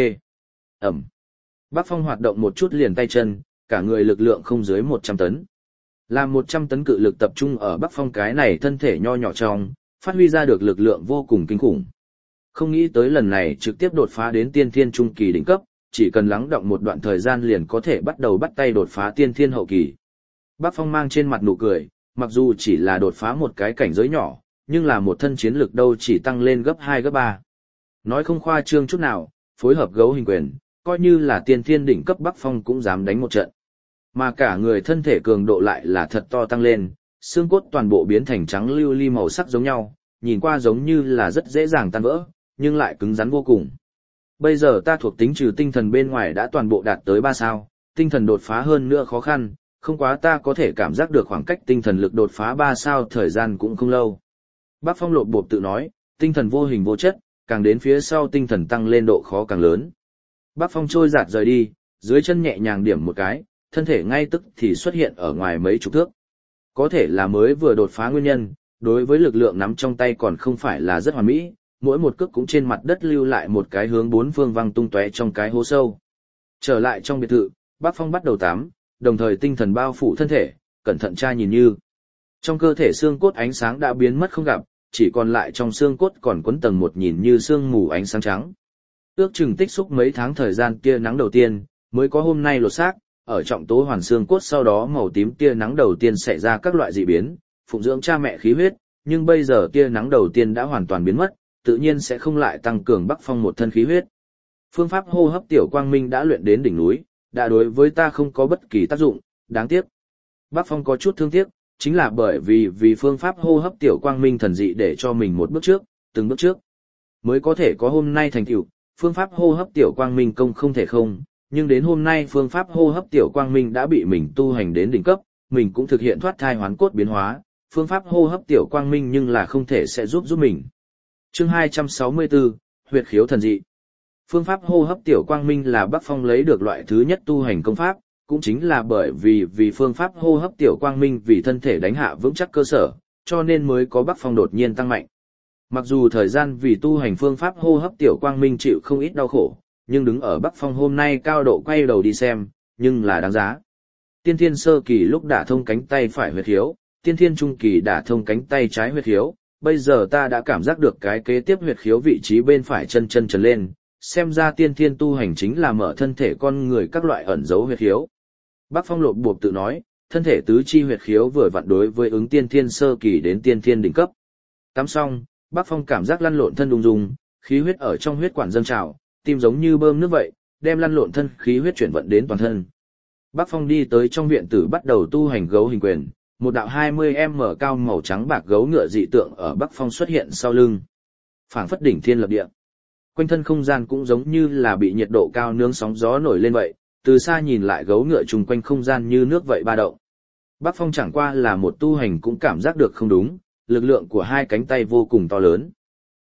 Ẩm. Bắc Phong hoạt động một chút liền tay chân, cả người lực lượng không dưới 100 tấn. Làm 100 tấn cự lực tập trung ở Bắc Phong cái này thân thể nho nhỏ trong, phát huy ra được lực lượng vô cùng kinh khủng. Không nghĩ tới lần này trực tiếp đột phá đến tiên thiên trung kỳ đỉnh cấp, chỉ cần lắng động một đoạn thời gian liền có thể bắt đầu bắt tay đột phá tiên thiên hậu kỳ. Bắc Phong mang trên mặt nụ cười, mặc dù chỉ là đột phá một cái cảnh giới nhỏ, nhưng là một thân chiến lực đâu chỉ tăng lên gấp 2 gấp 3. Nói không khoa trương chút nào, phối hợp gấu hình quyền, coi như là tiên thiên đỉnh cấp Bắc Phong cũng dám đánh một trận. Mà cả người thân thể cường độ lại là thật to tăng lên, xương cốt toàn bộ biến thành trắng lưu ly màu sắc giống nhau, nhìn qua giống như là rất dễ dàng tan vỡ, nhưng lại cứng rắn vô cùng. Bây giờ ta thuộc tính trừ tinh thần bên ngoài đã toàn bộ đạt tới 3 sao, tinh thần đột phá hơn nữa khó khăn, không quá ta có thể cảm giác được khoảng cách tinh thần lực đột phá 3 sao thời gian cũng không lâu. Bắc Phong lột bộp tự nói, tinh thần vô hình vô chất, càng đến phía sau tinh thần tăng lên độ khó càng lớn. Bắc Phong trôi giạt rời đi, dưới chân nhẹ nhàng điểm một cái, thân thể ngay tức thì xuất hiện ở ngoài mấy chục thước. Có thể là mới vừa đột phá nguyên nhân, đối với lực lượng nắm trong tay còn không phải là rất hoàn mỹ, mỗi một cước cũng trên mặt đất lưu lại một cái hướng bốn phương văng tung tóe trong cái hố sâu. Trở lại trong biệt thự, Bắc Phong bắt đầu tắm, đồng thời tinh thần bao phủ thân thể, cẩn thận tra nhìn như. Trong cơ thể xương cốt ánh sáng đã biến mất không gặp, chỉ còn lại trong xương cốt còn quấn tầng một nhìn như sương mù ánh sáng trắng. Ước chừng tích xúc mấy tháng thời gian tia nắng đầu tiên, mới có hôm nay lột xác, ở trọng tố hoàn xương cốt sau đó màu tím tia nắng đầu tiên xảy ra các loại dị biến, phụng dưỡng cha mẹ khí huyết, nhưng bây giờ tia nắng đầu tiên đã hoàn toàn biến mất, tự nhiên sẽ không lại tăng cường Bắc Phong một thân khí huyết. Phương pháp hô hấp tiểu quang minh đã luyện đến đỉnh núi, đã đối với ta không có bất kỳ tác dụng, đáng tiếc. Bắc Phong có chút thương tiếc, chính là bởi vì phương pháp hô hấp tiểu quang minh thần dị để cho mình một bước trước, từng bước trước, mới có thể có hôm nay thành tựu. Phương pháp hô hấp tiểu quang minh công không thể không, nhưng đến hôm nay phương pháp hô hấp tiểu quang minh đã bị mình tu hành đến đỉnh cấp, mình cũng thực hiện thoát thai hoán cốt biến hóa, phương pháp hô hấp tiểu quang minh nhưng là không thể sẽ giúp mình. Chương 264, huyệt khiếu thần dị. Phương pháp hô hấp tiểu quang minh là Bắc Phong lấy được loại thứ nhất tu hành công pháp, cũng chính là bởi vì phương pháp hô hấp tiểu quang minh vì thân thể đánh hạ vững chắc cơ sở, cho nên mới có Bắc Phong đột nhiên tăng mạnh. Mặc dù thời gian vì tu hành phương pháp hô hấp tiểu quang minh chịu không ít đau khổ, nhưng đứng ở Bắc Phong hôm nay cao độ quay đầu đi xem, nhưng là đáng giá. Tiên thiên sơ kỳ lúc đả thông cánh tay phải huyệt khiếu, tiên thiên trung kỳ đả thông cánh tay trái huyệt khiếu, bây giờ ta đã cảm giác được cái kế tiếp huyệt khiếu vị trí bên phải chân trần lên, xem ra tiên thiên tu hành chính là mở thân thể con người các loại ẩn dấu huyệt khiếu. Bắc Phong lột bộp tự nói, thân thể tứ chi huyệt khiếu vừa vặn đối với ứng tiên thiên sơ kỳ đến tiên thiên đỉnh cấp. Tắm xong, Bắc Phong cảm giác lăn lộn thân đùng dùng, khí huyết ở trong huyết quản dâng trào, tim giống như bơm nước vậy, đem lăn lộn thân khí huyết chuyển vận đến toàn thân. Bắc Phong đi tới trong viện tử bắt đầu tu hành gấu hình quyền, một đạo 20m cao màu trắng bạc gấu ngựa dị tượng ở Bắc Phong xuất hiện sau lưng. Phảng phất đỉnh thiên lập địa. Quanh thân không gian cũng giống như là bị nhiệt độ cao nướng sóng gió nổi lên vậy, từ xa nhìn lại gấu ngựa trùng quanh không gian như nước vậy ba động. Bắc Phong chẳng qua là một tu hành cũng cảm giác được không đúng, lực lượng của hai cánh tay vô cùng to lớn.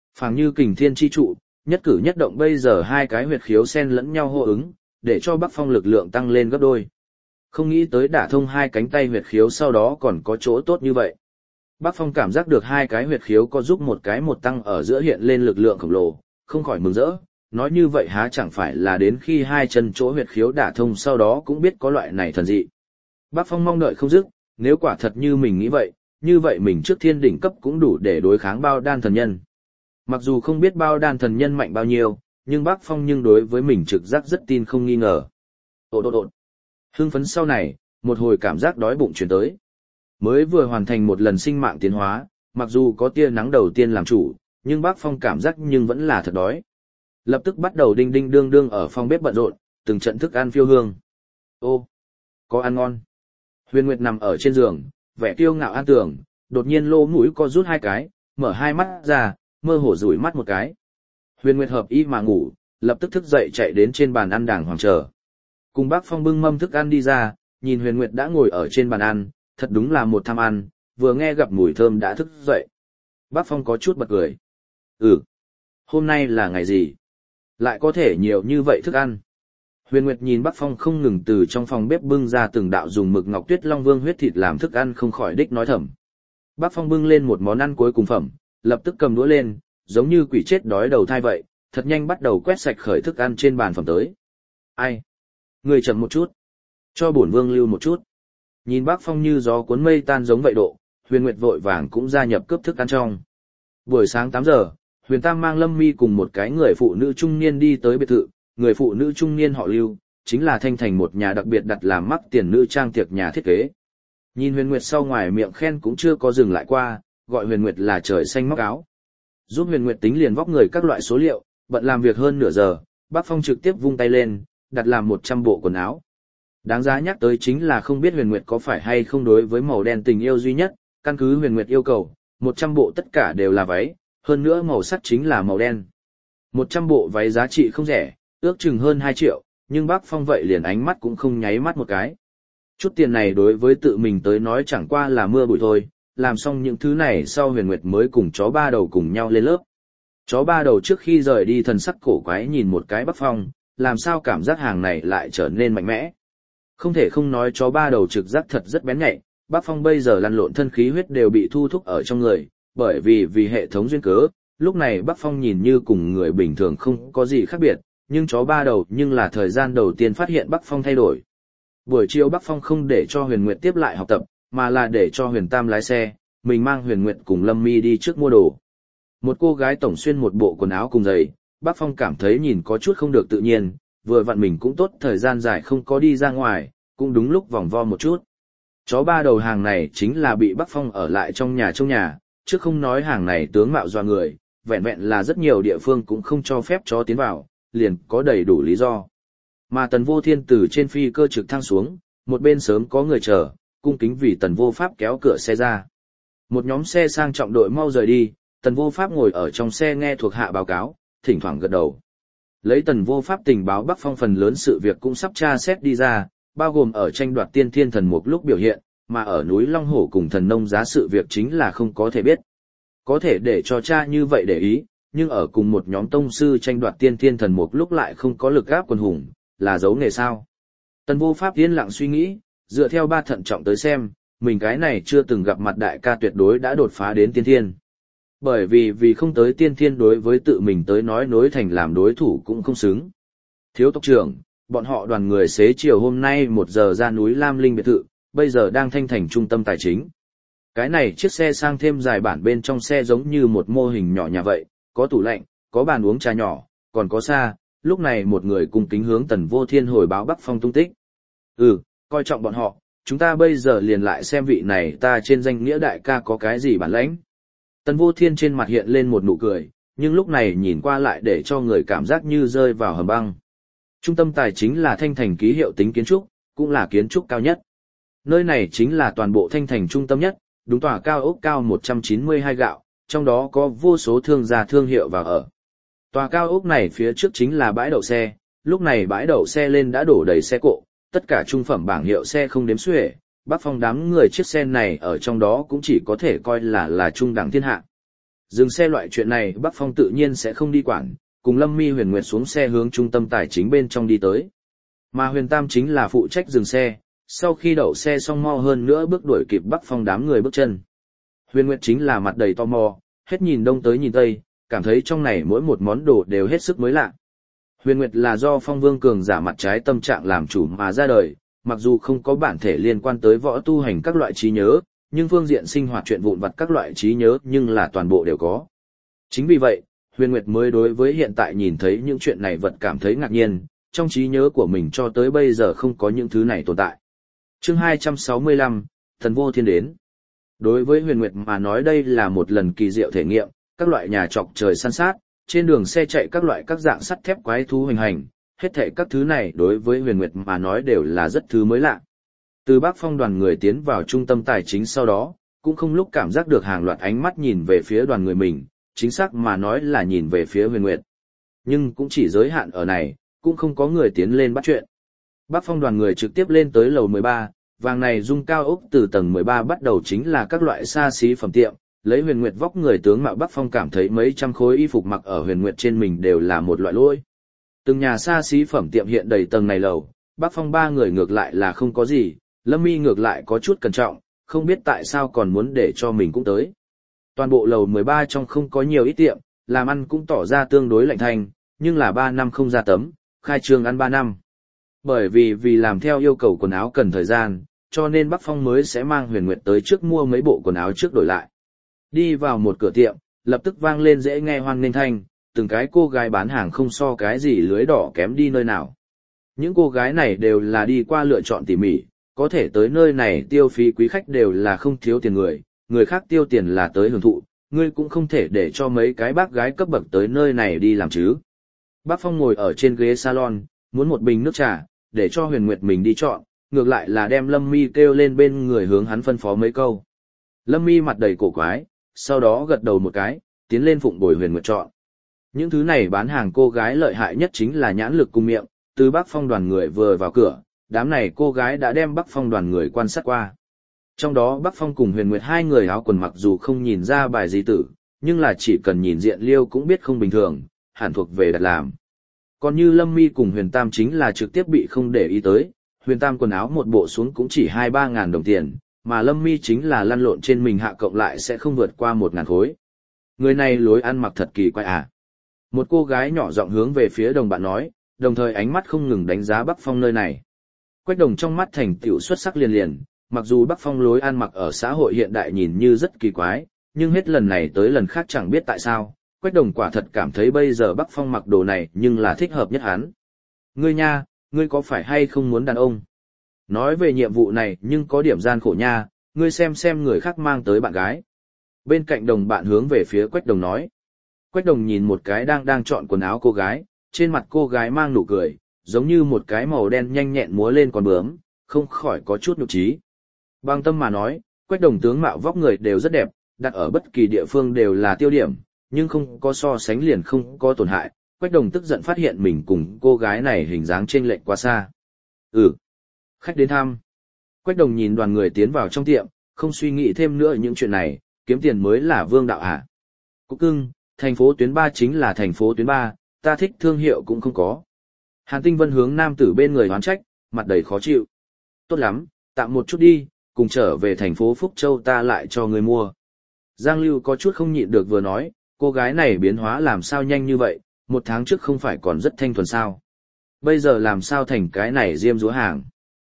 Phảng như kình thiên chi trụ, nhất cử nhất động bây giờ hai cái huyệt khiếu xen lẫn nhau hô ứng, để cho Bắc Phong lực lượng tăng lên gấp đôi. Không nghĩ tới đả thông hai cánh tay huyệt khiếu sau đó còn có chỗ tốt như vậy. Bắc Phong cảm giác được hai cái huyệt khiếu có giúp một cái một tăng ở giữa hiện lên lực lượng khổng lồ, không khỏi mừng rỡ, nói như vậy há chẳng phải là đến khi hai chân chỗ huyệt khiếu đả thông sau đó cũng biết có loại này thần dị. Bắc Phong mong đợi không dứt, nếu quả thật như mình nghĩ vậy, như vậy mình trước thiên đỉnh cấp cũng đủ để đối kháng bao đan thần nhân. Mặc dù không biết bao đan thần nhân mạnh bao nhiêu, nhưng Bắc Phong nhưng đối với mình trực giác rất tin không nghi ngờ. Ột. Hưng phấn sau này, một hồi cảm giác đói bụng chuyển tới. Mới vừa hoàn thành một lần sinh mạng tiến hóa, mặc dù có tia nắng đầu tiên làm chủ, nhưng Bắc Phong cảm giác nhưng vẫn là thật đói. Lập tức bắt đầu đinh đinh đương đương ở phòng bếp bận rộn, từng trận thức ăn phiêu hương. Ô, có ăn ngon. Huyền Nguyệt nằm ở trên giường, vẻ kiêu ngạo an tường, đột nhiên lỗ mũi co rút hai cái, mở hai mắt ra, mơ hồ rủi mắt một cái. Huyền Nguyệt hợp ý mà ngủ, lập tức thức dậy chạy đến trên bàn ăn đàng hoàng chờ. Cùng Bắc Phong bưng mâm thức ăn đi ra, nhìn Huyền Nguyệt đã ngồi ở trên bàn ăn, thật đúng là một tham ăn, vừa nghe gặp mùi thơm đã thức dậy. Bắc Phong có chút bật cười. Hôm nay là ngày gì? Lại có thể nhiều như vậy thức ăn. Huyền Nguyệt nhìn Bắc Phong không ngừng từ trong phòng bếp bưng ra từng đạo dùng mực ngọc tuyết long vương huyết thịt làm thức ăn không khỏi đích nói thầm. Bắc Phong bưng lên một món ăn cuối cùng phẩm, lập tức cầm đũa lên, giống như quỷ chết đói đầu thai vậy, thật nhanh bắt đầu quét sạch khởi thức ăn trên bàn phẩm tới. Ai? Người chậm một chút. Cho bổn vương lưu một chút. Nhìn Bắc Phong như gió cuốn mây tan giống vậy độ, Huyền Nguyệt vội vàng cũng gia nhập cướp thức ăn trong. Buổi sáng 8 giờ, Huyền Tam mang Lâm Mi cùng một cái người phụ nữ trung niên đi tới biệt thự, người phụ nữ trung niên họ Lưu, chính là Thanh Thành một nhà đặc biệt đặt làm mắc tiền nữ trang tiệc nhà thiết kế. Nhìn Huyền Nguyệt sau ngoài miệng khen cũng chưa có dừng lại qua, gọi Huyền Nguyệt là trời xanh móc áo. Giúp Huyền Nguyệt tính liền vóc người các loại số liệu, bận làm việc hơn nửa giờ, Bắc Phong trực tiếp vung tay lên, đặt làm 100 bộ quần áo. Đáng giá nhắc tới chính là không biết Huyền Nguyệt có phải hay không đối với màu đen tình yêu duy nhất, căn cứ Huyền Nguyệt yêu cầu, 100 bộ tất cả đều là váy, hơn nữa màu sắc chính là màu đen. 100 bộ váy giá trị không rẻ, ước chừng hơn 2 triệu, nhưng Bắc Phong vậy liền ánh mắt cũng không nháy mắt một cái. Chút tiền này đối với tự mình tới nói chẳng qua là mưa bụi thôi, làm xong những thứ này sau Huyền Nguyệt mới cùng chó ba đầu cùng nhau lên lớp. Chó ba đầu trước khi rời đi thần sắc cổ quái nhìn một cái Bắc Phong, làm sao cảm giác hàng này lại trở nên mạnh mẽ. Không thể không nói chó ba đầu trực giác thật rất bén nhạy, Bắc Phong bây giờ lăn lộn thân khí huyết đều bị thu thúc ở trong người, bởi vì hệ thống duyên cớ, lúc này Bắc Phong nhìn như cùng người bình thường không có gì khác biệt, nhưng chó ba đầu nhưng là thời gian đầu tiên phát hiện Bắc Phong thay đổi. Buổi chiều Bắc Phong không để cho Huyền Nguyệt tiếp lại học tập, mà là để cho Huyền Tam lái xe, mình mang Huyền Nguyệt cùng Lâm Mi đi trước mua đồ. Một cô gái tổng xuyên một bộ quần áo cùng giày, Bắc Phong cảm thấy nhìn có chút không được tự nhiên, vừa vặn mình cũng tốt thời gian dài không có đi ra ngoài, cũng đúng lúc vòng vo một chút. Chó ba đầu hàng này chính là bị Bắc Phong ở lại trong nhà, chứ không nói hàng này tướng mạo doa người, vẹn vẹn là rất nhiều địa phương cũng không cho phép chó tiến vào, liền có đầy đủ lý do. Mà Tần Vô Thiên từ trên phi cơ trực thăng xuống, một bên sớm có người chờ, cung kính vì Tần Vô Pháp kéo cửa xe ra. Một nhóm xe sang trọng đội mau rời đi, Tần Vô Pháp ngồi ở trong xe nghe thuộc hạ báo cáo, thỉnh thoảng gật đầu. Lấy Tần Vô Pháp tình báo Bắc Phong phần lớn sự việc cũng sắp tra xét đi ra, bao gồm ở tranh đoạt tiên thiên thần mục lúc biểu hiện, mà ở núi Long Hổ cùng thần nông giá sự việc chính là không có thể biết. Có thể để cho cha như vậy để ý, nhưng ở cùng một nhóm tông sư tranh đoạt tiên thiên thần mục lúc lại không có lực gáp quần hùng, là dấu nghề sao. Tần Vô Pháp yên lặng suy nghĩ, dựa theo ba thận trọng tới xem, mình cái này chưa từng gặp mặt đại ca tuyệt đối đã đột phá đến tiên thiên. Bởi vì không tới tiên thiên đối với tự mình tới nói nối thành làm đối thủ cũng không xứng. Thiếu tộc trưởng, bọn họ đoàn người xế chiều hôm nay 1 giờ ra núi Lam Linh biệt thự, bây giờ đang Thanh Thành trung tâm tài chính. Cái này chiếc xe sang thêm dài bản bên trong xe giống như một mô hình nhỏ nhà vậy, có tủ lạnh, có bàn uống trà nhỏ, còn có xa, lúc này một người cung kính hướng Tần Vô Thiên hồi báo Bắc Phong tung tích. Coi trọng bọn họ, chúng ta bây giờ liền lại xem vị này ta trên danh nghĩa đại ca có cái gì bản lãnh. Tần Vô Thiên trên mặt hiện lên một nụ cười, nhưng lúc này nhìn qua lại để cho người cảm giác như rơi vào hầm băng. Trung tâm tài chính là Thanh Thành ký hiệu tính kiến trúc, cũng là kiến trúc cao nhất. Nơi này chính là toàn bộ Thanh Thành trung tâm nhất, đúng tòa cao ốc cao 192 gạo, trong đó có vô số thương gia thương hiệu vào ở. Tòa cao ốc này phía trước chính là bãi đậu xe, lúc này bãi đậu xe lên đã đổ đầy xe cộ, tất cả trung phẩm bảng hiệu xe không đếm xuể, Bắc Phong đám người chiếc xe này ở trong đó cũng chỉ có thể coi là trung đẳng thiên hạ. Dừng xe loại chuyện này Bắc Phong tự nhiên sẽ không đi quản, cùng Lâm Mi Huyền Nguyệt xuống xe hướng trung tâm tài chính bên trong đi tới. Mà Huyền Tam chính là phụ trách dừng xe, sau khi đậu xe xong mau hơn nữa bước đuổi kịp Bắc Phong đám người bước chân. Huyền Nguyệt chính là mặt đầy tò mò, hết nhìn đông tới nhìn tây, cảm thấy trong này mỗi một món đồ đều hết sức mới lạ. Huyền Nguyệt là do Phong Vương cường giả mặt trái tâm trạng làm chủ mà ra đời, mặc dù không có bản thể liên quan tới võ tu hành các loại trí nhớ, nhưng phương diện sinh hoạt chuyện vụn vặt các loại trí nhớ nhưng là toàn bộ đều có. Chính vì vậy, Huyền Nguyệt mới đối với hiện tại nhìn thấy những chuyện này vật cảm thấy ngạc nhiên, trong trí nhớ của mình cho tới bây giờ không có những thứ này tồn tại. Chương 265, Thần Vô Thiên đến. Đối với Huyền Nguyệt mà nói đây là một lần kỳ diệu thể nghiệm, các loại nhà trọc trời săn sát, trên đường xe chạy các loại các dạng sắt thép quái thú hoành hành, hết thảy các thứ này đối với Huyền Nguyệt mà nói đều là rất thứ mới lạ. Từ Bắc Phong đoàn người tiến vào trung tâm tài chính sau đó, cũng không lúc cảm giác được hàng loạt ánh mắt nhìn về phía đoàn người mình, chính xác mà nói là nhìn về phía Huyền Nguyệt. Nhưng cũng chỉ giới hạn ở này, cũng không có người tiến lên bắt chuyện. Bắc Phong đoàn người trực tiếp lên tới lầu 13, vàng này dung cao ốc từ tầng 13 bắt đầu chính là các loại xa xí phẩm tiệm, lấy Huyền Nguyệt vóc người tướng mạo Bắc Phong cảm thấy mấy trăm khối y phục mặc ở Huyền Nguyệt trên mình đều là một loại lỗi. Từng nhà xa xí phẩm tiệm hiện đầy tầng này lầu, Bắc Phong ba người ngược lại là không có gì, Lâm Mi ngược lại có chút cẩn trọng, không biết tại sao còn muốn để cho mình cũng tới. Toàn bộ lầu 13 trong không có nhiều ít tiệm, làm ăn cũng tỏ ra tương đối lạnh thanh, nhưng là 3 năm không ra tấm, khai trương ăn 3 năm. Bởi vì làm theo yêu cầu quần áo cần thời gian, cho nên Bắc Phong mới sẽ mang Huyền Nguyệt tới trước mua mấy bộ quần áo trước đổi lại. Đi vào một cửa tiệm, lập tức vang lên dễ nghe hoan nghênh thanh, từng cái cô gái bán hàng không so cái gì lưới đỏ kém đi nơi nào. Những cô gái này đều là đi qua lựa chọn tỉ mỉ, có thể tới nơi này tiêu phí quý khách đều là không thiếu tiền người khác tiêu tiền là tới hưởng thụ, ngươi cũng không thể để cho mấy cái bác gái cấp bậc tới nơi này đi làm chứ. Bác Phong ngồi ở trên ghế salon, muốn một bình nước trà, để cho Huyền Nguyệt mình đi chọn, ngược lại là đem Lâm Mi kêu lên bên người hướng hắn phân phó mấy câu. Lâm Mi mặt đầy cổ quái, sau đó gật đầu một cái, tiến lên phụng bồi Huyền Nguyệt chọn. Những thứ này bán hàng cô gái lợi hại nhất chính là nhãn lực cùng miệng, từ Bắc Phong đoàn người vừa vào cửa, đám này cô gái đã đem Bắc Phong đoàn người quan sát qua. Trong đó Bắc Phong cùng Huyền Nguyệt hai người áo quần mặc dù không nhìn ra bài gì tử, nhưng là chỉ cần nhìn diện liêu cũng biết không bình thường, hẳn thuộc về đặt làm. Còn như Lâm Mi cùng Huyền Tam chính là trực tiếp bị không để ý tới, Huyền Tam quần áo một bộ xuống cũng chỉ 2-3 ngàn đồng tiền, mà Lâm Mi chính là lăn lộn trên mình hạ cộng lại sẽ không vượt qua 1.000 khối. Người này lối ăn mặc thật kỳ quái à. Một cô gái nhỏ giọng hướng về phía đồng bạn nói, đồng thời ánh mắt không ngừng đánh giá Bắc Phong nơi này. Quách Đồng trong mắt thành tựu xuất sắc liền liền, mặc dù Bắc Phong lối ăn mặc ở xã hội hiện đại nhìn như rất kỳ quái, nhưng hết lần này tới lần khác chẳng biết tại sao, Quách Đồng quả thật cảm thấy bây giờ Bắc Phong mặc đồ này nhưng là thích hợp nhất hắn. Ngươi nha, ngươi có phải hay không muốn đàn ông? Nói về nhiệm vụ này nhưng có điểm gian khổ nha, ngươi xem người khác mang tới bạn gái. Bên cạnh đồng bạn hướng về phía Quách Đồng nói. Quách Đồng nhìn một cái đang chọn quần áo cô gái, trên mặt cô gái mang nụ cười, giống như một cái màu đen nhanh nhẹn múa lên con bướm, không khỏi có chút nhục trí. Bằng tâm mà nói, Quách Đồng tướng mạo vóc người đều rất đẹp, đặt ở bất kỳ địa phương đều là tiêu điểm, nhưng không có so sánh liền không có tổn hại. Quách Đồng tức giận phát hiện mình cùng cô gái này hình dáng chênh lệch quá xa. Khách đến thăm. Quách Đồng nhìn đoàn người tiến vào trong tiệm, không suy nghĩ thêm nữa những chuyện này, kiếm tiền mới là vương đạo à. Cúc cưng, thành phố tuyến 3 chính là thành phố tuyến 3, ta thích thương hiệu cũng không có. Hàn Tinh Vân hướng nam tử bên người oán trách, mặt đầy khó chịu. Tốt lắm, tạm một chút đi, cùng trở về thành phố Phúc Châu ta lại cho người mua. Giang Lưu có chút không nhịn được vừa nói, cô gái này biến hóa làm sao nhanh như vậy, 1 tháng trước không phải còn rất thanh thuần sao. Bây giờ làm sao thành cái này diêm dúa hàng.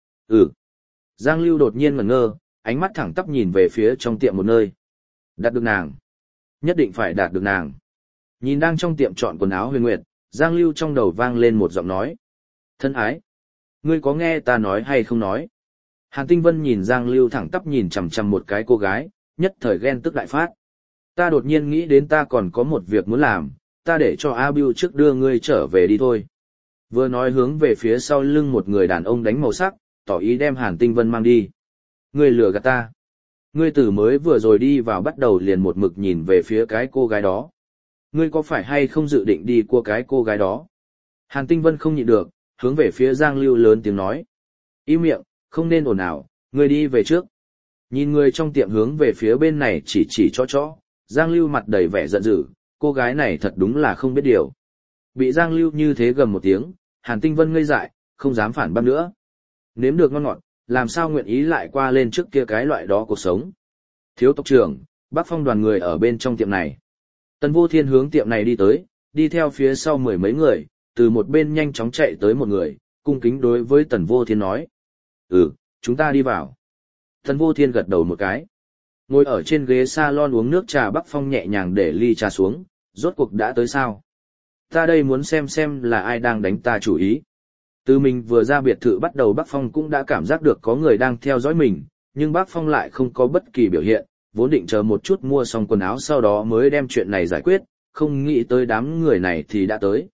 Giang Lưu đột nhiên ngẩn ngơ, ánh mắt thẳng tắp nhìn về phía trong tiệm một nơi. Đạt được nàng. Nhất định phải đạt được nàng. Nhìn đang trong tiệm chọn quần áo Huyền Nguyệt, Giang Lưu trong đầu vang lên một giọng nói. Thân ái. Ngươi có nghe ta nói hay không nói? Hàn Tinh Vân nhìn Giang Lưu thẳng tắp nhìn chằm chằm một cái cô gái, nhất thời ghen tức đại phát. Ta đột nhiên nghĩ đến ta còn có một việc muốn làm, ta để cho A Bưu trước đưa ngươi trở về đi thôi. Vừa nói hướng về phía sau lưng một người đàn ông đánh màu sắc, tỏ ý đem Hàn Tinh Vân mang đi. Ngươi lừa gạt ta. Ngươi từ mới vừa rồi đi vào bắt đầu liền một mực nhìn về phía cái cô gái đó. Ngươi có phải hay không dự định đi qua cái cô gái đó? Hàn Tinh Vân không nhịn được, hướng về phía Giang Lưu lớn tiếng nói. Im miệng, không nên ồn ào, ngươi đi về trước. Nhìn người trong tiệm hướng về phía bên này chỉ cho, Giang Lưu mặt đầy vẻ giận dữ, cô gái này thật đúng là không biết điều. Bị Giang Lưu như thế gầm một tiếng, Hàn Tinh Vân ngây dại, không dám phản bác nữa. Nếm được ngon ngọt, làm sao nguyện ý lại qua lên trước kia cái loại đó cuộc sống. Thiếu tộc trưởng, Bác Phong đoàn người ở bên trong tiệm này. Tần Vô Thiên hướng tiệm này đi tới, đi theo phía sau mười mấy người, từ một bên nhanh chóng chạy tới một người, cung kính đối với Tần Vô Thiên nói. Chúng ta đi vào. Tần Vô Thiên gật đầu một cái. Ngồi ở trên ghế salon uống nước trà, Bác Phong nhẹ nhàng để ly trà xuống, rốt cuộc đã tới sao? Ta đây muốn xem là ai đang đánh ta chủ ý. Từ mình vừa ra biệt thự bắt đầu Bác Phong cũng đã cảm giác được có người đang theo dõi mình, nhưng Bác Phong lại không có bất kỳ biểu hiện, vốn định chờ một chút mua xong quần áo sau đó mới đem chuyện này giải quyết, không nghĩ tới đám người này thì đã tới.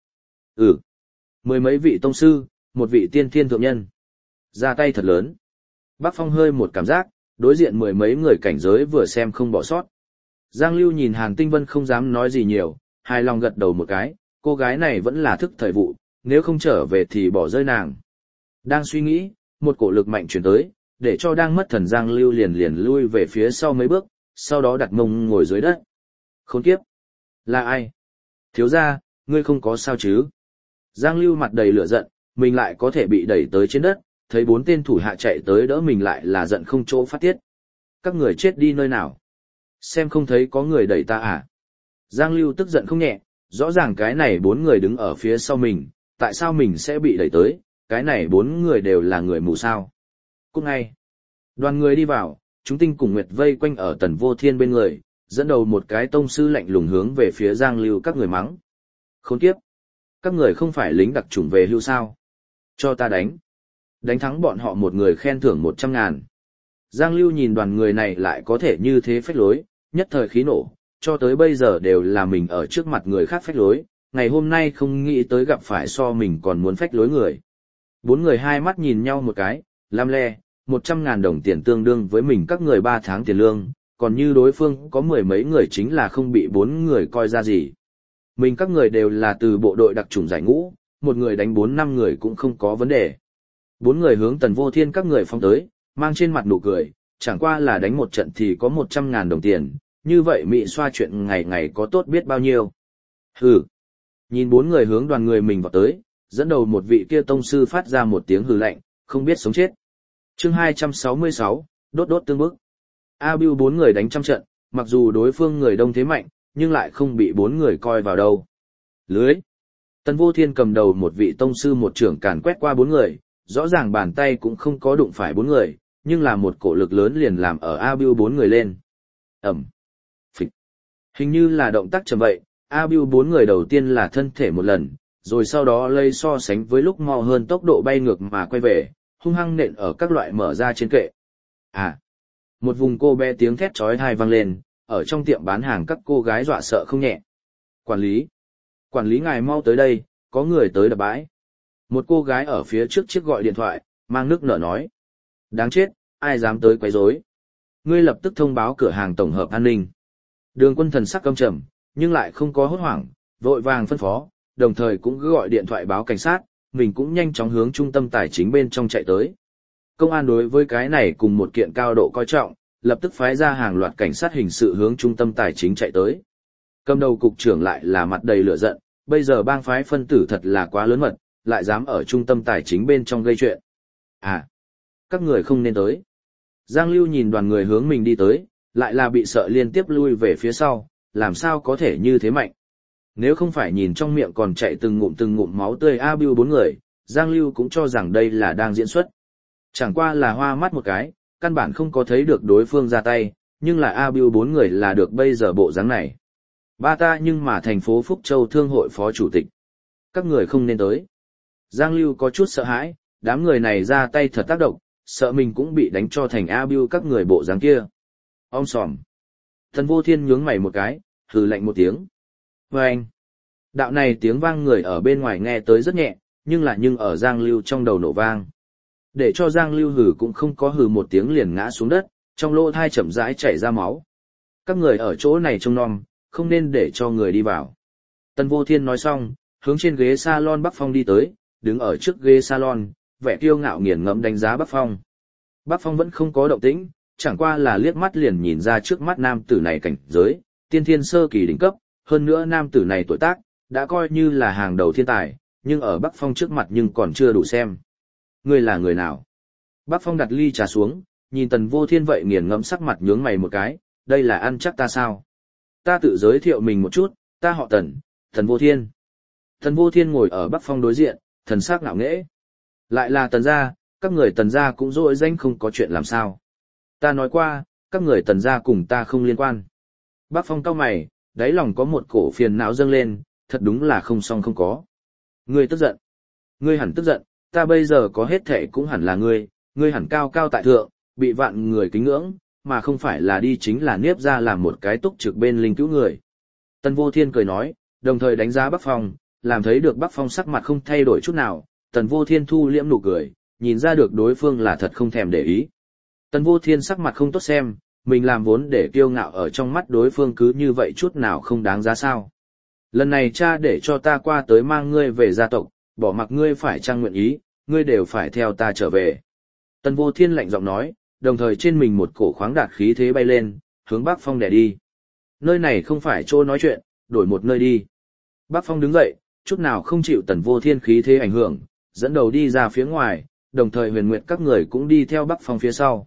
Mười mấy vị tông sư, một vị tiên thiên thượng nhân. Ra tay thật lớn. Bác Phong hơi một cảm giác, đối diện mười mấy người cảnh giới vừa xem không bỏ sót. Giang Lưu nhìn Hàn Tinh Vân không dám nói gì nhiều, hài lòng gật đầu một cái, cô gái này vẫn là thức thời vụ, nếu không trở về thì bỏ rơi nàng. Đang suy nghĩ, một cổ lực mạnh chuyển tới, để cho đang mất thần Giang Lưu liền lui về phía sau mấy bước, sau đó đặt mông ngồi dưới đất. Khốn kiếp! Là ai? Thiếu gia, ngươi không có sao chứ? Giang Lưu mặt đầy lửa giận, mình lại có thể bị đẩy tới trên đất, thấy bốn tên thủ hạ chạy tới đỡ mình lại là giận không chỗ phát tiết. Các người chết đi nơi nào? Xem không thấy có người đẩy ta à? Giang Lưu tức giận không nhẹ, rõ ràng cái này bốn người đứng ở phía sau mình, tại sao mình sẽ bị đẩy tới, cái này bốn người đều là người mù sao? Cút ngay! Đoàn người đi vào, chúng tinh cùng Nguyệt vây quanh ở Tần Vô Thiên bên người, dẫn đầu một cái tông sư lạnh lùng hướng về phía Giang Lưu các người mắng. Khốn kiếp! Các người không phải lính đặc chủng về hưu sao? Cho ta đánh! Đánh thắng bọn họ một người khen thưởng 100.000. Giang Lưu nhìn đoàn người này lại có thể như thế phách lối, nhất thời khí nổ, cho tới bây giờ đều là mình ở trước mặt người khác phách lối, ngày hôm nay không nghĩ tới gặp phải so mình còn muốn phách lối người. Bốn người hai mắt nhìn nhau một cái, lam le, 100.000 đồng tiền tương đương với mình các người 3 tháng tiền lương, còn như đối phương có mười mấy người chính là không bị bốn người coi ra gì. Mình các người đều là từ bộ đội đặc chủng giải ngũ, một người đánh 4-5 người cũng không có vấn đề. Bốn người hướng Tần Vô Thiên các người phóng tới, mang trên mặt nụ cười, chẳng qua là đánh một trận thì có 100.000 đồng tiền, như vậy Mị Xoa chuyện ngày ngày có tốt biết bao nhiêu. Nhìn bốn người hướng đoàn người mình vào tới, dẫn đầu một vị kia tông sư phát ra một tiếng hừ lạnh, không biết sống chết. Chương 266, đốt tương bức. A Bưu bốn người đánh trăm trận, mặc dù đối phương người đông thế mạnh, nhưng lại không bị bốn người coi vào đâu. Lưới. Tần Vô Thiên cầm đầu một vị tông sư một trưởng càn quét qua bốn người, rõ ràng bàn tay cũng không có đụng phải bốn người, nhưng là một cổ lực lớn liền làm ở A Bưu bốn người lên. Phịch. Hình như là động tác chậm vậy, A Bưu bốn người đầu tiên là thân thể một lần, rồi sau đó lây so sánh với lúc mau hơn tốc độ bay ngược mà quay về, hung hăng nện ở các loại mở ra trên kệ. Một vùng cô bé tiếng thét chói tai vang lên, ở trong tiệm bán hàng các cô gái dọa sợ không nhẹ. Quản lý ngài mau tới đây, có người tới đập bãi. Một cô gái ở phía trước chiếc gọi điện thoại, mang nước nở nói. Đáng chết, ai dám tới quấy rối? Ngươi lập tức thông báo cửa hàng tổng hợp an ninh. Đường Quân thần sắc căm trầm, nhưng lại không có hốt hoảng, vội vàng phân phó, đồng thời cũng cứ gọi điện thoại báo cảnh sát, mình cũng nhanh chóng hướng trung tâm tài chính bên trong chạy tới. Công an đối với cái này cùng một kiện cao độ coi trọng, lập tức phái ra hàng loạt cảnh sát hình sự hướng trung tâm tài chính chạy tới. Cầm đầu cục trưởng lại là mặt đầy lửa giận, bây giờ bang phái phân tử thật là quá lớn mật, lại dám ở trung tâm tài chính bên trong gây chuyện. Các người không nên tới. Giang Lưu nhìn đoàn người hướng mình đi tới, lại là bị sợ liên tiếp lui về phía sau, làm sao có thể như thế mạnh. Nếu không phải nhìn trong miệng còn chạy từng ngụm máu tươi A Bưu bốn người, Giang Lưu cũng cho rằng đây là đang diễn xuất. Chẳng qua là hoa mắt một cái, căn bản không có thấy được đối phương ra tay, nhưng là A Bưu bốn người là được bây giờ bộ dáng này. Ba ta nhưng mà thành phố Phúc Châu Thương hội phó chủ tịch. Các người không nên tới. Giang Lưu có chút sợ hãi, đám người này ra tay thật tác động, sợ mình cũng bị đánh cho thành A Bưu các người bộ dáng kia. Om sòm. Tần Vô Thiên nhướng mày một cái, hừ lạnh một tiếng. Vâng. Đạo này tiếng vang người ở bên ngoài nghe tới rất nhẹ, nhưng ở Giang Lưu trong đầu nổ vang. Để cho Giang Lưu hừ cũng không có hừ một tiếng liền ngã xuống đất, trong lỗ thai chậm rãi chảy ra máu. Các người ở chỗ này trông nom, không nên để cho người đi vào. Tần Vô Thiên nói xong, hướng trên ghế salon Bắc Phong đi tới, đứng ở trước ghế salon, vẻ kiêu ngạo nghiền ngẫm đánh giá Bắc Phong. Bắc Phong vẫn không có động tĩnh, chẳng qua là liếc mắt liền nhìn ra trước mắt nam tử này cảnh giới, Tiên thiên sơ kỳ đỉnh cấp, hơn nữa nam tử này tuổi tác, đã coi như là hàng đầu thiên tài, nhưng ở Bắc Phong trước mặt nhưng còn chưa đủ xem. Ngươi là người nào? Bắc Phong đặt ly trà xuống, nhìn Tần Vô Thiên vậy nghiền ngẫm sắc mặt nhướng mày một cái, đây là ăn chắc ta sao? Ta tự giới thiệu mình một chút, ta họ Tần, Tần Vô Thiên. Tần Vô Thiên ngồi ở Bắc Phong đối diện, thần sắc ngạo nghễ. Lại là Tần gia, các người Tần gia cũng dỗi danh không có chuyện làm sao. Ta nói qua, các người Tần gia cùng ta không liên quan. Bắc Phong cau mày, đáy lòng có một cổ phiền não dâng lên, thật đúng là không xong không có. Ngươi tức giận. Ngươi hẳn tức giận, ta bây giờ có hết thệ cũng hẳn là ngươi hẳn cao cao tại thượng, bị vạn người kính ngưỡng, mà không phải là đi chính là niếp ra làm một cái túc trực bên linh cứu người. Tần Vô Thiên cười nói, đồng thời đánh giá Bắc Phong, làm thấy được Bắc Phong sắc mặt không thay đổi chút nào, Tần Vô Thiên thu liễm nụ cười, nhìn ra được đối phương là thật không thèm để ý. Tần Vô Thiên sắc mặt không tốt xem, mình làm vốn để kiêu ngạo ở trong mắt đối phương cứ như vậy chút nào không đáng giá sao. Lần này cha để cho ta qua tới mang ngươi về gia tộc, bỏ mặc ngươi phải chăng nguyện ý, ngươi đều phải theo ta trở về. Tần Vô Thiên lạnh giọng nói, đồng thời trên mình một cổ khoáng đạt khí thế bay lên, hướng Bắc Phong đè đi. Nơi này không phải chỗ nói chuyện, đổi một nơi đi. Bắc Phong đứng dậy, chút nào không chịu Tần Vô Thiên khí thế ảnh hưởng, dẫn đầu đi ra phía ngoài, đồng thời Huyền Nguyệt các người cũng đi theo Bắc Phong phía sau.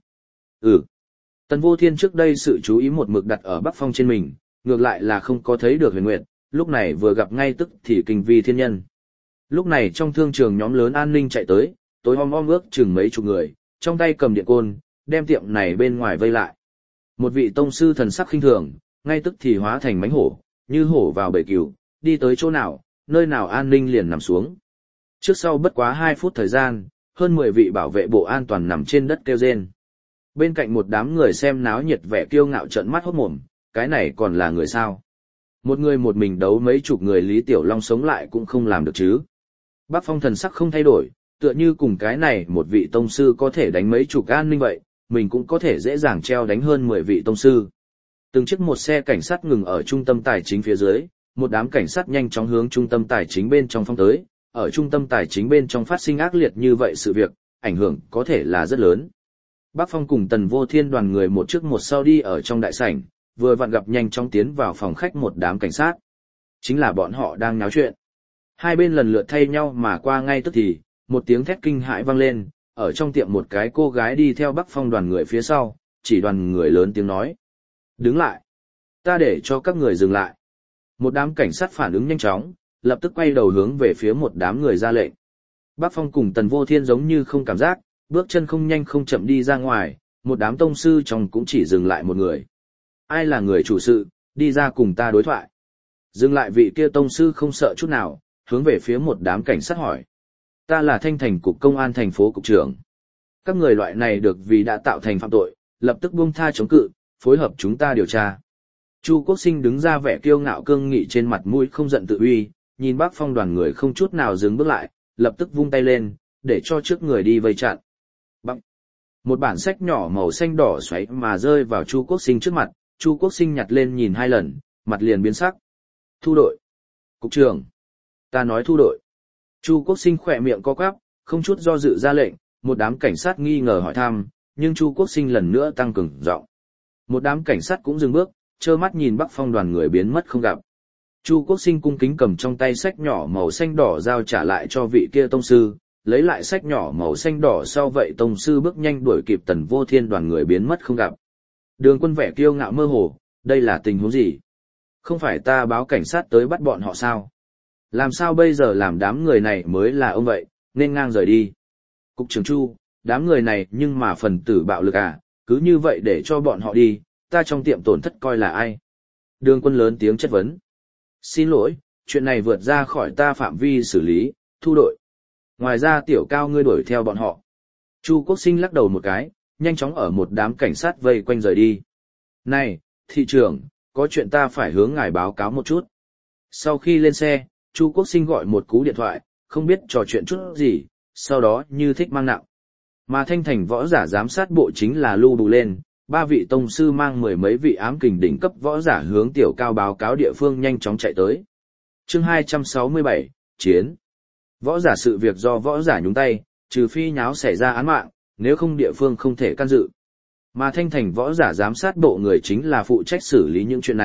Tần Vô Thiên trước đây sự chú ý một mực đặt ở Bắc Phong trên mình, ngược lại là không có thấy được Huyền Nguyệt, lúc này vừa gặp ngay tức thì kinh vi thiên nhân. Lúc này trong thương trường nhóm lớn an ninh chạy tới, tối om ước chừng mấy chục người, trong tay cầm điện côn, đem tiệm này bên ngoài vây lại. Một vị tông sư thần sắc khinh thường, ngay tức thì hóa thành mánh hổ, như hổ vào bể cừu, đi tới chỗ nào, nơi nào an ninh liền nằm xuống. Trước sau bất quá 2 phút thời gian, hơn 10 vị bảo vệ bộ an toàn nằm trên đất kêu rên. Bên cạnh một đám người xem náo nhiệt vẻ kiêu ngạo trợn mắt hốt mồm, cái này còn là người sao? Một người một mình đấu mấy chục người Lý Tiểu Long sống lại cũng không làm được chứ. Bắc Phong thần sắc không thay đổi, tựa như cùng cái này một vị tông sư có thể đánh mấy chục an ninh vậy, mình cũng có thể dễ dàng treo đánh hơn 10 vị tông sư. Từng chiếc một xe cảnh sát ngừng ở trung tâm tài chính phía dưới, một đám cảnh sát nhanh chóng hướng trung tâm tài chính bên trong phong tới, ở trung tâm tài chính bên trong phát sinh ác liệt như vậy sự việc, ảnh hưởng có thể là rất lớn. Bắc Phong cùng Tần Vô Thiên đoàn người một trước một sau đi ở trong đại sảnh, vừa vặn gặp nhanh chóng tiến vào phòng khách một đám cảnh sát. Chính là bọn họ đang náo chuyện. Hai bên lần lượt thay nhau mà qua ngay tức thì, một tiếng thét kinh hãi vang lên, ở trong tiệm một cái cô gái đi theo Bắc Phong đoàn người phía sau, chỉ đoàn người lớn tiếng nói. Đứng lại! Ta để cho các người dừng lại. Một đám cảnh sát phản ứng nhanh chóng, lập tức quay đầu hướng về phía một đám người ra lệnh. Bắc Phong cùng Tần Vô Thiên giống như không cảm giác, bước chân không nhanh không chậm đi ra ngoài, một đám tông sư trong cũng chỉ dừng lại một người. Ai là người chủ sự, đi ra cùng ta đối thoại. Dừng lại vị kia tông sư không sợ chút nào, hướng về phía một đám cảnh sát hỏi. Ta là Thanh Thành cục công an thành phố cục trưởng. Các người loại này được vì đã tạo thành phạm tội, lập tức buông tha chống cự, phối hợp chúng ta điều tra. Chu Quốc Sinh đứng ra vẻ kiêu ngạo cương nghị trên mặt mũi không giận tự uy, nhìn Bắc Phong đoàn người không chút nào dừng bước lại, lập tức vung tay lên, để cho trước người đi vây chặn. Bằng. Một bản sách nhỏ màu xanh đỏ xoáy mà rơi vào Chu Quốc Sinh trước mặt, Chu Quốc Sinh nhặt lên nhìn 2 lần, mặt liền biến sắc. Thu đội. Cục trưởng. Ta nói thu đội. Chu Quốc Sinh khỏe miệng co quắp, không chút do dự ra lệnh, một đám cảnh sát nghi ngờ hỏi thăm, nhưng Chu Quốc Sinh lần nữa tăng cường giọng. Một đám cảnh sát cũng dừng bước, trơ mắt nhìn Bắc Phong đoàn người biến mất không gặp. Chu Quốc Sinh cung kính cầm trong tay sách nhỏ màu xanh đỏ giao trả lại cho vị kia tông sư, lấy lại sách nhỏ màu xanh đỏ sau vậy tông sư bước nhanh đuổi kịp Tần Vô Thiên đoàn người biến mất không gặp. Đường Quân vẻ kiêu ngạo mơ hồ, đây là tình huống gì? Không phải ta báo cảnh sát tới bắt bọn họ sao? Làm sao bây giờ làm đám người này mới là ông vậy, nên ngang rời đi. Cục trưởng Chu, đám người này nhưng mà phần tử bạo lực à, cứ như vậy để cho bọn họ đi, ta trong tiệm tổn thất coi là ai? Đường Quân lớn tiếng chất vấn. Xin lỗi, chuyện này vượt ra khỏi ta phạm vi xử lý, thu đội. Ngoài ra Tiểu Cao ngươi đuổi theo bọn họ. Chu Quốc Sinh lắc đầu một cái, nhanh chóng ở một đám cảnh sát vây quanh rời đi. Này, thị trưởng, có chuyện ta phải hướng ngài báo cáo một chút. Sau khi lên xe, Chu Quốc Sinh gọi một cú điện thoại, không biết trò chuyện chút gì, sau đó như thích mang nặng. Mà Thanh Thành võ giả giám sát bộ chính là lưu bù lên, 3 vị tông sư mang 10 mấy vị ám kình đỉnh cấp võ giả hướng Tiểu Cao báo cáo địa phương nhanh chóng chạy tới. Chương 267, Chiến. Võ giả sự việc do võ giả nhúng tay, trừ phi nháo xảy ra án mạng, nếu không địa phương không thể can dự. Mà Thanh Thành võ giả giám sát bộ người chính là phụ trách xử lý những chuyện này,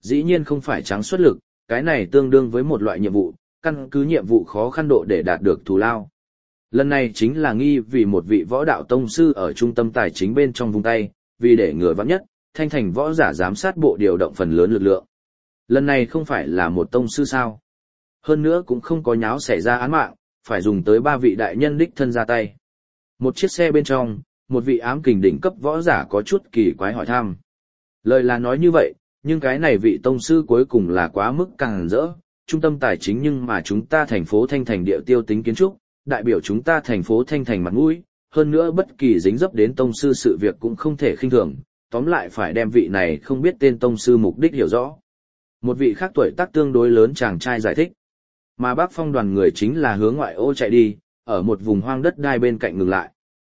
dĩ nhiên không phải trắng xuất lực, cái này tương đương với một loại nhiệm vụ, căn cứ nhiệm vụ khó khăn độ để đạt được thù lao. Lần này chính là nghi vì một vị võ đạo tông sư ở trung tâm tài chính bên trong vùng tay, vì để ngừa vắng nhất, Thanh Thành võ giả giám sát bộ điều động phần lớn lực lượng. Lần này không phải là một tông sư sao. Hơn nữa cũng không có nháo xảy ra án mạng, phải dùng tới 3 vị đại nhân đích thân ra tay. Một chiếc xe bên trong, một vị ám kình đỉnh cấp võ giả có chút kỳ quái hỏi thăm. Lời là nói như vậy, nhưng cái này vị tông sư cuối cùng là quá mức càng rỡ, trung tâm tài chính nhưng mà chúng ta thành phố Thanh Thành địa tiêu tính kiến trúc, đại biểu chúng ta thành phố Thanh Thành mặt mũi, hơn nữa bất kỳ dính dấp đến tông sư sự việc cũng không thể khinh thường, tóm lại phải đem vị này không biết tên tông sư mục đích hiểu rõ. Một vị khác tuổi tác tương đối lớn chàng trai giải thích, mà Bác Phong đoàn người chính là hướng ngoại ô chạy đi, ở một vùng hoang đất đai bên cạnh ngừng lại.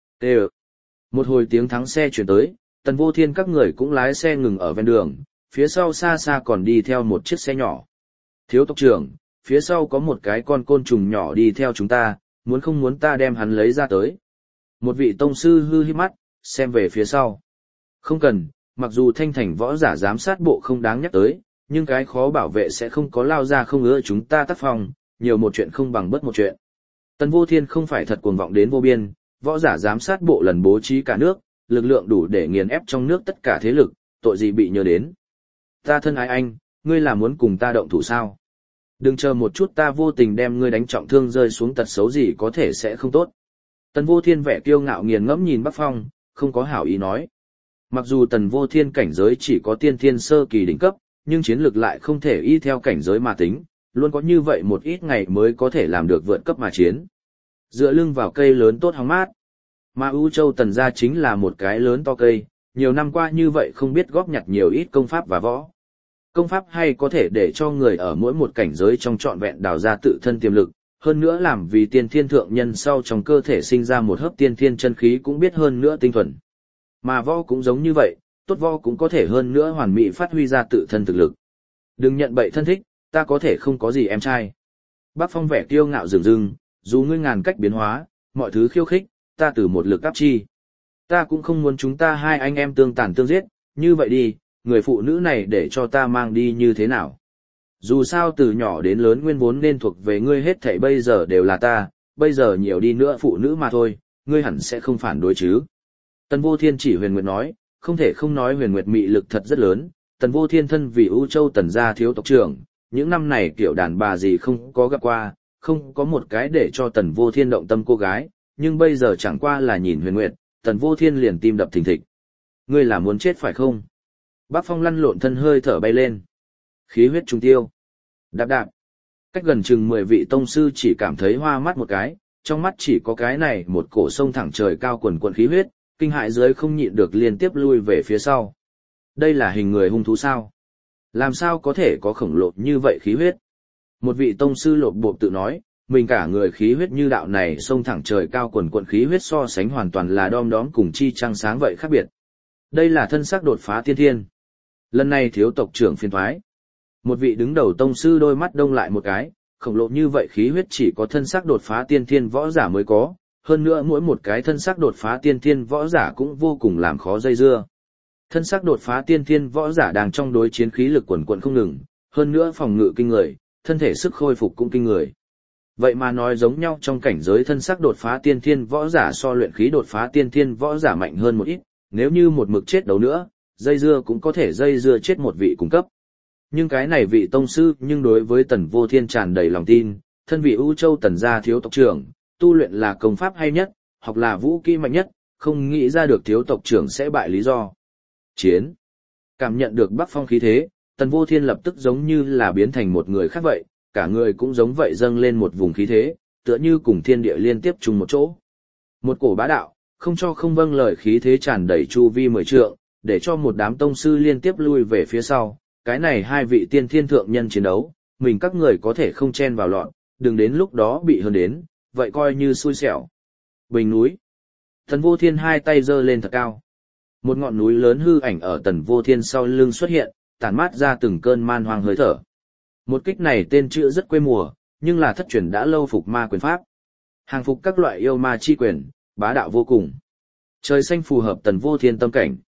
Một hồi tiếng thắng xe chuyển tới, Tần Vô Thiên các người cũng lái xe ngừng ở ven đường, phía sau xa xa còn đi theo một chiếc xe nhỏ. Thiếu tộc trưởng, phía sau có một cái con côn trùng nhỏ đi theo chúng ta, muốn không muốn ta đem hắn lấy ra tới. Một vị tông sư hư híp mắt, xem về phía sau. Không cần, mặc dù Thanh Thành võ giả giám sát bộ không đáng nhắc tới, nhưng cái khó bảo vệ sẽ không có lao ra không ưa chúng ta tác phong, nhiều một chuyện không bằng bất một chuyện. Tần Vô Thiên không phải thật cuồng vọng đến vô biên, võ giả giám sát bộ lần bố trí cả nước, lực lượng đủ để nghiền ép trong nước tất cả thế lực, tội gì bị nhớ đến. Ta thân ái anh, ngươi là muốn cùng ta động thủ sao? Đừng chờ một chút ta vô tình đem ngươi đánh trọng thương rơi xuống tật xấu gì có thể sẽ không tốt. Tần Vô Thiên vẻ kiêu ngạo nghiền ngẫm nhìn Bắc Phong, không có hảo ý nói. Mặc dù Tần Vô Thiên cảnh giới chỉ có tiên thiên sơ kỳ đỉnh cấp, nhưng chiến lược lại không thể y theo cảnh giới mà tính, luôn có như vậy một ít ngày mới có thể làm được vượt cấp mà chiến. Dựa lưng vào cây lớn tốt hóng mát. Mà U Châu Tần gia chính là một cái lớn to cây, nhiều năm qua như vậy không biết góp nhặt nhiều ít công pháp và võ. Công pháp hay có thể để cho người ở mỗi một cảnh giới trong trọn vẹn đào ra tự thân tiềm lực, hơn nữa làm vì tiên thiên thượng nhân sau trong cơ thể sinh ra một hớp tiên thiên chân khí cũng biết hơn nữa tinh thuần. Mà võ cũng giống như vậy, tốt võ cũng có thể hơn nữa hoàn mỹ phát huy ra tự thân thực lực. Đừng nhận bậy thân thích, ta có thể không có gì em trai. Bác Phong vẻ kiêu ngạo rừng rừng, dù ngươi ngàn cách biến hóa, mọi thứ khiêu khích, ta từ một lực áp chi. Ta cũng không muốn chúng ta hai anh em tương tàn tương giết, như vậy đi, người phụ nữ này để cho ta mang đi như thế nào. Dù sao từ nhỏ đến lớn nguyên vốn nên thuộc về ngươi hết thảy bây giờ đều là ta, bây giờ nhiều đi nữa phụ nữ mà thôi, ngươi hẳn sẽ không phản đối chứ. Tần Vô Thiên chỉ Huyền Nguyệt nói, không thể không nói Huyền Nguyệt mị lực thật rất lớn, Tần Vô Thiên thân vì U Châu Tần gia thiếu tộc trưởng, những năm này kiểu đàn bà gì không có gặp qua, không có một cái để cho Tần Vô Thiên động tâm cô gái, nhưng bây giờ chẳng qua là nhìn Huyền Nguyệt, Tần Vô Thiên liền tim đập thình thịch. Ngươi là muốn chết phải không? Bác Phong lăn lộn thân hơi thở bay lên. Khí huyết trùng tiêu. Đạp đạp. Cách gần chừng 10 vị tông sư chỉ cảm thấy hoa mắt một cái, trong mắt chỉ có cái này một cổ sông thẳng trời cao quần quần khí huyết, kinh hại dưới không nhịn được liên tiếp lui về phía sau. Đây là hình người hung thú sao? Làm sao có thể có khổng lồ như vậy khí huyết? Một vị tông sư lột bộp tự nói, mình cả người khí huyết như đạo này sông thẳng trời cao quần quần khí huyết so sánh hoàn toàn là đom đóm cùng chi trăng sáng vậy khác biệt. Đây là thân sắc đột phá tiên thiên. Lần này thiếu tộc trưởng phiền thoái. Một vị đứng đầu tông sư đôi mắt đông lại một cái, khổng lồ như vậy khí huyết chỉ có thân sắc đột phá tiên thiên võ giả mới có, hơn nữa mỗi một cái thân sắc đột phá tiên thiên võ giả cũng vô cùng làm khó dây dưa. Thân sắc đột phá tiên thiên võ giả đang trong đối chiến khí lực quần quần không ngừng, hơn nữa phòng ngự kinh người, thân thể sức khôi phục cũng kinh người. Vậy mà nói giống nhau trong cảnh giới thân sắc đột phá tiên thiên võ giả so luyện khí đột phá tiên thiên võ giả mạnh hơn một ít, nếu như một mực chết đấu nữa, dây dưa cũng có thể dây dưa chết một vị cung cấp. Nhưng cái này vị tông sư nhưng đối với Tần Vô Thiên tràn đầy lòng tin, thân vị U Châu Tần gia thiếu tộc trưởng, tu luyện là công pháp hay nhất, học là vũ kỹ mạnh nhất, không nghĩ ra được thiếu tộc trưởng sẽ bại lý do. Chiến. Cảm nhận được Bắc Phong khí thế, Tần Vô Thiên lập tức giống như là biến thành một người khác vậy, cả người cũng giống vậy dâng lên một vùng khí thế, tựa như cùng thiên địa liên tiếp chung một chỗ. Một cổ bá đạo, không cho không vâng lời khí thế tràn đầy chu vi 10 trượng, để cho một đám tông sư liên tiếp lui về phía sau. Cái này hai vị tiên thiên thượng nhân chiến đấu, mình các người có thể không chen vào loạn, đừng đến lúc đó bị hơn đến, vậy coi như xui xẻo. Bình núi. Tần Vô Thiên hai tay giơ lên thật cao. Một ngọn núi lớn hư ảnh ở Tần Vô Thiên sau lưng xuất hiện, tản mát ra từng cơn man hoang hơi thở. Một kích này tên chữ rất quê mùa, nhưng là thất truyền đã lâu phục ma quyền pháp. Hàng phục các loại yêu ma chi quyền, bá đạo vô cùng. Trời xanh phù hợp Tần Vô Thiên tâm cảnh.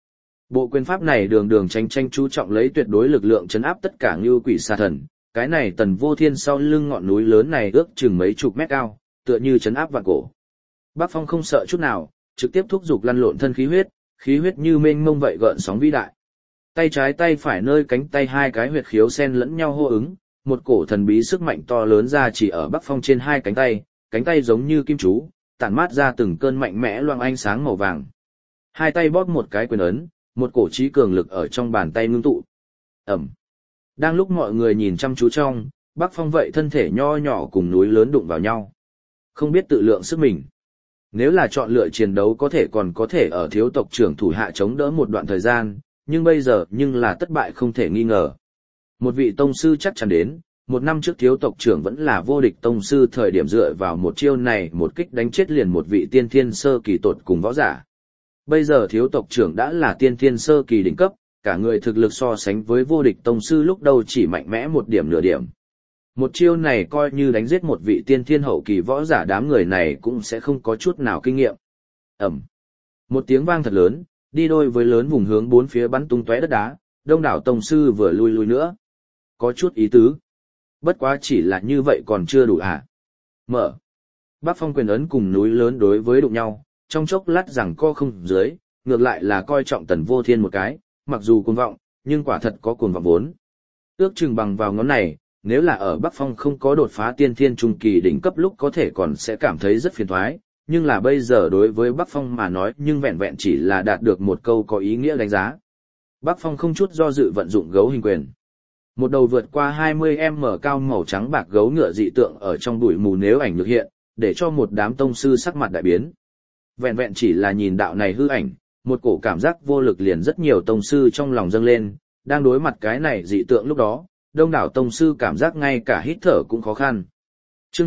Bộ quyền pháp này đường đường tranh tranh chú trọng lấy tuyệt đối lực lượng chấn áp tất cả như quỷ xà thần, cái này Tần Vô Thiên sau lưng ngọn núi lớn này ước chừng mấy chục mét cao, tựa như chấn áp vạn cổ. Bắc Phong không sợ chút nào, trực tiếp thúc giục lăn lộn thân khí huyết như mênh mông vậy gợn sóng vĩ đại. Tay trái tay phải nơi cánh tay hai cái huyệt khiếu xen lẫn nhau hô ứng, một cổ thần bí sức mạnh to lớn ra chỉ ở Bắc Phong trên hai cánh tay giống như kim chú, tản mát ra từng cơn mạnh mẽ loang ánh sáng màu vàng. Hai tay bóp một cái quyền ấn, một cổ trí cường lực ở trong bàn tay ngưng tụ. Ẩm. Đang lúc mọi người nhìn chăm chú trong, Bắc Phong vậy thân thể nho nhỏ cùng núi lớn đụng vào nhau. Không biết tự lượng sức mình. Nếu là chọn lựa chiến đấu còn có thể ở thiếu tộc trưởng thủ hạ chống đỡ một đoạn thời gian, nhưng bây giờ là thất bại không thể nghi ngờ. Một vị tông sư chắc chắn đến, một năm trước thiếu tộc trưởng vẫn là vô địch tông sư thời điểm dựa vào một chiêu này một kích đánh chết liền một vị tiên thiên sơ kỳ tột cùng võ giả. Bây giờ thiếu tộc trưởng đã là tiên thiên sơ kỳ đỉnh cấp, cả người thực lực so sánh với vô địch tông sư lúc đầu chỉ mạnh mẽ một điểm nửa điểm. Một chiêu này coi như đánh giết một vị tiên thiên hậu kỳ võ giả đám người này cũng sẽ không có chút nào kinh nghiệm. Ẩm. Một tiếng vang thật lớn, đi đôi với lớn vùng hướng bốn phía bắn tung tóe đất đá, đông đảo tông sư vừa lui nữa. Có chút ý tứ. Bất quá chỉ là như vậy còn chưa đủ à. Mở. Bắc Phong quyền ấn cùng núi lớn đối với đụng nhau, trong chốc lát rằng co không dưới, ngược lại là coi trọng Tần Vô Thiên một cái, mặc dù cuồng vọng, nhưng quả thật có cuồng vọng vốn. Ước chừng bằng vào ngón này, nếu là ở Bắc Phong không có đột phá tiên thiên trung kỳ đỉnh cấp lúc có thể còn sẽ cảm thấy rất phiền toái, nhưng là bây giờ đối với Bắc Phong mà nói nhưng vẹn vẹn chỉ là đạt được một câu có ý nghĩa đánh giá. Bắc Phong không chút do dự vận dụng gấu hình quyền. Một đầu vượt qua 20m cao màu trắng bạc gấu ngựa dị tượng ở trong bụi mù nếu ảnh nhược hiện, để cho một đám tông sư sắc mặt đại biến. Vẹn vẹn chỉ là nhìn đạo này hư ảnh, một cổ cảm giác vô lực liền rất nhiều tông sư trong lòng dâng lên, đang đối mặt cái này dị tượng lúc đó, đông đảo tông sư cảm giác ngay cả hít thở cũng khó khăn. Chương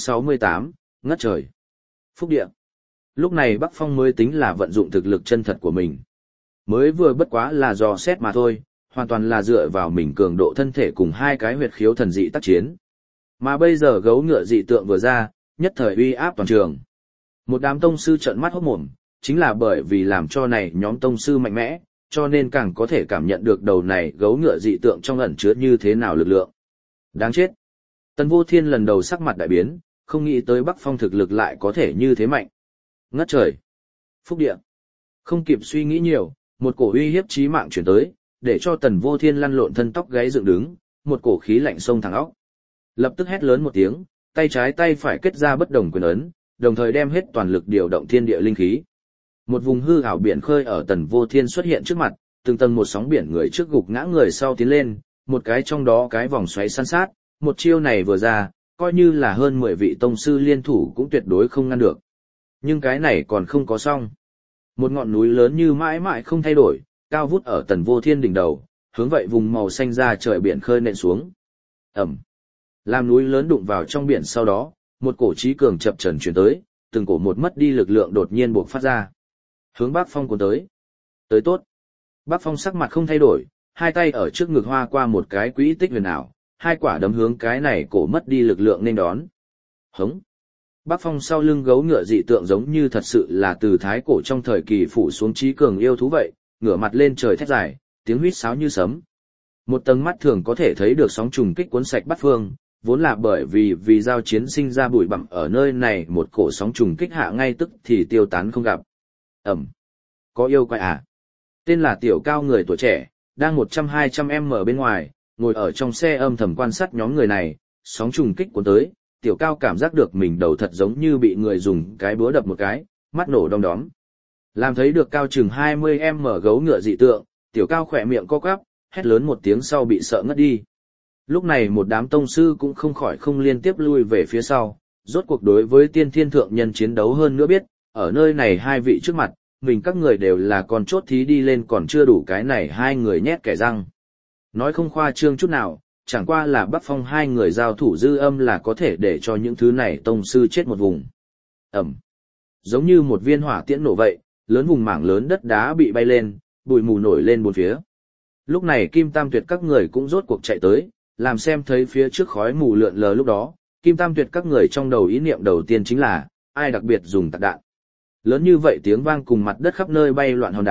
268, ngất trời. Phúc địa. Lúc này Bắc Phong mới tính là vận dụng thực lực chân thật của mình. Mới vừa bất quá là dò xét mà thôi, hoàn toàn là dựa vào mình cường độ thân thể cùng hai cái huyệt khiếu thần dị tác chiến. Mà bây giờ gấu ngựa dị tượng vừa ra, nhất thời uy áp toàn trường. Một đám tông sư trợn mắt hốt mồm, chính là bởi vì làm cho này nhóm tông sư mạnh mẽ, cho nên càng có thể cảm nhận được đầu này gấu ngựa dị tượng trong ẩn chứa như thế nào lực lượng. Đáng chết. Tần Vô Thiên lần đầu sắc mặt đại biến, không nghĩ tới Bắc Phong thực lực lại có thể như thế mạnh. Ngất trời. Phúc địa. Không kịp suy nghĩ nhiều, một cổ uy hiếp chí mạng chuyển tới, để cho Tần Vô Thiên lăn lộn thân tóc gáy dựng đứng, một cổ khí lạnh xông thẳng óc. Lập tức hét lớn một tiếng, tay trái tay phải kết ra bất đồng quyền ấn, đồng thời đem hết toàn lực điều động thiên địa linh khí. Một vùng hư ảo biển khơi ở Tần Vô Thiên xuất hiện trước mặt, từng tầng một sóng biển người trước gục ngã người sau tiến lên, một cái trong đó cái vòng xoáy san sát, một chiêu này vừa ra, coi như là hơn 10 vị tông sư liên thủ cũng tuyệt đối không ngăn được. Nhưng cái này còn không có xong. Một ngọn núi lớn như mãi mãi không thay đổi, cao vút ở Tần Vô Thiên đỉnh đầu, hướng vậy vùng màu xanh ra trời biển khơi nện xuống. Ẩm. Làm núi lớn đụng vào trong biển sau đó, một cổ trí cường chập chờn truyền tới, từng cổ một mất đi lực lượng đột nhiên buộc phát ra. Hướng Bắc Phong cuốn tới. Tới tốt. Bắc Phong sắc mặt không thay đổi, hai tay ở trước ngực hoa qua một cái quỹ tích huyền ảo, hai quả đấm hướng cái này cổ mất đi lực lượng nên đón. Hống. Bắc Phong sau lưng gấu ngựa dị tượng giống như thật sự là từ thái cổ trong thời kỳ phủ xuống trí cường yêu thú vậy, ngửa mặt lên trời thét dài, tiếng huýt sáo như sấm. Một tầng mắt thường có thể thấy được sóng trùng kích cuốn sạch bát phương, vốn là bởi vì giao chiến sinh ra bụi bặm ở nơi này một cổ sóng trùng kích hạ ngay tức thì tiêu tán không gặp. Ẩm. Có yêu quái à? Tên là Tiểu Cao người tuổi trẻ, đang 100-200m bên ngoài, ngồi ở trong xe âm thầm quan sát nhóm người này, sóng trùng kích cuốn tới, Tiểu Cao cảm giác được mình đầu thật giống như bị người dùng cái búa đập một cái, mắt nổ đom đóm. Làm thấy được cao chừng 20m gấu ngựa dị tượng, Tiểu Cao khỏe miệng co quắp, hét lớn một tiếng sau bị sợ ngất đi. Lúc này một đám tông sư cũng không khỏi không liên tiếp lui về phía sau, rốt cuộc đối với tiên thiên thượng nhân chiến đấu hơn nữa biết, ở nơi này hai vị trước mặt, mình các người đều là con chốt thí đi lên còn chưa đủ cái này hai người nhét kẻ răng. Nói không khoa trương chút nào, chẳng qua là Bắc Phong hai người giao thủ dư âm là có thể để cho những thứ này tông sư chết một vùng. Ẩm. Giống như một viên hỏa tiễn nổ vậy, lớn vùng mảng lớn đất đá bị bay lên, bụi mù nổi lên bốn phía. Lúc này Kim Tam Tuyệt các người cũng rốt cuộc chạy tới, làm xem thấy phía trước khói mù lượn lờ lúc đó, Kim Tam Tuyệt các người trong đầu ý niệm đầu tiên chính là, ai đặc biệt dùng tạc đạn. Lớn như vậy tiếng vang cùng mặt đất khắp nơi bay loạn hòn đá,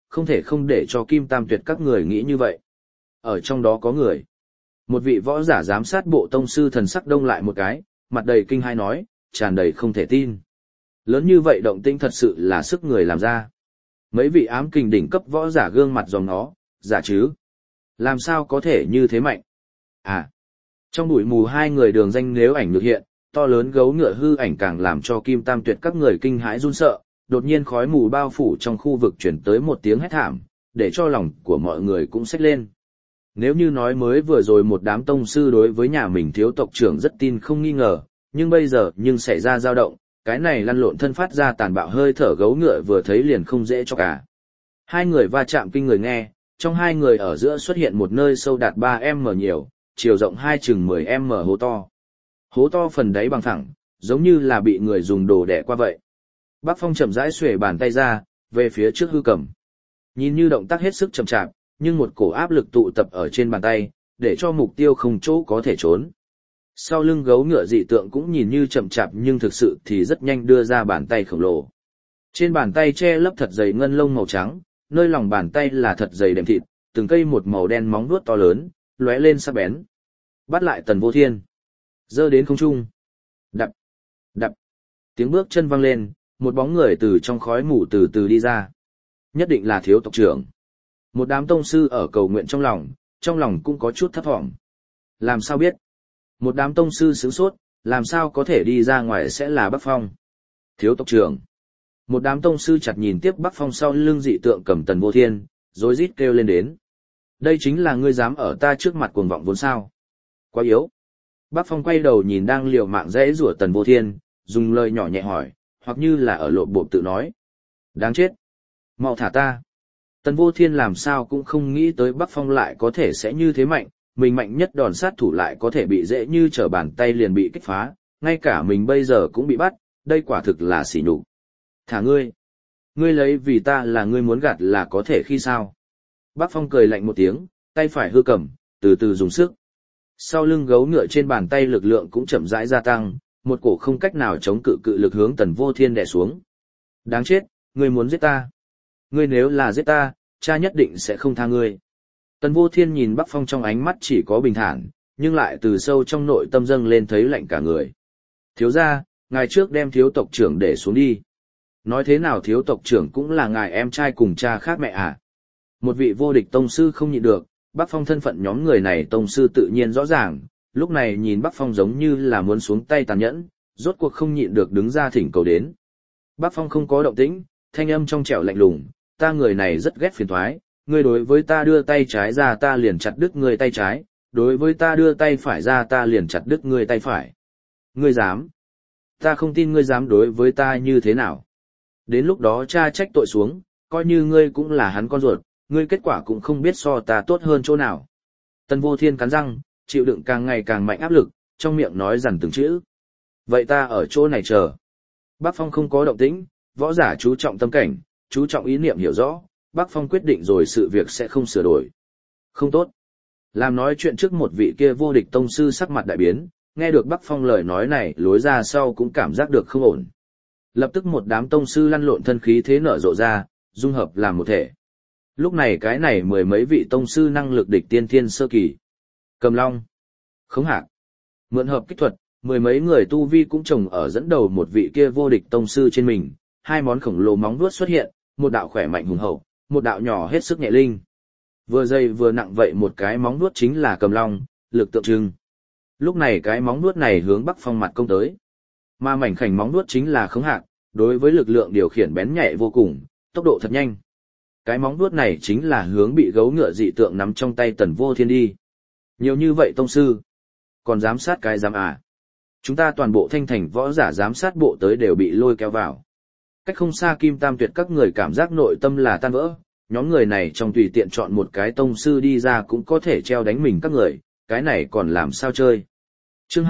không thể không để cho Kim Tam Tuyệt các người nghĩ như vậy. Ở trong đó có người. Một vị võ giả giám sát bộ tông sư thần sắc đông lại một cái, mặt đầy kinh hai nói, tràn đầy không thể tin. Lớn như vậy động tĩnh thật sự là sức người làm ra. Mấy vị ám kình đỉnh cấp võ giả gương mặt dòng nó, giả chứ. Làm sao có thể như thế mạnh? À, trong bụi mù hai người đường danh nếu ảnh được hiện, to lớn gấu ngựa hư ảnh càng làm cho Kim Tam Tuyệt các người kinh hãi run sợ, đột nhiên khói mù bao phủ trong khu vực chuyển tới một tiếng hét thảm, để cho lòng của mọi người cũng xách lên. Nếu như nói mới vừa rồi một đám tông sư đối với nhà mình thiếu tộc trưởng rất tin không nghi ngờ, nhưng bây giờ nhưng xảy ra dao động, cái này lăn lộn thân phát ra tàn bạo hơi thở gấu ngựa vừa thấy liền không dễ cho cả. Hai người va chạm kinh người nghe, trong hai người ở giữa xuất hiện một nơi sâu đạt 3m nhiều, chiều rộng chừng 10m hố to. Hố to phần đáy bằng phẳng, giống như là bị người dùng đồ đẻ qua vậy. Bác Phong chậm rãi xuề bàn tay ra, về phía trước hư cầm. Nhìn như động tác hết sức chậm chạp, nhưng một cổ áp lực tụ tập ở trên bàn tay, để cho mục tiêu không chỗ có thể trốn. Sau lưng gấu ngựa dị tượng cũng nhìn như chậm chạp nhưng thực sự thì rất nhanh đưa ra bàn tay khổng lồ. Trên bàn tay che lấp thật dày ngân lông màu trắng, nơi lòng bàn tay là thật dày đệm thịt, từng cây một màu đen móng vuốt to lớn, lóe lên sắc bén. Bắt lại Tần Vô Thiên. Giơ đến không trung. Đập, đập. Tiếng bước chân vang lên, một bóng người từ trong khói mù từ từ đi ra. Nhất định là thiếu tộc trưởng. Một đám tông sư ở cầu nguyện trong lòng cũng có chút thấp thỏm. Làm sao biết? Một đám tông sư sửng sốt, làm sao có thể đi ra ngoài sẽ là Bắc Phong? Thiếu tộc trưởng. Một đám tông sư chặt nhìn tiếp Bắc Phong sau lưng dị tượng cầm Tần Vô Thiên, rối rít kêu lên đến. Đây chính là ngươi dám ở ta trước mặt cuồng vọng vốn sao? Quá yếu. Bắc Phong quay đầu nhìn đang liều mạng dễ rủa Tần Vô Thiên, dùng lời nhỏ nhẹ hỏi, hoặc như là ở lộn bộp tự nói. Đáng chết. Mau thả ta. Tần Vô Thiên làm sao cũng không nghĩ tới Bắc Phong lại có thể sẽ như thế mạnh, mình mạnh nhất đòn sát thủ lại có thể bị dễ như trở bàn tay liền bị kích phá, ngay cả mình bây giờ cũng bị bắt, đây quả thực là sỉ nhục. Thả ngươi. Ngươi lấy vì ta là ngươi muốn gạt là có thể khi sao? Bắc Phong cười lạnh một tiếng, tay phải hư cầm, từ từ dùng sức. Sau lưng gấu ngựa trên bàn tay lực lượng cũng chậm rãi gia tăng, một cổ không cách nào chống cự lực hướng Tần Vô Thiên đè xuống. Đáng chết, ngươi muốn giết ta. Ngươi nếu là giết ta, cha nhất định sẽ không tha ngươi. Tần Vô Thiên nhìn Bắc Phong trong ánh mắt chỉ có bình thản, nhưng lại từ sâu trong nội tâm dâng lên thấy lạnh cả người. Thiếu gia, ngài trước đem thiếu tộc trưởng để xuống đi. Nói thế nào thiếu tộc trưởng cũng là ngài em trai cùng cha khác mẹ à. Một vị vô địch tông sư không nhịn được, Bắc Phong thân phận nhóm người này tông sư tự nhiên rõ ràng, lúc này nhìn Bắc Phong giống như là muốn xuống tay tàn nhẫn, rốt cuộc không nhịn được đứng ra thỉnh cầu đến. Bắc Phong không có động tĩnh, thanh âm trong trẻo lạnh lùng, ta người này rất ghét phiền toái, ngươi đối với ta đưa tay trái ra ta liền chặt đứt ngươi tay trái, đối với ta đưa tay phải ra ta liền chặt đứt ngươi tay phải. Ngươi dám? Ta không tin ngươi dám đối với ta như thế nào. Đến lúc đó cha trách tội xuống, coi như ngươi cũng là hắn con ruột, ngươi kết quả cũng không biết so ta tốt hơn chỗ nào. Tần Vô Thiên cắn răng, chịu đựng càng ngày càng mạnh áp lực, trong miệng nói dằn từng chữ. Vậy ta ở chỗ này chờ. Bắc Phong không có động tĩnh, võ giả chú trọng tâm cảnh, chú trọng ý niệm hiểu rõ, Bắc Phong quyết định rồi sự việc sẽ không sửa đổi. Không tốt. Làm nói chuyện trước một vị kia vô địch tông sư sắc mặt đại biến, nghe được Bắc Phong lời nói này lối ra sau cũng cảm giác được không ổn. Lập tức một đám tông sư lăn lộn thân khí thế nở rộ ra, dung hợp làm một thể. Lúc này cái này mười mấy vị tông sư năng lực địch tiên thiên sơ kỳ. Cầm long, khống hạc, mượn hợp kích thuật, mười mấy người tu vi cũng chồng ở dẫn đầu một vị kia vô địch tông sư trên mình, hai món khổng lồ móng vuốt xuất hiện, một đạo khỏe mạnh hùng hậu, một đạo nhỏ hết sức nhẹ linh. Vừa dày vừa nặng vậy một cái móng vuốt chính là cầm long, lực tượng trưng. Lúc này cái móng vuốt này hướng Bắc Phong mặt công tới. Mà mảnh khảnh móng vuốt chính là khống hạc, đối với lực lượng điều khiển bén nhạy vô cùng, tốc độ thật nhanh. Cái móng vuốt này chính là hướng bị gấu ngựa dị tượng nắm trong tay Tần Vô Thiên đi. Nhiều như vậy tông sư, còn giám sát cái giám à. Chúng ta toàn bộ thanh thành võ giả giám sát bộ tới đều bị lôi kéo vào. Cách không xa Kim Tam Tuyệt các người cảm giác nội tâm là tan vỡ, nhóm người này trong tùy tiện chọn một cái tông sư đi ra cũng có thể treo đánh mình các người, cái này còn làm sao chơi. Chương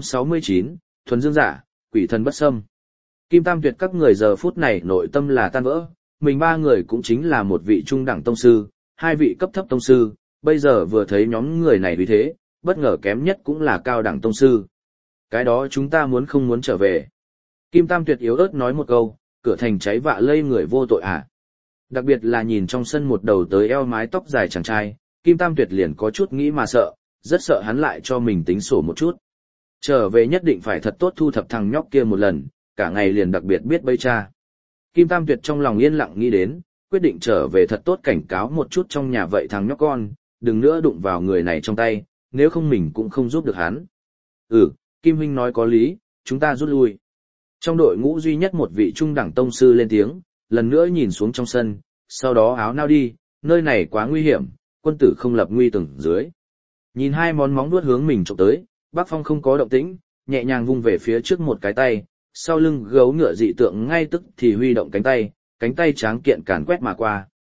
269, Thuần Dương Giả, Quỷ Thần Bất Xâm. Kim Tam Tuyệt các người giờ phút này nội tâm là tan vỡ, mình ba người cũng chính là một vị trung đẳng tông sư, hai vị cấp thấp tông sư, bây giờ vừa thấy nhóm người này vì thế, bất ngờ kém nhất cũng là cao đẳng tông sư. Cái đó chúng ta muốn không muốn trở về. Kim Tam Tuyệt yếu ớt nói một câu, cửa thành cháy vạ lây người vô tội à. Đặc biệt là nhìn trong sân một đầu tới eo mái tóc dài chàng trai, Kim Tam Tuyệt liền có chút nghĩ mà sợ, rất sợ hắn lại cho mình tính sổ một chút. Trở về nhất định phải thật tốt thu thập thằng nhóc kia một lần, cả ngày liền đặc biệt biết bây cha. Kim Tam Tuyệt trong lòng yên lặng nghĩ đến, quyết định trở về thật tốt cảnh cáo một chút trong nhà vậy thằng nhóc con, đừng nữa đụng vào người này trong tay, nếu không mình cũng không giúp được hắn. Kim huynh nói có lý, chúng ta rút lui. Trong đội ngũ duy nhất một vị trung đẳng tông sư lên tiếng, lần nữa nhìn xuống trong sân, sau đó áo nao đi, nơi này quá nguy hiểm, quân tử không lập nguy từng dưới. Nhìn hai món móng vuốt hướng mình chụp tới, Bác Phong không có động tĩnh, nhẹ nhàng vung về phía trước một cái tay, sau lưng gấu ngựa dị tượng ngay tức thì huy động cánh tay tráng kiện càn quét mà qua.